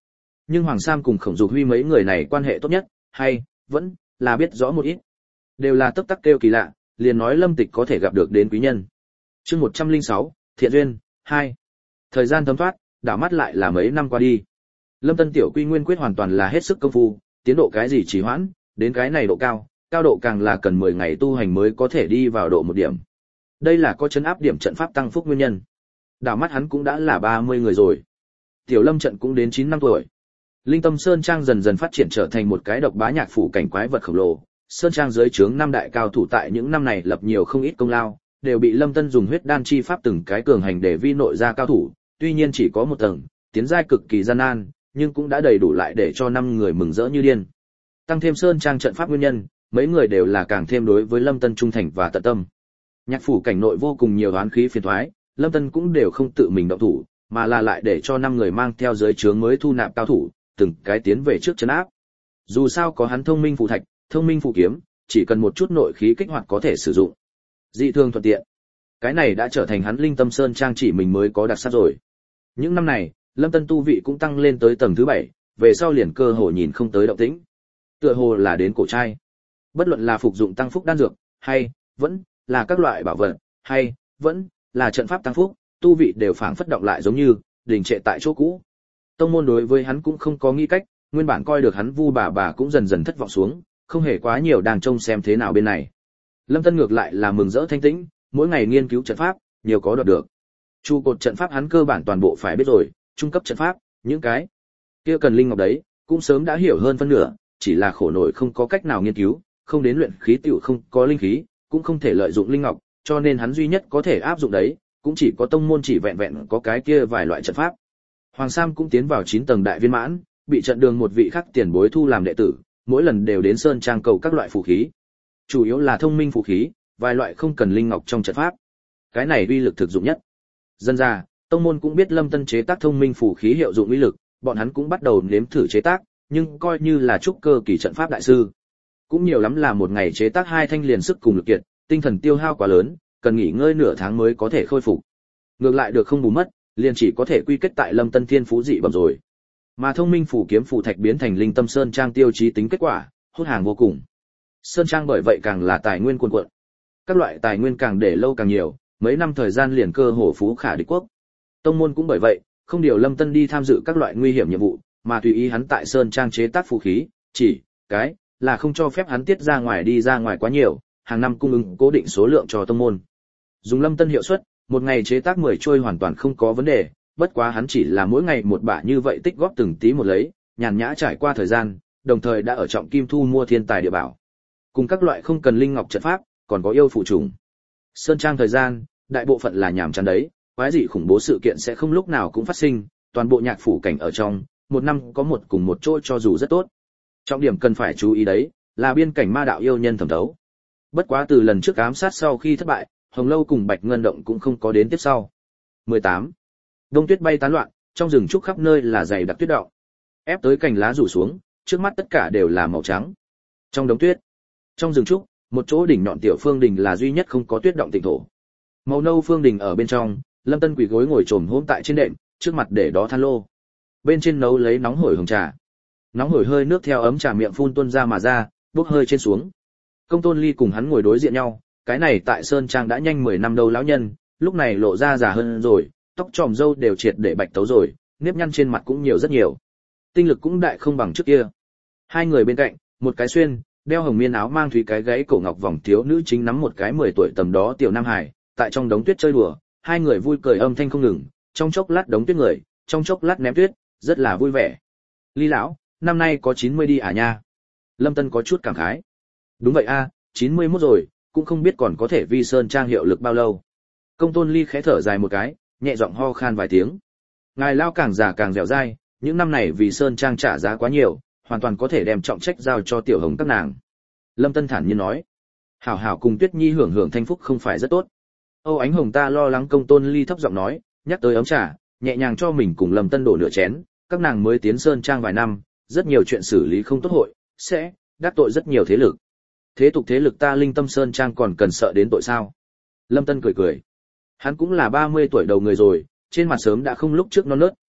Nhưng Hoàng Sam cùng Khổng Dục Huy mấy người này quan hệ tốt nhất, hay vẫn là biết rõ một ít. Đều là tấp tắc kêu kỳ lạ, liền nói Lâm Tịch có thể gặp được đến quý nhân. Chương một trăm lẻ sáu, Thiện duyên hai. Thời gian thấm thoát, đảo mắt lại là mấy năm qua đi. Lâm Tân tiểu quy nguyên quyết hoàn toàn là hết sức công phu, tiến độ cái gì trì hoãn, đến cái này độ cao, cao độ càng là cần mười ngày tu hành mới có thể đi vào độ một điểm. Đây là có chấn áp điểm trận pháp tăng phúc nguyên nhân. Đảo mắt hắn cũng đã là ba mươi người rồi. Tiểu Lâm trận cũng đến chín năm tuổi. Linh Tâm Sơn Trang dần dần phát triển trở thành một cái độc bá nhạc phủ cảnh quái vật khổng lồ. Sơn Trang dưới trướng năm đại cao thủ tại những năm này lập nhiều không ít công lao, đều bị Lâm Tân dùng huyết đan chi pháp từng cái cường hành để vi nội ra cao thủ, tuy nhiên chỉ có một tầng, tiến giai cực kỳ gian nan, nhưng cũng đã đầy đủ lại để cho năm người mừng rỡ như điên. Tăng thêm Sơn Trang trận pháp nguyên nhân, mấy người đều là càng thêm đối với Lâm Tân trung thành và tận tâm. Nhạc phủ cảnh nội vô cùng nhiều oán khí phiền toái, Lâm Tân cũng đều không tự mình động thủ, mà là lại để cho năm người mang theo dưới trướng mới thu nạp cao thủ, từng cái tiến về trước trấn áp. Dù sao có hắn thông minh phù thạch, thông minh phù kiếm, chỉ cần một chút nội khí kích hoạt có thể sử dụng. Dị thường thuận tiện. Cái này đã trở thành hắn Linh Tâm Sơn Trang chỉ mình mới có đặc sắc rồi. Những năm này, Lâm Tân tu vị cũng tăng lên tới tầng thứ bảy, về sau liền cơ hồ nhìn không tới động tĩnh. Tựa hồ là đến cổ trai. Bất luận là phục dụng tăng phúc đan dược, hay vẫn là các loại bảo vật, hay vẫn là trận pháp tăng phúc, tu vị đều phảng phất động lại giống như đình trệ tại chỗ cũ. Tông môn đối với hắn cũng không có nghĩ cách, nguyên bản coi được hắn vu bà bà cũng dần dần thất vọng xuống, không hề quá nhiều đang trông xem thế nào bên này. Lâm Tân ngược lại là mừng rỡ thanh tĩnh, mỗi ngày nghiên cứu trận pháp, nhiều có đoạt được. Trụ cột trận pháp hắn cơ bản toàn bộ phải biết rồi, trung cấp trận pháp, những cái kia cần linh ngọc đấy, cũng sớm đã hiểu hơn phân nửa, chỉ là khổ nổi không có cách nào nghiên cứu, không đến luyện khí tiểu không có linh khí, cũng không thể lợi dụng linh ngọc, cho nên hắn duy nhất có thể áp dụng đấy, cũng chỉ có tông môn chỉ vẹn vẹn có cái kia vài loại trận pháp. Hoàng Sam cũng tiến vào chín tầng đại viên mãn, bị trận đường một vị khác tiền bối thu làm đệ tử, mỗi lần đều đến Sơn Trang cầu các loại phù khí. Chủ yếu là thông minh phù khí, vài loại không cần linh ngọc trong trận pháp. Cái này uy lực thực dụng nhất. Dân ra, tông môn cũng biết Lâm Tân chế tác thông minh phù khí hiệu dụng uy lực, bọn hắn cũng bắt đầu nếm thử chế tác, nhưng coi như là trúc cơ kỳ trận pháp đại sư. Cũng nhiều lắm là một ngày chế tác hai thanh liền sức cùng lực kiệt, tinh thần tiêu hao quá lớn, cần nghỉ ngơi nửa tháng mới có thể khôi phục. Ngược lại được không bù mất, liền chỉ có thể quy kết tại Lâm Tân thiên phú dị bẩm rồi. Mà thông minh phù kiếm phù thạch biến thành Linh Tâm Sơn Trang tiêu chí tính kết quả, hút hàng vô cùng. Sơn Trang bởi vậy càng là tài nguyên cuồn cuộn. Các loại tài nguyên càng để lâu càng nhiều, mấy năm thời gian liền cơ hồ phú khả địch quốc. Tông môn cũng bởi vậy, không điều Lâm Tân đi tham dự các loại nguy hiểm nhiệm vụ, mà tùy ý hắn tại Sơn Trang chế tác phù khí, chỉ cái là không cho phép hắn tiết ra ngoài đi ra ngoài quá nhiều, hàng năm cung ứng cố định số lượng cho tông môn. Dùng Lâm Tân hiệu suất, một ngày chế tác mười trôi hoàn toàn không có vấn đề, bất quá hắn chỉ là mỗi ngày một bả như vậy tích góp từng tí một lấy, nhàn nhã trải qua thời gian, đồng thời đã ở trọng kim thu mua thiên tài địa bảo. Cùng các loại không cần linh ngọc trận pháp, còn có yêu phụ trùng. Sơn Trang thời gian, đại bộ phận là nhàm chán đấy, quái dị khủng bố sự kiện sẽ không lúc nào cũng phát sinh, toàn bộ nhạc phủ cảnh ở trong, một năm có một cùng một chỗ cho dù rất tốt. Trọng điểm cần phải chú ý đấy, là biên cảnh ma đạo yêu nhân thẩm thấu. Bất quá từ lần trước ám sát sau khi thất bại, Hồng Lâu cùng Bạch Ngân Động cũng không có đến tiếp sau. mười tám. Đông tuyết bay tán loạn, trong rừng trúc khắp nơi là dày đặc tuyết động. Ép tới cành lá rủ xuống, trước mắt tất cả đều là màu trắng. Trong đống tuyết, trong rừng trúc, một chỗ đỉnh nhọn tiểu phương đình là duy nhất không có tuyết động tịnh thổ. Màu nâu phương đình ở bên trong, Lâm Tân quỳ gối ngồi trồm hôm tại trên đệm, trước mặt để đó than lô. Bên trên nấu lấy nóng hổi hồng trà. Nóng hổi hơi nước theo ấm trà miệng phun tuôn ra mà ra, bốc hơi trên xuống. Công Tôn Ly cùng hắn ngồi đối diện nhau, cái này tại Sơn Trang đã nhanh mười năm đâu lão nhân, lúc này lộ ra già hơn rồi, tóc tròm râu đều triệt để bạch tấu rồi, nếp nhăn trên mặt cũng nhiều rất nhiều. Tinh lực cũng đại không bằng trước kia. Hai người bên cạnh, một cái xuyên, đeo hồng miên áo mang thúy cái gáy cổ ngọc vòng thiếu nữ chính nắm một cái mười tuổi tầm đó tiểu nam hải, tại trong đống tuyết chơi đùa, hai người vui cười âm thanh không ngừng, trong chốc lát đống tuyết người, trong chốc lát ném tuyết, rất là vui vẻ. Ly lão, năm nay có chín mươi đi à nha? Lâm Tân có chút cảm khái. Đúng vậy a, chín mươi mốt rồi, cũng không biết còn có thể vi Sơn Trang hiệu lực bao lâu. Công Tôn Ly khẽ thở dài một cái, nhẹ giọng ho khan vài tiếng. Ngài lao càng già càng dẻo dai, những năm này vì Sơn Trang trả giá quá nhiều, hoàn toàn có thể đem trọng trách giao cho tiểu hồng các nàng. Lâm Tân thản nhiên nói. Hảo hảo cùng Tuyết Nhi hưởng hưởng thanh phúc không phải rất tốt. Âu Ánh Hồng ta lo lắng. Công Tôn Ly thấp giọng nói, nhắc tới ấm trà, nhẹ nhàng cho mình cùng Lâm Tân đổ nửa chén, các nàng mới tiến Sơn Trang vài năm, rất nhiều chuyện xử lý không tốt hội, sẽ đắc tội rất nhiều thế lực. Thế tục thế lực ta Linh Tâm Sơn Trang còn cần sợ đến tội sao? Lâm Tân cười cười. Hắn cũng là ba mươi tuổi đầu người rồi, trên mặt sớm đã không lúc trước non nớt,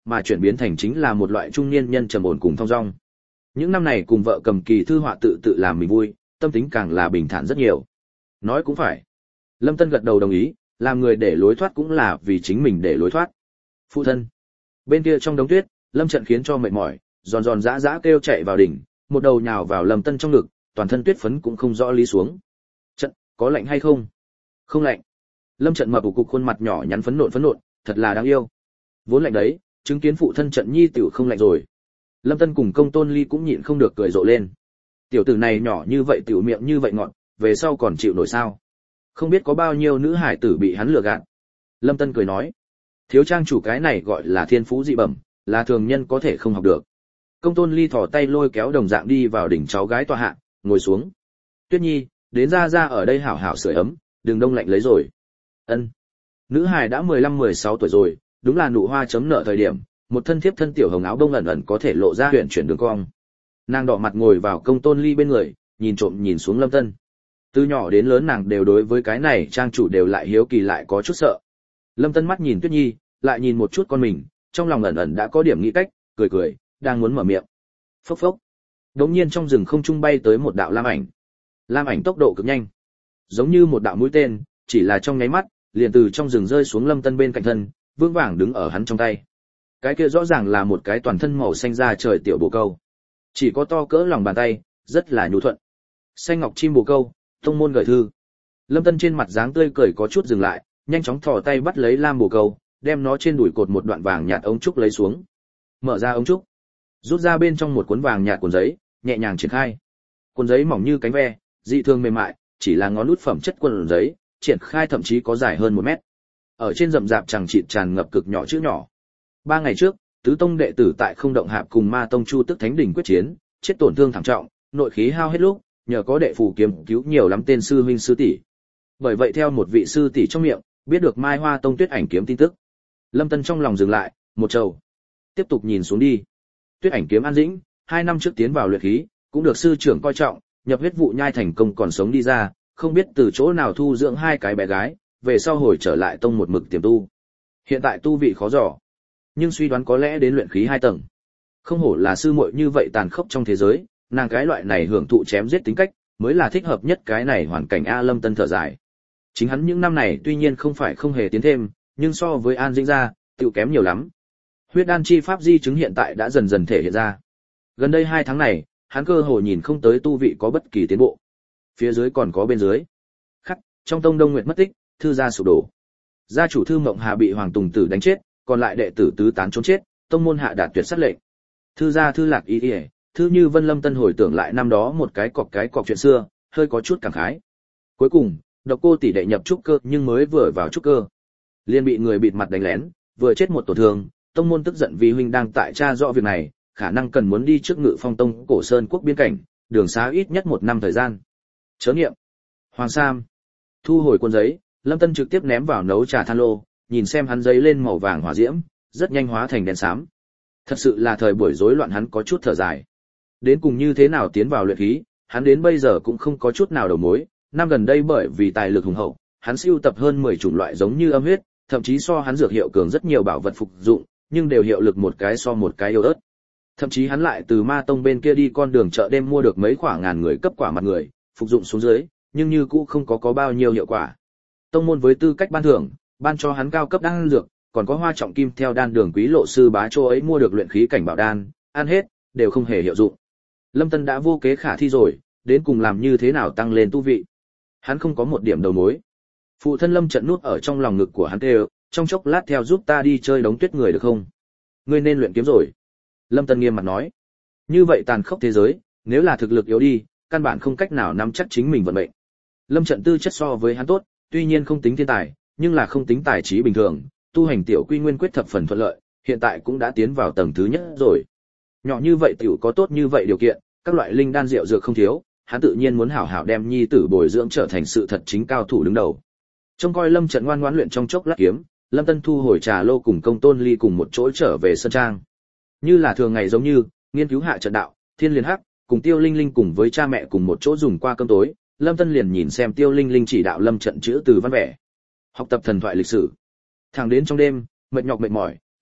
mà chuyển biến thành chính là một loại trung niên nhân trầm ổn cùng thong dong. Những năm này cùng vợ cầm kỳ thư họa tự tự làm mình vui, tâm tính càng là bình thản rất nhiều. Nói cũng phải. Lâm Tân gật đầu đồng ý, làm người để lối thoát cũng là vì chính mình để lối thoát. Phụ thân. Bên kia trong đống tuyết, Lâm Trận khiến cho mệt mỏi, giòn giòn dã dã kêu chạy vào đỉnh, một đầu nhào vào Lâm Tân trong ngực, toàn thân tuyết phấn cũng không rõ lý xuống. Trận, có lạnh hay không? Không lạnh. Lâm Trận mập ủ cục khuôn mặt nhỏ nhắn phấn nộn phấn nộn, thật là đáng yêu. Vốn lạnh đấy, chứng kiến phụ thân Trận nhi tiểu không lạnh rồi. Lâm Tân cùng Công Tôn Ly cũng nhịn không được cười rộ lên. Tiểu tử này nhỏ như vậy tiểu miệng như vậy ngọt, về sau còn chịu nổi sao? Không biết có bao nhiêu nữ hải tử bị hắn lừa gạt. Lâm Tân cười nói, thiếu trang chủ cái này gọi là thiên phú dị bẩm, là thường nhân có thể không học được. Công Tôn Ly thò tay lôi kéo đồng dạng đi vào đỉnh cháu gái tọa hạ, ngồi xuống. Tuyết Nhi, đến ra ra ở đây hảo hảo sưởi ấm, đừng đông lạnh lấy rồi. Ân. Nữ hài đã mười lăm mười sáu tuổi rồi, đúng là nụ hoa chấm nợ thời điểm, một thân thiếp thân tiểu hồng áo đông ẩn ẩn có thể lộ ra huyền chuyển đường cong. Nàng đỏ mặt ngồi vào Công Tôn Ly bên người, nhìn trộm nhìn xuống Lâm Tân. Từ nhỏ đến lớn nàng đều đối với cái này trang chủ đều lại hiếu kỳ lại có chút sợ. Lâm Tân mắt nhìn Tuyết Nhi, lại nhìn một chút con mình, trong lòng ẩn ẩn đã có điểm nghĩ cách, cười cười, đang muốn mở miệng. Phốc phốc. Đột nhiên trong rừng không trung bay tới một đạo lam ảnh. Lam ảnh tốc độ cực nhanh, giống như một đạo mũi tên, chỉ là trong nháy mắt, liền từ trong rừng rơi xuống Lâm Tân bên cạnh thân, vương vàng đứng ở hắn trong tay. Cái kia rõ ràng là một cái toàn thân màu xanh da trời tiểu bồ câu, chỉ có to cỡ lòng bàn tay, rất là nhu thuận. Xanh ngọc chim bồ câu, tông môn gửi thư. Lâm Tân trên mặt dáng tươi cười có chút dừng lại, nhanh chóng thò tay bắt lấy lam bồ câu, đem nó trên đùi cột một đoạn vàng nhạt ống trúc lấy xuống. Mở ra ống trúc, rút ra bên trong một cuốn vàng nhạt cuốn giấy, nhẹ nhàng triển khai. Cuốn giấy mỏng như cánh ve, dị thường mềm mại, chỉ là ngón nút phẩm chất cuốn giấy, triển khai thậm chí có dài hơn một mét. Ở trên rậm rạp chẳng chịt tràn ngập cực nhỏ chữ nhỏ. Ba ngày trước, tứ tông đệ tử tại Không Động Hạp cùng Ma Tông Chu Tức Thánh Đỉnh quyết chiến, chết tổn thương thảm trọng, nội khí hao hết lúc, nhờ có đệ phù kiếm cứu nhiều lắm tên sư huynh sư tỷ. Bởi vậy theo một vị sư tỷ trong miệng, biết được Mai Hoa Tông Tuyết Ảnh kiếm tin tức. Lâm Tân trong lòng dừng lại, một trầu. Tiếp tục nhìn xuống đi. Tuyết Ảnh kiếm an dĩnh, hai năm trước tiến vào luyện khí, cũng được sư trưởng coi trọng, nhập huyết vụ nhai thành công còn sống đi ra, không biết từ chỗ nào thu dưỡng hai cái bé gái, về sau hồi trở lại tông một mực tiềm tu. Hiện tại tu vị khó dò, nhưng suy đoán có lẽ đến luyện khí hai tầng. Không hổ là sư muội như vậy tàn khốc trong thế giới, nàng cái loại này hưởng thụ chém giết tính cách, mới là thích hợp nhất cái này hoàn cảnh. A Lâm Tân thở dài. Chính hắn những năm này tuy nhiên không phải không hề tiến thêm, nhưng so với An Dĩnh ra, tựu kém nhiều lắm. Huyết đan chi pháp di chứng hiện tại đã dần dần thể hiện ra. Gần đây hai tháng này, hắn cơ hồ nhìn không tới tu vị có bất kỳ tiến bộ. Phía dưới còn có bên dưới. Khắc, trong tông Đông Nguyệt mất tích, thư gia sụp đổ. Gia chủ Thư Mộng Hà bị Hoàng Tùng Tử đánh chết, còn lại đệ tử tứ tán trốn chết, tông môn hạ đạt tuyệt sát lệnh. Thư gia Thư Lạc Y Y, Thư Như Vân Lâm Tân hồi tưởng lại năm đó một cái cọc cái cọc chuyện xưa, hơi có chút cảm khái. Cuối cùng, Độc Cô tỷ đệ nhập trúc cơ, nhưng mới vừa vào trúc cơ, liền bị người bịt mặt đánh lén, vừa chết một tổn thương, tông môn tức giận vì huynh đang tại tra rõ việc này, khả năng cần muốn đi trước Ngự Phong Tông Cổ Sơn quốc biên cảnh, đường xá ít nhất một năm thời gian. Chớ niệm. Hoàng Sam thu hồi cuốn giấy, Lâm Tân trực tiếp ném vào nấu trà than lô, nhìn xem hắn giấy lên màu vàng hỏa diễm, rất nhanh hóa thành đèn xám. Thật sự là thời buổi rối loạn, hắn có chút thở dài. Đến cùng như thế nào tiến vào luyện khí, hắn đến bây giờ cũng không có chút nào đầu mối. Năm gần đây bởi vì tài lực hùng hậu, hắn sưu tập hơn mười chủng loại giống như âm huyết, thậm chí so hắn dược hiệu cường rất nhiều bảo vật phục dụng, nhưng đều hiệu lực một cái so một cái yếu ớt. Thậm chí hắn lại từ Ma Tông bên kia đi con đường chợ đêm mua được mấy khoảng ngàn người cấp quả mặt người, phục dụng xuống dưới, nhưng như cũ không có có bao nhiêu hiệu quả. Tông môn với tư cách ban thưởng, ban cho hắn cao cấp đan dược, còn có Hoa Trọng Kim theo đan đường quý lộ sư bá chỗ ấy mua được luyện khí cảnh bảo đan, ăn hết đều không hề hiệu dụng. Lâm Tân đã vô kế khả thi rồi, đến cùng làm như thế nào tăng lên tu vị? Hắn không có một điểm đầu mối. Phụ thân Lâm Trận nuốt ở trong lòng ngực của hắn kêu, trong chốc lát theo giúp ta đi chơi đống tuyết người được không? Ngươi nên luyện kiếm rồi. Lâm Tân nghiêm mặt nói. Như vậy tàn khốc thế giới, nếu là thực lực yếu đi, căn bản không cách nào nắm chắc chính mình vận mệnh. Lâm Trận tư chất so với hắn tốt, tuy nhiên không tính thiên tài, nhưng là không tính tài trí bình thường, tu hành tiểu quy nguyên quyết thập phần thuận lợi, hiện tại cũng đã tiến vào tầng thứ nhất rồi. Nhỏ như vậy tiểu có tốt như vậy điều kiện, các loại linh đan rượu dược không thiếu, hắn tự nhiên muốn hảo hảo đem nhi tử bồi dưỡng trở thành sự thật chính cao thủ đứng đầu. Trông coi Lâm Trận ngoan ngoãn luyện trong chốc lát kiếm, Lâm Tân thu hồi trà lô cùng Công Tôn Ly cùng một chỗ trở về sân trang. Như là thường ngày giống như, nghiên cứu hạ trận đạo, Thiên Liên Hắc, cùng Tiêu Linh Linh cùng với cha mẹ cùng một chỗ dùng qua cơm tối, Lâm Tân liền nhìn xem Tiêu Linh Linh chỉ đạo Lâm Trận chữ từ văn vẻ, học tập thần thoại lịch sử. Thẳng đến trong đêm, mệt nhọc mệt mỏi,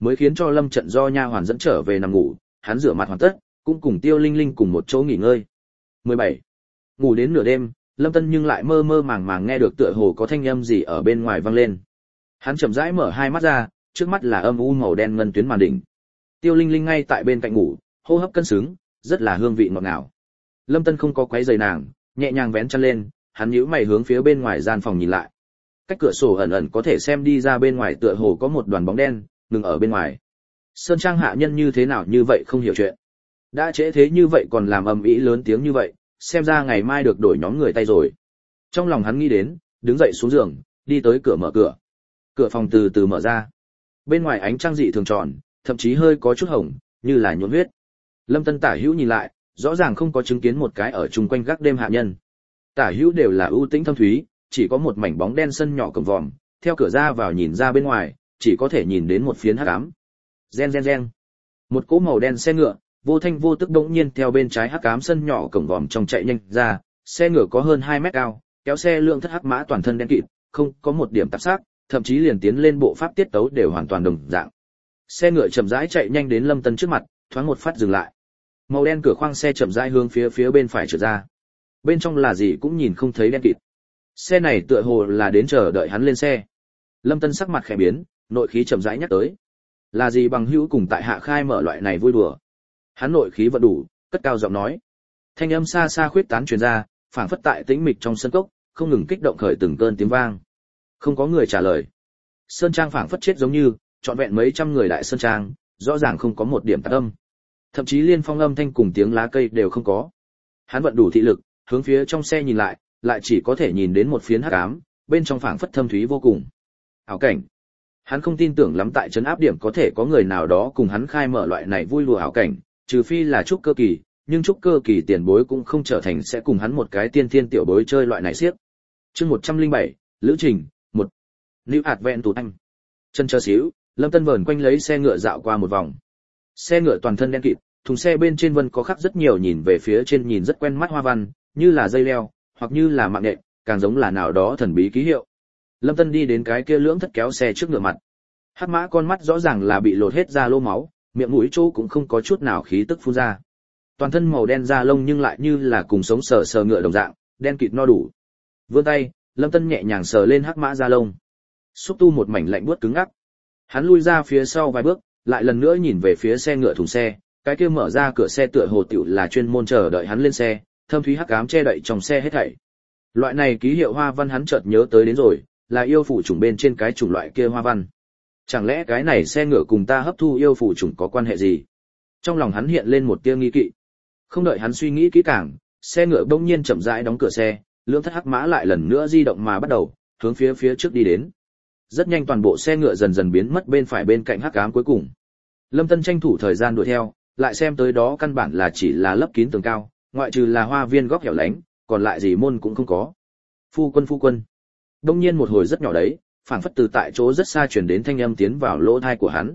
mới khiến cho Lâm Trận do nha hoàn dẫn trở về nằm ngủ, hắn rửa mặt hoàn tất, cũng cùng Tiêu Linh Linh cùng một chỗ nghỉ ngơi. mười bảy. Ngủ đến nửa đêm, Lâm Tân nhưng lại mơ mơ màng màng nghe được tựa hồ có thanh âm gì ở bên ngoài vang lên. Hắn chậm rãi mở hai mắt ra, trước mắt là âm u màu đen ngân tuyến màn đỉnh. Tiêu Linh Linh ngay tại bên cạnh ngủ, hô hấp cân xứng, rất là hương vị ngọt ngào. Lâm Tân không có quấy rầy nàng, nhẹ nhàng vén chăn lên, hắn nhíu mày hướng phía bên ngoài gian phòng nhìn lại. Cách cửa sổ ẩn ẩn có thể xem đi ra bên ngoài tựa hồ có một đoàn bóng đen ngừng ở bên ngoài. Sơn Trang hạ nhân như thế nào như vậy không hiểu chuyện. Đã trễ thế như vậy còn làm ầm ĩ lớn tiếng như vậy, xem ra ngày mai được đổi nhóm người tay rồi. Trong lòng hắn nghĩ đến, đứng dậy xuống giường, đi tới cửa mở cửa. Cửa phòng từ từ mở ra. Bên ngoài ánh trăng dị thường tròn, thậm chí hơi có chút hồng, như là nhuộm huyết. Lâm Tân tả hữu nhìn lại, rõ ràng không có chứng kiến một cái ở chung quanh gác đêm hạ nhân. Tả hữu đều là ưu tĩnh thâm thúy, chỉ có một mảnh bóng đen sân nhỏ cầm vòm, theo cửa ra vào nhìn ra bên ngoài, chỉ có thể nhìn đến một phiến hắc ám. Gen gen gen. Một cỗ màu đen xe ngựa, vô thanh vô tức đột nhiên theo bên trái hắc ám sân nhỏ cổng vòm trong chạy nhanh ra, xe ngựa có hơn hai mét cao, kéo xe lượng thất hắc mã toàn thân đen kịt, không có một điểm tạp sắc, thậm chí liền tiến lên bộ pháp tiết tấu đều hoàn toàn đồng dạng. Xe ngựa chậm rãi chạy nhanh đến Lâm Tân trước mặt, thoáng một phát dừng lại. Màu đen cửa khoang xe chậm rãi hướng phía phía bên phải trở ra. Bên trong là gì cũng nhìn không thấy đen kịt. Xe này tựa hồ là đến chờ đợi hắn lên xe. Lâm Tân sắc mặt khẽ biến, nội khí chậm rãi nhắc tới. Là gì bằng hữu cùng tại hạ khai mở loại này vui đùa. Hắn nội khí vận đủ, cất cao giọng nói. Thanh âm xa xa khuyết tán truyền ra, phảng phất tại tĩnh mịch trong sân cốc, không ngừng kích động khởi từng cơn tiếng vang. Không có người trả lời. Sơn Trang phảng phất chết giống như, trọn vẹn mấy trăm người đại sơn trang, rõ ràng không có một điểm tạp âm. Thậm chí liên phong âm thanh cùng tiếng lá cây đều không có. Hắn vận đủ thị lực, hướng phía trong xe nhìn lại, lại chỉ có thể nhìn đến một phiến hắc ám, bên trong phảng phất thâm thúy vô cùng. Ảo cảnh. Hắn không tin tưởng lắm tại trấn áp điểm có thể có người nào đó cùng hắn khai mở loại này vui lùa ảo cảnh, trừ phi là trúc cơ kỳ, nhưng trúc cơ kỳ tiền bối cũng không trở thành sẽ cùng hắn một cái tiên thiên tiểu bối chơi loại này xiếc. Chương một trăm lẻ bảy, Lữ trình, một. Lưu hạt vẹn tụt anh. Chân chờ xíu, Lâm Tân vờn quanh lấy xe ngựa dạo qua một vòng. Xe ngựa toàn thân đen kịt, thùng xe bên trên vân có khắc rất nhiều nhìn về phía trên nhìn rất quen mắt hoa văn, như là dây leo, hoặc như là mạng nhện, càng giống là nào đó thần bí ký hiệu. Lâm Tân đi đến cái kia lưỡng thất kéo xe trước ngựa mặt. Hắc mã con mắt rõ ràng là bị lột hết ra lô máu, miệng mũi chỗ cũng không có chút nào khí tức phun ra. Toàn thân màu đen da lông nhưng lại như là cùng sống sờ sờ ngựa đồng dạng, đen kịt no đủ. Vươn tay, Lâm Tân nhẹ nhàng sờ lên hắc mã da lông. Xúc tu một mảnh lạnh buốt cứng ngắc. Hắn lui ra phía sau vài bước, lại lần nữa nhìn về phía xe ngựa thùng xe, cái kia mở ra cửa xe tựa hồ tiểu là chuyên môn chờ đợi hắn lên xe, thâm thúy hắc ám che đậy trong xe hết thảy. Loại này ký hiệu hoa văn hắn chợt nhớ tới đến rồi, là yêu phủ chủng bên trên cái chủng loại kia hoa văn. Chẳng lẽ cái này xe ngựa cùng ta hấp thu yêu phủ chủng có quan hệ gì? Trong lòng hắn hiện lên một tia nghi kỵ. Không đợi hắn suy nghĩ kỹ càng, xe ngựa bỗng nhiên chậm rãi đóng cửa xe, lưỡng thất hắc mã lại lần nữa di động mà bắt đầu hướng phía phía trước đi đến. Rất nhanh toàn bộ xe ngựa dần dần biến mất bên phải bên cạnh hắc ám cuối cùng. Lâm Tân tranh thủ thời gian đuổi theo, lại xem tới đó căn bản là chỉ là lấp kín tường cao, ngoại trừ là hoa viên góc hẻo lánh, còn lại gì môn cũng không có. Phu quân phu quân. Đông nhiên một hồi rất nhỏ đấy, phảng phất từ tại chỗ rất xa truyền đến thanh âm tiến vào lỗ tai của hắn.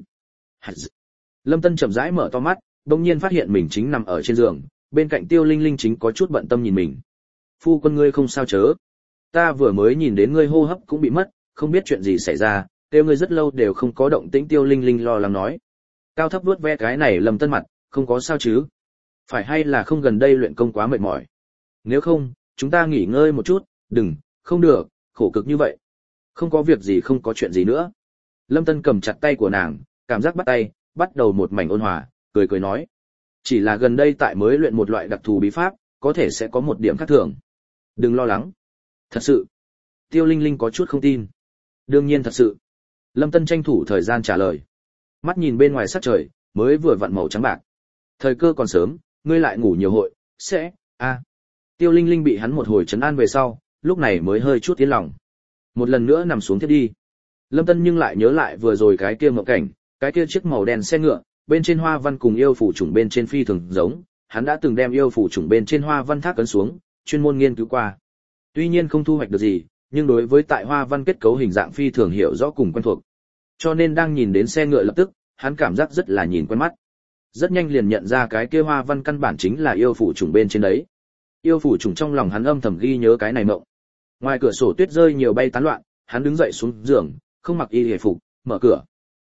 Lâm Tân chậm rãi mở to mắt, đông nhiên phát hiện mình chính nằm ở trên giường, bên cạnh Tiêu Linh Linh chính có chút bận tâm nhìn mình. Phu quân ngươi không sao chớ? Ta vừa mới nhìn đến ngươi hô hấp cũng bị mất, không biết chuyện gì xảy ra, kêu ngươi rất lâu đều không có động tĩnh. Tiêu Linh Linh lo lắng nói. Cao thấp vuốt ve cái này Lâm Tân mặt, không có sao chứ? Phải hay là không gần đây luyện công quá mệt mỏi? Nếu không, chúng ta nghỉ ngơi một chút, đừng, không được, khổ cực như vậy. Không có việc gì không có chuyện gì nữa. Lâm Tân cầm chặt tay của nàng, cảm giác bắt tay, bắt đầu một mảnh ôn hòa, cười cười nói. Chỉ là gần đây tại mới luyện một loại đặc thù bí pháp, có thể sẽ có một điểm khác thường. Đừng lo lắng. Thật sự. Tiêu Linh Linh có chút không tin. Đương nhiên thật sự. Lâm Tân tranh thủ thời gian trả lời. Mắt nhìn bên ngoài sắc trời, mới vừa vặn màu trắng bạc. Thời cơ còn sớm, ngươi lại ngủ nhiều hội, sẽ, a. À. Tiêu Linh Linh bị hắn một hồi trấn an về sau, lúc này mới hơi chút tiến lòng. Một lần nữa nằm xuống thiết đi. Lâm Tân nhưng lại nhớ lại vừa rồi cái kia mộng cảnh, cái kia chiếc màu đen xe ngựa, bên trên hoa văn cùng yêu phủ chủng bên trên phi thường giống, hắn đã từng đem yêu phủ chủng bên trên hoa văn thác ấn xuống, chuyên môn nghiên cứu qua. Tuy nhiên không thu hoạch được gì, nhưng đối với tại hoa văn kết cấu hình dạng phi thường hiểu rõ cùng quen thuộc. Cho nên đang nhìn đến xe ngựa lập tức, hắn cảm giác rất là nhìn quen mắt. Rất nhanh liền nhận ra cái kia hoa văn căn bản chính là yêu phủ chủng bên trên đấy. Yêu phủ chủng trong lòng hắn âm thầm ghi nhớ cái này mộng. Ngoài cửa sổ tuyết rơi nhiều bay tán loạn, hắn đứng dậy xuống giường, không mặc y hề phục, mở cửa.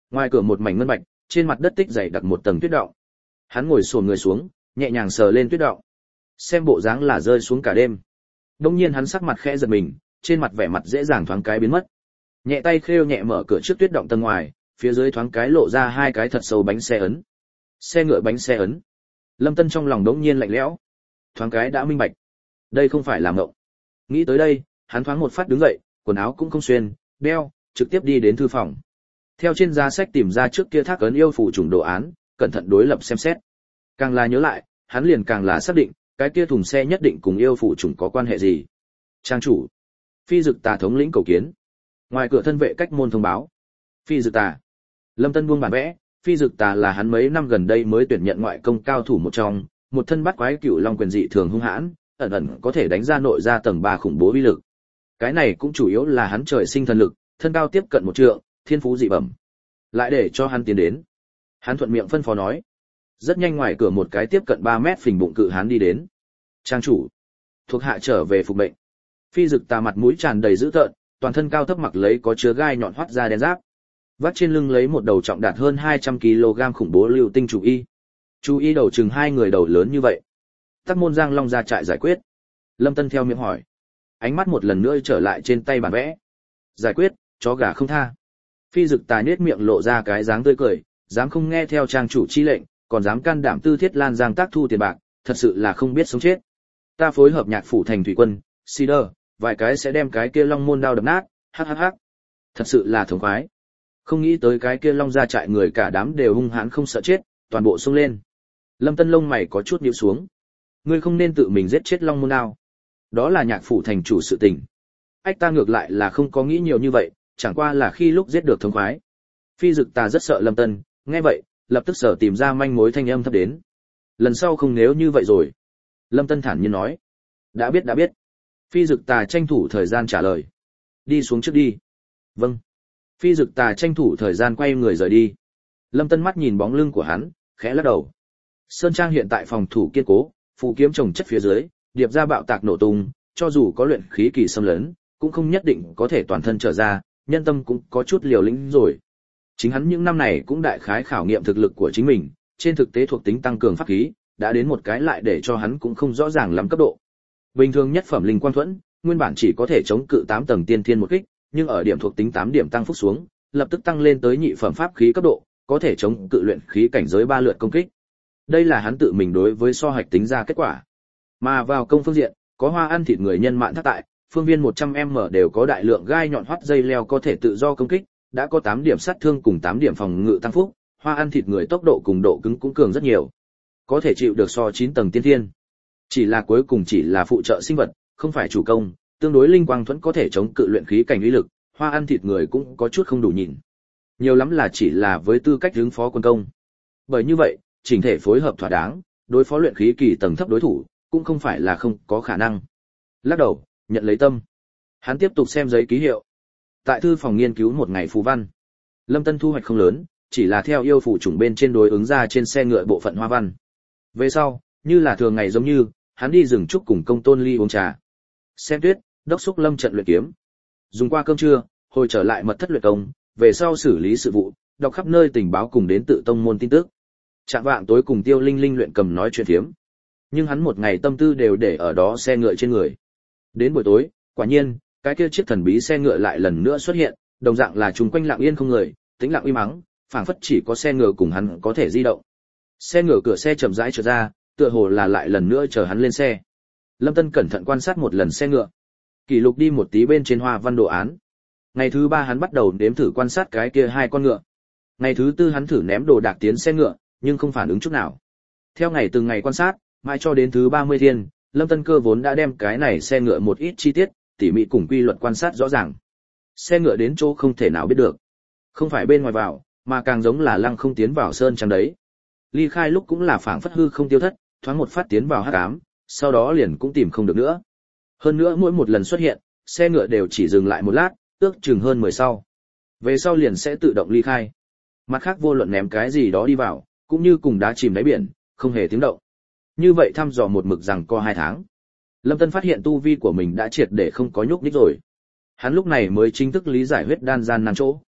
Ngoài cửa một mảnh ngân bạch, trên mặt đất tích dày đặc một tầng tuyết đọng. Hắn ngồi xổm người xuống, nhẹ nhàng sờ lên tuyết đọng. Xem bộ dáng là rơi xuống cả đêm. Đông nhiên hắn sắc mặt khẽ giật mình, trên mặt vẻ mặt dễ dàng thoáng cái biến mất. Nhẹ tay khêu nhẹ mở cửa trước tuyết động tầng ngoài, phía dưới thoáng cái lộ ra hai cái thật sâu bánh xe ấn. Xe ngựa bánh xe ấn. Lâm Tân trong lòng đống nhiên lạnh lẽo. Thoáng cái đã minh bạch. Đây không phải là mộng. Nghĩ tới đây, hắn thoáng một phát đứng dậy, quần áo cũng không xuyên, đeo, trực tiếp đi đến thư phòng. Theo trên giá sách tìm ra trước kia thác ấn yêu phù trùng đồ án, cẩn thận đối lập xem xét. Càng là nhớ lại, hắn liền càng là xác định, cái kia thùng xe nhất định cùng yêu phù trùng có quan hệ gì. Trang chủ, Phi Dực Tà thống lĩnh cầu kiến. Ngoài cửa thân vệ cách môn thông báo. Phi Dực Tà. Lâm Tân buông bản vẽ, Phi Dực Tà là hắn mấy năm gần đây mới tuyển nhận ngoại công cao thủ một trong, một thân bắt quái cựu long quyền dị thường hung hãn, ẩn ẩn có thể đánh ra nội ra tầng ba khủng bố uy lực. Cái này cũng chủ yếu là hắn trời sinh thần lực, thân cao tiếp cận một trượng, thiên phú dị bẩm. Lại để cho hắn tiến đến. Hắn thuận miệng phân phó nói. Rất nhanh ngoài cửa một cái tiếp cận ba mét phình bụng cự hán đi đến. Trang chủ, thuộc hạ trở về phục mệnh. Phi Dực Tà mặt mũi tràn đầy dữ tợn, toàn thân cao thấp mặc lấy có chứa gai nhọn hoắt ra đen giáp. Vắt trên lưng lấy một đầu trọng đạt hơn hai trăm ki lô gam khủng bố lưu tinh chủ y. Chủ y đầu chừng hai người đầu lớn như vậy. Tắc môn Giang Long ra trại giải quyết. Lâm Tân theo miệng hỏi. Ánh mắt một lần nữa trở lại trên tay bản vẽ. Giải quyết, chó gà không tha. Phi Dực Tà nhếch miệng lộ ra cái dáng tươi cười, dám không nghe theo trang chủ chi lệnh, còn dám can đảm tư thiết lan giang tác thu tiền bạc, thật sự là không biết sống chết. Ta phối hợp nhạc phủ thành thủy quân, Cider, vài cái sẽ đem cái kia long môn đao đập nát, hắc hắc hắc. Thật sự là thống khoái. Không nghĩ tới cái kia long ra trại người cả đám đều hung hãn không sợ chết, toàn bộ xông lên. Lâm Tân lông mày có chút nhíu xuống. Ngươi không nên tự mình giết chết long môn đao. Đó là nhạc phủ thành chủ sự tình. Ách ta ngược lại là không có nghĩ nhiều như vậy, chẳng qua là khi lúc giết được thống khoái. Phi Dực Tà rất sợ Lâm Tân, nghe vậy, lập tức sở tìm ra manh mối thanh âm thấp đến. Lần sau không nếu như vậy rồi. Lâm Tân thản nhiên nói. Đã biết đã biết. Phi Dực Tà tranh thủ thời gian trả lời. Đi xuống trước đi. Vâng. Phi Dực Tà tranh thủ thời gian quay người rời đi. Lâm Tân mắt nhìn bóng lưng của hắn, khẽ lắc đầu. Sơn Trang hiện tại phòng thủ kiên cố, phù kiếm trồng chất phía dưới, điệp ra bạo tạc nổ tung, cho dù có luyện khí kỳ xâm lấn, cũng không nhất định có thể toàn thân trở ra, nhân tâm cũng có chút liều lĩnh rồi. Chính hắn những năm này cũng đại khái khảo nghiệm thực lực của chính mình, trên thực tế thuộc tính tăng cường pháp khí, đã đến một cái lại để cho hắn cũng không rõ ràng lắm cấp độ. Bình thường nhất phẩm linh quang thuẫn, nguyên bản chỉ có thể chống cự tám tầng tiên thiên một kích, nhưng ở điểm thuộc tính tám điểm tăng phúc xuống, lập tức tăng lên tới nhị phẩm pháp khí cấp độ, có thể chống cự luyện khí cảnh giới ba lượt công kích. Đây là hắn tự mình đối với so hạch tính ra kết quả. Mà vào công phương diện, có hoa ăn thịt người nhân mạn thác tại, phương viên một trăm mét đều có đại lượng gai nhọn hoắt dây leo có thể tự do công kích, đã có tám điểm sát thương cùng tám điểm phòng ngự tăng phúc, hoa ăn thịt người tốc độ cùng độ cứng cũng cường rất nhiều. Có thể chịu được so chín tầng tiên thiên. Chỉ là cuối cùng chỉ là phụ trợ sinh vật, không phải chủ công, tương đối linh quang thuẫn có thể chống cự luyện khí cảnh uy lực, hoa ăn thịt người cũng có chút không đủ nhìn. Nhiều lắm là chỉ là với tư cách ứng phó quân công. Bởi như vậy, chỉnh thể phối hợp thỏa đáng, đối phó luyện khí kỳ tầng thấp đối thủ, cũng không phải là không có khả năng. Lắc đầu, nhận lấy tâm. Hắn tiếp tục xem giấy ký hiệu. Tại thư phòng nghiên cứu một ngày phù văn. Lâm Tân thu hoạch không lớn, chỉ là theo yêu phù chủng bên trên đối ứng ra trên xe ngựa bộ phận hoa văn. Về sau, như là thường ngày giống như, hắn đi rừng trúc cùng công tôn ly uống trà. Xem tuyết, đốc xúc lâm trận luyện kiếm. Dùng qua cơm trưa, hồi trở lại mật thất luyện công, về sau xử lý sự vụ, đọc khắp nơi tình báo cùng đến tự tông môn tin tức. Trạng vạng tối cùng Tiêu Linh Linh luyện cầm nói chuyện phiếm. Nhưng hắn một ngày tâm tư đều để ở đó xe ngựa trên người. Đến buổi tối, quả nhiên, cái kia chiếc thần bí xe ngựa lại lần nữa xuất hiện, đồng dạng là chung quanh lặng yên không người, tĩnh lặng uy mắng, phảng phất chỉ có xe ngựa cùng hắn có thể di động. Xe ngựa cửa xe chậm rãi trở ra, tựa hồ là lại lần nữa chờ hắn lên xe. Lâm Tân cẩn thận quan sát một lần xe ngựa, kỷ lục đi một tí bên trên hoa văn đồ án. Ngày thứ ba hắn bắt đầu đếm thử quan sát cái kia hai con ngựa. Ngày thứ tư hắn thử ném đồ đạc tiến xe ngựa, nhưng không phản ứng chút nào. Theo ngày từng ngày quan sát, mãi cho đến thứ ba mươi thiên, Lâm Tân cơ vốn đã đem cái này xe ngựa một ít chi tiết, tỉ mỉ cùng quy luật quan sát rõ ràng. Xe ngựa đến chỗ không thể nào biết được. Không phải bên ngoài vào, mà càng giống là lăng không tiến vào sơn trang đấy. Ly khai lúc cũng là phảng phất hư không tiêu thất, thoáng một phát tiến vào hắc ám, sau đó liền cũng tìm không được nữa. Hơn nữa mỗi một lần xuất hiện, xe ngựa đều chỉ dừng lại một lát, ước chừng hơn mười sau. Về sau liền sẽ tự động ly khai. Mặt khác vô luận ném cái gì đó đi vào, cũng như cùng đá chìm đáy biển, không hề tiếng động. Như vậy thăm dò một mực rằng co hai tháng. Lâm Tân phát hiện tu vi của mình đã triệt để không có nhúc nhích rồi. Hắn lúc này mới chính thức lý giải huyết đan gian nan chỗ.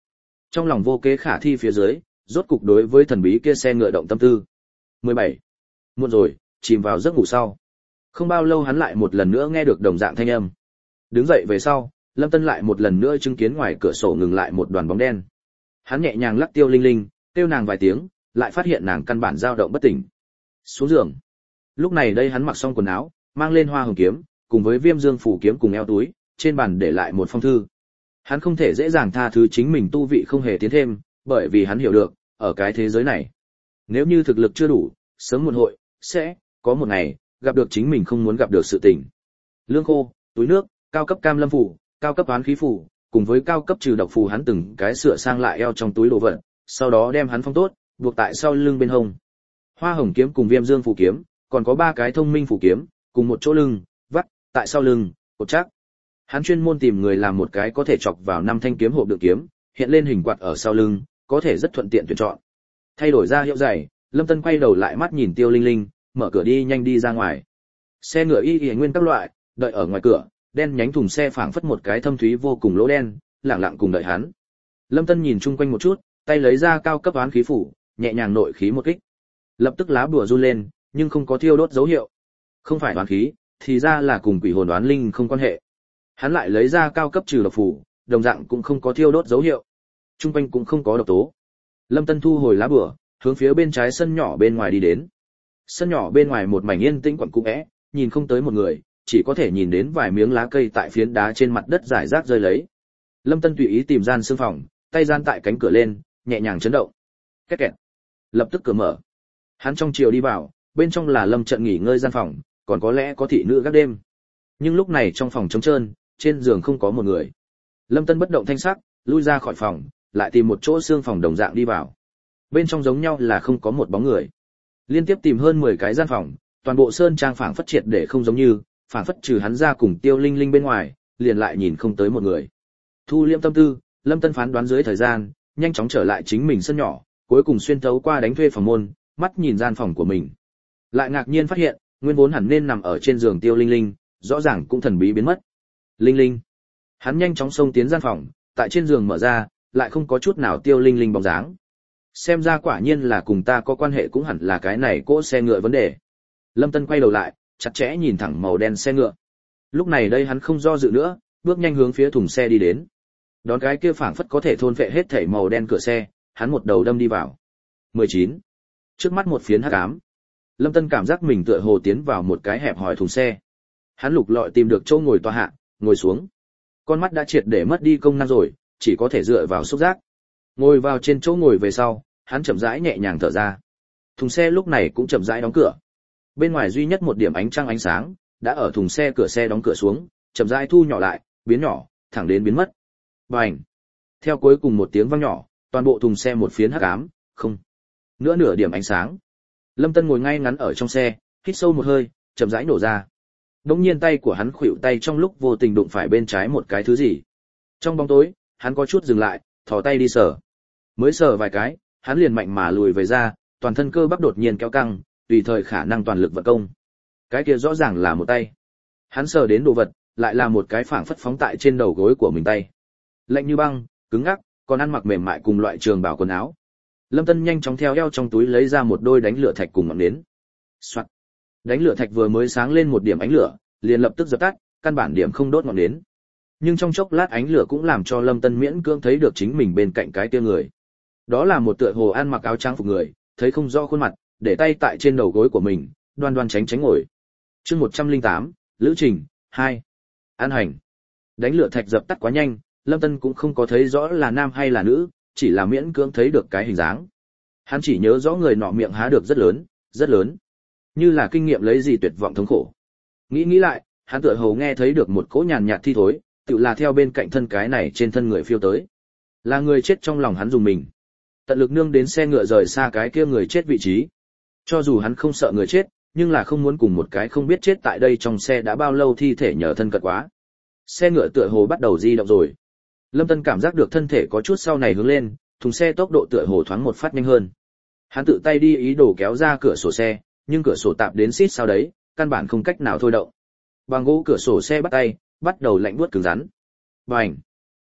Trong lòng vô kế khả thi phía dưới, rốt cục đối với thần bí kia xe ngựa động tâm tư. mười bảy. Muộn rồi, chìm vào giấc ngủ sau. Không bao lâu hắn lại một lần nữa nghe được đồng dạng thanh âm. Đứng dậy về sau, Lâm Tân lại một lần nữa chứng kiến ngoài cửa sổ ngừng lại một đoàn bóng đen. Hắn nhẹ nhàng lắc Tiêu Linh Linh, kêu nàng vài tiếng, lại phát hiện nàng căn bản dao động bất tỉnh. Xuống giường. Lúc này đây hắn mặc xong quần áo, mang lên hoa hồng kiếm, cùng với Viêm Dương phủ kiếm cùng eo túi, trên bàn để lại một phong thư. Hắn không thể dễ dàng tha thứ chính mình tu vị không hề tiến thêm, bởi vì hắn hiểu được, ở cái thế giới này, nếu như thực lực chưa đủ, sớm muộn hội sẽ có một ngày gặp được chính mình không muốn gặp được sự tình. Lương khô, túi nước, cao cấp cam lâm phủ, cao cấp oán khí phủ, cùng với cao cấp trừ độc phù hắn từng cái sửa sang lại eo trong túi đồ vật, sau đó đem hắn phong tốt, buộc tại sau lưng bên hông. Hoa hồng kiếm cùng Viêm Dương phù kiếm, còn có ba cái thông minh phù kiếm, cùng một chỗ lưng, vắt, tại sau lưng, cột chắc. Hắn chuyên môn tìm người làm một cái có thể chọc vào năm thanh kiếm hộp đựng kiếm, hiện lên hình quạt ở sau lưng, có thể rất thuận tiện tuyển chọn. Thay đổi ra hiệu giày, Lâm Tân quay đầu lại mắt nhìn Tiêu Linh Linh, mở cửa đi nhanh đi ra ngoài. Xe ngựa y y nguyên các loại, đợi ở ngoài cửa, đen nhánh thùng xe phảng phất một cái thâm thúy vô cùng lỗ đen, lặng lặng cùng đợi hắn. Lâm Tân nhìn chung quanh một chút, tay lấy ra cao cấp oán khí phủ, nhẹ nhàng nội khí một kích. Lập tức lá bùa run lên, nhưng không có thiêu đốt dấu hiệu. Không phải oán khí, thì ra là cùng quỷ hồn oán linh không quan hệ. Hắn lại lấy ra cao cấp trừ độc phủ, đồng dạng cũng không có thiêu đốt dấu hiệu. Trung quanh cũng không có độc tố. Lâm Tân thu hồi lá bùa, hướng phía bên trái sân nhỏ bên ngoài đi đến. Sân nhỏ bên ngoài một mảnh yên tĩnh quặn cũ é, nhìn không tới một người, chỉ có thể nhìn đến vài miếng lá cây tại phiến đá trên mặt đất rải rác rơi lấy. Lâm Tân tùy ý tìm gian sương phòng, tay gian tại cánh cửa lên, nhẹ nhàng chấn động. Két kẹt. Lập tức cửa mở. Hắn trong chiều đi vào, bên trong là Lâm Trận nghỉ ngơi gian phòng, còn có lẽ có thị nữ gác đêm. Nhưng lúc này trong phòng trống trơn, trên giường không có một người. Lâm Tân bất động thanh sắc, lui ra khỏi phòng, lại tìm một chỗ xương phòng đồng dạng đi vào. Bên trong giống nhau là không có một bóng người. Liên tiếp tìm hơn mười cái gian phòng, toàn bộ sơn trang phảng phất triệt để không giống như, phảng phất trừ hắn ra cùng Tiêu Linh Linh bên ngoài, liền lại nhìn không tới một người. Thu liễm tâm tư, Lâm Tân phán đoán dưới thời gian, nhanh chóng trở lại chính mình sân nhỏ, cuối cùng xuyên thấu qua đánh thuê phòng môn, mắt nhìn gian phòng của mình. Lại ngạc nhiên phát hiện, nguyên vốn hẳn nên nằm ở trên giường Tiêu Linh Linh, rõ ràng cũng thần bí biến mất. Linh Linh. Hắn nhanh chóng xông tiến gian phòng, tại trên giường mở ra, lại không có chút nào Tiêu Linh Linh bóng dáng. Xem ra quả nhiên là cùng ta có quan hệ cũng hẳn là cái này cỗ xe ngựa vấn đề. Lâm Tân quay đầu lại, chặt chẽ nhìn thẳng màu đen xe ngựa. Lúc này đây hắn không do dự nữa, bước nhanh hướng phía thùng xe đi đến. Đón cái kia phảng phất có thể thôn phệ hết thảy màu đen cửa xe, hắn một đầu đâm đi vào. mười chín. Trước mắt một phiến hắc ám. Lâm Tân cảm giác mình tựa hồ tiến vào một cái hẹp hòi thùng xe. Hắn lục lọi tìm được chỗ ngồi tọa hạ, ngồi xuống. Con mắt đã triệt để mất đi công năng rồi, chỉ có thể dựa vào xúc giác. Ngồi vào trên chỗ ngồi về sau, hắn chậm rãi nhẹ nhàng thở ra. Thùng xe lúc này cũng chậm rãi đóng cửa. Bên ngoài duy nhất một điểm ánh trăng ánh sáng, đã ở thùng xe cửa xe đóng cửa xuống, chậm rãi thu nhỏ lại, biến nhỏ, thẳng đến biến mất. Bành! Theo cuối cùng một tiếng vang nhỏ, toàn bộ thùng xe một phiến hắc ám, không nữa nửa điểm ánh sáng. Lâm Tân ngồi ngay ngắn ở trong xe, hít sâu một hơi, chậm rãi nổ ra. Đống nhiên tay của hắn khuỵu tay trong lúc vô tình đụng phải bên trái một cái thứ gì. Trong bóng tối, hắn có chút dừng lại, thò tay đi sờ. Mới sờ vài cái, hắn liền mạnh mà lùi về ra, toàn thân cơ bắp đột nhiên kéo căng, tùy thời khả năng toàn lực vận công. Cái kia rõ ràng là một tay. Hắn sờ đến đồ vật, lại là một cái phảng phất phóng tại trên đầu gối của mình tay. Lạnh như băng, cứng ngắc, còn ăn mặc mềm mại cùng loại trường bảo quần áo. Lâm Tân nhanh chóng theo eo trong túi lấy ra một đôi đánh lửa thạch cùng ngọn nến. Soạt. Đánh lửa thạch vừa mới sáng lên một điểm ánh lửa, liền lập tức dập tắt, căn bản điểm không đốt ngọn nến. Nhưng trong chốc lát ánh lửa cũng làm cho Lâm Tân miễn cưỡng thấy được chính mình bên cạnh cái kia người. Đó là một tựa hồ ăn mặc áo trang phục người, thấy không rõ khuôn mặt, để tay tại trên đầu gối của mình, đoan đoan tránh tránh ngồi. Chương một trăm lẻ tám, Lữ Trình hai. An hành. Đánh lửa thạch dập tắt quá nhanh, Lâm Tân cũng không có thấy rõ là nam hay là nữ, chỉ là miễn cưỡng thấy được cái hình dáng. Hắn chỉ nhớ rõ người nọ miệng há được rất lớn, rất lớn, như là kinh nghiệm lấy gì tuyệt vọng thống khổ. Nghĩ nghĩ lại, hắn tựa hồ nghe thấy được một cỗ nhàn nhạt thi thối, tự là theo bên cạnh thân cái này trên thân người phiêu tới. Là người chết trong lòng hắn dùng mình. Tận lực nương đến xe ngựa rời xa cái kia người chết vị trí. Cho dù hắn không sợ người chết, nhưng là không muốn cùng một cái không biết chết tại đây trong xe đã bao lâu thi thể nhờ thân cận quá. Xe ngựa tựa hồ bắt đầu di động rồi. Lâm Tân cảm giác được thân thể có chút sau này hướng lên, thùng xe tốc độ tựa hồ thoáng một phát nhanh hơn. Hắn tự tay đi ý đồ kéo ra cửa sổ xe, nhưng cửa sổ tạp đến xít sao đấy, căn bản không cách nào thôi động. Bằng gỗ cửa sổ xe bắt tay, bắt đầu lạnh buốt cứng rắn. Bành!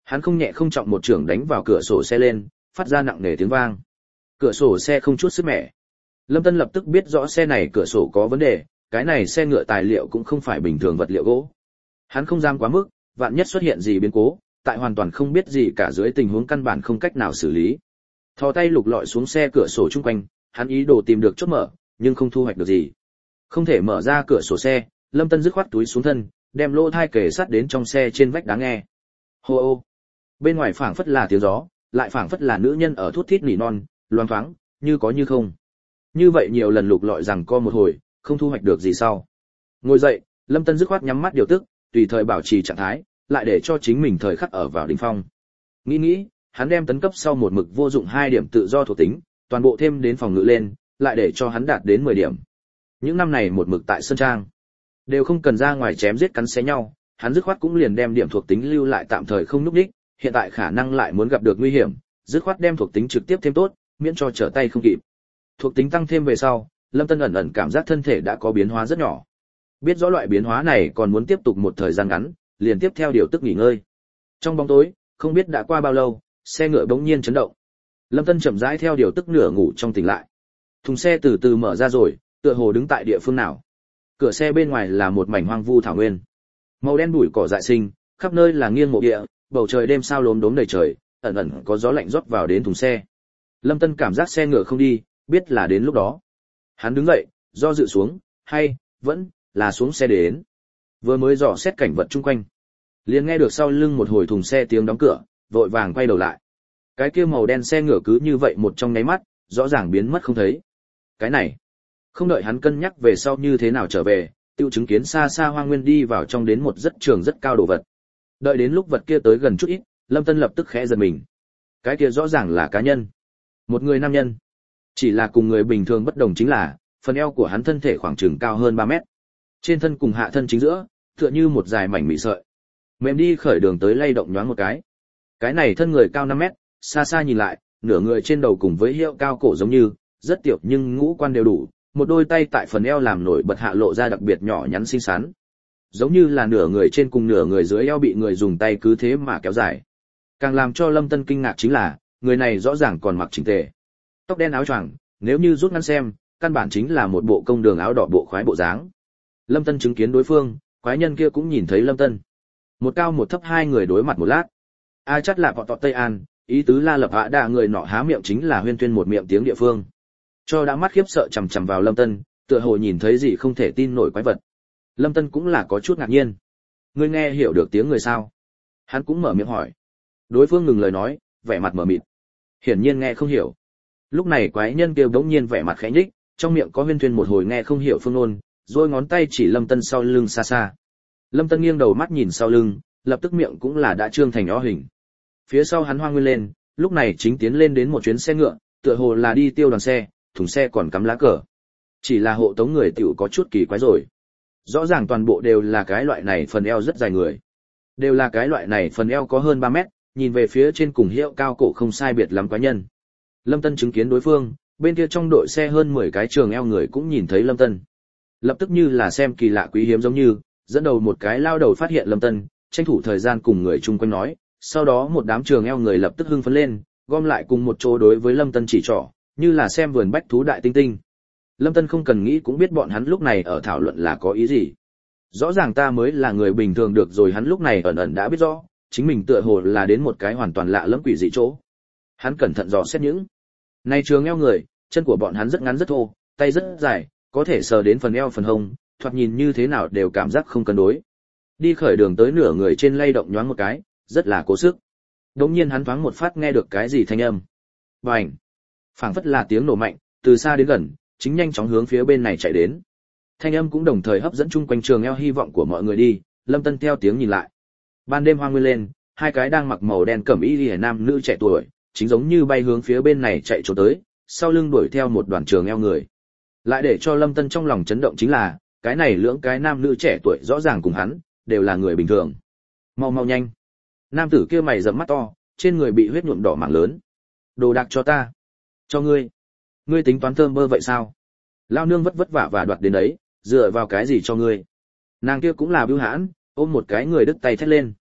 Hắn không nhẹ không trọng một chưởng đánh vào cửa sổ xe lên, phát ra nặng nề tiếng vang. Cửa sổ xe không chút sức mẻ. Lâm Tân lập tức biết rõ xe này cửa sổ có vấn đề, cái này xe ngựa tài liệu cũng không phải bình thường vật liệu gỗ. Hắn không dám quá mức, vạn nhất xuất hiện gì biến cố, tại hoàn toàn không biết gì cả dưới tình huống căn bản không cách nào xử lý. Thò tay lục lọi xuống xe cửa sổ chung quanh, hắn ý đồ tìm được chốt mở, nhưng không thu hoạch được gì. Không thể mở ra cửa sổ xe, Lâm Tân dứt khoát túi xuống thân, đem lỗ tai kề sát đến trong xe trên vách đá nghe. Hô ô. Bên ngoài phảng phất là tiếng gió, lại phảng phất là nữ nhân ở thút thít nỉ non, loáng thoáng, như có như không. Như vậy nhiều lần lục lọi rằng co một hồi, không thu hoạch được gì sau. Ngồi dậy, Lâm Tân dứt khoát nhắm mắt điều tức, tùy thời bảo trì trạng thái, lại để cho chính mình thời khắc ở vào đỉnh phong. Nghĩ nghĩ, hắn đem tấn cấp sau một mực vô dụng hai điểm tự do thuộc tính, toàn bộ thêm đến phòng ngự lên, lại để cho hắn đạt đến mười điểm. Những năm này một mực tại sơn trang, đều không cần ra ngoài chém giết cắn xé nhau, hắn dứt khoát cũng liền đem điểm thuộc tính lưu lại tạm thời không núp đích, hiện tại khả năng lại muốn gặp được nguy hiểm, dứt khoát đem thuộc tính trực tiếp thêm tốt, miễn cho trở tay không kịp. Thuộc tính tăng thêm về sau, Lâm Tân ẩn ẩn cảm giác thân thể đã có biến hóa rất nhỏ. Biết rõ loại biến hóa này còn muốn tiếp tục một thời gian ngắn, liền tiếp theo điều tức nghỉ ngơi. Trong bóng tối, không biết đã qua bao lâu, xe ngựa bỗng nhiên chấn động. Lâm Tân chậm rãi theo điều tức nửa ngủ trong tỉnh lại. Thùng xe từ từ mở ra rồi, tựa hồ đứng tại địa phương nào. Cửa xe bên ngoài là một mảnh hoang vu thảo nguyên. Màu đen bụi cỏ dại sinh, khắp nơi là nghiêng mộ địa, bầu trời đêm sao lốm đốm đầy trời, ẩn ẩn có gió lạnh rót vào đến thùng xe. Lâm Tân cảm giác xe ngựa không đi, biết là đến lúc đó. Hắn đứng dậy, do dự xuống, hay vẫn là xuống xe đến. Vừa mới dò xét cảnh vật chung quanh, liền nghe được sau lưng một hồi thùng xe tiếng đóng cửa, vội vàng quay đầu lại. Cái kia màu đen xe ngựa cứ như vậy một trong nháy mắt, rõ ràng biến mất không thấy. Cái này, không đợi hắn cân nhắc về sau như thế nào trở về, tiêu chứng kiến xa xa hoang nguyên đi vào trong đến một rất trường rất cao đồ vật. Đợi đến lúc vật kia tới gần chút ít, Lâm Tân lập tức khẽ giật mình. Cái kia rõ ràng là cá nhân, một người nam nhân. Chỉ là cùng người bình thường bất đồng chính là, phần eo của hắn thân thể khoảng chừng cao hơn ba mét. Trên thân cùng hạ thân chính giữa, tựa như một dài mảnh mị sợi. Mềm đi khởi đường tới lay động nhoáng một cái. Cái này thân người cao năm mét, xa xa nhìn lại, nửa người trên đầu cùng với hiệu cao cổ giống như, rất tiểu nhưng ngũ quan đều đủ, một đôi tay tại phần eo làm nổi bật hạ lộ ra đặc biệt nhỏ nhắn xinh xắn. Giống như là nửa người trên cùng nửa người dưới eo bị người dùng tay cứ thế mà kéo dài. Càng làm cho Lâm Tân kinh ngạc chính là, người này rõ ràng còn mặc chỉnh tề. Tóc đen áo choàng, nếu như rút ngắn xem, căn bản chính là một bộ công đường áo đỏ bộ khoái bộ dáng. Lâm Tân chứng kiến đối phương, quái nhân kia cũng nhìn thấy Lâm Tân. Một cao một thấp hai người đối mặt một lát. A chắt là bọn tọt Tây An, ý tứ La Lập Hạ Đa người nọ há miệng chính là huyên tuyên một miệng tiếng địa phương. Cho đã mắt khiếp sợ chằm chằm vào Lâm Tân, tựa hồ nhìn thấy gì không thể tin nổi quái vật. Lâm Tân cũng là có chút ngạc nhiên. Ngươi nghe hiểu được tiếng người sao? Hắn cũng mở miệng hỏi. Đối phương ngừng lời nói, vẻ mặt mở mịt. Hiển nhiên nghe không hiểu. Lúc này quái nhân kia bỗng nhiên vẻ mặt khẽ nhích, trong miệng có huyên tuyên một hồi nghe không hiểu phương ngôn, rồi ngón tay chỉ Lâm Tân sau lưng xa xa. Lâm Tân nghiêng đầu mắt nhìn sau lưng, lập tức miệng cũng là đã trương thành ó hình. Phía sau hắn hoang nguyên lên, lúc này chính tiến lên đến một chuyến xe ngựa, tựa hồ là đi tiêu đoàn xe, thùng xe còn cắm lá cờ. Chỉ là hộ tống người tiểu có chút kỳ quái rồi. Rõ ràng toàn bộ đều là cái loại này phần eo rất dài người. Đều là cái loại này phần eo có hơn ba mét, nhìn về phía trên cùng hiệu cao cổ không sai biệt lắm quái nhân. Lâm Tân chứng kiến đối phương, bên kia trong đội xe hơn mười cái trường eo người cũng nhìn thấy Lâm Tân. Lập tức như là xem kỳ lạ quý hiếm giống như, dẫn đầu một cái lao đầu phát hiện Lâm Tân, tranh thủ thời gian cùng người chung quanh nói, sau đó một đám trường eo người lập tức hưng phấn lên, gom lại cùng một chỗ đối với Lâm Tân chỉ trỏ, như là xem vườn bách thú đại tinh tinh. Lâm Tân không cần nghĩ cũng biết bọn hắn lúc này ở thảo luận là có ý gì. Rõ ràng ta mới là người bình thường được rồi, hắn lúc này ẩn ẩn đã biết rõ, chính mình tựa hồ là đến một cái hoàn toàn lạ lẫm quỷ dị chỗ. Hắn cẩn thận dò xét những này trường eo người, chân của bọn hắn rất ngắn rất thô, tay rất dài, có thể sờ đến phần eo phần hông, thoạt nhìn như thế nào đều cảm giác không cân đối. Đi khởi đường tới nửa người trên lay động nhoáng một cái, rất là cố sức. Đống nhiên hắn thoáng một phát nghe được cái gì thanh âm. Bành! Phảng phất là tiếng nổ mạnh, từ xa đến gần, chính nhanh chóng hướng phía bên này chạy đến. Thanh âm cũng đồng thời hấp dẫn chung quanh trường eo hy vọng của mọi người đi, Lâm Tân theo tiếng nhìn lại. Ban đêm hoang nguyên lên, hai cái đang mặc màu đen cẩm y liễu nam nữ trẻ tuổi, chính giống như bay hướng phía bên này chạy trốn tới, sau lưng đuổi theo một đoàn trường eo người. Lại để cho Lâm Tân trong lòng chấn động chính là, cái này lưỡng cái nam nữ trẻ tuổi rõ ràng cùng hắn, đều là người bình thường. Mau mau nhanh. Nam tử kia mày rậm mắt to, trên người bị huyết nhuộm đỏ mảng lớn. Đồ đạc cho ta. Cho ngươi. Ngươi tính toán thơm bơ vậy sao? Lao nương vất vất vả và đoạt đến đấy, dựa vào cái gì cho ngươi? Nàng kia cũng là bưu hãn, ôm một cái người đứt tay thét lên.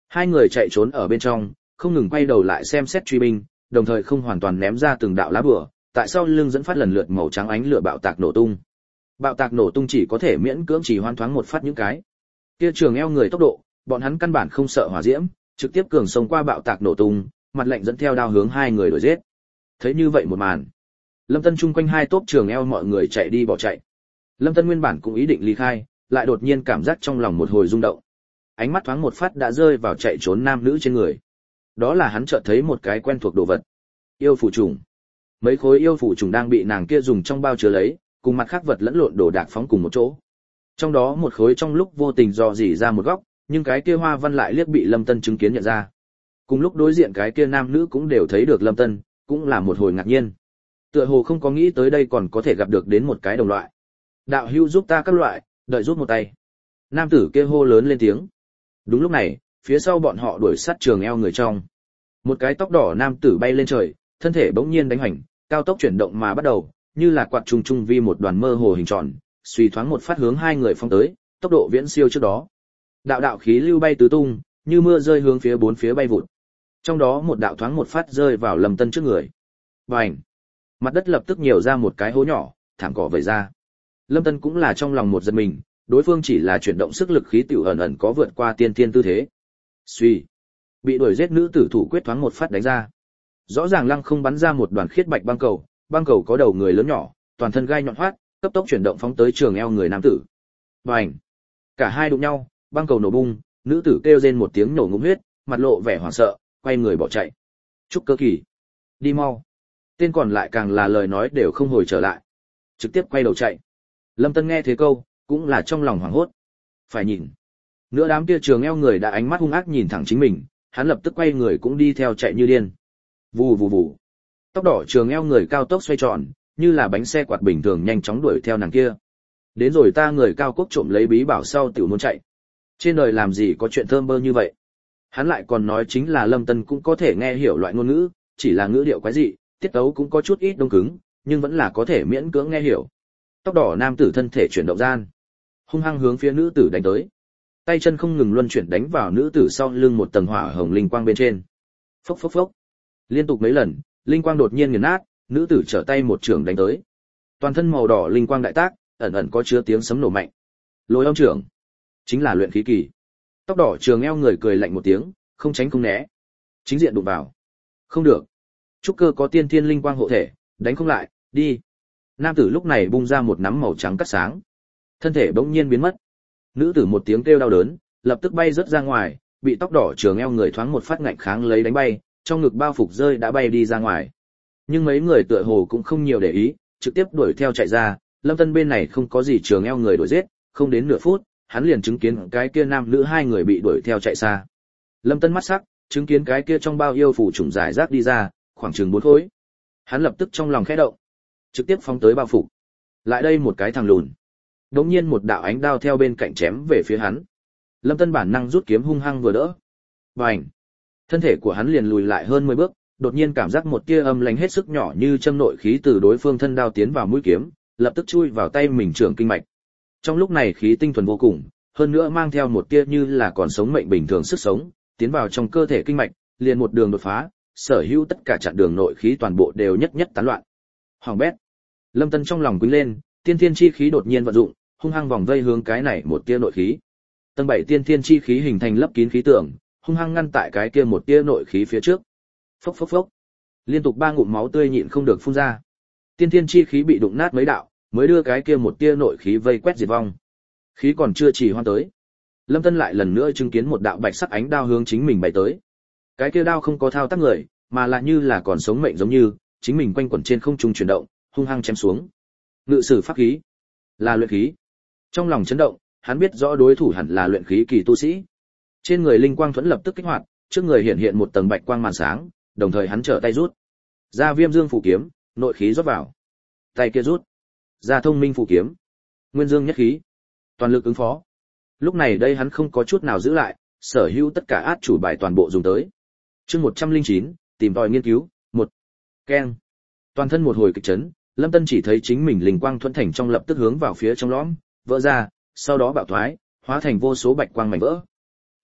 Hai người chạy trốn ở bên trong, không ngừng quay đầu lại xem xét truy binh, đồng thời không hoàn toàn ném ra từng đạo lá bùa, tại sau lưng dẫn phát lần lượt màu trắng ánh lửa bạo tạc nổ tung. Bạo tạc nổ tung chỉ có thể miễn cưỡng chỉ hoan thoáng một phát những cái. Kia trường eo người tốc độ, bọn hắn căn bản không sợ hỏa diễm, trực tiếp cường xông qua bạo tạc nổ tung, mặt lệnh dẫn theo đao hướng hai người đuổi giết. Thấy như vậy một màn, Lâm Tân chung quanh hai tốp trường eo mọi người chạy đi bỏ chạy. Lâm Tân nguyên bản cũng ý định ly khai, lại đột nhiên cảm giác trong lòng một hồi rung động. Ánh mắt thoáng một phát đã rơi vào chạy trốn nam nữ trên người. Đó là hắn chợt thấy một cái quen thuộc đồ vật. Yêu phù trùng. Mấy khối yêu phù trùng đang bị nàng kia dùng trong bao chứa lấy, cùng mặt khác vật lẫn lộn đồ đạc phóng cùng một chỗ. Trong đó một khối trong lúc vô tình dò dỉ ra một góc, nhưng cái kia hoa văn lại liếc bị Lâm Tân chứng kiến nhận ra. Cùng lúc đối diện cái kia nam nữ cũng đều thấy được Lâm Tân, cũng là một hồi ngạc nhiên. Tựa hồ không có nghĩ tới đây còn có thể gặp được đến một cái đồng loại. Đạo hữu giúp ta các loại, đợi giúp một tay. Nam tử kia hô lớn lên tiếng. Đúng lúc này, phía sau bọn họ đuổi sát trường eo người trong. Một cái tóc đỏ nam tử bay lên trời, thân thể bỗng nhiên đánh hoành, cao tốc chuyển động mà bắt đầu, như là quạt trùng trùng vi một đoàn mơ hồ hình tròn, suy thoáng một phát hướng hai người phong tới, tốc độ viễn siêu trước đó. Đạo đạo khí lưu bay tứ tung, như mưa rơi hướng phía bốn phía bay vụt. Trong đó một đạo thoáng một phát rơi vào Lâm Tân trước người. Bành! Mặt đất lập tức nhiều ra một cái hố nhỏ, thảm cỏ vẩy ra. Lâm Tân cũng là trong lòng một giật mình, đối phương chỉ là chuyển động sức lực khí tiểu ẩn ẩn có vượt qua tiên tiên tư thế. Suy! Bị đuổi giết nữ tử thủ quyết thoáng một phát đánh ra. Rõ ràng lăng không bắn ra một đoàn khiết bạch băng cầu, băng cầu có đầu người lớn nhỏ, toàn thân gai nhọn hoắt, cấp tốc chuyển động phóng tới trường eo người nam tử. Bành! Cả hai đụng nhau, băng cầu nổ bung, nữ tử kêu rên một tiếng nổ ngụm huyết, mặt lộ vẻ hoảng sợ, quay người bỏ chạy. Trúc Cơ Kỳ, đi mau. Tên còn lại càng là lời nói đều không hồi trở lại, trực tiếp quay đầu chạy. Lâm Tân nghe thế câu, cũng là trong lòng hoảng hốt. Phải nhìn. Nữa đám kia trường eo người đã ánh mắt hung ác nhìn thẳng chính mình, hắn lập tức quay người cũng đi theo chạy như điên. Vù vù vù. Tóc đỏ trường eo người cao tốc xoay tròn, như là bánh xe quạt bình thường nhanh chóng đuổi theo nàng kia. Đến rồi ta người cao quốc trộm lấy bí bảo sau tiểu muốn chạy. Trên đời làm gì có chuyện thơm bơ như vậy. Hắn lại còn nói chính là Lâm Tân cũng có thể nghe hiểu loại ngôn ngữ, chỉ là ngữ điệu quái dị, tiết tấu cũng có chút ít đông cứng, nhưng vẫn là có thể miễn cưỡng nghe hiểu. Tóc đỏ nam tử thân thể chuyển động gian, hung hăng hướng phía nữ tử đánh tới. Tay chân không ngừng luân chuyển đánh vào nữ tử sau lưng một tầng hỏa hồng linh quang bên trên. Phốc phốc phốc. Liên tục mấy lần, linh quang đột nhiên nghiền nát, nữ tử trở tay một trường đánh tới. Toàn thân màu đỏ linh quang đại tác, ẩn ẩn có chứa tiếng sấm nổ mạnh. Lôi âm trưởng, chính là luyện khí kỳ. Tóc đỏ trường eo người cười lạnh một tiếng, không tránh không né. Chính diện đụng vào. Không được. Trúc Cơ có tiên thiên linh quang hộ thể, đánh không lại, đi. Nam tử lúc này bung ra một nắm màu trắng cắt sáng. Thân thể bỗng nhiên biến mất. Nữ tử một tiếng kêu đau đớn, lập tức bay rớt ra ngoài, bị tóc đỏ trường eo người thoáng một phát ngạnh kháng lấy đánh bay, trong ngực bao phục rơi đã bay đi ra ngoài. Nhưng mấy người tựa hồ cũng không nhiều để ý, trực tiếp đuổi theo chạy ra. Lâm Tân bên này không có gì trường eo người đuổi giết, không đến nửa phút, hắn liền chứng kiến cái kia nam nữ hai người bị đuổi theo chạy xa. Lâm Tân mắt sắc, chứng kiến cái kia trong bao yêu phủ trùng giải rác đi ra, khoảng chừng bốn khối. Hắn lập tức trong lòng khẽ động, trực tiếp phóng tới bao phục. Lại đây một cái thằng lùn. Đống nhiên một đạo ánh đao theo bên cạnh chém về phía hắn. Lâm Tân bản năng rút kiếm hung hăng vừa đỡ. Bành! Thân thể của hắn liền lùi lại hơn mười bước, đột nhiên cảm giác một tia âm lãnh hết sức nhỏ như châm nội khí từ đối phương thân đao tiến vào mũi kiếm, lập tức chui vào tay mình trưởng kinh mạch. Trong lúc này khí tinh thuần vô cùng, hơn nữa mang theo một tia như là còn sống mệnh bình thường sức sống, tiến vào trong cơ thể kinh mạch, liền một đường đột phá, sở hữu tất cả chặn đường nội khí toàn bộ đều nhất nhất tán loạn. Hoàng bét. Lâm Tân trong lòng quýnh lên, tiên thiên chi khí đột nhiên vận dụng, hung hăng vòng vây hướng cái này một tia nội khí. Tầng bảy tiên thiên chi khí hình thành lấp kín khí tượng, hung hăng ngăn tại cái kia một tia nội khí phía trước. Phốc phốc phốc. Liên tục ba ngụm máu tươi nhịn không được phun ra. Tiên thiên chi khí bị đụng nát mấy đạo, mới đưa cái kia một tia nội khí vây quét diệt vong. Khí còn chưa chỉ hoan tới, Lâm Tân lại lần nữa chứng kiến một đạo bạch sắc ánh đao hướng chính mình bay tới. Cái kia đao không có thao tác người, mà là như là còn sống mệnh giống như, chính mình quanh quẩn trên không trung chuyển động, hung hăng chém xuống. Ngự sử pháp khí, là luyện khí. Trong lòng chấn động, hắn biết rõ đối thủ hẳn là luyện khí kỳ tu sĩ. Trên người linh quang thuẫn lập tức kích hoạt, trước người hiện hiện một tầng bạch quang màn sáng, đồng thời hắn trở tay rút ra Viêm Dương phủ kiếm, nội khí rót vào. Tay kia rút ra Thông Minh phủ kiếm, Nguyên Dương nhất khí, toàn lực ứng phó. Lúc này đây hắn không có chút nào giữ lại, sở hữu tất cả át chủ bài toàn bộ dùng tới. Chương một trăm lẻ chín, tìm tòi nghiên cứu, một. Keng. Toàn thân một hồi kịch chấn, Lâm Tân chỉ thấy chính mình linh quang thuẫn thành trong lập tức hướng vào phía trong lõm, vỡ ra, sau đó bạo thoái, hóa thành vô số bạch quang mảnh vỡ.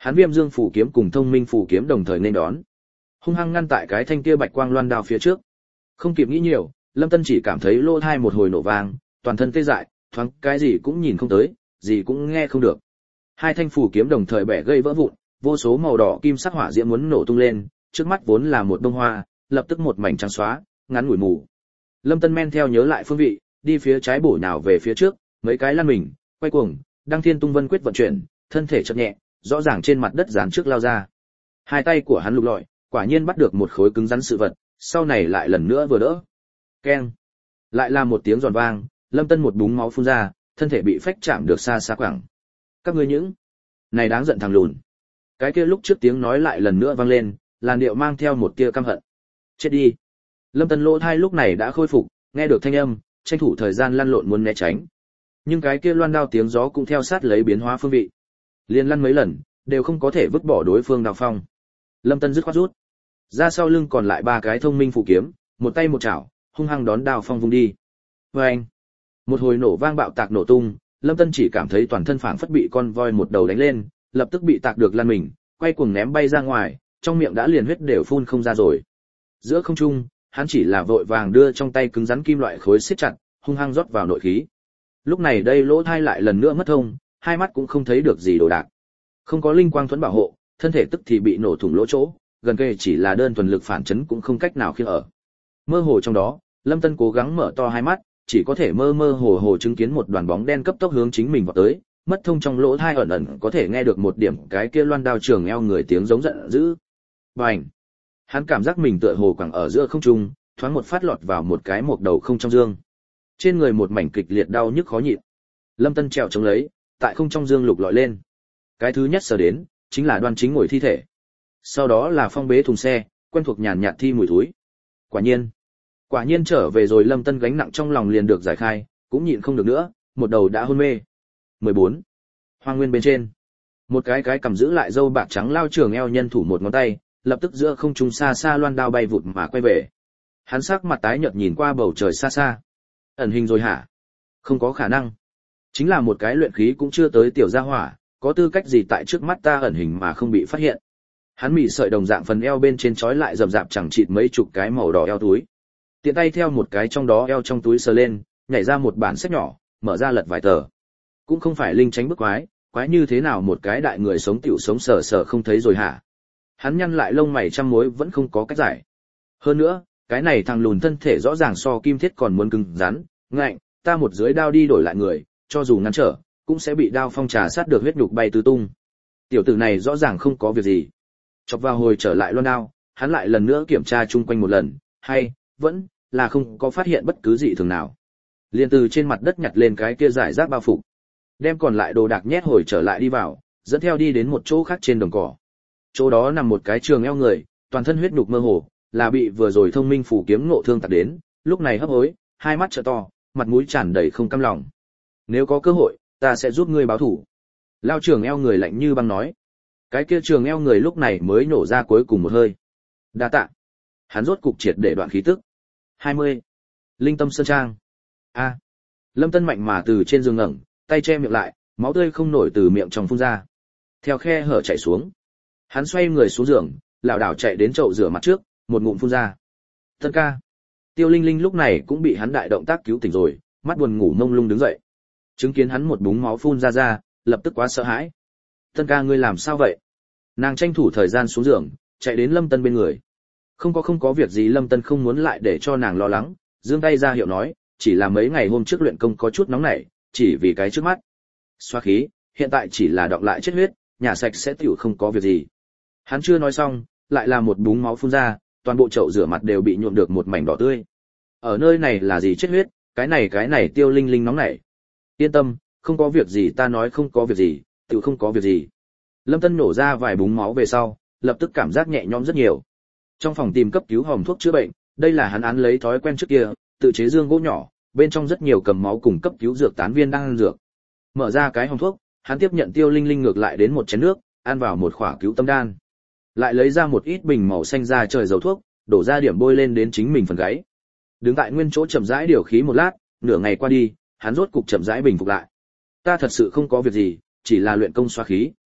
Hắn Viêm Dương phủ kiếm cùng Thông Minh phủ kiếm đồng thời nên đón, hung hăng ngăn tại cái thanh kia bạch quang loan đao phía trước. Không kịp nghĩ nhiều, Lâm Tân chỉ cảm thấy lỗ tai một hồi nổ vang, toàn thân tê dại, thoáng cái gì cũng nhìn không tới, gì cũng nghe không được. Hai thanh phủ kiếm đồng thời bẻ gây vỡ vụn, vô số màu đỏ kim sắc hỏa diễm muốn nổ tung lên, trước mắt vốn là một bông hoa, lập tức một mảnh trắng xóa, ngắn ngủi mù. Lâm Tân men theo nhớ lại phương vị, đi phía trái bổ nhào về phía trước, mấy cái lăn mình, quay cuồng, Đăng Thiên Tung Vân quyết vận chuyển, thân thể chậm nhẹ, rõ ràng trên mặt đất dán trước lao ra. Hai tay của hắn lục lọi, quả nhiên bắt được một khối cứng rắn sự vật, sau này lại lần nữa vừa đỡ. Keng! Lại là một tiếng giòn vang, Lâm Tân một búng máu phun ra, thân thể bị phách chạm được xa xa quẳng. Các ngươi những này đáng giận thằng lùn. Cái kia lúc trước tiếng nói lại lần nữa vang lên, làn điệu mang theo một tia căm hận. Chết đi. Lâm Tân lỗ thai lúc này đã khôi phục, nghe được thanh âm, tranh thủ thời gian lăn lộn muốn né tránh. Nhưng cái kia loan đao tiếng gió cũng theo sát lấy biến hóa phương vị. Liên lăn mấy lần, đều không có thể vứt bỏ đối phương đao phong. Lâm Tân dứt khoát rút ra sau lưng còn lại ba cái thông minh phụ kiếm, một tay một chảo, hung hăng đón đao phong vung đi. Oeng! Một hồi nổ vang bạo tạc nổ tung, Lâm Tân chỉ cảm thấy toàn thân phảng phất bị con voi một đầu đánh lên, lập tức bị tạc được lăn mình, quay cuồng ném bay ra ngoài, trong miệng đã liền huyết đều phun không ra rồi. Giữa không trung, hắn chỉ là vội vàng đưa trong tay cứng rắn kim loại khối siết chặt, hung hăng rót vào nội khí. Lúc này đây lỗ thai lại lần nữa mất thông, hai mắt cũng không thấy được gì đồ đạc. Không có linh quang thuẫn bảo hộ, thân thể tức thì bị nổ thủng lỗ chỗ, gần kề chỉ là đơn thuần lực phản chấn cũng không cách nào khiêng ở. Mơ hồ trong đó, Lâm Tân cố gắng mở to hai mắt, chỉ có thể mơ mơ hồ hồ chứng kiến một đoàn bóng đen cấp tốc hướng chính mình vào tới, mất thông trong lỗ tai ẩn ẩn có thể nghe được một điểm cái kia loan đao trường eo người tiếng giống giận dữ. Bành! Hắn cảm giác mình tựa hồ quẳng ở giữa không trung, thoáng một phát lọt vào một cái mộc đầu không trong dương. Trên người một mảnh kịch liệt đau nhức khó nhịn. Lâm Tân trèo chống lấy, tại không trong dương lục lọi lên. Cái thứ nhất sờ đến, chính là Đoan Chính ngồi thi thể. Sau đó là phong bế thùng xe, quen thuộc nhàn nhạt thi mùi thối. Quả nhiên, quả nhiên trở về rồi. Lâm Tân gánh nặng trong lòng liền được giải khai, cũng nhịn không được nữa, một đầu đã hôn mê. mười bốn. Hoang nguyên bên trên, một cái cái cầm giữ lại dâu bạc trắng lao trường eo nhân thủ một ngón tay, lập tức giữa không trung xa xa loan đao bay vụt mà quay về. Hắn sắc mặt tái nhợt nhìn qua bầu trời xa xa. Ẩn hình rồi hả? Không có khả năng. Chính là một cái luyện khí cũng chưa tới tiểu gia hỏa, có tư cách gì tại trước mắt ta ẩn hình mà không bị phát hiện. Hắn mị sợi đồng dạng phần eo bên trên trói lại rậm rạp chẳng chịt mấy chục cái màu đỏ eo túi. Tiện tay theo một cái trong đó eo trong túi sờ lên, nhảy ra một bản sách nhỏ, mở ra lật vài tờ. Cũng không phải linh tránh bức quái, quái như thế nào một cái đại người sống tiểu sống sờ sờ không thấy rồi hả? Hắn nhăn lại lông mày trăm mối vẫn không có cách giải. Hơn nữa, cái này thằng lùn thân thể rõ ràng so kim thiết còn muốn cứng rắn, ngạnh, ta một dưới đao đi đổi lại người, cho dù ngăn trở, cũng sẽ bị đao phong trà sát được huyết nhục bay tứ tung. Tiểu tử này rõ ràng không có việc gì. Chọc vào hồi trở lại loan đao, hắn lại lần nữa kiểm tra chung quanh một lần, hay, vẫn, là không có phát hiện bất cứ gì thường nào. Liền từ trên mặt đất nhặt lên cái kia giải rác bao phục. Đem còn lại đồ đạc nhét hồi trở lại đi vào, dẫn theo đi đến một chỗ khác trên đồng cỏ. Chỗ đó nằm một cái trường eo người, toàn thân huyết nhục mơ hồ, là bị vừa rồi thông minh phủ kiếm ngộ thương tạt đến, lúc này hấp hối, hai mắt trợ to, mặt mũi tràn đầy không cam lòng. Nếu có cơ hội, ta sẽ giúp ngươi báo thù. Lao trường eo người lạnh như băng nói. Cái kia trường eo người lúc này mới nổ ra cuối cùng một hơi. Đa tạ. Hắn rốt cục triệt để đoạn khí tức. hai mươi. Linh Tâm Sơn Trang. A. Lâm Tân mạnh mà từ trên giường ngẩng, tay che miệng lại, máu tươi không nổi từ miệng trong phun ra. Theo khe hở chảy xuống. Hắn xoay người xuống giường, lảo đảo chạy đến chậu rửa mặt trước, một ngụm phun ra. Tân ca. Tiêu Linh Linh lúc này cũng bị hắn đại động tác cứu tỉnh rồi, mắt buồn ngủ mông lung đứng dậy. Chứng kiến hắn một búng máu phun ra ra, lập tức quá sợ hãi. Tân ca ngươi làm sao vậy? Nàng tranh thủ thời gian xuống giường, chạy đến Lâm Tân bên người. Không có không có việc gì. Lâm Tân không muốn lại để cho nàng lo lắng, giương tay ra hiệu nói, chỉ là mấy ngày hôm trước luyện công có chút nóng nảy, chỉ vì cái trước mắt. Xoa khí, hiện tại chỉ là đọng lại chết huyết, nhả sạch sẽ tiểu không có việc gì. Hắn chưa nói xong, lại là một búng máu phun ra, toàn bộ chậu rửa mặt đều bị nhuộm được một mảnh đỏ tươi. Ở nơi này là gì chết huyết, cái này cái này. Tiêu Linh Linh nóng nảy. Yên tâm, không có việc gì, ta nói không có việc gì, tự không có việc gì. Lâm Tân nổ ra vài búng máu về sau, lập tức cảm giác nhẹ nhõm rất nhiều. Trong phòng tìm cấp cứu hòm thuốc chữa bệnh, đây là hắn án lấy thói quen trước kia, tự chế dương gỗ nhỏ, bên trong rất nhiều cầm máu cùng cấp cứu dược tán viên đang ăn dược. Mở ra cái hòm thuốc, hắn tiếp nhận Tiêu Linh Linh ngược lại đến một chén nước, ăn vào một khỏa cứu tâm đan. Lại lấy ra một ít bình màu xanh ra trời dầu thuốc, đổ ra điểm bôi lên đến chính mình phần gáy. Đứng tại nguyên chỗ chậm rãi điều khí một lát, nửa ngày qua đi, hắn rốt cục chậm rãi bình phục lại. Ta thật sự không có việc gì, chỉ là luyện công xoa khí,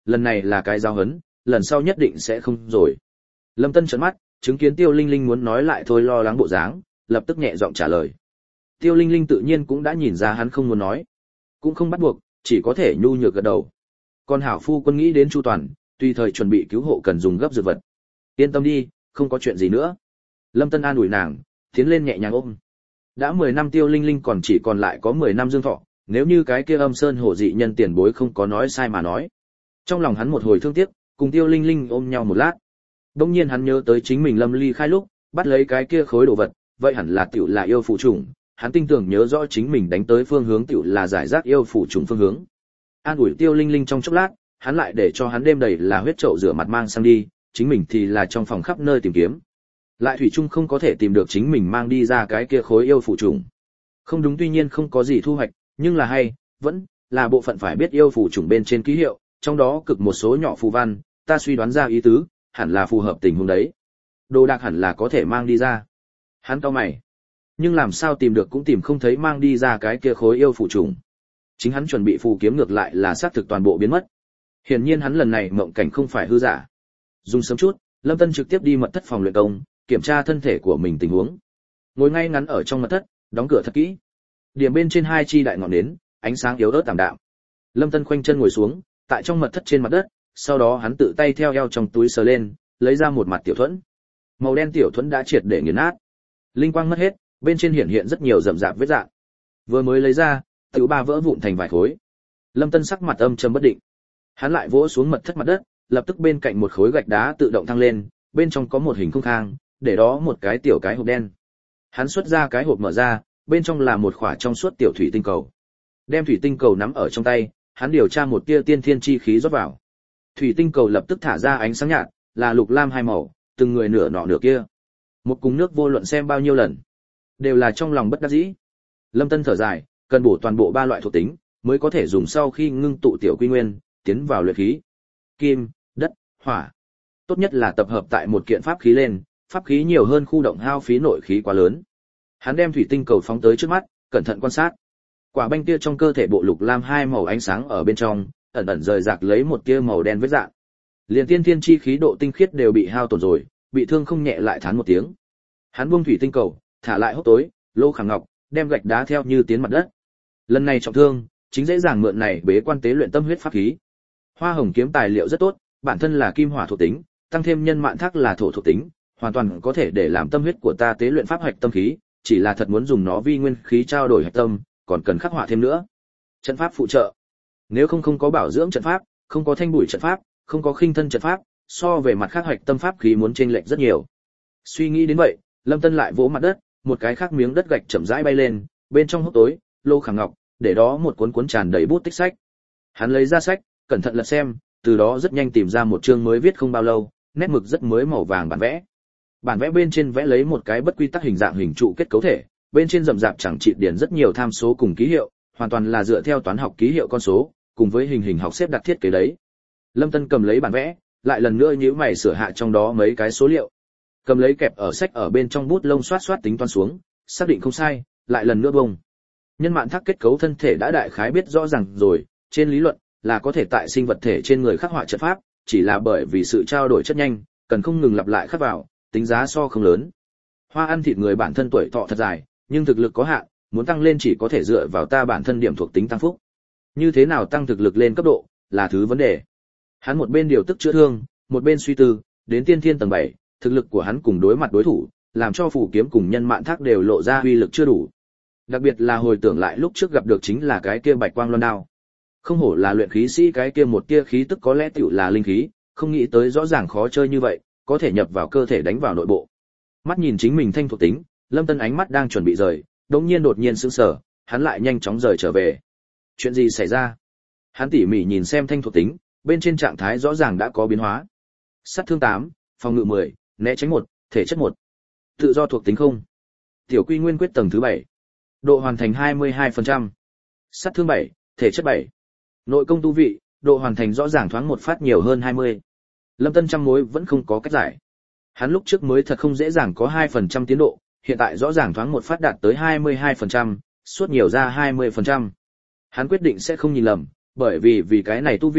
lần này là cái giáo hấn, lần sau nhất định sẽ không rồi. Lâm Tân trợn mắt, chứng kiến Tiêu Linh Linh muốn nói lại thôi lo lắng bộ dáng, lập tức nhẹ giọng trả lời. Tiêu Linh Linh tự nhiên cũng đã nhìn ra hắn không muốn nói, cũng không bắt buộc, chỉ có thể nhu nhược gật đầu. Còn hảo phu quân nghĩ đến chu toàn, tùy thời chuẩn bị cứu hộ cần dùng gấp dược vật. Yên tâm đi, không có chuyện gì nữa. Lâm Tân an ủi nàng, tiến lên nhẹ nhàng ôm. Đã mười năm Tiêu Linh Linh còn chỉ còn lại có mười năm dương thọ, nếu như cái kia Âm Sơn Hổ dị nhân tiền bối không có nói sai mà nói. Trong lòng hắn một hồi thương tiếc, cùng Tiêu Linh Linh ôm nhau một lát. Đống nhiên hắn nhớ tới chính mình lâm ly khai lúc, bắt lấy cái kia khối đồ vật, vậy hẳn là tiểu là yêu phụ trùng, hắn tinh tưởng nhớ rõ chính mình đánh tới phương hướng tiểu là giải rác yêu phụ trùng phương hướng. An ủi Tiêu Linh Linh trong chốc lát, hắn lại để cho hắn đêm đầy là huyết chậu rửa mặt mang sang đi, chính mình thì là trong phòng khắp nơi tìm kiếm. Lại thủy chung không có thể tìm được chính mình mang đi ra cái kia khối yêu phụ trùng. Không đúng, tuy nhiên không có gì thu hoạch, nhưng là hay, vẫn là bộ phận phải biết yêu phụ trùng bên trên ký hiệu, trong đó cực một số nhỏ phù văn, ta suy đoán ra ý tứ, hẳn là phù hợp tình huống đấy. Đồ đạc hẳn là có thể mang đi ra. Hắn cau mày, nhưng làm sao tìm được cũng tìm không thấy mang đi ra cái kia khối yêu phụ trùng. Chính hắn chuẩn bị phù kiếm ngược lại là xác thực toàn bộ biến mất. Hiển nhiên hắn lần này mộng cảnh không phải hư giả. Dùng sớm chút, Lâm Tân trực tiếp đi mật thất phòng luyện công, kiểm tra thân thể của mình tình huống. Ngồi ngay ngắn ở trong mật thất, đóng cửa thật kỹ. Điểm bên trên hai chi đại ngọn nến, ánh sáng yếu ớt tạm đạm. Lâm Tân khoanh chân ngồi xuống, tại trong mật thất trên mặt đất, sau đó hắn tự tay theo eo trong túi sờ lên, lấy ra một mặt tiểu thuẫn. Màu đen tiểu thuẫn đã triệt để nghiền nát. Linh quang mất hết, bên trên hiện hiện rất nhiều rậm rạp vết rạn. Vừa mới lấy ra, tiểu ba vỡ vụn thành vài khối. Lâm Tân sắc mặt âm trầm bất định. Hắn lại vỗ xuống mật thất mặt đất, lập tức bên cạnh một khối gạch đá tự động thăng lên, bên trong có một hình khung khang, để đó một cái tiểu cái hộp đen. Hắn xuất ra cái hộp mở ra, bên trong là một khỏa trong suốt tiểu thủy tinh cầu. Đem thủy tinh cầu nắm ở trong tay, hắn điều tra một tia tiên thiên chi khí rót vào. Thủy tinh cầu lập tức thả ra ánh sáng nhạt, là lục lam hai màu, từng người nửa nọ nửa kia. Một cùng nước vô luận xem bao nhiêu lần, đều là trong lòng bất đắc dĩ. Lâm Tân thở dài, cần bổ toàn bộ ba loại thuộc tính, mới có thể dùng sau khi ngưng tụ tiểu quy nguyên, tiến vào luyện khí. Kim, đất, hỏa. Tốt nhất là tập hợp tại một kiện pháp khí lên, pháp khí nhiều hơn khu động hao phí nội khí quá lớn. Hắn đem thủy tinh cầu phóng tới trước mắt, cẩn thận quan sát. Quả banh kia trong cơ thể bộ lục lam hai màu ánh sáng ở bên trong, ẩn ẩn rời rạc lấy một tia màu đen vết rạn. Liền tiên thiên chi khí độ tinh khiết đều bị hao tổn rồi, bị thương không nhẹ lại thán một tiếng. Hắn buông thủy tinh cầu, thả lại hốc tối, lô khảm ngọc, đem gạch đá theo như tiến mặt đất. Lần này trọng thương, chính dễ dàng mượn này bế quan tế luyện tâm huyết pháp khí. Hoa hồng kiếm tài liệu rất tốt, bản thân là kim hỏa thuộc tính, tăng thêm nhân mạn thác là thổ thuộc tính, hoàn toàn có thể để làm tâm huyết của ta tế luyện pháp hạch tâm khí, chỉ là thật muốn dùng nó vi nguyên khí trao đổi hạch tâm, còn cần khắc họa thêm nữa. Trận pháp phụ trợ. Nếu không không có bảo dưỡng trận pháp, không có thanh bùi trận pháp, không có khinh thân trận pháp, so về mặt khác hạch tâm pháp khí muốn chênh lệch rất nhiều. Suy nghĩ đến vậy, Lâm Tân lại vỗ mặt đất, một cái khác miếng đất gạch chậm rãi bay lên, bên trong hốc tối, lô khảm ngọc, để đó một cuốn cuốn tràn đầy bút tích sách. Hắn lấy ra sách, cẩn thận lật xem, từ đó rất nhanh tìm ra một chương mới viết không bao lâu, nét mực rất mới màu vàng bản vẽ. Bản vẽ bên trên vẽ lấy một cái bất quy tắc hình dạng hình trụ kết cấu thể, bên trên rậm rạp chẳng chịt điển rất nhiều tham số cùng ký hiệu, hoàn toàn là dựa theo toán học ký hiệu con số, cùng với hình hình học xếp đặt thiết kế đấy. Lâm Tân cầm lấy bản vẽ, lại lần nữa nhíu mày sửa hạ trong đó mấy cái số liệu. Cầm lấy kẹp ở sách ở bên trong bút lông xoát xoát tính toán xuống, xác định không sai, lại lần nữa bông. Nhân mạn thác kết cấu thân thể đã đại khái biết rõ ràng rồi, trên lý luận là có thể tại sinh vật thể trên người khắc họa trận pháp, chỉ là bởi vì sự trao đổi chất nhanh, cần không ngừng lặp lại khắc vào, tính giá so không lớn. Hoa ăn thịt người bản thân tuổi thọ thật dài, nhưng thực lực có hạn, muốn tăng lên chỉ có thể dựa vào ta bản thân điểm thuộc tính tăng phúc. Như thế nào tăng thực lực lên cấp độ, là thứ vấn đề. Hắn một bên điều tức chữa thương, một bên suy tư, đến tiên thiên tầng bảy, thực lực của hắn cùng đối mặt đối thủ, làm cho phù kiếm cùng nhân mạn thác đều lộ ra uy lực chưa đủ. Đặc biệt là hồi tưởng lại lúc trước gặp được chính là cái kia bạch quang loan đao. Không hổ là luyện khí sĩ, cái kia một tia khí tức có lẽ tiểu là linh khí, không nghĩ tới rõ ràng khó chơi như vậy, có thể nhập vào cơ thể đánh vào nội bộ. Mắt nhìn chính mình thanh thuộc tính, Lâm Tân ánh mắt đang chuẩn bị rời, đột nhiên đột nhiên sững sờ, hắn lại nhanh chóng rời trở về. Chuyện gì xảy ra? Hắn tỉ mỉ nhìn xem thanh thuộc tính, bên trên trạng thái rõ ràng đã có biến hóa. Sát thương tám, phòng ngự mười, né tránh một, thể chất một. Tự do thuộc tính không. Tiểu quy nguyên quyết tầng thứ bảy. Độ hoàn thành hai mươi hai phần trăm. Sát thương bảy, thể chất bảy. Nội công tu vị, độ hoàn thành rõ ràng thoáng một phát nhiều hơn hai mươi. Lâm Tân trăm mối vẫn không có cách giải. Hắn lúc trước mới thật không dễ dàng có hai phần trăm tiến độ, hiện tại rõ ràng thoáng một phát đạt tới hai mươi hai phần trăm, suốt nhiều ra hai mươi phần trăm. Hắn quyết định sẽ không nhìn lầm, bởi vì vì cái này tu vị,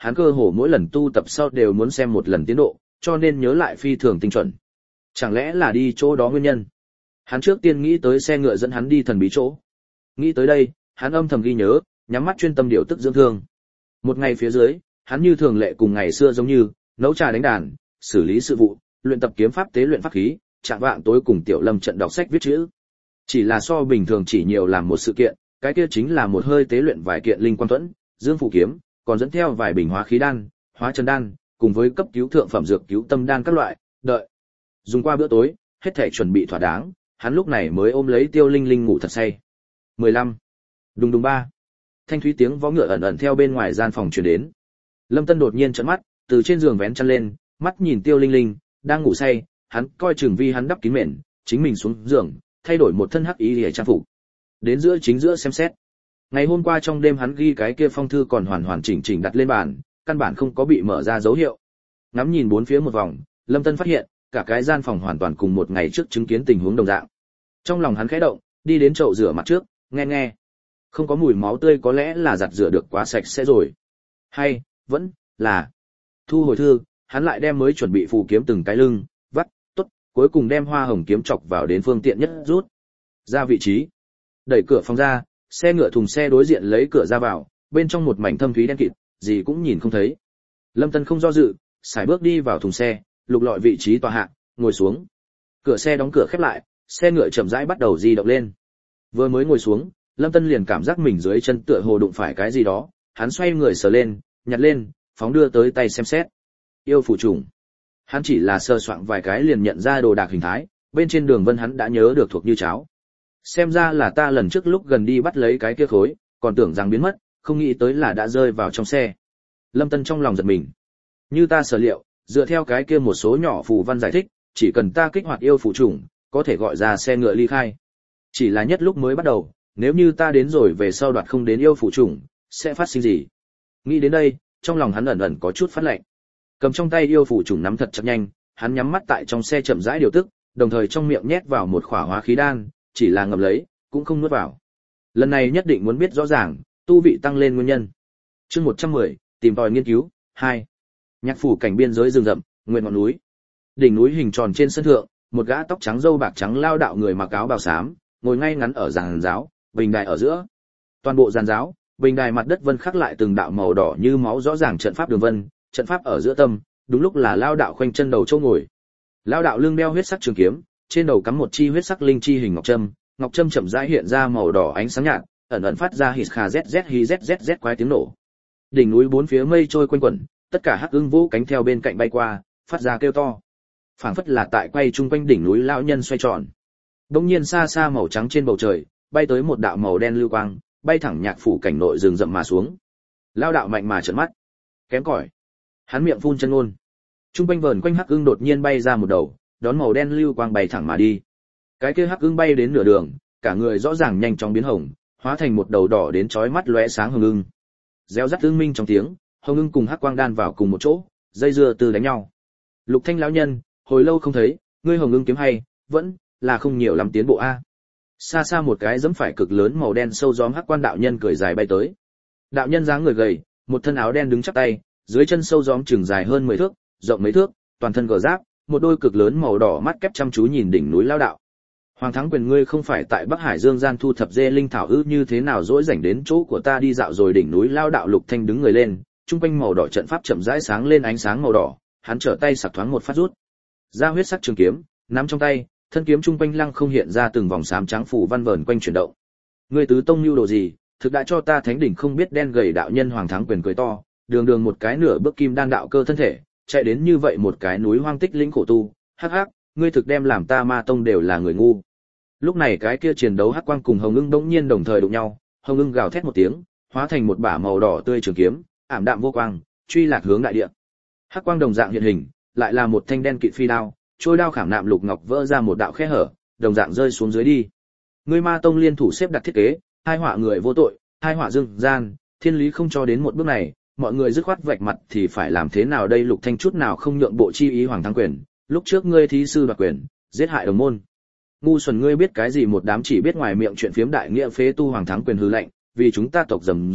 hắn cơ hồ mỗi lần tu tập sau đều muốn xem một lần tiến độ, cho nên nhớ lại phi thường tinh chuẩn. Chẳng lẽ là đi chỗ đó nguyên nhân? Hắn trước tiên nghĩ tới xe ngựa dẫn hắn đi thần bí chỗ. Nghĩ tới đây, hắn âm thầm ghi nhớ, nhắm mắt chuyên tâm điều tức dưỡng thương. Một ngày phía dưới, hắn như thường lệ cùng ngày xưa giống như, nấu trà đánh đàn, xử lý sự vụ, luyện tập kiếm pháp tế luyện pháp khí, chạng vạng tối cùng Tiểu Lâm trận đọc sách viết chữ. Chỉ là so bình thường chỉ nhiều làm một sự kiện, cái kia chính là một hơi tế luyện vài kiện linh quang thuẫn, dương phủ kiếm, còn dẫn theo vài bình hóa khí đan, hóa chân đan, cùng với cấp cứu thượng phẩm dược cứu tâm đan các loại, đợi. Dùng qua bữa tối, hết thảy chuẩn bị thỏa đáng, hắn lúc này mới ôm lấy Tiêu Linh Linh ngủ thật say. mười lăm. Đùng đùng ba. Thanh thúy tiếng vó ngựa ẩn ẩn theo bên ngoài gian phòng truyền đến. Lâm Tân đột nhiên trợn mắt, từ trên giường vén chăn lên, mắt nhìn Tiêu Linh Linh đang ngủ say, hắn coi chừng vi hắn đắp kín mền, chính mình xuống giường, thay đổi một thân hắc y để trang phục. Đến giữa chính giữa xem xét. Ngày hôm qua trong đêm hắn ghi cái kia phong thư còn hoàn hoàn chỉnh chỉnh đặt lên bàn, căn bản không có bị mở ra dấu hiệu. Ngắm nhìn bốn phía một vòng, Lâm Tân phát hiện, cả cái gian phòng hoàn toàn cùng một ngày trước chứng kiến tình huống đồng dạng. Trong lòng hắn khẽ động, đi đến chậu rửa mặt trước, nghe nghe. Không có mùi máu tươi có lẽ là giặt rửa được quá sạch sẽ rồi. Hay, vẫn là. Thu hồi thư, hắn lại đem mới chuẩn bị phù kiếm từng cái lưng, vắt, tốt, cuối cùng đem hoa hồng kiếm chọc vào đến phương tiện nhất rút. Ra vị trí. Đẩy cửa phòng ra, xe ngựa thùng xe đối diện lấy cửa ra vào, bên trong một mảnh thâm thúy đen kịt, gì cũng nhìn không thấy. Lâm Tân không do dự, sải bước đi vào thùng xe, lục lọi vị trí tòa hạ, ngồi xuống. Cửa xe đóng cửa khép lại, xe ngựa chậm rãi bắt đầu di động lên. Vừa mới ngồi xuống, Lâm Tân liền cảm giác mình dưới chân tựa hồ đụng phải cái gì đó, hắn xoay người sờ lên, nhặt lên, phóng đưa tới tay xem xét. Yêu phù trùng. Hắn chỉ là sơ soạn vài cái liền nhận ra đồ đạc hình thái, bên trên đường vân hắn đã nhớ được thuộc như cháo. Xem ra là ta lần trước lúc gần đi bắt lấy cái kia khối, còn tưởng rằng biến mất, không nghĩ tới là đã rơi vào trong xe. Lâm Tân trong lòng giật mình. Như ta sở liệu, dựa theo cái kia một số nhỏ phù văn giải thích, chỉ cần ta kích hoạt yêu phù trùng, có thể gọi ra xe ngựa ly khai. Chỉ là nhất lúc mới bắt đầu, nếu như ta đến rồi về sau đoạt không đến yêu phù trùng, sẽ phát sinh gì? Nghĩ đến đây, trong lòng hắn ẩn ẩn có chút phát lạnh. Cầm trong tay yêu phù trùng nắm thật chặt nhanh, hắn nhắm mắt tại trong xe chậm rãi điều tức, đồng thời trong miệng nhét vào một khỏa hóa khí đan, chỉ là ngậm lấy, cũng không nuốt vào. Lần này nhất định muốn biết rõ ràng, tu vị tăng lên nguyên nhân. Chương một trăm mười, tìm tòi nghiên cứu, hai. Nhạc phủ cảnh biên giới rừng rậm, nguyên ngọn núi. Đỉnh núi hình tròn trên sân thượng, một gã tóc trắng râu bạc trắng lao đạo người mặc áo bào xám, ngồi ngay ngắn ở giàn giáo, bình đài ở giữa. Toàn bộ giàn giáo, bình đài mặt đất vân khắc lại từng đạo màu đỏ như máu rõ ràng trận pháp đường vân, trận pháp ở giữa tâm, đúng lúc là lao đạo khoanh chân đầu chỗ ngồi. Lao đạo lưng đeo huyết sắc trường kiếm, trên đầu cắm một chi huyết sắc linh chi hình ngọc trâm, ngọc trâm chậm rãi hiện ra màu đỏ ánh sáng nhạt, ẩn ẩn phát ra hít kha zz hi zzz quái tiếng nổ. Đỉnh núi bốn phía mây trôi quanh quẩn, tất cả hắc ưng vũ cánh theo bên cạnh bay qua, phát ra kêu to. Phảng phất là tại quay trung quanh đỉnh núi lão nhân xoay tròn. Đột nhiên xa xa màu trắng trên bầu trời, bay tới một đạo màu đen lưu quang, bay thẳng nhạc phủ cảnh nội rừng rậm mà xuống. Lão đạo mạnh mà trợn mắt. Kém cỏi. Hắn miệng phun chân ngôn. Trung quanh vờn quanh hắc ưng đột nhiên bay ra một đầu, đón màu đen lưu quang bay thẳng mà đi. Cái kia hắc ưng bay đến nửa đường, cả người rõ ràng nhanh chóng biến hồng, hóa thành một đầu đỏ đến chói mắt lóe sáng hồng ưng. Réo rắt tương minh trong tiếng, hồng ưng cùng hắc quang đan vào cùng một chỗ, dây dưa từ đánh nhau. Lục Thanh lão nhân, hồi lâu không thấy, ngươi hồng ưng kiếm hay, vẫn là không nhiều lắm tiến bộ a. Xa xa một cái giẫm phải cực lớn màu đen sâu gióm hắc quan đạo nhân cười dài bay tới. Đạo nhân dáng người gầy, một thân áo đen đứng chắp tay, dưới chân sâu gióm chừng dài hơn mười thước, rộng mấy thước, toàn thân gờ giáp, một đôi cực lớn màu đỏ mắt kép chăm chú nhìn đỉnh núi lao đạo. Hoàng Thắng Quyền, ngươi không phải tại Bắc Hải Dương gian thu thập dê linh thảo ư? Như thế nào dỗi rảnh đến chỗ của ta đi dạo rồi? Đỉnh núi lao đạo Lục Thanh đứng người lên, trung quanh màu đỏ trận pháp chậm rãi sáng lên ánh sáng màu đỏ, hắn trở tay sặc thoáng một phát rút ra huyết sắc trường kiếm, nắm trong tay, thân kiếm trung quanh lăng không hiện ra từng vòng xám trắng phủ văn vờn quanh chuyển động. Ngươi tứ tông lưu đồ gì, thực đã cho ta thánh đỉnh không biết đen gầy đạo nhân Hoàng Thắng Quyền cười to, đường đường một cái nửa bước kim đan đạo cơ thân thể, chạy đến như vậy một cái núi hoang tích lĩnh khổ tu, hắc hắc, ngươi thực đem làm ta ma tông đều là người ngu. Lúc này cái kia chiến đấu hắc quang cùng hồng ưng đống nhiên đồng thời đụng nhau, hồng ưng gào thét một tiếng, hóa thành một bả màu đỏ tươi trường kiếm, ảm đạm vô quang, truy lạc hướng đại địa. Hắc quang đồng dạng hiện hình, lại là một thanh đen kịt phi đao, trôi đao khảm nạm lục ngọc vỡ ra một đạo khe hở, đồng dạng rơi xuống dưới đi. Ngươi ma tông liên thủ xếp đặt thiết kế, hai họa người vô tội, hai họa dương gian, thiên lý không cho đến một bước này, mọi người dứt khoát vạch mặt thì phải làm thế nào đây? Lục Thanh chút nào không nhượng bộ chi ý Hoàng Thắng Quyền, lúc trước ngươi thí sư đoạt quyền, giết hại đồng môn. Ngu xuẩn, ngươi biết cái gì? Một đám chỉ biết ngoài miệng chuyện phiếm đại nghĩa phế tu Hoàng Thắng Quyền hừ lạnh, vì chúng ta tộc rầm rộ,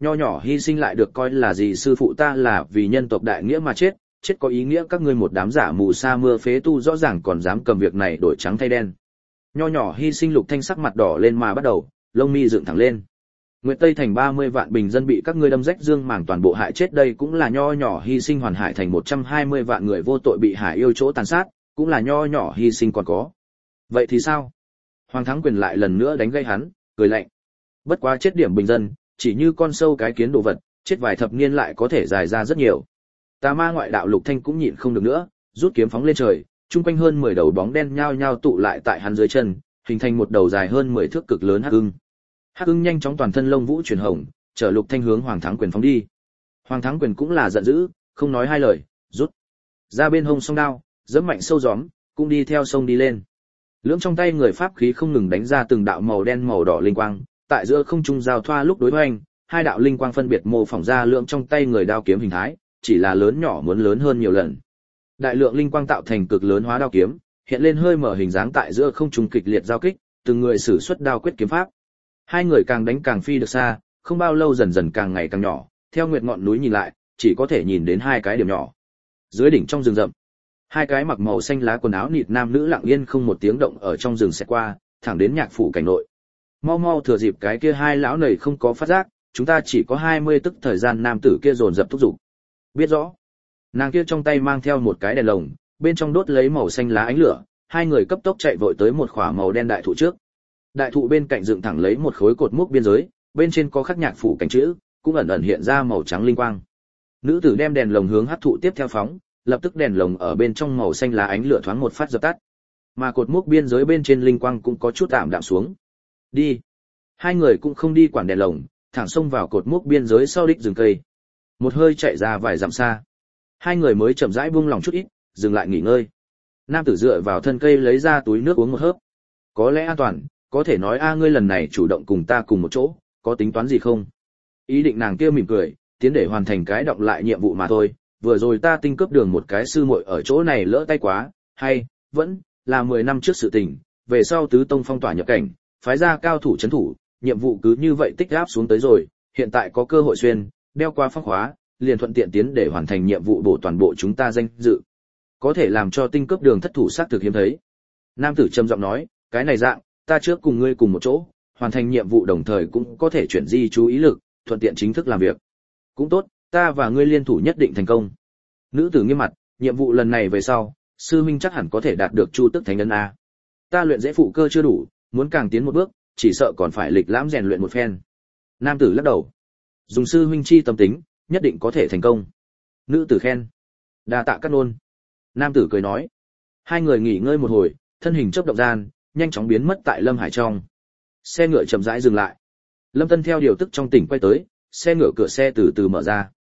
Nho nhỏ hy sinh lại được coi là gì? Sư phụ ta là vì nhân tộc đại nghĩa mà chết, chết có ý nghĩa. Các ngươi một đám giả mù sa mưa phế tu rõ ràng còn dám cầm việc này đổi trắng thay đen. Nho nhỏ hy sinh. Lục Thanh sắc mặt đỏ lên mà bắt đầu, lông mi dựng thẳng lên. Nguyệt Tây thành ba mươi vạn bình dân bị các ngươi đâm rách dương màng toàn bộ hại chết, đây cũng là nho nhỏ hy sinh. Hoàn Hải thành một trăm hai mươi vạn người vô tội bị Hải yêu chỗ tàn sát, cũng là nho nhỏ hy sinh. Còn có vậy thì sao? Hoàng Thắng Quyền lại lần nữa đánh gây hắn, cười lạnh. Bất quá chết điểm bình dân, chỉ như con sâu cái kiến đồ vật, chết vài thập niên lại có thể dài ra rất nhiều. Tà ma ngoại đạo Lục Thanh cũng nhịn không được nữa, rút kiếm phóng lên trời, trung quanh hơn mười đầu bóng đen nhao nhao tụ lại tại hắn dưới chân, hình thành một đầu dài hơn mười thước cực lớn hắc ưng. Hắc ưng nhanh chóng toàn thân lông vũ chuyển hồng, chở Lục Thanh hướng Hoàng Thắng Quyền phóng đi. Hoàng Thắng Quyền cũng là giận dữ, không nói hai lời, rút ra bên hông song đao, giẫm mạnh sâu gióm, cũng đi theo sông đi lên. Lưỡng trong tay người pháp khí không ngừng đánh ra từng đạo màu đen màu đỏ linh quang, tại giữa không trung giao thoa lúc đối hoành, hai đạo linh quang phân biệt mô phỏng ra lưỡng trong tay người đao kiếm hình thái, chỉ là lớn nhỏ muốn lớn hơn nhiều lần. Đại lượng linh quang tạo thành cực lớn hóa đao kiếm, hiện lên hơi mở hình dáng tại giữa không trung kịch liệt giao kích, từng người sử xuất đao quyết kiếm pháp. Hai người càng đánh càng phi được xa, không bao lâu dần dần càng ngày càng nhỏ, theo nguyệt ngọn núi nhìn lại, chỉ có thể nhìn đến hai cái điểm nhỏ. Dưới đỉnh trong rừng rậm, hai cái mặc màu xanh lá quần áo nịt nam nữ lặng yên không một tiếng động ở trong rừng xẹt qua, thẳng đến nhạc phủ cảnh nội. Mau mau thừa dịp cái kia hai lão nầy không có phát giác, chúng ta chỉ có hai mươi tức thời gian. Nam tử kia dồn dập thúc giục. Biết rõ. Nàng kia trong tay mang theo một cái đèn lồng, bên trong đốt lấy màu xanh lá ánh lửa, hai người cấp tốc chạy vội tới một khỏa màu đen đại thụ trước. Đại thụ bên cạnh dựng thẳng lấy một khối cột mốc biên giới, bên trên có khắc nhạc phủ cảnh chữ, cũng ẩn ẩn hiện ra màu trắng linh quang. Nữ tử đem đèn lồng hướng hắc thụ tiếp theo phóng, lập tức đèn lồng ở bên trong màu xanh lá ánh lửa thoáng một phát dập tắt. Mà cột mốc biên giới bên trên linh quang cũng có chút tạm đạm xuống. Đi. Hai người cũng không đi quản đèn lồng, thẳng xông vào cột mốc biên giới sau đích rừng cây. Một hơi chạy ra vài dặm xa, hai người mới chậm rãi buông lòng chút ít, dừng lại nghỉ ngơi. Nam tử dựa vào thân cây lấy ra túi nước uống một hớp. Có lẽ an toàn, có thể nói a ngươi lần này chủ động cùng ta cùng một chỗ, có tính toán gì không? Ý định nàng kia mỉm cười, tiến để hoàn thành cái động lại nhiệm vụ mà thôi. Vừa rồi ta tinh cướp đường một cái sư muội ở chỗ này lỡ tay quá, hay vẫn là mười năm trước sự tình. Về sau tứ tông phong tỏa nhập cảnh, phái ra cao thủ trấn thủ, nhiệm vụ cứ như vậy tích áp xuống tới rồi. Hiện tại có cơ hội xuyên đeo qua phong khóa, liền thuận tiện tiến để hoàn thành nhiệm vụ bổ toàn bộ chúng ta danh dự. Có thể làm cho tinh cướp đường thất thủ xác thực hiếm thấy. Nam tử trầm giọng nói, cái này dạng, ta trước cùng ngươi cùng một chỗ, hoàn thành nhiệm vụ đồng thời cũng có thể chuyển di chú ý lực, thuận tiện chính thức làm việc. Cũng tốt, ta và ngươi liên thủ nhất định thành công. Nữ tử nghiêm mặt, nhiệm vụ lần này về sau, sư huynh chắc hẳn có thể đạt được chu tức thánh ấn a. Ta luyện dễ phụ cơ chưa đủ, muốn càng tiến một bước, chỉ sợ còn phải lịch lãm rèn luyện một phen. Nam tử lắc đầu. Dùng sư huynh chi tâm tính, nhất định có thể thành công. Nữ tử khen. Đa tạ Cát Nôn. Nam tử cười nói. Hai người nghỉ ngơi một hồi, thân hình chớp động gian, nhanh chóng biến mất tại Lâm Hải trong. Xe ngựa chậm rãi dừng lại. Lâm Tân theo điều tức trong tỉnh quay tới, xe ngựa cửa xe từ từ mở ra.